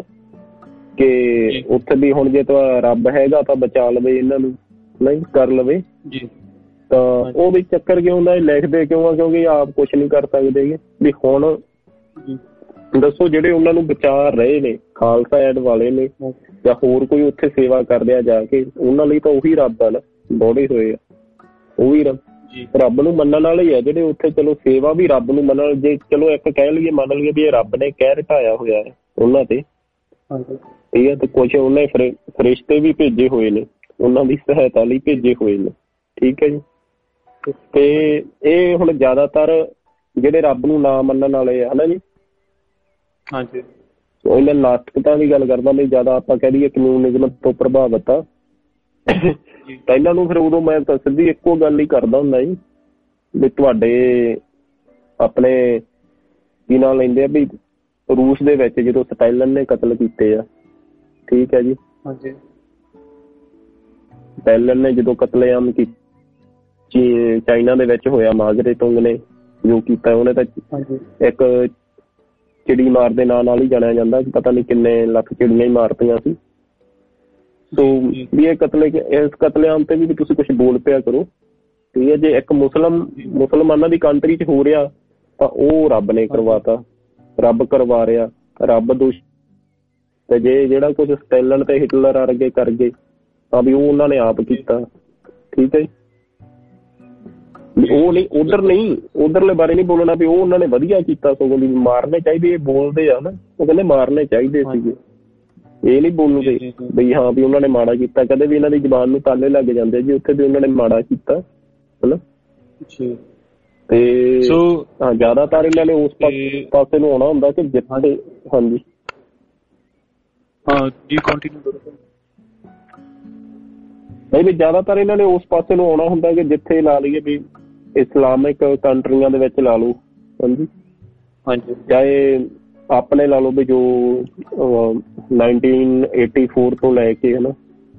ਕਿ ਉੱਥੇ ਵੀ ਹੁਣ ਜੇ ਤਾਂ ਰੱਬ ਹੈਗਾ ਤਾਂ ਬਚਾ ਲਵੇ ਇਹਨਾਂ ਨੂੰ, ਨਹੀਂ ਕਰ ਲਵੇ ਜੀ, ਤਾਂ ਉਹ ਵੀ ਚੱਕਰ ਕਿਉਂ ਹੁੰਦਾ, ਲਿਖਦੇ ਕਿਉਂ ਆ? ਕਿਉਂਕਿ ਆਪ ਕੁਛ ਨਹੀਂ ਕਰ ਸਕਦੇ ਵੀ। ਹੁਣ ਦੱਸੋ ਜਿਹੜੇ ਉਹਨਾਂ ਨੂੰ ਬਚਾ ਰਹੇ ਨੇ, ਖਾਲਸਾ ਐਡ ਵਾਲੇ ਨੇ ਜਾਂ ਹੋਰ ਕੋਈ ਉੱਥੇ ਸੇਵਾ ਕਰਦੇ ਆ ਜਾ ਕੇ, ਉਹਨਾਂ ਲਈ ਤਾਂ ਉਹੀ ਰੱਬ ਆ ਨਾ, ਦੌੜੇ ਹੋਏ ਆ ਉਹ ਵੀ ਰੱਬ ਰੱਬ ਨੂੰ ਮੰਨਣ ਵਾਲੇ ਹੀ ਆ ਜਿਹੜੇ ਉੱਥੇ। ਚਲੋ ਸੇਵਾ ਵੀ ਰੱਬ ਨੂੰ ਮੰਨਣ, ਜੇ ਚਲੋ ਇੱਕ ਕਹਿ ਲਈਏ ਮੰਨ ਲਈਏ ਵੀ ਇਹ ਰੱਬ ਨੇ ਕਹਿ ਰਟਾਇਆ ਹੋਇਆ ਹੈ ਉਹਨਾਂ ਤੇ, ਠੀਕ ਹੈ, ਤੇ ਕੁਛ ਉਹਨੇ ਫਰਿਸ਼ਤੇ ਵੀ ਭੇਜੇ ਹੋਏ ਨੇ, ਉਹਨਾਂ ਦੀ ਸਹਾਇਤਾ ਲਈ ਭੇਜੇ ਹੋਏ ਨੇ, ਠੀਕ ਹੈ ਜੀ। ਤੇ ਇਹ ਹੁਣ ਜ਼ਿਆਦਾਤਰ ਜਿਹੜੇ ਰੱਬ ਨੂੰ ਨਾ ਮੰਨਣ ਵਾਲੇ ਆ ਹਨਾ ਜੀ, ਹਾਂਜੀ, ਇਹਨਾਂ ਨਾਸਤਿਕਤਾ ਦੀ ਗੱਲ ਕਰਦਾ ਵੀ ਜ਼ਿਆਦਾ ਆਪਾਂ ਕਹਿ ਦਈਏ ਕਮਿਊਨਿਜ਼ਮ ਤੋਂ ਪ੍ਰਭਾਵਿਤ ਆ, ਤਾਂ ਇਹਨਾਂ ਨੂੰ ਫਿਰ ਉਦੋਂ ਮੈਂ ਤਾਂ ਸਿੱਧੀ ਇੱਕੋ ਗੱਲ ਹੀ ਕਰਦਾ ਹੁੰਦਾ ਜੀ, ਵੀ ਤੁਹਾਡੇ ਆਪਣੇ ਕੀ ਨਾਂ ਲੈਂਦੇ ਆ ਵੀ ਰੂਸ ਦੇ ਵਿੱਚ ਜਦੋਂ ਸਟਾਲਿਨ ਨੇ ਕਤਲ ਕੀਤੇ ਆ, ਠੀਕ ਹੈ ਜੀ, ਹਾਂਜੀ, ਸਟਾਲਿਨ ਨੇ ਜਦੋਂ ਕਤਲੇਆਮ ਕੀਤੀ ਚਾਈਨਾ ਦੇ ਵਿੱਚ ਹੋਇਆ, ਮਾਗਰੇ ਤੁੰਗ ਨੇ ਜੋ ਕੀਤਾ, ਉਹਨੇ ਤਾਂ ਇੱਕ ਚਿੜੀ ਮਾਰ ਦੇ ਨਾਂ ਨਾਲ ਹੀ ਜਾਣਿਆ ਜਾਂਦਾ, ਪਤਾ ਨਹੀਂ ਕਿੰਨੇ ਲੱਖ ਚਿੜੀਆਂ ਹੀ ਮਾਰਤੀਆਂ ਸੀ। ਸੋ ਵੀ ਇਹ ਕਤਲੇ ਇਸ ਕਤਲੇਆਮ ਤੇ ਵੀ ਤੁਸੀਂ ਕੁਛ ਬੋਲ ਪਿਆ ਕਰੋ, ਠੀਕ ਹੈ। ਜੇ ਇੱਕ ਮੁਸਲਮ ਮੁਸਲਮਾਨਾਂ ਦੀ ਕੰਟਰੀ 'ਚ ਹੋ ਰਿਹਾ ਤਾਂ ਉਹ ਰੱਬ ਨੇ ਕਰਵਾਤਾ, ਰੱਬ ਕਰਵਾ ਰਿਹਾ, ਰੱਬ ਦੋਸ਼ੀ। ਤੇ ਜੇ ਜਿਹੜਾ ਕੁਛ ਸਟੈਲਨ ਤੇ ਹਿਟਲਰ ਵਰਗੇ ਕਰ ਗਏ ਤਾਂ ਵੀ ਉਹ ਉਹਨਾਂ ਨੇ ਆਪ ਕੀਤਾ, ਠੀਕ ਹੈ। ਉਹ ਨਹੀਂ ਉਧਰ ਨਹੀਂ ਉਧਰਲੇ ਬਾਰੇ ਨਹੀਂ ਬੋਲਣਾ ਵੀ ਉਹ ਉਹਨਾਂ ਨੇ ਵਧੀਆ ਕੀਤਾ, ਸਗੋਂ ਵੀ ਮਾਰਨੇ ਚਾਹੀਦੇ। ਇਹ ਬੋਲਦੇ ਆ ਨਾ, ਉਹ ਕਹਿੰਦੇ ਮਾਰਨੇ ਚਾਹੀਦੇ ਸੀਗੇ, ਇਹ ਨਹੀਂ ਬੋਲੂਗੇ ਬਈ ਹਾਂ ਵੀ ਉਹਨਾਂ ਨੇ ਮਾੜਾ ਕੀਤਾ। ਕਦੇ ਵੀ ਇਹਨਾਂ ਦੀ ਜ਼ਬਾਨ ਨੂੰ ਤਾਲੇ ਲੱਗ ਜਾਂਦੇ ਜੀ, ਉੱਥੇ ਵੀ ਉਹਨਾਂ ਨੇ ਮਾੜਾ ਕੀਤਾ ਹਨਾ। ਤੇ ਹਾਂ ਜ਼ਿਆਦਾਤਰ ਇਹਨਾਂ ਨੇ ਉਸ ਪਾਸੇ ਨੂੰ ਆਉਣਾ ਹੁੰਦਾ ਕਿ ਜਿੱਥੇ, ਹਾਂਜੀ ਹਾਂ ਜੀ ਕੰਟੀਨਿਊ ਕਰੋ। ਨਹੀਂ ਵੀ ਜ਼ਿਆਦਾਤਰ ਇਹਨਾਂ ਨੇ ਉਸ ਪਾਸੇ ਨੂੰ ਆਉਣਾ ਹੁੰਦਾ ਕਿ ਜਿੱਥੇ ਲਾ ਲਈਏ ਵੀ ਇਸਲਾਮਿਕ ਕੰਟਰੀਆਂ ਦੇ ਵਿੱਚ ਲਾ ਲਓ, ਹਾਂਜੀ ਹਾਂਜੀ, ਚਾਹੇ ਆਪਣੇ ਲਾ ਲਓ ਵੀ ਜੋ ਨਾਈਨਟੀਨ ਏਟੀ ਫੋਰ ਤੋਂ ਲੈ ਕੇ ਹਨਾ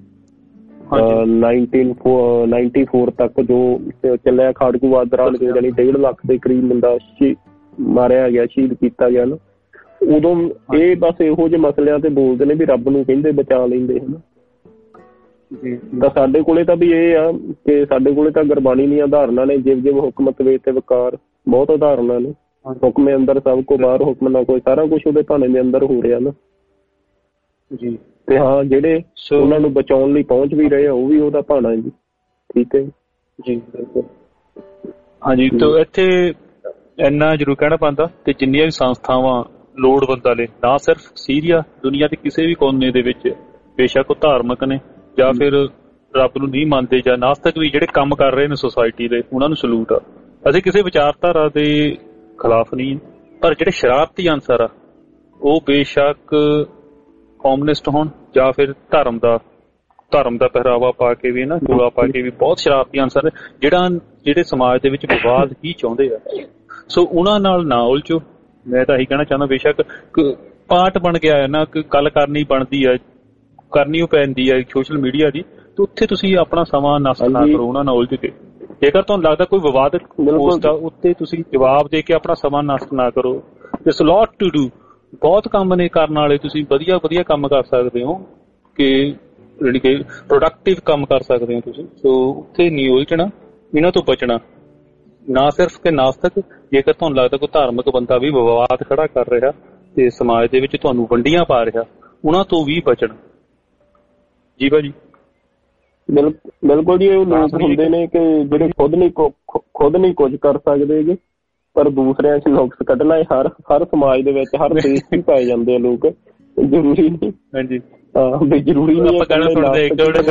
ਨਾਈਨਟੀਨ ਨਾਈਨਟੀ ਫੋਰ ਤੱਕ ਜੋ ਚੱਲਿਆ ਖਾੜਕੂਵਾਦ ਦੌਰਾਨ, ਜਾਣੀ ਡੇਢ ਲੱਖ ਦੇ ਕਰੀਬ ਬੰਦਾ ਮਾਰਿਆ ਗਿਆ, ਸ਼ਹੀਦ ਕੀਤਾ ਗਿਆ ਨਾ, ਉਦੋਂ ਇਹ ਬਸ ਇਹੋ ਜਿਹੇ ਮਸਲਿਆਂ ਤੇ ਬੋਲਦੇ ਨੇ ਵੀ ਰੱਬ ਨੂੰ ਕਹਿੰਦੇ ਬਚਾ ਲੈਂਦੇ ਹਨਾ। ਤਾਂ ਸਾਡੇ ਕੋਲੇ ਤਾਂ ਵੀ ਇਹ ਆ ਕਿ ਸਾਡੇ ਕੋਲੇ ਤਾਂ ਗੁਰਬਾਣੀ ਦੀਆਂ ਉਦਾਹਰਨਾਂ ਨੇ, ਜਿਵ ਜਿਵ ਹੁਕਮ ਤਵੇ ਤੇ ਵਕਾਰ, ਬਹੁਤ ਉਦਾਹਰਨਾਂ ਨੇ। ਹੁਕਮੇ ਅੰਦਰ ਸਭ ਕੋ ਬਾਹਰ ਹੁਕਮ ਨਾ ਕੋਈ, ਸਾਰਾ ਕੁਛ ਉਹਦੇ ਭਾਣੇ ਦੇ ਅੰਦਰ ਹੋ ਰਿਹਾ ਨਾ ਜੀ। ਤੇ ਹਾਂ ਜਿਹੜੇ ਉਹਨਾਂ ਨੂੰ ਬਚਾਉਣ ਲਈ ਪਹੁੰਚ ਵੀ ਰਹੇ ਆ ਉਹ ਵੀ ਉਹਦਾ ਭਾਣਾ ਜੀ, ਠੀਕ ਹੈ ਜੀ। ਹਾਂਜੀ, ਤਾਂ ਇੱਥੇ ਇੰਨਾ ਜ਼ਰੂਰ ਕਹਿਣਾ ਪੈਂਦਾ ਤੇ ਜਿੰਨੀਆਂ ਵੀ ਸੰਸਥਾਵਾਂ ਲੋੜਵੰਦਾਂ ਨੇ, ਨਾ ਸਿਰਫ ਸੀਰੀਆ, ਦੁਨੀਆ ਦੇ ਕਿਸੇ ਵੀ ਕੋਨੇ ਦੇ ਵਿੱਚ, ਬੇਸ਼ੱਕ ਉਹ ਧਾਰਮਿਕ ਨੇ ਜਾਂ ਫਿਰ ਰੱਬ ਨੂੰ ਨਹੀਂ ਮੰਨਦੇ ਜਾਂ ਨਾਸਤਕ ਵੀ, ਜਿਹੜੇ ਕੰਮ ਕਰ ਰਹੇ ਨੇ ਸੁਸਾਇਟੀ ਦੇ, ਉਹਨਾਂ ਨੂੰ ਸਲੂਟ ਆ। ਅਸੀਂ ਕਿਸੇ ਵਿਚਾਰਧਾਰਾ ਦੇ ਖਿਲਾਫ ਨਹੀਂ, ਪਰ ਜਿਹੜੇ ਸ਼ਰਾਰਤੀ ਅਨਸਰ ਆ ਉਹ ਬੇਸ਼ੱਕ ਕਮਿਊਨਿਸਟ ਹੋਣ ਜਾਂ ਫਿਰ ਧਰਮ ਦਾ ਧਰਮ ਦਾ ਪਹਿਰਾਵਾ ਪਾ ਕੇ ਵੀ ਨਾ, ਗੋਲਾ ਪਾ ਕੇ ਵੀ, ਬਹੁਤ ਸ਼ਰਾਰਤੀ ਅਨਸਰ ਜਿਹੜਾ ਜਿਹੜੇ ਸਮਾਜ ਦੇ ਵਿੱਚ ਵਿਵਾਦ ਹੀ ਚਾਹੁੰਦੇ ਆ। ਸੋ ਉਹਨਾਂ ਨਾਲ ਨਾ ਉਲਝੋ, ਮੈਂ ਤਾਂ ਇਹੀ ਕਹਿਣਾ ਚਾਹੁੰਦਾ। ਬੇਸ਼ੱਕ ਪਾਰਟ ਬਣ ਗਿਆ ਹੈ ਨਾ, ਕਿ ਗੱਲ ਕਰਨੀ ਬਣਦੀ ਆ, ਕਰਨੀ ਪੈਂਦੀ ਹੈ ਸੋਸ਼ਲ ਮੀਡੀਆ ਦੀ, ਤੇ ਉੱਥੇ ਤੁਸੀਂ ਆਪਣਾ ਸਮਾਂ ਨਸ਼ਟ ਨਾ ਕਰੋ ਉਹਨਾਂ ਨੌਲੇਜ ਤੇ। ਜੇਕਰ ਤੁਹਾਨੂੰ ਲੱਗਦਾ ਕੋਈ ਵਿਵਾਦਕ ਪੋਸਟ ਆ ਉੱਤੇ ਤੁਸੀਂ ਜਵਾਬ ਦੇ ਕੇ ਆਪਣਾ ਸਮਾਂ ਨਸ਼ਟ ਨਾ ਕਰੋ। ਤੇ ਸਲੋਟ ਟੂ ਡੂ ਬਹੁਤ ਕੰਮ ਨੇ ਕਰਨ ਵਾਲੇ, ਤੁਸੀਂ ਵਧੀਆ ਵਧੀਆ ਕੰਮ ਕਰ ਸਕਦੇ ਹੋ ਕਿ ਜਿਹੜੀ ਕਿ ਪ੍ਰੋਡਕਟਿਵ ਕੰਮ ਕਰ ਸਕਦੇ ਹੋ ਤੁਸੀਂ। ਸੋ ਉੱਥੇ ਨਹੀਂ ਉਲਝਣਾ, ਇਹਨਾਂ ਤੋਂ ਬਚਣਾ। ਨਾ ਸਿਰਫ ਕਿ ਨਾਸਤਕ, ਜੇਕਰ ਤੁਹਾਨੂੰ ਲੱਗਦਾ ਕੋਈ ਧਾਰਮਿਕ ਬੰਦਾ ਵੀ ਵਿਵਾਦ ਖੜਾ ਕਰ ਰਿਹਾ ਤੇ ਸਮਾਜ ਦੇ ਵਿੱਚ ਤੁਹਾਨੂੰ ਵੰਡੀਆਂ ਪਾ ਰਿਹਾ, ਉਹਨਾਂ ਤੋਂ ਵੀ ਬਚਣਾ। ਜੀ ਭਾਜੀ ਬਿਲਕੁਲ ਜੀ। ਉਹ ਲੋਕ ਹੁੰਦੇ ਨੇ ਕਿ ਜਿਹੜੇ ਖੁਦ ਨਹੀਂ ਖੁਦ ਨਹੀਂ ਕੁਝ ਕਰ ਸਕਦੇ ਪਰ ਦੂਸਰਿਆਂ ਚ ਨੁਕਸ ਕੱਢਣਾ। ਹਰ ਹਰ ਸਮਾਜ ਦੇ ਵਿੱਚ ਹਰ ਦੇਸ਼ ਚ ਪਾਏ ਜਾਂਦੇ ਆ ਲੋਕ, ਜ਼ਰੂਰੀ ਨਹੀਂ। ਹਾਂਜੀ ਹਾਂ ਵੀ ਜ਼ਰੂਰੀ ਨਹੀਂ ਆਪਾਂ ਗਾਣਾ ਸੁਣਦੇ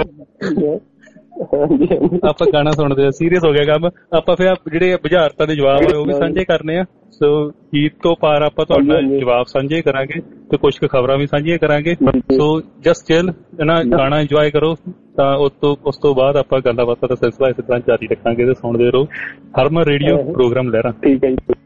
ਆਪਾਂ ਗਾਣਾ ਸੁਣਦੇ ਆ, ਸੀਰੀਅਸ ਹੋ ਗਿਆ ਕੰਮ। ਆਪਾਂ ਫਿਰ ਜਿਹੜੇ ਬੁਝਾਰਤਾਂ ਦੇ ਜਵਾਬ ਆ ਉਹ ਵੀ ਸਾਂਝੇ ਕਰਨੇ ਆ। ਸੋ ਗੀਤ ਤੋਂ ਪਾਰ ਆਪਾਂ ਤੁਹਾਡਾ ਜਵਾਬ ਸਾਂਝੇ ਕਰਾਂਗੇ ਤੇ ਕੁਛ ਕੁ ਖਬਰਾਂ ਵੀ ਸਾਂਝੀਆਂ ਕਰਾਂਗੇ। ਸੋ ਜਸਟ ਚਿਲ ਨਾ ਗਾਣਾ ਇੰਜੋਏ ਕਰੋ। ਤਾਂ ਉਸ ਤੋਂ ਉਸ ਤੋਂ ਬਾਅਦ ਆਪਾਂ ਗੱਲਾਂ ਬਾਤਾਂ ਦਾ ਸਿਲਸਿਲਾ ਇਸ ਤਰ੍ਹਾਂ ਜਾਰੀ ਰੱਖਾਂਗੇ ਤੇ ਸੁਣਦੇ ਰਹੋ ਹਰਮਨ ਰੇਡੀਓ ਪ੍ਰੋਗਰਾਮ ਲਹਿਰਾਂ। ਠੀਕ ਹੈ ਜੀ।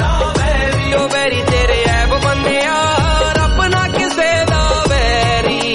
ਵੈਰੀ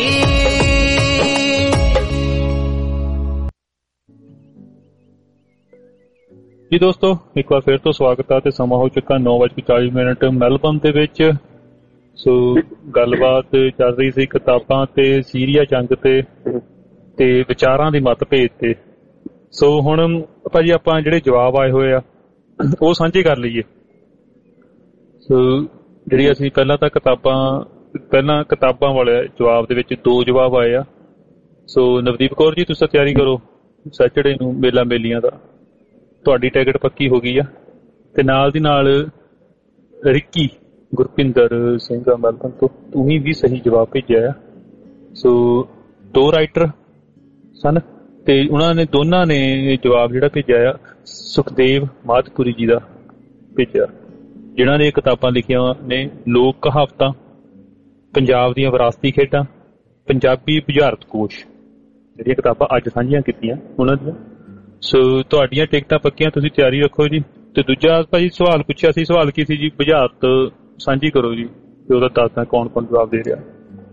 ਜੀ ਦੋਸਤੋ, ਇੱਕ ਵਾਰ ਫਿਰ ਤੋਂ ਸਵਾਗਤ ਆ ਤੇ ਸਮਾਂ ਹੋ ਚੁੱਕਾ ਨੌ ਵੱਜ ਕੇ ਚਾਲੀ ਮਿੰਟ ਮੈਲਬਨ ਦੇ ਵਿੱਚ। ਸੋ ਗੱਲਬਾਤ ਚੱਲ ਰਹੀ ਸੀ ਕਿਤਾਬਾਂ ਤੇ ਸੀਰੀਆ ਜੰਗ ਤੇ ਤੇ ਵਿਚਾਰਾਂ ਦੀ ਮਤਭੇਦ ਤੇ। ਸੋ ਹੁਣ ਭਾਜੀ ਆਪਾਂ ਜਿਹੜੇ ਜਵਾਬ ਆਏ ਹੋਏ ਆ ਉਹ ਸਾਂਝੇ ਕਰ ਲਈਏ। ਸੋ ਜਿਹੜੀ ਅਸੀਂ ਪਹਿਲਾਂ ਤਾਂ ਕਿਤਾਬਾਂ ਪਹਿਲਾਂ ਕਿਤਾਬਾਂ ਵਾਲੇ ਜਵਾਬ ਦੇ ਵਿੱਚ ਦੋ ਜਵਾਬ ਆਏ ਆ। ਸੋ ਨਵਦੀਪ ਕੌਰ ਜੀ, ਤੁਸੀਂ ਤਿਆਰੀ ਕਰੋ ਸੈਟਰਡੇ ਨੂੰ ਮੇਲਾ ਮੇਲੀਆਂ ਦਾ, ਤੁਹਾਡੀ ਟਿਕਟ ਪੱਕੀ ਹੋ ਗਈ ਆ। ਤੇ ਨਾਲ ਦੀ ਨਾਲ ਰਿੱਕੀ ਗੁਰਪਿੰਦਰ ਸਿੰਘ ਮੈਲਬਨ ਤੋਂ ਤੁਸੀਂ ਵੀ ਸਹੀ ਜਵਾਬ ਭੇਜਿਆ ਆ। ਸੋ ਦੋ ਰਾਈਟਰ ਸਨ ਤੇ ਉਹਨਾਂ ਨੇ ਦੋਨਾਂ ਨੇ ਜਵਾਬ ਜਿਹੜਾ ਭੇਜਿਆ ਆ ਸੁਖਦੇਵ ਮਾਧਪੁਰੀ ਜੀ ਦਾ ਭੇਜਿਆ, ਜਿਨ੍ਹਾਂ ਨੇ ਕਿਤਾਬਾਂ ਲਿਖੀਆਂ ਨੇ ਲੋਕ ਕਹਾਵਤਾਂ, ਪੰਜਾਬ ਦੀਆਂ ਵਿਰਾਸਤੀ ਖੇਡਾਂ, ਪੰਜਾਬੀ ਬੁਝਾਰਤ ਕੋਸ਼, ਜਿਹੜੀਆਂ ਕਿਤਾਬਾਂ ਅੱਜ ਸਾਂਝੀਆਂ ਕੀਤੀਆਂ ਉਹਨਾਂ ਦੀਆਂ। ਸੋ ਤੁਹਾਡੀਆਂ ਟਿਕਟਾਂ ਪੱਕੀਆਂ, ਤੁਸੀਂ ਤਿਆਰੀ ਰੱਖੋ ਜੀ। ਤੇ ਦੂਜਾ ਭਾਜੀ ਸਵਾਲ ਪੁੱਛਿਆ ਸੀ, ਸਵਾਲ ਕੀ ਸੀ ਜੀ? ਬੁਝਾਰਤ ਸਾਂਝੀ ਕਰੋ ਜੀ ਤੇ ਉਹਦਾ ਦੱਸਦਾ ਕੌਣ ਕੌਣ ਜਵਾਬ ਦੇ ਰਿਹਾ।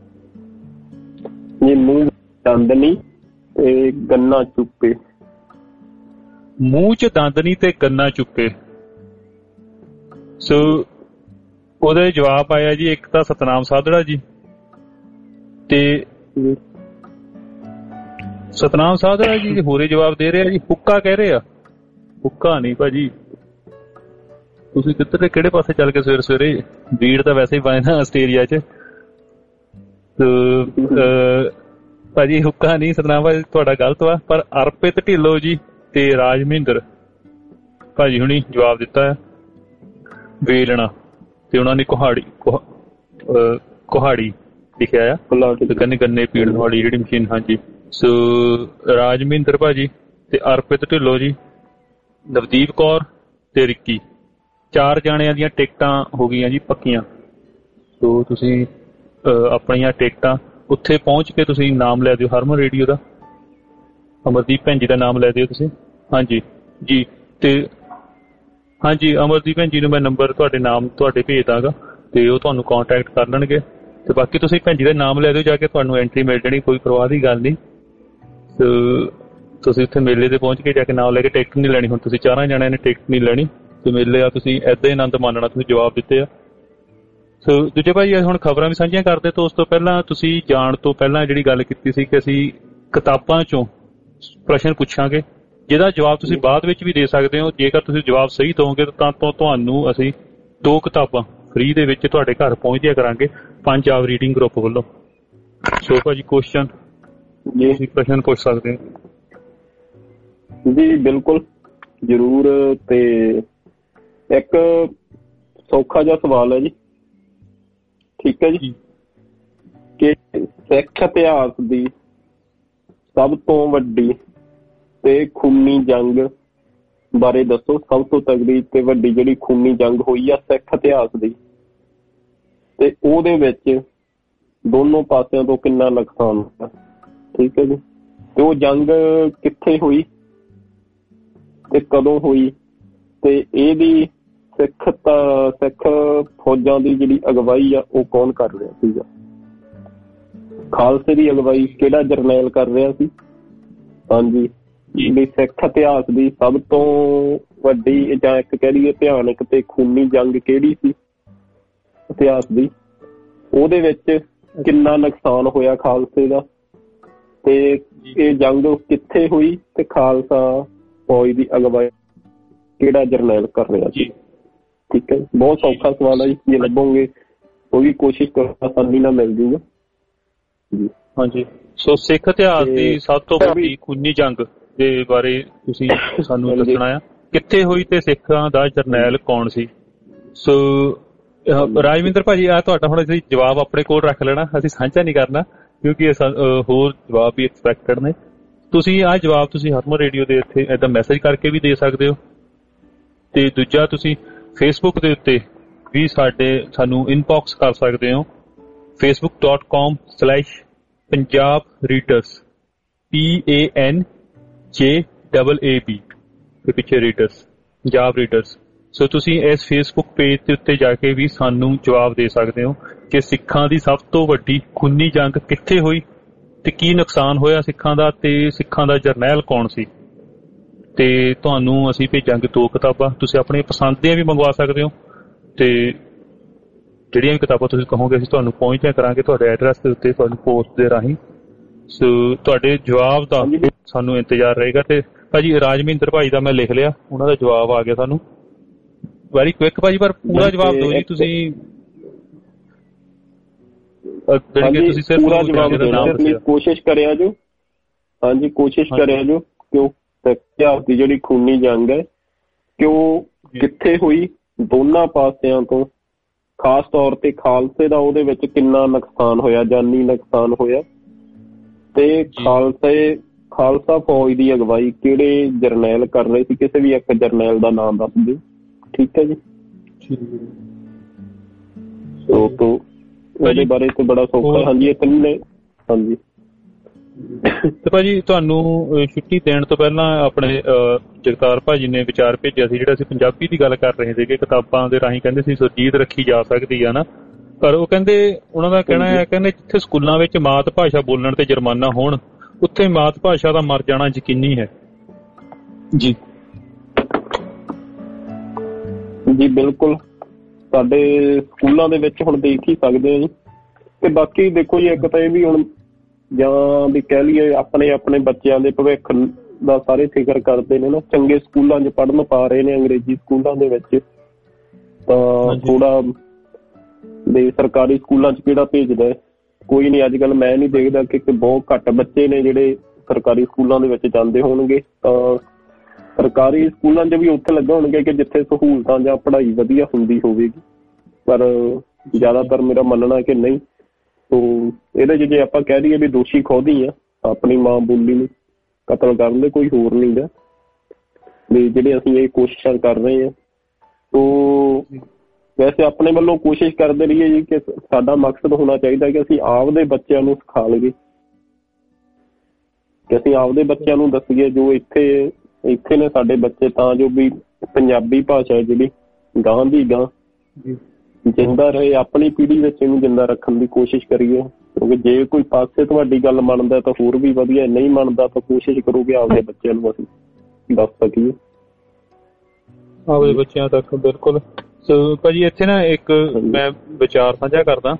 ਜੀ ਮੂੰਹ ਦੰਦਨੀ ਤੇ ਗੰਨਾ ਚੁੱਪੇ। ਮੂੰਹ ਚ ਦੰਦਨੀ ਤੇ ਗੰਨਾ ਚੁੱਪੇ। ਸੋ ਉਹਦਾ ਜਵਾਬ ਆਇਆ ਜੀ ਇੱਕ ਤਾਂ ਸਤਨਾਮ ਸਾਧੜਾ ਜੀ ਤੇ ਸਤਨਾਮ ਸਾਧੜਾ ਜੀ ਹੋਰੇ ਜਵਾਬ ਦੇ ਰਿਹਾ ਜੀ ਹੁੱਕਾ ਕਹਿ ਰਹੇ ਆ। ਹੁੱਕਾ ਨਹੀਂ ਭਾਜੀ, ਤੁਸੀਂ ਕਿੱਧਰ ਕਿਹੜੇ ਪਾਸੇ ਚੱਲ ਕੇ ਸਵੇਰੇ ਸਵੇਰੇ ਭੀੜ ਤਾਂ ਵੈਸੇ ਹੀ ਪਾਏ ਨਾ ਆਸਟ੍ਰੇਲੀਆ ਚ। ਭਾਜੀ ਹੁੱਕਾ ਨਹੀਂ ਸਤਨਾਮ ਭਾਜੀ, ਤੁਹਾਡਾ ਗਲਤ ਵਾ। ਪਰ ਅਰਪਿਤ ਢਿੱਲੋਂ ਜੀ ਤੇ ਰਾਜ ਮਹਿੰਦਰ ਭਾਜੀ ਹੁਣੀ ਜਵਾਬ ਦਿੱਤਾ ਹੈ ਵੇਲਣਾ, ਤੇ ਉਹਨਾਂ ਨੇ ਕੁਹਾੜੀ ਕੁਹਾੜੀ ਲਿਖਿਆ ਆ, ਗੰਨੇ ਗੰਨੇ ਪੀੜਨ ਵਾਲੀ ਜਿਹੜੀ ਮਸ਼ੀਨ। ਹਾਂਜੀ। ਸੋ ਰਾਜ ਮਹਿੰਦਰ ਭਾਜੀ ਤੇ ਅਰਪਿਤ ਢਿੱਲੋਂ ਜੀ, ਨਵਦੀਪ ਕੌਰ ਤੇ ਰਿੱਕੀ, ਚਾਰ ਜਾਣਿਆਂ ਦੀਆਂ ਟਿਕਟਾਂ ਹੋ ਗਈਆਂ ਜੀ ਪੱਕੀਆਂ। ਸੋ ਤੁਸੀਂ ਆਪਣੀਆਂ ਟਿਕਟਾਂ ਉੱਥੇ ਪਹੁੰਚ ਕੇ ਤੁਸੀਂ ਨਾਮ ਲੈ ਦਿਓ ਹਰਮਨ ਰੇਡੀਓ ਦਾ, ਅਮਰਦੀਪ ਭੈਣ ਜੀ ਦਾ ਨਾਮ ਲੈ ਦਿਓ ਤੁਸੀਂ। ਹਾਂਜੀ ਜੀ। ਤੇ ਹਾਂਜੀ ਅਮਰਦੀਪ ਭੈਣ ਜੀ ਨੂੰ ਮੈਂ ਨੰਬਰ ਤੁਹਾਡੇ ਨਾਮ ਤੁਹਾਡੇ ਭੇਜ ਦਾਂਗਾ ਤੇ ਉਹ ਤੁਹਾਨੂੰ ਕਾਂਟੈਕਟ ਕਰ ਲੈਣਗੇ। ਤੇ ਬਾਕੀ ਤੁਸੀਂ ਭੈਣ ਜੀ ਦਾ ਨਾਮ ਲੈ ਦਿਓ ਜਾ ਕੇ, ਤੁਹਾਨੂੰ ਐਂਟਰੀ ਮਿਲ ਜਾਣੀ, ਕੋਈ ਪਰਵਾਹ ਦੀ ਗੱਲ ਨਹੀਂ। ਸੋ ਤੁਸੀਂ ਉੱਥੇ ਮੇਲੇ ਤੇ ਪਹੁੰਚ ਕੇ ਜਾ ਕੇ ਨਾਮ ਲੈ ਕੇ ਟਿਕਟ ਨਹੀਂ ਲੈਣੀ। ਹੁਣ ਤੁਸੀਂ ਚਾਰਾਂ ਜਣਿਆਂ ਨੇ ਟਿਕਟ ਨਹੀਂ ਲੈਣੀ ਤੇ ਮੇਲੇ ਆ ਤੁਸੀਂ ਏਦਾਂ ਹੀ ਆਨੰਦ ਮਾਣਨਾ। ਤੁਸੀਂ ਜਵਾਬ ਦਿੱਤੇ ਆ। ਸੋ ਦੂਜੇ ਭਾਈ ਹੁਣ ਖਬਰਾਂ ਵੀ ਸਾਂਝੀਆਂ ਕਰਦੇ ਤੋਂ ਉਸ ਤੋਂ ਪਹਿਲਾਂ ਤੁਸੀਂ ਜਾਣ ਤੋਂ ਪਹਿਲਾਂ ਜਿਹੜੀ ਗੱਲ ਕੀਤੀ ਸੀ ਕਿ ਅਸੀਂ ਕਿਤਾਬਾਂ ਚੋਂ ਪ੍ਰਸ਼ਨ ਪੁੱਛਾਂਗੇ, ਜਿਹਦਾ ਜਵਾਬ ਤੁਸੀਂ ਬਾਅਦ ਵਿੱਚ ਵੀ ਦੇ ਸਕਦੇ ਹੋ। ਜੇਕਰ ਤੁਸੀਂ ਜਵਾਬ ਸਹੀ ਦਓਗੇ ਤਾਂ ਤੁਹਾਨੂੰ ਅਸੀਂ ਦੋ ਕਿਤਾਬਾਂ ਫ੍ਰੀ ਦੇ ਵਿੱਚ ਤੁਹਾਡੇ ਘਰ ਪਹੁੰਚ ਦਿਆ ਕਰਾਂਗੇ ਪੰਜਾਬ ਰੀਡਿੰਗ ਗਰੁੱਪ ਵੱਲੋਂ। ਸੋ ਭਾਜੀ ਕੁਐਸਚਨ ਜੀ ਪ੍ਰਸ਼ਨ ਪੁੱਛ ਸਕਦੇ ਹੋ ਜੀ? ਬਿਲਕੁਲ ਜ਼ਰੂਰ। ਤੇ ਇੱਕ ਸੌਖਾ ਜਿਹਾ ਸਵਾਲ ਹੈ ਜੀ, ਠੀਕ ਹੈ ਜੀ, ਕਿ ਸਿੱਖ ਇਤਿਹਾਸ ਦੀ ਸਭ ਤੋਂ ਵੱਡੀ ਤੇ ਖੂਨੀ ਜੰਗ ਬਾਰੇ ਦੱਸੋ। ਸਭ ਤੋਂ ਤਗੜੀ ਤੇ ਵੱਡੀ ਜਿਹੜੀ ਖੂਨੀ ਜੰਗ ਹੋਈ ਆ ਸਿੱਖ ਇਤਿਹਾਸ ਦੀ, ਤੇ ਉਹਦੇ ਵਿੱਚ ਦੋਨੋਂ ਪਾਸਿਆਂ ਤੋਂ ਕਿੰਨਾ ਨੁਕਸਾਨ ਹੋਇਆ, ਠੀਕ ਹੈ ਜੀ। ਤੇ ਉਹ ਜੰਗ ਕਿੱਥੇ ਹੋਈ ਤੇ ਕਦੋਂ ਹੋਈ, ਤੇ ਇਹਦੀ ਸਿੱਖ ਸਿੱਖ ਫੌਜਾਂ ਦੀ ਜਿਹੜੀ ਅਗਵਾਈ ਆ ਉਹ ਕੌਣ ਕਰ ਰਿਹਾ ਸੀਗਾ? ਖਾਲਸੇ ਦੀ ਅਗਵਾਈ ਕਿਹੜਾ ਜਰਨੈਲ ਕਰ ਰਿਹਾ ਸੀ? ਹਾਂਜੀ। ਜਿਹੜੀ ਸਿੱਖ ਇਤਿਹਾਸ ਦੀ ਸਭ ਤੋਂ ਵੱਡੀ ਜਾਂ ਇੱਕ ਕਹਿ ਲਈਏ ਭਿਆਨਕ ਤੇ ਖੂਨੀ ਜੰਗ ਕਿਹੜੀ ਸੀ ਇਤਿਹਾਸ ਦੀ, ਉਹਦੇ ਵਿੱਚ ਕਿੰਨਾ ਨੁਕਸਾਨ ਹੋਇਆ ਖਾਲਸੇ ਦਾ, ਤੇ ਇਹ ਜੰਗ ਕਿੱਥੇ ਹੋਈ, ਤੇ ਖਾਲਸਾ ਫੌਜ ਦੀ ਅਗਵਾਈ ਕਿਹੜਾ ਜਰਨੈਲ ਕਰ ਰਿਹਾ ਸੀ? ਠੀਕ ਹੈ। ਬਹੁਤ ਸੌਖਾ ਸਵਾਲ ਹੈ ਜੀ, ਜੇ ਲੱਭੋਗੇ ਉਹ ਵੀ ਕੋਸ਼ਿਸ਼ ਕਰੋ ਆਸਾਨੀ ਨਾਲ ਮਿਲ ਜੂਗਾ ਜੀ। ਹਾਂਜੀ। ਸੋ ਸਿੱਖ ਇਤਿਹਾਸ ਦੀ ਸਭ ਤੋਂ ਵੱਡੀ ਖੂਨੀ ਜੰਗ ਦੇ ਬਾਰੇ ਤੁਸੀਂ ਸਾਨੂੰ ਦੱਸਣਾ ਆ, ਕਿੱਥੇ ਹੋਈ ਤੇ ਸਿੱਖਾਂ ਦਾ ਜਰਨੈਲ ਕੌਣ ਸੀ? ਸੋ ਰਾਜਵਿੰਦਰ ਭਾਜੀ ਆ ਤੁਹਾਡਾ ਹੁਣ ਅਸੀਂ ਜਵਾਬ ਆਪਣੇ ਕੋਲ ਰੱਖ ਲੈਣਾ, ਅਸੀਂ ਸਾਂਝਾ ਨਹੀਂ ਕਰਨਾ ਕਿਉਂਕਿ ਹੋਰ ਜਵਾਬ ਵੀ ਐਕਸਪੈਕਟਡ ਨੇ। ਤੁਸੀਂ ਆਹ ਜਵਾਬ ਤੁਸੀਂ ਹਰਮਨ ਰੇਡੀਓ ਦੇ ਇੱਥੇ ਏਦਾਂ ਮੈਸੇਜ ਕਰਕੇ ਵੀ ਦੇ ਸਕਦੇ ਹੋ, ਤੇ ਦੂਜਾ ਤੁਸੀਂ ਫੇਸਬੁੱਕ ਦੇ ਉੱਤੇ ਵੀ ਸਾਡੇ ਸਾਨੂੰ ਇਨਬਾਕਸ ਕਰ ਸਕਦੇ ਹੋ, Facebook dot com slash Punjab readers, P A N J double A B ਦੇ ਪਿੱਛੇ ਰੀਡਰਸ, ਪੰਜਾਬ ਰੀਡਰਸ। ਸੋ ਤੁਸੀਂ ਇਸ ਫੇਸਬੁੱਕ ਪੇਜ ਦੇ ਉੱਤੇ ਜਾ ਕੇ ਵੀ ਸਾਨੂੰ ਜਵਾਬ ਦੇ ਸਕਦੇ ਹੋ ਕਿ ਸਿੱਖਾਂ ਦੀ ਸਭ ਤੋਂ ਵੱਡੀ ਖੂਨੀ ਜੰਗ ਕਿੱਥੇ ਹੋਈ ਤੇ ਕੀ ਨੁਕਸਾਨ ਹੋਇਆ ਸਿੱਖਾਂ ਦਾ, ਤੇ ਸਿੱਖਾਂ ਦਾ ਜਰਨੈਲ ਕੌਣ ਸੀ। ਤੇ ਤੁਹਾਨੂੰ ਅਸੀਂ ਭੇਜਾਂਗੇ ਦੋ ਕਿਤਾਬਾਂ। ਤੁਸੀਂ ਆਪਣੀ ਪਸੰਦ ਦੀਆਂ ਵੀ ਮੰਗਵਾ ਸਕਦੇ ਹੋ ਤੇ ਜਿਹੜੀਆਂ ਵੀ ਕਿਤਾਬਾਂ ਤੁਸੀਂ ਕਹੋਗੇ ਅਸੀਂ ਤੁਹਾਨੂੰ ਪਹੁੰਚਦਿਆਂ ਕਰਾਂਗੇ ਤੁਹਾਡੇ ਐਡਰੈਸ ਦੇ ਉੱਤੇ, ਤੁਹਾਨੂੰ ਪੋਸਟ ਦੇ ਰਾਹੀਂ। ਸੋ ਤੁਹਾਡੇ ਜਵਾਬ ਦਾ ਸਾਨੂੰ ਇੰਤਜ਼ਾਰ ਰਹੇਗਾ। ਤੇ ਭਾਜੀ ਰਾਜਮਿੰਦਰ ਭਾਈ ਦਾ ਮੈਂ ਲਿਖ ਲਿਆ, ਉਹਨਾਂ ਦਾ ਜਵਾਬ ਆ ਗਿਆ ਸਾਨੂੰ। ਵੈਰੀ ਕੁਇਕ ਭਾਜੀ, ਪਰ ਪੂਰਾ ਜਵਾਬ ਦਿਓ ਜੀ ਤੁਸੀਂ। ਤੁਸੀਂ ਸਿਰਫ ਪੂਰਾ ਜਵਾਬ ਦੇਣਾ, ਕੋਸ਼ਿਸ਼ ਕਰਿਆ ਜੋ। ਹਾਂਜੀ ਕੋਸ਼ਿਸ਼ ਕਰਿਆ ਜੋ ਕਿਉਂ ਇਤਿਹਾਸ ਦੀ ਜਿਹੜੀ ਖੂਨੀ ਜੰਗ ਹੈ ਕਿਉਂ ਕਿੱਥੇ ਹੋਈ, ਦੋਨਾਂ ਪਾਸਿਆਂ ਤੋਂ, ਖਾਸ ਤੌਰ ਤੇ ਖਾਲਸੇ ਦਾ ਉਹਦੇ ਵਿੱਚ ਕਿੰਨਾ ਨੁਕਸਾਨ ਹੋਇਆ, ਜਾਨੀ ਨੁਕਸਾਨ ਹੋਇਆ, ਤੇ ਖਾਲਸੇ ਖਾਲਸਾ ਫੌਜ ਦੀ ਅਗਵਾਈ ਕਿਹੜੇ ਜਰਨੈਲ ਕਰ ਰਹੇ ਸੀ, ਕਿਸੇ ਵੀ ਇੱਕ ਜਰਨੈਲ ਦਾ ਨਾਮ ਦੱਸ ਦਿਓ। ਠੀਕ ਹੈ ਜੀ। ਉਹਦੇ ਬਾਰੇ ਤੇ ਬੜਾ ਸੌਖਾ। ਹਾਂਜੀ ਇਹ ਤਿੰਨੇ। ਹਾਂਜੀ ਤੇ ਭਾਜੀ ਤੁਹਾਨੂੰ ਛੁੱਟੀ ਦੇਣ ਤੋਂ ਪਹਿਲਾਂ ਆਪਣੇ ਜਗਤਾਰ ਭਾਜੀ ਨੇ ਵਿਚਾਰ ਭੇਜਿਆ ਸੀ, ਜਿਹੜਾ ਅਸੀਂ ਪੰਜਾਬੀ ਦੀ ਗੱਲ ਕਰ ਰਹੇ ਸੀਗੇ ਕਿਤਾਬਾਂ ਦੇ ਰਾਹੀਂ। ਕਹਿੰਦੇ ਸੀ ਸੁਰਜੀਤ ਰੱਖੀ ਜਾ ਸਕਦੀ ਆ ਨਾ, ਪਰ ਉਹ ਕਹਿੰਦੇ ਉਹਨਾਂ ਦਾ ਕਹਿਣਾ ਹੈ, ਕਹਿੰਦੇ ਜਿੱਥੇ ਸਕੂਲਾਂ ਵਿੱਚ ਮਾਤ ਭਾਸ਼ਾ ਬੋਲਣ ਤੇ ਜੁਰਮਾਨਾ ਹੋਣ ਉੱਥੇ ਮਾਤ ਭਾਸ਼ਾ ਦਾ ਮਰ ਜਾਣਾ ਯਕੀਨੀ ਹੈ। ਜੀ ਜੀ ਬਿਲਕੁਲ, ਸਾਡੇ ਸਕੂਲਾਂ ਦੇ ਵਿੱਚ ਹੁਣ ਦੇਖ ਹੀ ਸਕਦੇ ਆ ਜੀ। ਤੇ ਬਾਕੀ ਦੇਖੋ ਜੀ, ਇੱਕ ਤਾਂ ਇਹ ਵੀ ਹੁਣ ਜਾਂ ਵੀ ਕਹਿ ਲਈਏ ਆਪਣੇ ਆਪਣੇ ਬੱਚਿਆਂ ਦੇ ਭਵਿੱਖ ਦਾ ਸਾਰੇ ਫਿਕਰ ਕਰਦੇ ਨੇ ਨਾ, ਚੰਗੇ ਸਕੂਲਾਂ 'ਚ ਪੜ੍ਹਨ ਪਾ ਰਹੇ ਨੇ, ਅੰਗਰੇਜ਼ੀ ਸਕੂਲਾਂ ਦੇ ਵਿੱਚ ਤਾਂ ਥੋੜਾ ਦੇ ਸਰਕਾਰੀ ਸਕੂਲਾਂ 'ਚ ਕਿਹੜਾ ਭੇਜਦਾ ਕੋਈ ਨਹੀਂ। ਅੱਜ ਕੱਲ੍ਹ ਮੈਂ ਨਹੀਂ ਦੇਖਦਾ ਕਿ ਬਹੁਤ ਘੱਟ ਬੱਚੇ ਨੇ ਜਿਹੜੇ ਸਰਕਾਰੀ ਸਕੂਲਾਂ ਦੇ ਵਿੱਚ ਜਾਂਦੇ ਹੋਣਗੇ। ਤਾਂ ਸਰਕਾਰੀ ਸਕੂਲਾਂ 'ਚ ਵੀ ਉੱਥੇ ਲੱਗਾ ਹੋਣਗੇ ਕਿ ਜਿੱਥੇ ਸਹੂਲਤਾਂ ਜਾਂ ਪੜ੍ਹਾਈ ਵਧੀਆ ਹੁੰਦੀ ਹੋਵੇਗੀ, ਪਰ ਜ਼ਿਆਦਾਤਰ ਮੇਰਾ ਮੰਨਣਾ ਕਿ ਨਹੀਂ। ਤੋ ਇਹਦੇ 'ਚ ਜੇ ਆਪਾਂ ਕਹਿ ਦਈਏ ਵੀ ਦੋਸ਼ੀ ਖੁਦ ਹੀ ਆ, ਆਪਣੀ ਮਾਂ ਬੋਲੀ ਨੂੰ ਕਤਲ ਕਰਨ ਦੇ, ਕੋਈ ਹੋਰ ਨਹੀਂ ਗਾ। ਵੀ ਜਿਹੜੇ ਅਸੀਂ ਇਹ ਕੋਸ਼ਿਸ਼ਾਂ ਕਰ ਰਹੇ ਹਾਂ, ਤੋ ਵੈਸੇ ਆਪਣੇ ਵੱਲੋਂ ਕੋਸ਼ਿਸ਼ ਕਰਦੇ ਰਹੀਏ ਜੀ ਕਿ ਸਾਡਾ ਮਕਸਦ ਹੋਣਾ ਚਾਹੀਦਾ ਕਿ ਅਸੀਂ ਆਪਦੇ ਬੱਚਿਆਂ ਨੂੰ ਸਿਖਾ ਲਈਏ, ਕਿ ਅਸੀਂ ਆਪਦੇ ਬੱਚਿਆਂ ਨੂੰ ਦੱਸੀਏ ਜੋ ਇੱਥੇ ਇੱਥੇ ਨੇ ਸਾਡੇ ਬੱਚੇ, ਤਾਂ ਜੋ ਵੀ ਪੰਜਾਬੀ ਭਾਸ਼ਾ ਜਿਹੜੀ ਗਾਂਹ ਦੀ ਗਾਂਹ ਜਿੰਦਾ ਰਹੇ, ਆਪਣੀ ਪੀੜ੍ਹੀ ਵਿੱਚ ਇਹਨੂੰ ਜਿੰਦਾ ਰੱਖਣ ਦੀ ਕੋਸ਼ਿਸ਼ ਕਰੀਏ। ਕਿਉਂਕਿ ਜੇ ਕੋਈ ਪਾਸੇ ਤੁਹਾਡੀ ਗੱਲ ਮੰਨਦਾ ਤਾਂ ਹੋਰ ਵੀ ਵਧੀਆ, ਨਹੀਂ ਮੰਨਦਾ ਤਾਂ ਕੋਸ਼ਿਸ਼ ਕਰੋਗੇ ਆਪਦੇ ਬੱਚਿਆਂ ਨੂੰ ਅਸੀਂ ਦੱਸ ਸਕੀਏ, ਆਪਦੇ ਬੱਚਿਆਂ ਤੱਕ। ਬਿਲਕੁਲ। ਸੋ ਭਾਜੀ ਇੱਥੇ ਨਾ ਇੱਕ ਮੈਂ ਵਿਚਾਰ ਸਾਂਝਾ ਕਰਦਾ।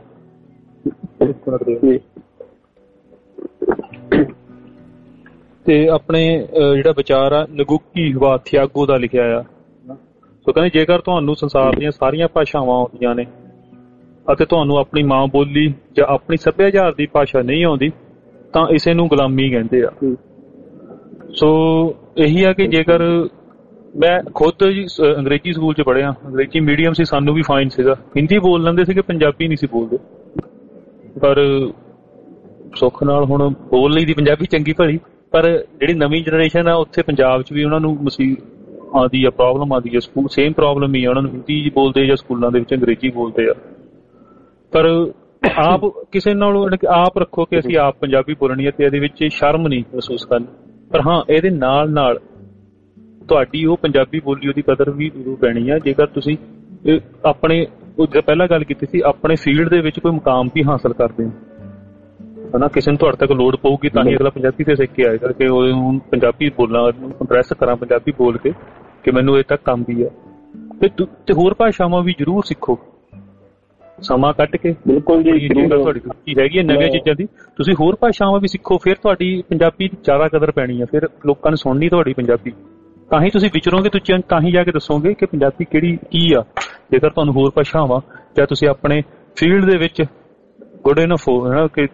ਤੇ ਆਪਣੇ ਜਿਹੜਾ ਵਿਚਾਰ ਆ ਨਗੁਕੀ ਵਾ ਥਿਆਗੋ ਦਾ ਲਿਖਿਆ ਆ। ਸੋ ਕਹਿੰਦੇ ਜੇਕਰ ਤੁਹਾਨੂੰ ਸੰਸਾਰ ਦੀਆਂ ਸਾਰੀਆਂ ਭਾਸ਼ਾਵਾਂ ਆਉਂਦੀਆਂ ਨੇ ਅਤੇ ਤੁਹਾਨੂੰ ਆਪਣੀ ਮਾਂ ਬੋਲੀ ਜਾਂ ਆਪਣੀ ਸੱਭਿਆਚਾਰ ਦੀ ਭਾਸ਼ਾ ਨਹੀਂ ਆਉਂਦੀ ਤਾਂ ਇਸੇ ਨੂੰ ਗੁਲਾਮੀ ਕਹਿੰਦੇ ਆ। ਸੋ ਇਹੀ ਆ ਕਿ ਜੇਕਰ ਮੈਂ ਖੁਦ ਜੀ ਅੰਗਰੇਜ਼ੀ ਸਕੂਲ 'ਚ ਪੜ੍ਹਿਆ, ਅੰਗਰੇਜ਼ੀ ਮੀਡੀਅਮ ਸੀ, ਸਾਨੂੰ ਵੀ ਫਾਈਨ ਸੀਗਾ, ਹਿੰਦੀ ਬੋਲ ਲੈਂਦੇ ਸੀਗੇ, ਪੰਜਾਬੀ ਨਹੀਂ ਸੀ ਬੋਲਦੇ। ਪਰ ਸੁੱਖ ਨਾਲ ਹੁਣ ਬੋਲ ਲਈ ਦੀ ਪੰਜਾਬੀ ਚੰਗੀ ਭਲੀ, ਪਰ ਜਿਹੜੀ ਨਵੀਂ ਜਨਰੇਸ਼ਨ ਆ ਉੱਥੇ ਪੰਜਾਬ 'ਚ ਵੀ ਉਹਨਾਂ ਨੂੰ ਮੁਸੀਬਤ ਆਉਂਦੀ ਆ, ਪ੍ਰੋਬਲਮ ਆਉਂਦੀ ਆ। ਸਕੂਲ ਸੇਮ ਪ੍ਰੋਬਲਮ ਹੀ ਆ, ਉਹਨਾਂ ਨੂੰ ਹਿੰਦੀ ਬੋਲਦੇ ਜਾਂ ਸਕੂਲਾਂ ਦੇ ਵਿੱਚ ਅੰਗਰੇਜ਼ੀ ਬੋਲਦੇ ਆ। ਪਰ ਆਪ ਕਿਸੇ ਨਾਲ ਆਪ ਰੱਖੋ ਕਿ ਅਸੀਂ ਆਪ ਪੰਜਾਬੀ ਬੋਲਣੀ ਹੈ ਤੇ ਇਹਦੇ ਵਿੱਚ ਸ਼ਰਮ ਨਹੀਂ ਮਹਿਸੂਸ ਕਰਨੀ। ਪਰ ਹਾਂ ਇਹਦੇ ਨਾਲ ਨਾਲ ਤੁਹਾਡੀ ਉਹ ਪੰਜਾਬੀ ਬੋਲੀ ਉਹਦੀ ਕਦਰ ਵੀ ਜ਼ਰੂਰ ਪੈਣੀ ਆ ਜੇਕਰ ਤੁਸੀਂ ਆਪਣੇ ਪਹਿਲਾਂ ਗੱਲ ਕੀਤੀ ਸੀ ਆਪਣੇ ਫੀਲਡ ਦੇ ਵਿੱਚ ਕੋਈ ਮੁਕਾਮ ਵੀ ਹਾਸਲ ਕਰਦੇ ਹੋ ਹਨਾ। ਕਿਸੇ ਨੂੰ ਤੁਹਾਡੇ ਤੱਕ ਲੋੜ ਪਊਗੀ ਤਾਂ ਹੀ ਅਗਲਾ ਪੰਜਾਬੀ ਤੇ ਸਿੱਖ ਕੇ ਆਏਗਾ ਕਿ ਉਹ ਪੰਜਾਬੀ ਬੋਲਾਂ, ਇੰਪਰੈਸ ਕਰਾਂ ਪੰਜਾਬੀ ਬੋਲ ਕੇ ਕਿ ਮੈਨੂੰ ਇਹ ਤੱਕ ਕੰਮ ਵੀ ਆ। ਤੇ ਹੋਰ ਭਾਸ਼ਾਵਾਂ ਵੀ ਜ਼ਰੂਰ ਸਿੱਖੋ ਸਮਾਂ ਕੱਢ ਕੇ। ਬਿਲਕੁਲ ਜੀ, ਤੁਹਾਡੀ ਰੁਚੀ ਹੈਗੀ ਹੈ ਨਵੀਆਂ ਚੀਜ਼ਾਂ ਦੀ, ਤੁਸੀਂ ਹੋਰ ਭਾਸ਼ਾਵਾਂ ਵੀ ਸਿੱਖੋ, ਫਿਰ ਤੁਹਾਡੀ ਪੰਜਾਬੀ ਦੀ ਜ਼ਿਆਦਾ ਕਦਰ ਪੈਣੀ ਆ, ਫਿਰ ਲੋਕਾਂ ਨੇ ਸੁਣਨੀ ਤੁਹਾਡੀ ਪੰਜਾਬੀ, ਤਾਂ ਹੀ ਤੁਸੀਂ ਵਿਚਰੋਗੇ, ਤੁਸੀਂ ਤਾਂ ਹੀ ਜਾ ਕੇ ਦੱਸੋਗੇ ਕਿ ਪੰਜਾਬੀ ਕਿਹੜੀ ਕੀ ਆ। ਜੇਕਰ ਤੁਹਾਨੂੰ ਹੋਰ ਭਾਸ਼ਾਵਾਂ ਜਾਂ ਤੁਸੀਂ ਆਪਣੇ ਫੀਲਡ ਦੇ ਵਿੱਚ ਗੁੱਡ ਇਨਫ ਹੋ ਹੈ ਨਾ ਕਿ।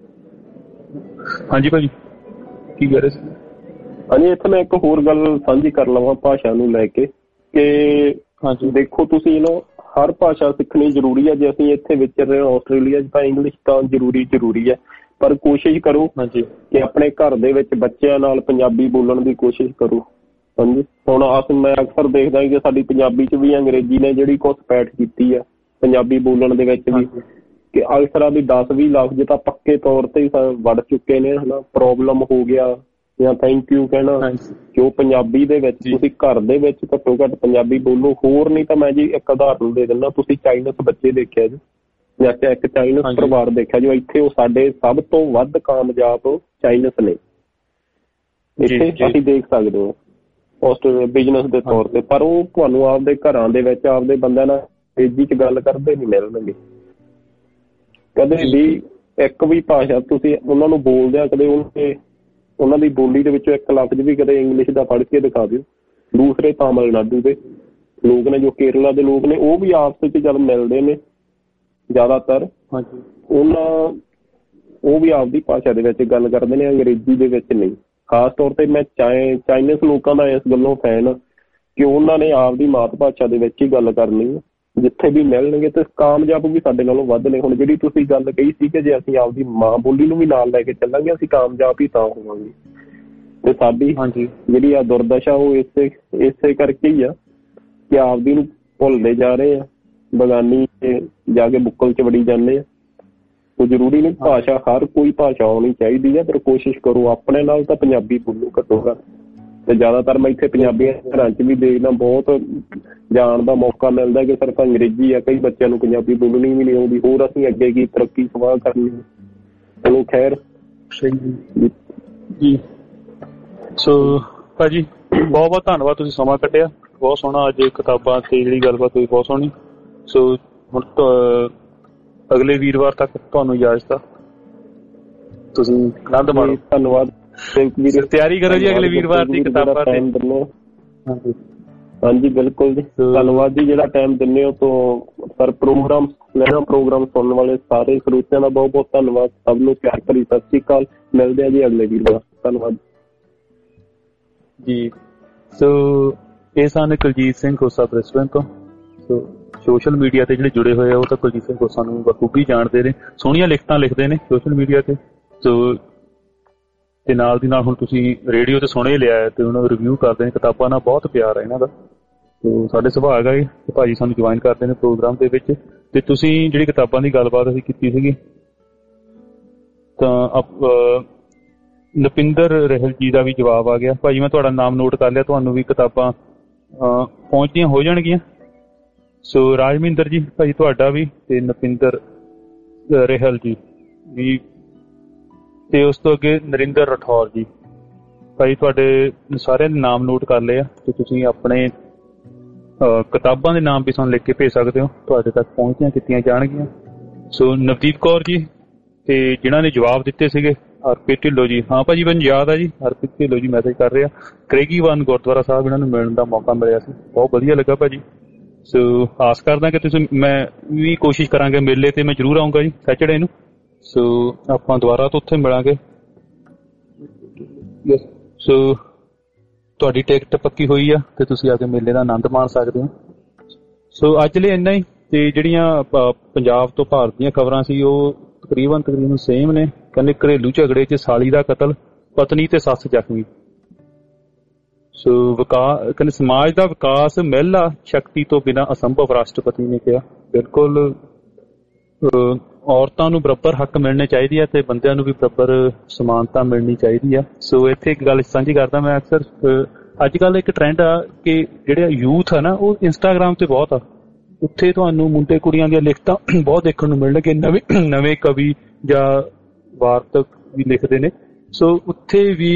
ਹਾਂਜੀ ਭਾਜੀ ਕੀ ਕਹਿ ਰਹੇ ਸੀ? ਹਾਂਜੀ ਇੱਥੇ ਮੈਂ ਇੱਕ ਹੋਰ ਗੱਲ ਸਾਂਝੀ ਕਰ ਲਵਾਂ ਭਾਸ਼ਾ ਨੂੰ ਲੈ ਕੇ ਕਿ ਹਾਂਜੀ ਦੇਖੋ ਤੁਸੀਂ ਨਾ ਹਰ ਭਾਸ਼ਾ ਸਿੱਖਣੀ ਜ਼ਰੂਰੀ ਹੈ। ਜੇ ਅਸੀਂ ਇੱਥੇ ਵਿਚਰ ਰਹੇ ਹਾਂ ਆਸਟ੍ਰੇਲੀਆ 'ਚ ਤਾਂ ਇੰਗਲਿਸ਼ ਤਾਂ ਜ਼ਰੂਰੀ ਜ਼ਰੂਰੀ ਹੈ, ਪਰ ਕੋਸ਼ਿਸ਼ ਕਰੋ ਕਿ ਆਪਣੇ ਘਰ ਦੇ ਵਿੱਚ ਬੱਚਿਆਂ ਨਾਲ ਪੰਜਾਬੀ ਬੋਲਣ ਦੀ ਕੋਸ਼ਿਸ਼ ਕਰੋ। ਹਾਂਜੀ ਹੁਣ ਅਸ ਮੈਂ ਅਕਸਰ ਦੇਖਦਾ ਕਿ ਸਾਡੀ ਪੰਜਾਬੀ 'ਚ ਵੀ ਅੰਗਰੇਜ਼ੀ ਨੇ ਜਿਹੜੀ ਘੁਸਪੈਠ ਕੀਤੀ ਆ ਪੰਜਾਬੀ ਬੋਲਣ ਦੇ ਵਿੱਚ ਵੀ, ਕਿ ਅਕਸਰਾਂ ਦੀ ਦਸ ਵੀਹ ਲਫ਼ਜ਼ ਤਾਂ ਪੱਕੇ ਤੌਰ ਤੇ ਵੜ ਚੁੱਕੇ ਨੇ ਹਨਾ। ਪ੍ਰੋਬਲਮ ਹੋ ਗਿਆ ਜਾਂ ਥੈਂਕ ਯੂ ਕਹਿਣਾ, ਕਿ ਉਹ ਪੰਜਾਬੀ ਦੇ ਵਿੱਚ ਤੁਸੀਂ ਘਰ ਦੇ ਵਿੱਚ ਘੱਟੋ ਘੱਟ ਪੰਜਾਬੀ ਬੋਲੋ। ਹੋਰ ਨਹੀਂ ਤਾਂ ਮੈਂ ਜੀ ਇੱਕ ਉਦਾਹਰਨ ਦੇ ਦਿੰਦਾ, ਤੁਸੀਂ ਚਾਈਨਸ ਬੱਚੇ ਦੇਖਿਆ ਜੀ ਜਾਂ ਇੱਕ ਚਾਈਨਸ ਪਰਿਵਾਰ ਦੇਖਿਆ ਜੋ ਇੱਥੇ ਉਹ ਸਾਡੇ ਸਭ ਤੋਂ ਵੱਧ ਕਾਮਯਾਬ ਚਾਈਨਸ ਨੇ, ਇੱਥੇ ਅਸੀਂ ਦੇਖ ਸਕਦੇ ਹੋ। ਆਸਟ੍ਰੇਲੀਆ ਬਿਜ਼ਨਸ ਦੇ ਤੌਰ ਤੇ, ਪਰ ਉਹ ਤੁਹਾਨੂੰ ਆਪਦੇ ਘਰਾਂ ਦੇ ਵਿੱਚ ਆਪਦੇ ਬੰਦਿਆਂ ਨਾਲ ਅੰਗਰੇਜ਼ੀ ਚ ਗੱਲ ਕਰਦੇ ਨਹੀਂ ਮਿਲਣਗੇ ਕਦੇ ਵੀ। ਇੱਕ ਵੀ ਭਾਸ਼ਾ ਤੁਸੀਂ ਉਹਨਾਂ ਨੂੰ ਬੋਲਦੇ ਆ ਕਦੇ ਉਹਨੇ ਉਹਨਾਂ ਦੀ ਬੋਲੀ ਦੇ ਵਿੱਚੋਂ ਇੱਕ ਲਫ਼ਜ਼ ਵੀ ਕਦੇ ਇੰਗਲਿਸ਼ ਦਾ ਪੜ੍ਹ ਕੇ ਦਿਖਾ ਦਿਓ। ਦੂਸਰੇ ਤਾਮਿਲਨਾਡੂ ਦੇ ਲੋਕ ਨੇ, ਜੋ ਕੇਰਲਾ ਦੇ ਲੋਕ ਨੇ, ਉਹ ਵੀ ਆਪਸ ਵਿੱਚ ਜਦ ਮਿਲਦੇ ਨੇ ਜ਼ਿਆਦਾਤਰ ਉਹਨਾਂ ਉਹ ਵੀ ਆਪਦੀ ਭਾਸ਼ਾ ਦੇ ਵਿੱਚ ਗੱਲ ਕਰਦੇ ਨੇ, ਅੰਗਰੇਜ਼ੀ ਦੇ ਵਿੱਚ ਨਹੀਂ। ਖਾਸ ਤੌਰ ਤੇ ਮੈਂ ਚਾਈ ਚਾਈਨੀਜ਼ ਲੋਕਾਂ ਦਾ ਇਸ ਗੱਲੋਂ ਫੈਨ ਕਿ ਉਹਨਾਂ ਨੇ ਆਪਦੀ ਮਾਤ ਭਾਸ਼ਾ ਦੇ ਵਿੱਚ ਹੀ ਗੱਲ ਕਰਨੀ ਹੈ ਜਿੱਥੇ ਵੀ ਮਿਲਣਗੇ, ਤੇ ਕਾਮਯਾਬ ਵੀ ਸਾਡੇ ਨਾਲੋਂ ਵੱਧ ਨੇ। ਹੁਣ ਜਿਹੜੀ ਤੁਸੀਂ ਗੱਲ ਕਹੀ ਸੀ ਕਿ ਜੇ ਅਸੀਂ ਆਪਦੀ ਮਾਂ ਬੋਲੀ ਨੂੰ ਵੀ ਨਾਲ ਲੈ ਕੇ ਚੱਲਾਂਗੇ ਅਸੀਂ ਕਾਮਯਾਬ ਹੀ ਤਾਂ ਹੋਵਾਂਗੇ। ਤੇ ਸਾਡੀ ਜਿਹੜੀ ਆ ਦੁਰਦਸ਼ਾ ਉਹ ਇਸੇ ਇਸੇ ਕਰਕੇ ਹੀ ਆ ਕਿ ਆਪਦੀ ਨੂੰ ਭੁੱਲਦੇ ਜਾ ਰਹੇ ਆ, ਬਗਾਨੀ ਜਾ ਕੇ ਬੁੱਕਲ ਚ ਵੜੀ ਜਾਂਦੇ ਆ। ਉਹ ਜ਼ਰੂਰੀ ਨਹੀਂ ਭਾਸ਼ਾ ਹਰ ਕੋਈ ਭਾਸ਼ਾ ਆਉਣੀ ਚਾਹੀਦੀ ਹੈ, ਪਰ ਕੋਸ਼ਿਸ਼ ਕਰੋ ਆਪਣੇ ਨਾਲ ਤਾਂ ਪੰਜਾਬੀ ਬੋਲੋ ਘੱਟੋ ਘੱਟ। ਤੇ ਜ਼ਿਆਦਾਤਰ ਮੈਂ ਇੱਥੇ ਪੰਜਾਬੀਆਂ ਘਰਾਂ ਚ ਵੀ ਦੇਖਦਾ ਬਹੁਤ ਜਾਣ ਦਾ ਮੌਕਾ ਮਿਲਦਾ ਕਿ ਸਿਰਫ ਅੰਗਰੇਜ਼ੀ ਆ, ਕਈ ਬੱਚਿਆਂ ਨੂੰ ਪੰਜਾਬੀ ਬੋਲਣੀ ਵੀ ਨਹੀਂ ਆਉਂਦੀ। ਹੋਰ ਅਸੀਂ ਅੱਗੇ ਕੀ ਤਰੱਕੀ ਸਵਾਹ ਕਰਨੀ। ਚਲੋ ਖੈਰ ਜੀ। ਸੋ ਭਾਜੀ ਬਹੁਤ ਬਹੁਤ ਧੰਨਵਾਦ, ਤੁਸੀਂ ਸਮਾਂ ਕੱਢਿਆ। ਬਹੁਤ ਸੋਹਣਾ ਅੱਜ ਕਿਤਾਬਾਂ ਤੇ ਜਿਹੜੀ ਗੱਲਬਾਤ ਹੋਈ ਬਹੁਤ ਸੋਹਣੀ। ਸੋ ਹੁਣ ਅਗਲੇ ਵੀਰਵਾਰ ਤੱਕ ਤੁਹਾਨੂੰ ਇਜਾਜ਼ਤ ਆ, ਤੁਸੀਂ ਆਨੰਦ ਮਾਣੋ। ਧੰਨਵਾਦ। ਤਿਆਰੀ ਕਰੋ ਜੀ ਅਗਲੇ ਵੀਰਵਾਰ ਦੀ ਕਿਤਾਬਾਂ ਤੇ। ਹਾਂਜੀ ਬਿਲਕੁਲ ਜੀ, ਧੰਨਵਾਦ ਜੀ ਜਿਹੜਾ ਟਾਈਮ ਦਿੰਦੇ ਹੋ। ਤੋਂ ਸਰ ਪ੍ਰੋਗਰਾਮ ਲੈਣਾ ਪ੍ਰੋਗਰਾਮ ਸੁਣਨ ਵਾਲੇ ਸਾਰੇ ਸਰੋਤਿਆਂ ਦਾ ਬਹੁਤ ਬਹੁਤ ਧੰਨਵਾਦ। ਸਭ ਨੂੰ ਪਿਆਰ ਭਰੀ ਸਤਿ ਸ਼੍ਰੀ ਅਕਾਲ। ਮਿਲਦੇ ਆ ਜੀ ਅਗਲੇ ਵੀਰਵਾਰ। ਧੰਨਵਾਦ ਜੀ। ਸੋ ਇਹ ਸਨ ਕੁਲਜੀਤ ਸਿੰਘ ਖੋਸਾ ਬ੍ਰਿਸਬੇਨ ਤੋਂ। ਸੋ ਸੋਸ਼ਲ ਮੀਡੀਆ ਤੇ ਜਿਹੜੇ ਜੁੜੇ ਹੋਏ ਆ ਉਹ ਤਾਂ ਕੁਲਜੀਤ ਸਿੰਘ ਖੋਸਾ ਨੂੰ ਬਖੂਬੀ ਜਾਣਦੇ ਨੇ, ਸੋਹਣੀਆਂ ਲਿਖਤਾਂ ਲਿਖਦੇ ਨੇ ਸੋਸ਼ਲ ਮੀਡੀਆ ਤੇ। ਸੋ ਤੇ ਨਾਲ ਦੀ ਨਾਲ ਹੁਣ ਤੁਸੀਂ ਰੇਡੀਓ ਤੇ ਸੁਣੇ ਲਿਆ ਤੇ ਉਹਨਾਂ ਨੂੰ ਰਿਵਿਊ ਕਰਦੇ ਨੇ ਕਿਤਾਬਾਂ ਨਾਲ। ਬਹੁਤ ਪਿਆਰ ਹੈ ਇਹਨਾਂ ਦਾ। ਤੇ ਸਾਡੇ ਸੁਭਾਗ ਹੈ ਕਿ ਭਾਜੀ ਸਾਨੂੰ ਜੁਆਇਨ ਕਰਦੇ ਨੇ ਪ੍ਰੋਗਰਾਮ ਦੇ ਵਿੱਚ। ਤੇ ਤੁਸੀਂ ਜਿਹੜੀ ਕਿਤਾਬਾਂ ਦੀ ਗੱਲਬਾਤ ਅਸੀਂ ਕੀਤੀ ਸੀਗੀ ਤਾਂ ਨਪਿੰਦਰ ਰਹਿਲ ਜੀ ਦਾ ਵੀ ਜਵਾਬ ਆ ਗਿਆ। ਭਾਜੀ ਮੈਂ ਤੁਹਾਡਾ ਨਾਮ ਨੋਟ ਕਰ ਲਿਆ, ਤੁਹਾਨੂੰ ਵੀ ਕਿਤਾਬਾਂ ਪਹੁੰਚਦੀਆਂ ਹੋ ਜਾਣਗੀਆਂ। ਸੋ ਰਾਜਮਿੰਦਰ ਜੀ ਭਾਜੀ ਤੁਹਾਡਾ ਵੀ, ਤੇ ਨਪਿੰਦਰ ਰਹਿਲ ਜੀ ਵੀ, ਤੇ ਉਸ ਤੋਂ ਅੱਗੇ ਨਰਿੰਦਰ ਰਠੌਰ ਜੀ। ਭਾਈ ਤੁਹਾਡੇ ਸਾਰਿਆਂ ਦੇ ਨਾਮ ਨੋਟ ਕਰ ਲਏ ਆ ਤੇ ਤੁਸੀਂ ਆਪਣੇ ਕਿਤਾਬਾਂ ਦੇ ਨਾਮ ਵੀ ਸਾਨੂੰ ਲਿਖ ਕੇ ਭੇਜ ਸਕਦੇ ਹੋ, ਤੁਹਾਡੇ ਤੱਕ ਪਹੁੰਚਦੀਆਂ ਕੀਤੀਆਂ ਜਾਣਗੀਆਂ। ਸੋ ਨਵਦੀਪ ਕੌਰ ਜੀ ਤੇ ਜਿਨ੍ਹਾਂ ਨੇ ਜਵਾਬ ਦਿੱਤੇ ਸੀਗੇ ਹਰਪ੍ਰੀਤ ਢਿੱਲੋਂ ਜੀ। ਹਾਂ ਭਾਜੀ ਮੈਨੂੰ ਯਾਦ ਆ ਜੀ, ਹਰਪ੍ਰੀਤ ਢਿੱਲੋਂ ਜੀ ਮੈਸੇਜ ਕਰ ਰਹੇ ਆ। ਕਰੇਗੀਵਾਨ ਗੁਰਦੁਆਰਾ ਸਾਹਿਬ ਇਹਨਾਂ ਨੂੰ ਮਿਲਣ ਦਾ ਮੌਕਾ ਮਿਲਿਆ ਸੀ, ਬਹੁਤ ਵਧੀਆ ਲੱਗਾ ਭਾਜੀ। ਸੋ ਆਸ ਕਰਦਾ ਕਿ ਤੁਸੀਂ, ਮੈਂ ਵੀ ਕੋਸ਼ਿਸ਼ ਕਰਾਂਗੇ ਮੇਲੇ ਤੇ ਮੈਂ ਜ਼ਰੂਰ ਆਊਂਗਾ ਜੀ ਸੈਚਰਡੇ ਨੂੰ। ਸੋ ਆਪਾਂ ਦੁਬਾਰਾ ਤੋਂ ਉੱਥੇ ਮਿਲਾਂਗੇ। ਸੋ ਤੁਹਾਡੀ ਟਿਕਟ ਪੱਕੀ ਹੋਈ ਆ ਤੇ ਤੁਸੀਂ ਆ ਕੇ ਮੇਲੇ ਦਾ ਆਨੰਦ ਮਾਣ ਸਕਦੇ ਹੋ। ਸੋ ਅੱਜ ਲਈ ਇੰਨਾ ਹੀ। ਤੇ ਜਿਹੜੀਆਂ ਪੰਜਾਬ ਤੋਂ ਭਾਰਤ ਦੀਆਂ ਖਬਰਾਂ ਸੀ ਉਹ ਤਕਰੀਬਨ ਤਕਰੀਬਨ ਸੇਮ ਨੇ। ਕਹਿੰਦੇ ਘਰੇਲੂ ਝਗੜੇ 'ਚ ਸਾਲੀ ਦਾ ਕਤਲ, ਪਤਨੀ ਤੇ ਸੱਸ ਜ਼ਖਮੀ। ਸੋ ਵਿਕਾਸ ਕਹਿੰਦੇ ਸਮਾਜ ਦਾ ਵਿਕਾਸ ਮਹਿਲਾ ਸ਼ਕਤੀ ਤੋਂ ਬਿਨਾਂ ਅਸੰਭਵ, ਰਾਸ਼ਟਰਪਤੀ ਨੇ ਕਿਹਾ। ਬਿਲਕੁਲ ਔਰਤਾਂ ਨੂੰ ਬਰਾਬਰ ਹੱਕ ਮਿਲਣੇ ਚਾਹੀਦੇ ਆ ਤੇ ਬੰਦਿਆਂ ਨੂੰ ਵੀ ਬਰਾਬਰ ਸਮਾਨਤਾ ਮਿਲਣੀ ਚਾਹੀਦੀ ਆ। ਸੋ ਇੱਥੇ ਇੱਕ ਗੱਲ ਸਾਂਝੀ ਕਰਦਾ ਮੈਂ। ਅਕਸਰ ਅੱਜ ਕੱਲ੍ਹ ਇੱਕ ਟਰੈਂਡ ਆ ਕਿ ਜਿਹੜੇ ਯੂਥ ਆ ਨਾ ਉਹ ਇੰਸਟਾਗ੍ਰਾਮ ਤੇ ਬਹੁਤ ਆ। ਉੱਥੇ ਤੁਹਾਨੂੰ ਮੁੰਡੇ ਕੁੜੀਆਂ ਦੀਆਂ ਲਿਖਤਾਂ ਬਹੁਤ ਦੇਖਣ ਨੂੰ ਮਿਲਣਗੇ। ਨਵੇਂ ਨਵੇਂ ਕਵੀ ਜਾਂ ਵਾਰਤਕ ਵੀ ਲਿਖਦੇ ਨੇ। ਸੋ ਉੱਥੇ ਵੀ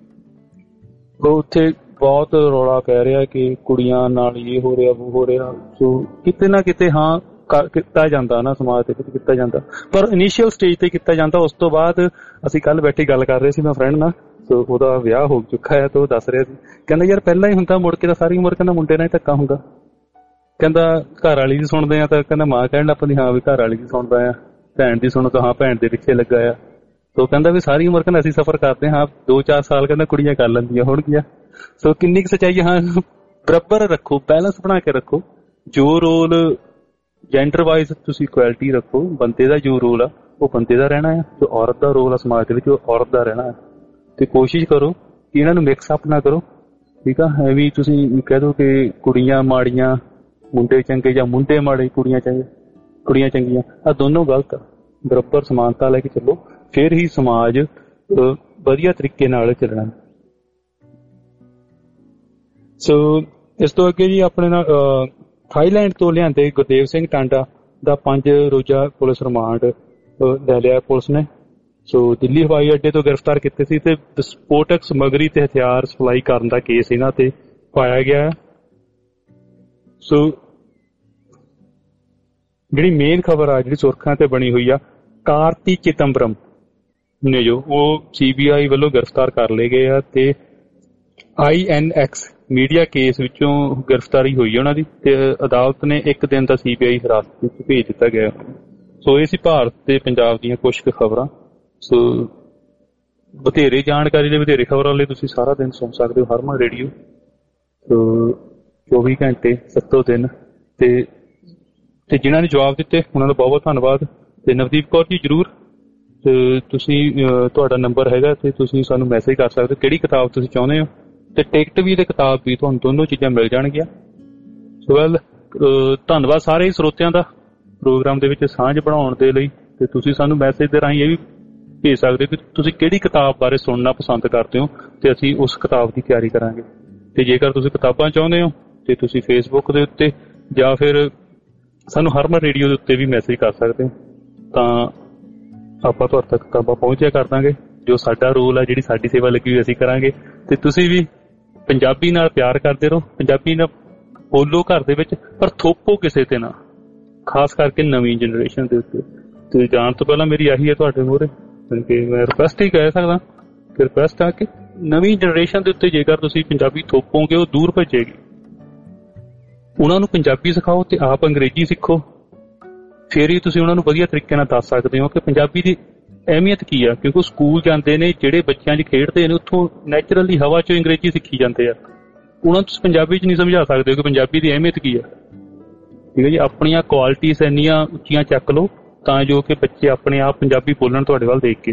ਉੱਥੇ ਬਹੁਤ ਰੌਲਾ ਪੈ ਰਿਹਾ ਕਿ ਕੁੜੀਆਂ ਨਾਲ ਇਹ ਹੋ ਰਿਹਾ ਉਹ ਹੋ ਰਿਹਾ। ਸੋ ਕਿਤੇ ਨਾ ਕਿਤੇ ਹਾਂ ਕੀਤਾ ਜਾਂਦਾ ਨਾ, ਸਮਾਜ ਦੇ ਵਿੱਚ ਕੀਤਾ ਜਾਂਦਾ, ਪਰ ਇਨੀਸ਼ੀਅਲ ਸਟੇਜ ਤੇ ਕੀਤਾ ਜਾਂਦਾ। ਉਸ ਤੋਂ ਬਾਅਦ ਅਸੀਂ ਕੱਲ ਬੈਠੇ ਗੱਲ ਕਰ ਰਹੇ ਸੀ ਮੈਂ ਫਰੈਂਡ ਨਾਲ। ਸੋ ਉਹਦਾ ਵਿਆਹ ਹੋ ਚੁੱਕਾ ਹੈ ਤੇ ਉਹ ਦੱਸ ਰਿਹਾ ਸੀ, ਕਹਿੰਦਾ ਯਾਰ ਪਹਿਲਾਂ ਹੀ ਹੁੰਦਾ, ਮੁੜ ਕੇ ਤਾਂ ਸਾਰੀ ਉਮਰ ਕਹਿੰਦਾ ਮੁੰਡੇ ਨਾਲ ਹੀ ਧੱਕਾ ਹੁੰਦਾ। ਕਹਿੰਦਾ ਘਰ ਵਾਲੀ ਦੀ ਸੁਣਦੇ ਆ ਤਾਂ ਕਹਿੰਦਾ ਮਾਂ ਕਹਿਣ ਲੱਗ ਪੈਂਦੀ ਹਾਂ ਵੀ ਘਰ ਵਾਲੀ ਦੀ ਸੁਣਦਾ ਆ, ਭੈਣ ਦੀ ਸੁਣੋ ਤਾਂ ਹਾਂ ਭੈਣ ਦੇ ਪਿੱਛੇ ਲੱਗਾ ਆ। ਸੋ ਕਹਿੰਦਾ ਵੀ ਸਾਰੀ ਉਮਰ ਕਹਿੰਦਾ ਅਸੀਂ ਸਫ਼ਰ ਕਰਦੇ ਹਾਂ, ਦੋ ਚਾਰ ਸਾਲ ਕਹਿੰਦਾ ਕੁੜੀਆਂ ਕਰ ਲੈਂਦੀਆਂ ਹੋਣਗੀਆਂ। ਸੋ ਕਿੰਨੀ ਕੁ ਸੱਚਾਈ ਹਾਂ, ਬਰਾਬਰ ਰੱਖੋ, ਬੈਲੈਂਸ ਬਣਾ ਕੇ ਰੱਖੋ। ਜੋ ਰੋਲ ਜੈਂਡਰ ਵਾਈਜ਼ ਤੁਸੀਂ ਇਕੁਐਲਿਟੀ ਰੱਖੋ। ਬੰਦੇ ਦਾ ਜੋ ਰੋਲ ਆ ਉਹ ਬੰਦੇ ਦਾ ਰਹਿਣਾ ਆ, ਜੋ ਔਰਤ ਦਾ ਰੋਲ ਆ ਸਮਾਜ ਦੇ ਵਿੱਚ ਉਹ ਔਰਤ ਦਾ ਰਹਿਣਾ ਆ। ਤੇ ਕੋਸ਼ਿਸ਼ ਕਰੋ ਕਿ ਇਹਨਾਂ ਨੂੰ ਮਿਕਸ ਅਪ ਨਾ ਕਰੋ, ਠੀਕ ਆ। ਹੈ ਵੀ ਤੁਸੀਂ ਕਹਿ ਦਿਓ ਕਿ ਕੁੜੀਆਂ ਮਾੜੀਆਂ ਮੁੰਡੇ ਚੰਗੇ ਜਾਂ ਮੁੰਡੇ ਮਾੜੇ ਕੁੜੀਆਂ ਚੰਗੇ ਕੁੜੀਆਂ ਚੰਗੀਆਂ, ਆਹ ਦੋਨੋਂ ਗਲਤ ਆ। ਬਰਾਬਰ ਸਮਾਨਤਾ ਲੈ ਕੇ ਚੱਲੋ, ਫਿਰ ਹੀ ਸਮਾਜ ਵਧੀਆ ਤਰੀਕੇ ਨਾਲ ਚੱਲਣਾ। ਸੋ ਇਸ ਤੋਂ ਅੱਗੇ ਜੀ ਆਪਣੇ ਨਾਲ ਥਾਈਲੈਂਡ ਤੋਂ ਲਿਆਂਦੇ ਗੁਰਦੇਵ ਸਿੰਘ ਟਾਂਡਾ ਦਾ ਪੰਜ ਰੋਜ਼ਾ ਪੁਲਿਸ ਰਿਮਾਂਡ ਲੈ ਲਿਆ ਪੁਲਿਸ ਨੇ। ਸੋ ਦਿੱਲੀ ਹਵਾਈ ਅੱਡੇ ਤੋਂ ਗ੍ਰਿਫਤਾਰ ਕੀਤੇ ਸੀ ਤੇ ਵਿਸਫੋਟਕ ਸਮੱਗਰੀ ਤੇ ਹਥਿਆਰ ਸਪਲਾਈ ਕਰਨ ਦਾ ਕੇਸ ਇਹਨਾਂ ਤੇ ਪਾਇਆ ਗਿਆ ਹੈ। ਸੋ ਜਿਹੜੀ ਮੇਨ ਖਬਰ ਆ ਜਿਹੜੀ ਸੁਰਖੀਆਂ ਤੇ ਬਣੀ ਹੋਈ ਆ, ਕਾਰਤੀ ਚਿਦੰਬਰਮ ਨੇ ਜੋ ਉਹ ਸੀਬੀਆਈ ਵੱਲੋਂ ਗ੍ਰਿਫਤਾਰ ਕਰ ਲਏ ਗਏ ਆ ਤੇ I N X media case ਵਿੱਚੋਂ ਗ੍ਰਿਫਤਾਰੀ ਹੋਈ ਉਹਨਾਂ ਦੀ ਤੇ ਅਦਾਲਤ ਨੇ ਇੱਕ ਦਿਨ ਦਾ ਸੀਬੀਆਈ ਹਿਰਾਸਤ ਵਿੱਚ ਭੇਜ ਦਿੱਤਾ ਗਿਆ। ਸੋ ਇਹ ਸੀ ਭਾਰਤ ਤੇ ਪੰਜਾਬ ਦੀਆਂ ਕੁਝ ਕੁ ਖਬਰਾਂ। ਸੋ ਬਥੇਰੇ ਜਾਣਕਾਰੀ ਦੇ ਵਧੇਰੇ ਖਬਰਾਂ ਲਈ ਤੁਸੀਂ ਸਾਰਾ ਦਿਨ ਸੁਣ ਸਕਦੇ ਹੋ ਹਰਮਨ ਰੇਡੀਓ। ਸੋ ਚੌਵੀ ਘੰਟੇ ਸੱਤੋਂ ਦਿਨ ਤੇ ਤੇ ਜਿਨ੍ਹਾਂ ਨੇ ਜਵਾਬ ਦਿੱਤੇ ਉਹਨਾਂ ਦਾ ਬਹੁਤ ਬਹੁਤ ਧੰਨਵਾਦ। ਤੇ ਨਵਦੀਪ ਕੌਰ ਜੀ ਜ਼ਰੂਰ ਤੁਸੀਂ ਤੁਹਾਡਾ ਨੰਬਰ ਹੈਗਾ ਤੇ ਤੁਸੀਂ ਸਾਨੂੰ ਮੈਸੇਜ ਕਰ ਸਕਦੇ ਹੋ ਕਿਹੜੀ ਕਿਤਾਬ ਤੁਸੀਂ ਚਾਹੁੰਦੇ ਹੋ, ਤੇ ਟਿਕਟ ਵੀ ਤੇ ਕਿਤਾਬ ਵੀ ਤੁਹਾਨੂੰ ਦੋਨੋਂ ਚੀਜ਼ਾਂ ਮਿਲ ਜਾਣਗੀਆਂ। ਸੋ ਵੈਲ ਧੰਨਵਾਦ ਸਾਰੇ ਸਰੋਤਿਆਂ ਦਾ ਪ੍ਰੋਗਰਾਮ ਦੇ ਵਿੱਚ ਸਾਂਝ ਬਣਾਉਣ ਦੇ ਲਈ। ਤੇ ਤੁਸੀਂ ਸਾਨੂੰ ਮੈਸੇਜ ਦੇ ਰਾਹੀਂ ਇਹ ਵੀ ਭੇਜ ਸਕਦੇ ਹੋ ਕਿ ਤੁਸੀਂ ਕਿਹੜੀ ਕਿਤਾਬ ਬਾਰੇ ਸੁਣਨਾ ਪਸੰਦ ਕਰਦੇ ਹੋ ਤੇ ਅਸੀਂ ਉਸ ਕਿਤਾਬ ਦੀ ਤਿਆਰੀ ਕਰਾਂਗੇ। ਤੇ ਜੇਕਰ ਤੁਸੀਂ ਕਿਤਾਬਾਂ ਚਾਹੁੰਦੇ ਹੋ ਤੇ ਤੁਸੀਂ ਫੇਸਬੁੱਕ ਦੇ ਉੱਤੇ ਜਾਂ ਫਿਰ ਸਾਨੂੰ ਹਰਮਨ ਰੇਡੀਓ ਦੇ ਉੱਤੇ ਵੀ ਮੈਸੇਜ ਕਰ ਸਕਦੇ ਹੋ, ਤਾਂ ਆਪਾਂ ਤੁਹਾਡੇ ਤੱਕ ਕਿਤਾਬਾਂ ਪਹੁੰਚਿਆ ਕਰ ਦਾਂਗੇ। ਜੋ ਸਾਡਾ ਰੋਲ ਆ, ਜਿਹੜੀ ਸਾਡੀ ਸੇਵਾ ਲੱਗੀ ਹੋਈ ਅਸੀਂ ਕਰਾਂਗੇ। ਤੇ ਤੁਸੀਂ ਵੀ ਪੰਜਾਬੀ ਨਾਲ ਪਿਆਰ ਕਰਦੇ ਰਹੋ, ਪੰਜਾਬੀ ਨਾਲ ਬੋਲੋ ਘਰ ਦੇ ਵਿੱਚ, ਪਰ ਥੋਪੋ ਕਿਸੇ ਤੇ ਨਾ, ਖਾਸ ਕਰਕੇ ਨਵੀਂ ਜਨਰੇਸ਼ਨ ਦੇ ਉੱਤੇ। ਤੇ ਜਾਣ ਤੋਂ ਪਹਿਲਾਂ ਮੇਰੀ ਆਹੀ ਹੈ ਤੁਹਾਡੇ ਮੂਹਰੇ ਕਿ ਮੈਂ ਰਿਕੁਐਸਟ ਹੀ ਕਹਿ ਸਕਦਾ ਕਿ ਰਿਕੁਐਸਟ ਆ ਕਿ ਨਵੀਂ ਜਨਰੇਸ਼ਨ ਦੇ ਉੱਤੇ ਜੇਕਰ ਤੁਸੀਂ ਪੰਜਾਬੀ ਥੋਪੋਗੇ ਉਹ ਦੂਰ ਭੱਜੇਗੀ। ਉਹਨਾਂ ਨੂੰ ਪੰਜਾਬੀ ਸਿਖਾਓ ਤੇ ਆਪ ਅੰਗਰੇਜ਼ੀ ਸਿੱਖੋ, ਫਿਰ ਹੀ ਤੁਸੀਂ ਉਹਨਾਂ ਨੂੰ ਵਧੀਆ ਤਰੀਕੇ ਨਾਲ ਦੱਸ ਸਕਦੇ ਹੋ ਕਿ ਪੰਜਾਬੀ ਦੀ ਅਹਿਮੀਅਤ ਕੀ ਆ। ਕਿਉਂਕਿ ਸਕੂਲ ਜਾਂਦੇ ਨੇ, ਜਿਹੜੇ ਬੱਚਿਆਂ 'ਚ ਖੇਡਦੇ ਨੇ ਉੱਥੋਂ ਨੈਚੁਰਲੀ ਹਵਾ 'ਚੋਂ ਅੰਗਰੇਜ਼ੀ ਸਿੱਖੀ ਜਾਂਦੇ ਆ। ਉਹਨਾਂ ਨੂੰ ਤੁਸੀਂ ਪੰਜਾਬੀ 'ਚ ਨਹੀਂ ਸਮਝਾ ਸਕਦੇ ਕਿ ਪੰਜਾਬੀ ਦੀ ਅਹਿਮੀਅਤ ਕੀ ਆ। ਠੀਕ ਹੈ ਜੀ, ਆਪਣੀਆਂ ਕੁਆਲਿਟੀਜ਼ ਇੰਨੀਆਂ ਉੱਚੀਆਂ ਚੱਕ ਲਓ ਤਾਂ ਜੋ ਕਿ ਬੱਚੇ ਆਪਣੇ ਆਪ ਪੰਜਾਬੀ ਬੋਲਣ ਤੁਹਾਡੇ ਵੱਲ ਦੇਖ ਕੇ।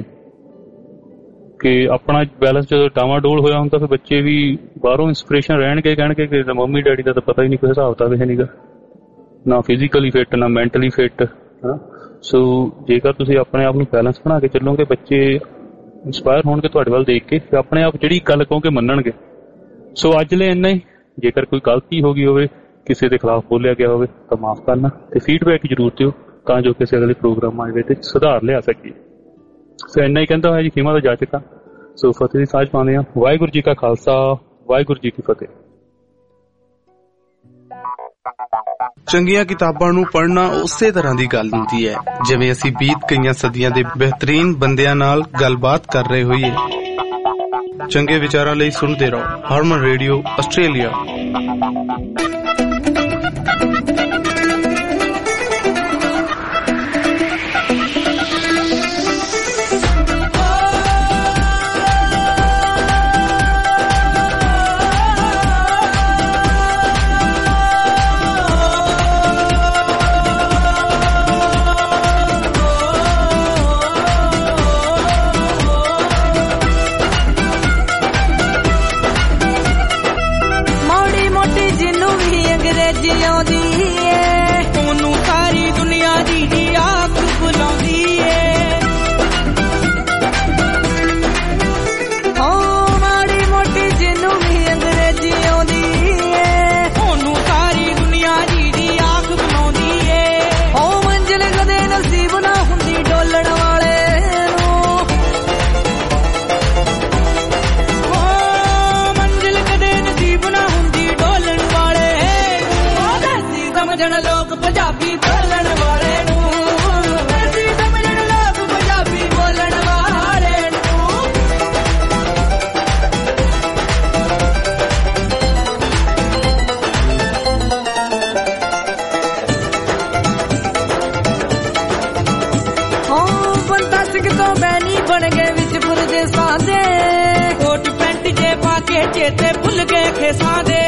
ਕਿ ਆਪਣਾ ਬੈਲੈਂਸ ਜਦੋਂ ਡਾਵਾਂਡੋਲ ਹੋਇਆ ਹੁੰਦਾ ਫਿਰ ਬੱਚੇ ਵੀ ਬਾਹਰੋਂ ਇੰਸਪੀਰੇਸ਼ਨ ਰਹਿਣਗੇ, ਕਹਿਣਗੇ ਕਿ ਮੰਮੀ ਡੈਡੀ ਦਾ ਤਾਂ ਪਤਾ ਹੀ ਨਹੀਂ ਕੋਈ ਹਿਸਾਬ ਤਾਂ ਇਹ ਨਹੀਂਗਾ, ਨਾ ਫਿਜ਼ੀਕਲੀ ਫਿੱਟ ਨਾ ਮੈਂਟਲੀ ਫਿੱਟ। ਸੋ ਜੇਕਰ ਤੁਸੀਂ ਆਪਣੇ ਆਪ ਨੂੰ ਬੈਲੈਂਸ ਬਣਾ ਕੇ ਚੱਲੋਗੇ, ਬੱਚੇ ਇੰਸਪਾਇਰ ਹੋਣਗੇ ਤੁਹਾਡੇ ਵੱਲ ਦੇਖ ਕੇ, ਫਿਰ ਆਪਣੇ ਆਪ ਜਿਹੜੀ ਗੱਲ ਕਹੋਗੇ ਮੰਨਣਗੇ। ਸੋ ਅੱਜ ਲਈ ਇੰਨਾ ਹੀ। ਜੇਕਰ ਕੋਈ ਗਲਤੀ ਹੋ ਗਈ ਹੋਵੇ, ਕਿਸੇ ਦੇ ਖਿਲਾਫ ਬੋਲਿਆ ਗਿਆ ਹੋਵੇ ਤਾਂ ਮਾਫ ਕਰਨਾ ਤੇ ਫੀਡਬੈਕ ਜ਼ਰੂਰ ਦਿਓ ਤਾਂ ਜੋ ਕਿਸੇ ਅਗਲੇ ਪ੍ਰੋਗਰਾਮਾਂ ਦੇ ਵਿੱਚ ਸੁਧਾਰ ਲਿਆ ਸਕੀਏ। ਸੋ ਇੰਨਾ ਹੀ ਕਹਿੰਦਾ ਹੋਇਆ ਜੀ ਖੇਮਾ ਦਾ ਜਾ ਚੁੱਕਾ। ਸੋ ਫਤਿਹ ਦੀ ਸਾਂਝ ਪਾਉਂਦੇ ਹਾਂ। ਵਾਹਿਗੁਰੂ ਜੀ ਕਾ ਖਾਲਸਾ, ਵਾਹਿਗੁਰੂ ਜੀ ਕੀ ਫਤਿਹ। ਚੰਗੀਆਂ ਕਿਤਾਬਾਂ ਨੂੰ ਪੜ੍ਹਨਾ ਉਸੇ ਤਰ੍ਹਾਂ ਦੀ ਗੱਲ ਹੁੰਦੀ ਹੈ ਜਿਵੇਂ ਅਸੀਂ ਬੀਤ ਗਈਆਂ ਸਦੀਆਂ ਦੇ ਬਿਹਤਰੀਨ ਬੰਦਿਆਂ ਨਾਲ ਗੱਲਬਾਤ ਕਰ ਰਹੇ ਹੋਈਏ। ਚੰਗੇ ਵਿਚਾਰਾਂ ਲਈ ਸੁਣਦੇ ਰਹੋ ਹਰਮਨ ਰੇਡੀਓ ਆਸਟ੍ਰੇਲੀਆ। ਚੇਤੇ ਭੁੱਲ ਗਏ ਖੇਸਾਂ ਦੇ